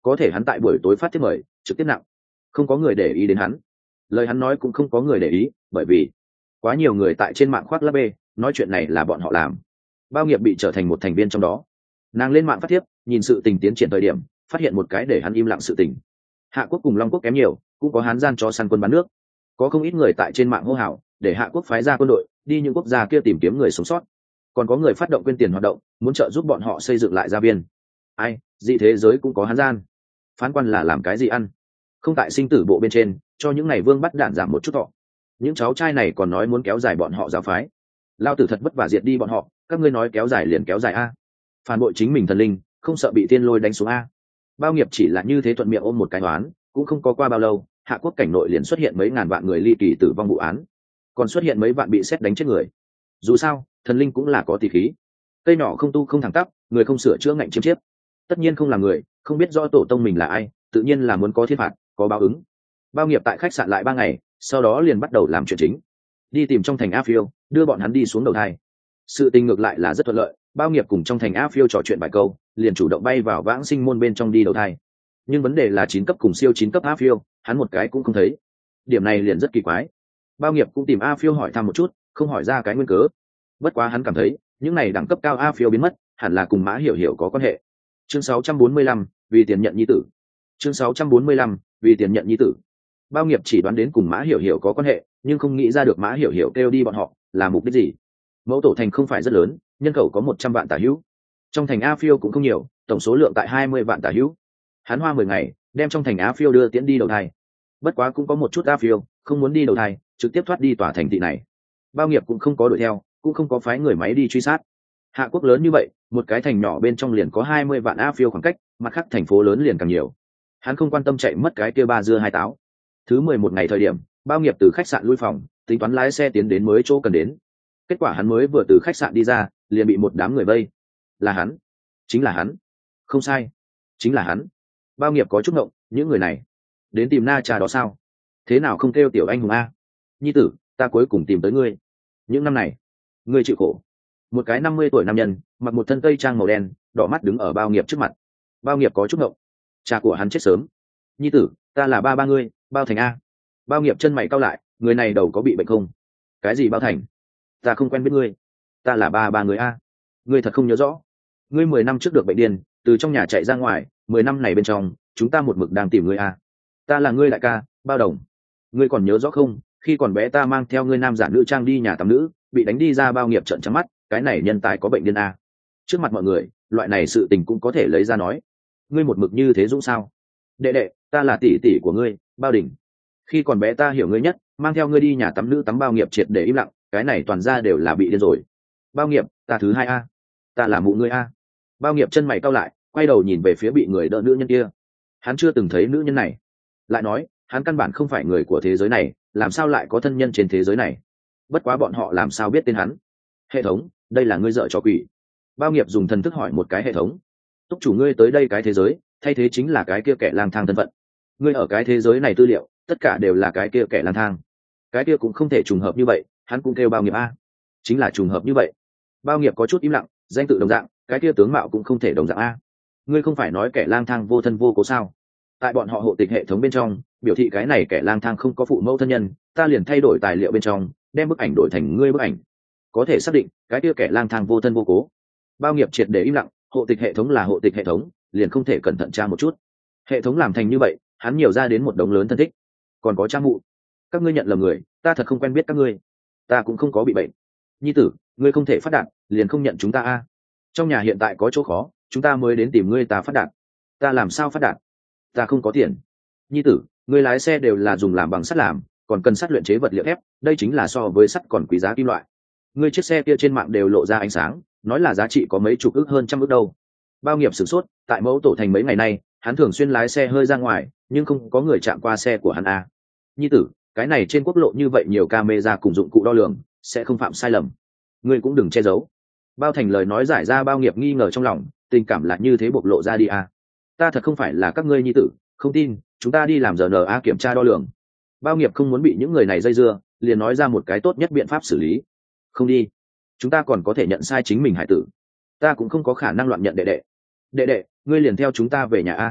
có thể hắn tại buổi tối phát thiết mời trực tiếp nặng, không có người để ý đến hắn, lời hắn nói cũng không có người để ý, bởi vì quá nhiều người tại trên mạng khoác lắp bê nói chuyện này là bọn họ làm. Bao nghiệp bị trở thành một thành viên trong đó, nàng lên mạng phát thiếp nhìn sự tình tiến triển thời điểm, phát hiện một cái để hắn im lặng sự tình. Hạ quốc cùng Long quốc kém nhiều, cũng có hán gian cho săn quân bán nước, có không ít người tại trên mạng hô hào để Hạ quốc phái ra quân đội đi những quốc gia kia tìm kiếm người sống sót, còn có người phát động quyên tiền hoạt động muốn trợ giúp bọn họ xây dựng lại gia viên. Ai, dị thế giới cũng có hán gian. Phán quan là làm cái gì ăn, không tại sinh tử bộ bên trên cho những ngày vương bắt đạn giảm một chút thọ. Những cháu trai này còn nói muốn kéo dài bọn họ giáo phái, lao tử thật vất vả diệt đi bọn họ, các ngươi nói kéo dài liền kéo dài a. Phản bội chính mình thần linh, không sợ bị tiên lôi đánh xuống a. Bao nghiệp chỉ là như thế thuận miệng ôm một cái toán, cũng không có qua bao lâu, Hạ quốc cảnh nội liền xuất hiện mấy ngàn vạn người ly kỳ tử vong vụ án, còn xuất hiện mấy vạn bị sét đánh chết người. Dù sao thần linh cũng là có tỷ khí, cây nhỏ không tu không thẳng tắp, người không sửa chữa ngạnh chiếm chiếp. Tất nhiên không là người, không biết rõ tổ tông mình là ai, tự nhiên là muốn có thiên phạt, có báo ứng. Bao nghiệp tại khách sạn lại ba ngày, sau đó liền bắt đầu làm chuyện chính, đi tìm trong thành A Phiêu, đưa bọn hắn đi xuống đầu thai. Sự tình ngược lại là rất thuận lợi, Bao nghiệp cùng trong thành A Phiêu trò chuyện vài câu, liền chủ động bay vào vãng sinh môn bên trong đi đầu thai. Nhưng vấn đề là chín cấp cùng siêu chín cấp A Phiêu, hắn một cái cũng không thấy. Điểm này liền rất kỳ quái. Bao nghiệp cũng tìm A Phiêu hỏi thăm một chút, không hỏi ra cái nguyên cớ. Bất quá hắn cảm thấy, những này đẳng cấp cao A Phiêu biến mất, hẳn là cùng Mã Hiểu Hiểu có quan hệ. Chương sáu trăm bốn mươi lăm, vì tiền nhận nhi tử. Chương sáu trăm bốn mươi lăm, vì tiền nhận nhi tử. Bao nghiệp chỉ đoán đến cùng Mã Hiểu Hiểu có quan hệ, nhưng không nghĩ ra được Mã Hiểu Hiểu kêu đi bọn họ là mục đích gì. Mẫu tổ thành không phải rất lớn, nhân khẩu có một trăm vạn tả hữu, trong thành A Phiêu cũng không nhiều, tổng số lượng tại hai mươi vạn tả hữu. Hắn hoa mười ngày đem trong thành A Phiêu đưa tiễn đi đầu thai. Bất quá cũng có một chút A Phiêu không muốn đi đầu thai, trực tiếp thoát đi tòa thành thị này. Bao nghiệp cũng không có đuổi theo, cũng không có phái người máy đi truy sát. Hạ quốc lớn như vậy, một cái thành nhỏ bên trong liền có hai mươi vạn A Phiêu khoảng cách, mặt khác thành phố lớn liền càng nhiều. Hắn không quan tâm chạy mất cái kia ba dưa hai táo. Thứ mười một ngày thời điểm, Bao nghiệp từ khách sạn lui phòng, tính toán lái xe tiến đến mới chỗ cần đến. Kết quả hắn mới vừa từ khách sạn đi ra, liền bị một đám người vây. Là hắn, chính là hắn, không sai, chính là hắn. Bao nghiệp có chút ngộng, những người này đến tìm Na Trà đó sao? Thế nào không kêu tiểu anh hùng a? Nhi tử, ta cuối cùng tìm tới ngươi. Những năm này ngươi chịu khổ. Một cái năm mươi tuổi nam nhân mặc một thân tây trang màu đen, đỏ mắt đứng ở Bao nghiệp trước mặt. Bao nghiệp có chút ngộng, cha của hắn chết sớm. Nhi tử, ta là ba ba ngươi, Bao Thành a. Bao nghiệp chân mày cau lại, người này đầu có bị bệnh không? Cái gì Bao Thành? Ta không quen biết ngươi. Ta là ba ba người a. Ngươi thật không nhớ rõ? Ngươi mười năm trước được bệnh điên, từ trong nhà chạy ra ngoài, mười năm này bên trong chúng ta một mực đang tìm ngươi a. Ta là ngươi đại ca, Bao Đồng. Ngươi còn nhớ rõ không? Khi còn bé ta mang theo ngươi nam giả nữ trang đi nhà tắm nữ, bị đánh đi ra. Bao nghiệp trợn trắng mắt, cái này nhân tài có bệnh điên a. Trước mặt mọi người, loại này sự tình cũng có thể lấy ra nói. Ngươi một mực như thế dũng sao? Đệ đệ, ta là tỷ tỷ của ngươi, Bao Đình. Khi còn bé ta hiểu ngươi nhất, mang theo ngươi đi nhà tắm nữ tắm. Bao nghiệp triệt để im lặng, cái này toàn ra đều là bị điên rồi. Bao nghiệp, ta thứ hai a. Ta là mụ ngươi a. Bao nghiệp chân mày cau lại, quay đầu nhìn về phía bị người đỡ nữ nhân kia. Hắn chưa từng thấy nữ nhân này, lại nói hắn căn bản không phải người của thế giới này, làm sao lại có thân nhân trên thế giới này? Bất quá bọn họ làm sao biết tên hắn? Hệ thống, đây là ngươi dợ cho quỷ. Bao nghiệp dùng thần thức hỏi một cái hệ thống. Túc chủ ngươi tới đây cái thế giới, thay thế chính là cái kia kẻ lang thang thân phận. Ngươi ở cái thế giới này tư liệu, tất cả đều là cái kia kẻ lang thang. Cái kia cũng không thể trùng hợp như vậy, hắn cũng kêu Bao nghiệp a. Chính là trùng hợp như vậy. Bao nghiệp có chút im lặng, danh tự đồng dạng, cái kia tướng mạo cũng không thể đồng dạng a. Ngươi không phải nói kẻ lang thang vô thân vô cố sao? Tại bọn họ hộ tịch hệ thống bên trong, biểu thị cái này kẻ lang thang không có phụ mẫu thân nhân, ta liền thay đổi tài liệu bên trong, đem bức ảnh đổi thành ngươi bức ảnh. Có thể xác định cái kia kẻ lang thang vô thân vô cố. Bao nghiệp triệt để im lặng, hộ tịch hệ thống là hộ tịch hệ thống, liền không thể cẩn thận tra một chút. Hệ thống làm thành như vậy, hắn nhiều ra đến một đống lớn thân thích, còn có cha mụ. Các ngươi nhận lầm người, ta thật không quen biết các ngươi, ta cũng không có bị bệnh. Nhi tử, ngươi không thể phát đạt, liền không nhận chúng ta a. Trong nhà hiện tại có chỗ khó, chúng ta mới đến tìm ngươi. Ta phát đạt, ta làm sao phát đạt? Ta không có tiền. Nhi tử, ngươi lái xe đều là dùng làm bằng sắt làm, còn cần sắt luyện chế vật liệu thép, đây chính là so với sắt còn quý giá kim loại. Ngươi chiếc xe kia trên mạng đều lộ ra ánh sáng, nói là giá trị có mấy chục ức hơn trăm ức đâu. Bao nghiệp sửng sốt, tại mẫu tổ thành mấy ngày nay, hắn thường xuyên lái xe hơi ra ngoài, nhưng không có người chạm qua xe của hắn a. Nhi tử, cái này trên quốc lộ như vậy nhiều camera cùng dụng cụ đo lường, sẽ không phạm sai lầm. Ngươi cũng đừng che giấu. Bao Thành lời nói giải ra Bao nghiệp nghi ngờ trong lòng, tình cảm là như thế bộc lộ ra đi a. Ta thật không phải là các ngươi nhi tử, không tin, chúng ta đi làm rờ en a kiểm tra đo lường. Bao nghiệp không muốn bị những người này dây dưa, liền nói ra một cái tốt nhất biện pháp xử lý. Không đi, chúng ta còn có thể nhận sai chính mình hải tử. Ta cũng không có khả năng loạn nhận đệ đệ. Đệ đệ, ngươi liền theo chúng ta về nhà a.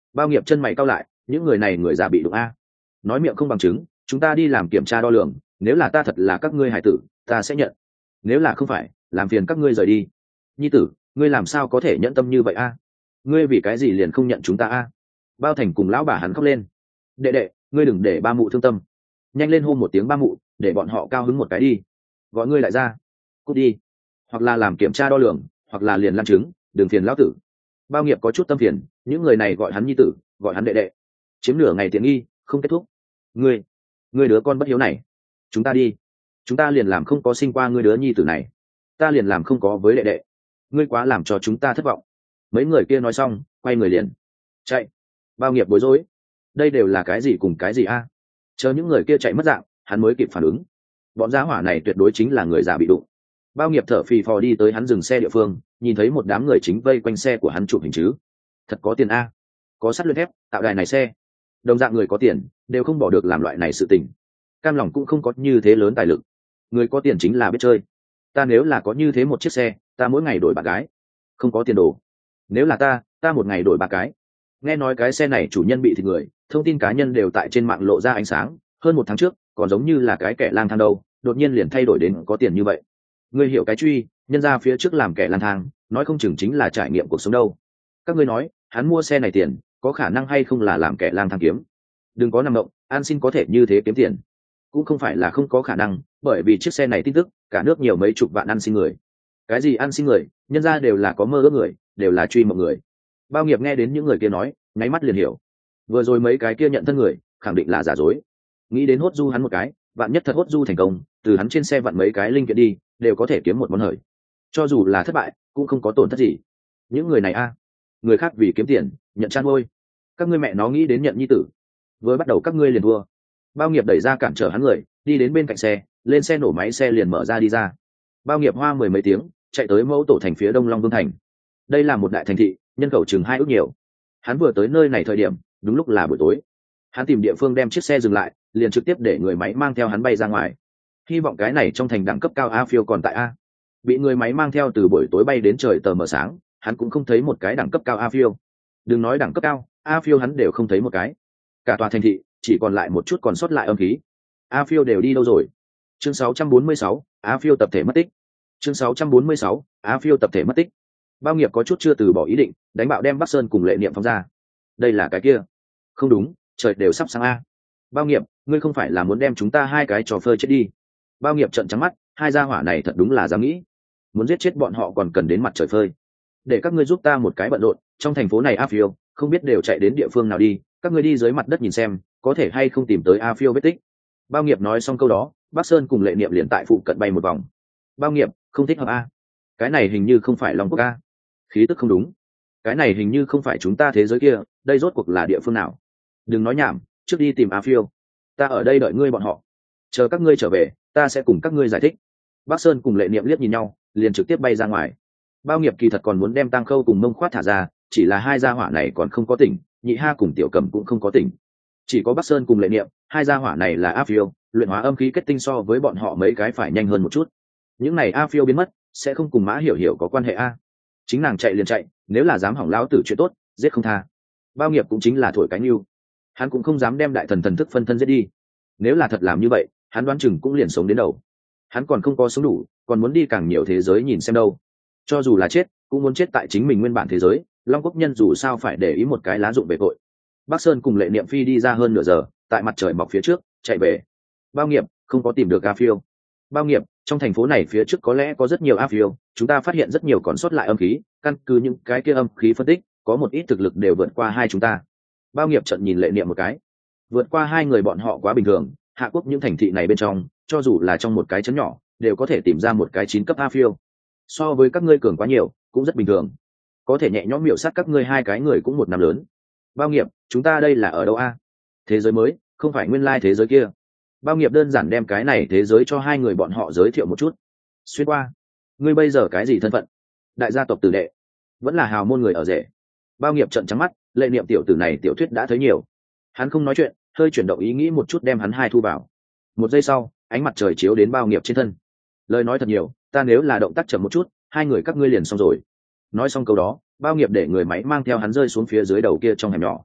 Bao nghiệp chân mày cau lại, những người này người già bị đụng a. Nói miệng không bằng chứng, chúng ta đi làm kiểm tra đo lường, nếu là ta thật là các ngươi hải tử ta sẽ nhận, nếu là không phải làm phiền các ngươi rời đi. Nhi tử, ngươi làm sao có thể nhẫn tâm như vậy a? Ngươi vì cái gì liền không nhận chúng ta a? Bao thành cùng lão bà hắn khóc lên. Đệ đệ, ngươi đừng để ba mụ thương tâm, nhanh lên hô một tiếng ba mụ, để bọn họ cao hứng một cái đi. Gọi ngươi lại ra, cút đi, hoặc là làm kiểm tra đo lường, hoặc là liền lăn trứng, đừng phiền lão tử. Bao nghiệp có chút tâm phiền, những người này gọi hắn nhi tử, gọi hắn đệ đệ, chiếm nửa ngày tiện nghi không kết thúc. Ngươi, ngươi đứa con bất hiếu này, chúng ta đi, chúng ta liền làm không có sinh qua ngươi đứa nhi tử này, ta liền làm không có với đệ đệ, ngươi quá làm cho chúng ta thất vọng. Mấy người kia nói xong quay người liền chạy. Bao nghiệp bối rối, đây đều là cái gì cùng cái gì a? Chờ những người kia chạy mất dạng hắn mới kịp phản ứng, bọn giá hỏa này tuyệt đối chính là người già bị đụng. Bao nghiệp thở phì phò đi tới hắn dừng xe địa phương, nhìn thấy một đám người chính vây quanh xe của hắn chụp hình chứ. Thật có tiền a, có sắt luyện thép tạo đài này xe, đồng dạng người có tiền đều không bỏ được làm loại này sự tình. Cam lòng cũng không có như thế lớn tài lực, người có tiền chính là biết chơi. Ta nếu là có như thế một chiếc xe, ta mỗi ngày đổi ba cái. Không có tiền đồ, nếu là ta ta một ngày đổi ba cái. Nghe nói cái xe này chủ nhân bị thịt người, thông tin cá nhân đều tại trên mạng lộ ra ánh sáng, hơn một tháng trước còn giống như là cái kẻ lang thang đâu, đột nhiên liền thay đổi đến có tiền như vậy. Ngươi hiểu cái truy, nhân ra phía trước làm kẻ lang thang, nói không chừng chính là trải nghiệm cuộc sống đâu. Các ngươi nói hắn mua xe này tiền có khả năng hay không là làm kẻ lang thang kiếm? Đừng có nằm động, an xin có thể như thế kiếm tiền cũng không phải là không có khả năng, bởi vì chiếc xe này tin tức cả nước nhiều mấy chục vạn ăn xin người. Cái gì ăn xin người, nhân ra đều là có mơ ước người, đều là truy mộng người. Bao nghiệp nghe đến những người kia nói nháy mắt liền hiểu, vừa rồi mấy cái kia nhận thân người khẳng định là giả dối. Nghĩ đến hốt du hắn một cái, vạn nhất thật hốt du thành công, từ hắn trên xe vặn mấy cái linh kiện đi đều có thể kiếm một món hời, cho dù là thất bại cũng không có tổn thất gì. Những người này a, người khác vì kiếm tiền nhận chan ngôi, các ngươi mẹ nó nghĩ đến nhận nhi tử, vừa bắt đầu các ngươi liền thua. Bao nghiệp đẩy ra cản trở hắn người, đi đến bên cạnh xe, lên xe nổ máy xe liền mở ra đi ra. Bao nghiệp hoa mười mấy tiếng chạy tới mẫu tổ thành phía đông Long Vương thành. Đây là một đại thành thị, nhân khẩu chừng hai ước nhiều. Hắn vừa tới nơi này thời điểm đúng lúc là buổi tối, hắn tìm địa phương đem chiếc xe dừng lại, liền trực tiếp để người máy mang theo hắn bay ra ngoài. Hy vọng cái này trong thành đẳng cấp cao a phiêu còn tại a. Bị người máy mang theo từ buổi tối bay đến trời tờ mờ sáng, hắn cũng không thấy một cái đẳng cấp cao a phiêu. Đừng nói đẳng cấp cao, a phiêu hắn đều không thấy một cái. Cả tòa thành thị chỉ còn lại một chút còn sót lại âm khí. A phiêu đều đi đâu rồi? Chương sáu trăm bốn mươi sáu, a phiêu tập thể mất tích. Chương sáu trăm bốn mươi sáu, a phiêu tập thể mất tích. Bao nghiệp có chút chưa từ bỏ ý định, đánh bạo đem Bắc Sơn cùng Lệ Niệm phóng ra. Đây là cái kia? Không đúng, trời đều sắp sáng a. Bao nghiệp, ngươi không phải là muốn đem chúng ta hai cái trò phơi chết đi? Bao nghiệp trợn trắng mắt, hai gia hỏa này thật đúng là dám nghĩ, muốn giết chết bọn họ còn cần đến mặt trời phơi. Để các ngươi giúp ta một cái bận rộn, trong thành phố này a phiêu không biết đều chạy đến địa phương nào đi, các ngươi đi dưới mặt đất nhìn xem có thể hay không tìm tới a phiêu vết tích. Bao nghiệp nói xong câu đó, Bắc Sơn cùng Lệ Niệm liền tại phụ cận bay một vòng. Bao nghiệp, không thích hợp a, cái này hình như không phải Long Quốc a, khí tức không đúng, cái này hình như không phải chúng ta thế giới kia, đây rốt cuộc là địa phương nào? Đừng nói nhảm, trước đi tìm a phiêu, ta ở đây đợi ngươi bọn họ, chờ các ngươi trở về ta sẽ cùng các ngươi giải thích. Bắc Sơn cùng Lệ Niệm liếc nhìn nhau liền trực tiếp bay ra ngoài. Bao nghiệp kỳ thật còn muốn đem Tăng Khâu cùng Mông Khoát thả ra, chỉ là hai gia hỏa này còn không có tỉnh, Nhị Ha cùng Tiểu Cầm cũng không có tỉnh, chỉ có Bắc Sơn cùng Lệ Niệm, hai gia hỏa này là a phiêu, luyện hóa âm khí kết tinh so với bọn họ mấy cái phải nhanh hơn một chút. Những này a phiêu biến mất sẽ không cùng Mã Hiểu Hiểu có quan hệ a, chính nàng chạy liền chạy, nếu là dám hỏng lão tử chuyện tốt giết không tha. Bao nghiệp cũng chính là thổi cái nhu, hắn cũng không dám đem đại thần thần thức phân thân giết đi, nếu là thật làm như vậy hắn đoán chừng cũng liền sống đến đầu. Hắn còn không có sống đủ, còn muốn đi càng nhiều thế giới nhìn xem đâu, cho dù là chết cũng muốn chết tại chính mình nguyên bản thế giới. Long Quốc nhân dù sao phải để ý một cái lá dụng về tội. Bắc Sơn cùng Lệ Niệm phi đi ra hơn nửa giờ, tại mặt trời mọc phía trước chạy về. Bao nghiệp, không có tìm được a phiêu. Bao nghiệp, trong thành phố này phía trước có lẽ có rất nhiều a phiêu, chúng ta phát hiện rất nhiều còn sót lại âm khí, căn cứ những cái kia âm khí phân tích có một ít thực lực đều vượt qua hai chúng ta. Bao nghiệp trận nhìn Lệ Niệm một cái, vượt qua hai người bọn họ quá bình thường. Hạ Quốc những thành thị này bên trong, cho dù là trong một cái trấn nhỏ đều có thể tìm ra một cái chín cấp a phiêu, so với các ngươi cường quá nhiều, cũng rất bình thường, có thể nhẹ nhõm miểu sát các ngươi hai cái người cũng một năm lớn. Bao nghiệp, chúng ta đây là ở đâu a? Thế giới mới, không phải nguyên lai thế giới kia. Bao nghiệp đơn giản đem cái này thế giới cho hai người bọn họ giới thiệu một chút. Xuyên qua, ngươi bây giờ cái gì thân phận? Đại gia tộc tử đệ, vẫn là hào môn người ở rể? Bao nghiệp trợn trắng mắt, Lệ Niệm tiểu tử này tiểu thuyết đã thấy nhiều, hắn không nói chuyện, hơi chuyển động ý nghĩ một chút đem hắn hai thu vào. Một giây sau, ánh mặt trời chiếu đến Bao nghiệp trên thân. Lời nói thật nhiều, ta nếu là động tác chậm một chút, hai người các ngươi liền xong rồi. Nói xong câu đó, Bao nghiệp để người máy mang theo hắn rơi xuống phía dưới đầu kia trong hẻm nhỏ.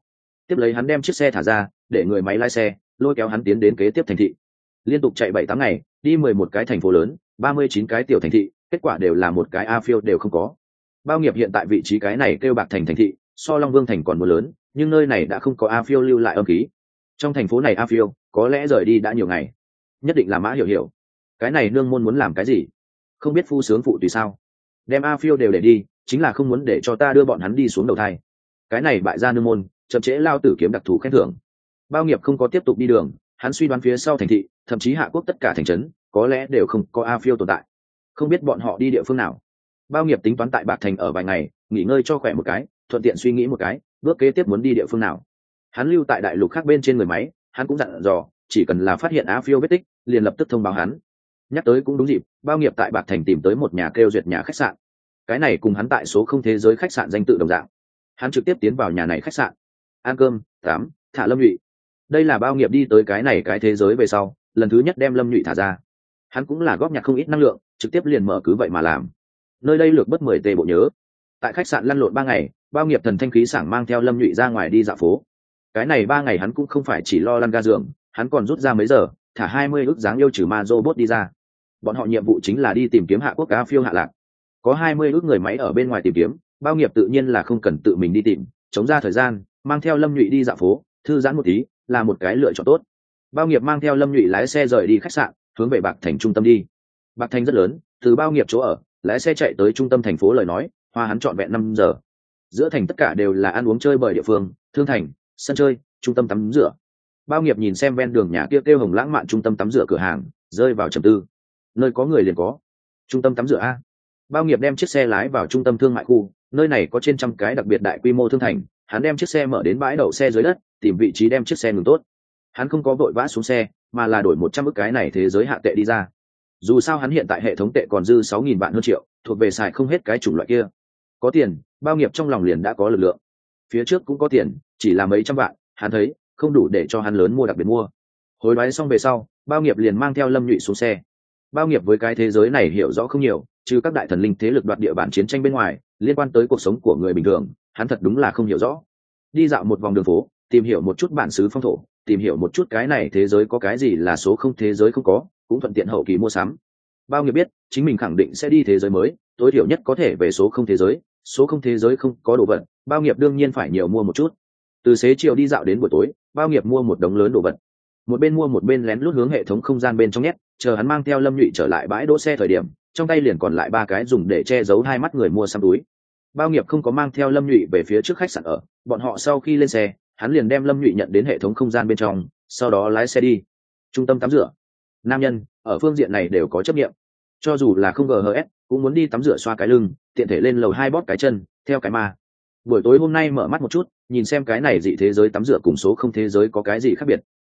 Tiếp lấy hắn đem chiếc xe thả ra, để người máy lái xe lôi kéo hắn tiến đến kế tiếp thành thị. Liên tục chạy bảy tám ngày, đi mười một cái thành phố lớn, ba mươi chín cái tiểu thành thị, kết quả đều là một cái a phiêu đều không có. Bao nghiệp hiện tại vị trí cái này kêu bạc thành thành thị, so Long Vương thành còn muốn lớn, nhưng nơi này đã không có a phiêu lưu lại âm khí. Trong thành phố này a phiêu có lẽ rời đi đã nhiều ngày, nhất định là Mã Hiểu Hiểu. Cái này nương môn muốn làm cái gì? Không biết phu sướng phụ tùy sao? Đem a phiêu đều để đi, chính là không muốn để cho ta đưa bọn hắn đi xuống đầu thai. Cái này bại gia nương môn, chậm trễ lao tử kiếm đặc thù khen thưởng. Bao nghiệp không có tiếp tục đi đường, hắn suy đoán phía sau thành thị, thậm chí hạ quốc tất cả thành trấn có lẽ đều không có a phiêu tồn tại, không biết bọn họ đi địa phương nào. Bao nghiệp tính toán tại bạc thành ở vài ngày, nghỉ ngơi cho khỏe một cái, thuận tiện suy nghĩ một cái bước kế tiếp muốn đi địa phương nào. Hắn lưu tại đại lục khác bên trên người máy, hắn cũng dặn dò chỉ cần là phát hiện a phiêu vết tích liền lập tức thông báo hắn. Nhắc tới cũng đúng dịp, Bao nghiệp tại bạc thành tìm tới một nhà kêu duyệt nhà khách sạn. Cái này cùng hắn tại số không thế giới khách sạn danh tự đồng dạng. Hắn trực tiếp tiến vào nhà này khách sạn, ăn cơm, tắm, thả Lâm Nhụy. Đây là Bao nghiệp đi tới cái này cái thế giới về sau lần thứ nhất đem Lâm Nhụy thả ra. Hắn cũng là góp nhặt không ít năng lượng, trực tiếp liền mở cứ vậy mà làm. Nơi đây lược bất mười tê bộ nhớ. Tại khách sạn lăn lộn ba ngày, Bao nghiệp thần thanh khí sảng mang theo Lâm Nhụy ra ngoài đi dạo phố. Cái này ba ngày hắn cũng không phải chỉ lo lăn ga giường, hắn còn rút ra mấy giờ thả hai mươi ức dáng yêu trừ ma robot đi ra. Bọn họ nhiệm vụ chính là đi tìm kiếm hạ quốc a phiêu hạ lạc. Có hai mươi ức người máy ở bên ngoài tìm kiếm, Bao nghiệp tự nhiên là không cần tự mình đi tìm, chống ra thời gian mang theo Lâm Nhụy đi dạo phố thư giãn một tí là một cái lựa chọn tốt. Bao nghiệp mang theo Lâm Nhụy lái xe rời đi khách sạn, hướng về bạc thành trung tâm đi. Bạc thành rất lớn, từ Bao nghiệp chỗ ở lái xe chạy tới trung tâm thành phố lời nói hoa hắn trọn vẹn năm giờ. Giữa thành tất cả đều là ăn uống chơi bời địa phương, thương thành, sân chơi, trung tâm tắm rửa. Bao nghiệp nhìn xem ven đường nhà kia kêu hồng lãng mạn trung tâm tắm rửa cửa hàng, rơi vào trầm tư. Nơi có người liền có trung tâm tắm rửa a. Bao nghiệp đem chiếc xe lái vào trung tâm thương mại khu, nơi này có trên trăm cái đặc biệt đại quy mô thương thành. Hắn đem chiếc xe mở đến bãi đậu xe dưới đất, tìm vị trí đem chiếc xe ngừng tốt. Hắn không có vội vã xuống xe, mà là đổi một trăm ức cái này thế giới hạ tệ đi ra. Dù sao hắn hiện tại hệ thống tệ còn dư sáu nghìn vạn hơn triệu, thuộc về xài không hết cái chủng loại kia. Có tiền, Bao nghiệp trong lòng liền đã có lực lượng. Phía trước cũng có tiền, chỉ là mấy trăm vạn, hắn thấy không đủ để cho hắn lớn mua đặc biệt mua. Hối đoái xong về sau, Bao nghiệp liền mang theo Lâm Nhụy xuống xe. Bao nghiệp với cái thế giới này hiểu rõ không nhiều, trừ các đại thần linh thế lực đoạt địa bàn chiến tranh bên ngoài, liên quan tới cuộc sống của người bình thường, hắn thật đúng là không hiểu rõ. Đi dạo một vòng đường phố, tìm hiểu một chút bản xứ phong thổ, tìm hiểu một chút cái này thế giới có cái gì là số không thế giới không có, cũng thuận tiện hậu kỳ mua sắm. Bao nghiệp biết chính mình khẳng định sẽ đi thế giới mới, tối thiểu nhất có thể về số không thế giới, số không thế giới không có đồ vật, Bao nghiệp đương nhiên phải nhiều mua một chút. Từ xế chiều đi dạo đến buổi tối, Bao nghiệp mua một đống lớn đồ vật, một bên mua một bên lén lút hướng hệ thống không gian bên trong nhét. Chờ hắn mang theo Lâm Nhụy trở lại bãi đỗ xe thời điểm, trong tay liền còn lại ba cái dùng để che giấu hai mắt người mua xăm túi. Bao nghiệp không có mang theo Lâm Nhụy về phía trước khách sạn ở, bọn họ sau khi lên xe hắn liền đem Lâm Nhụy nhận đến hệ thống không gian bên trong, sau đó lái xe đi trung tâm tắm rửa. Nam nhân ở phương diện này đều có chấp nghiệm, cho dù là không ghs cũng muốn đi tắm rửa xoa cái lưng, tiện thể lên lầu hai bóp cái chân theo cái ma. Buổi tối hôm nay mở mắt một chút, nhìn xem cái này dị thế giới tắm rửa cùng số không thế giới có cái gì khác biệt.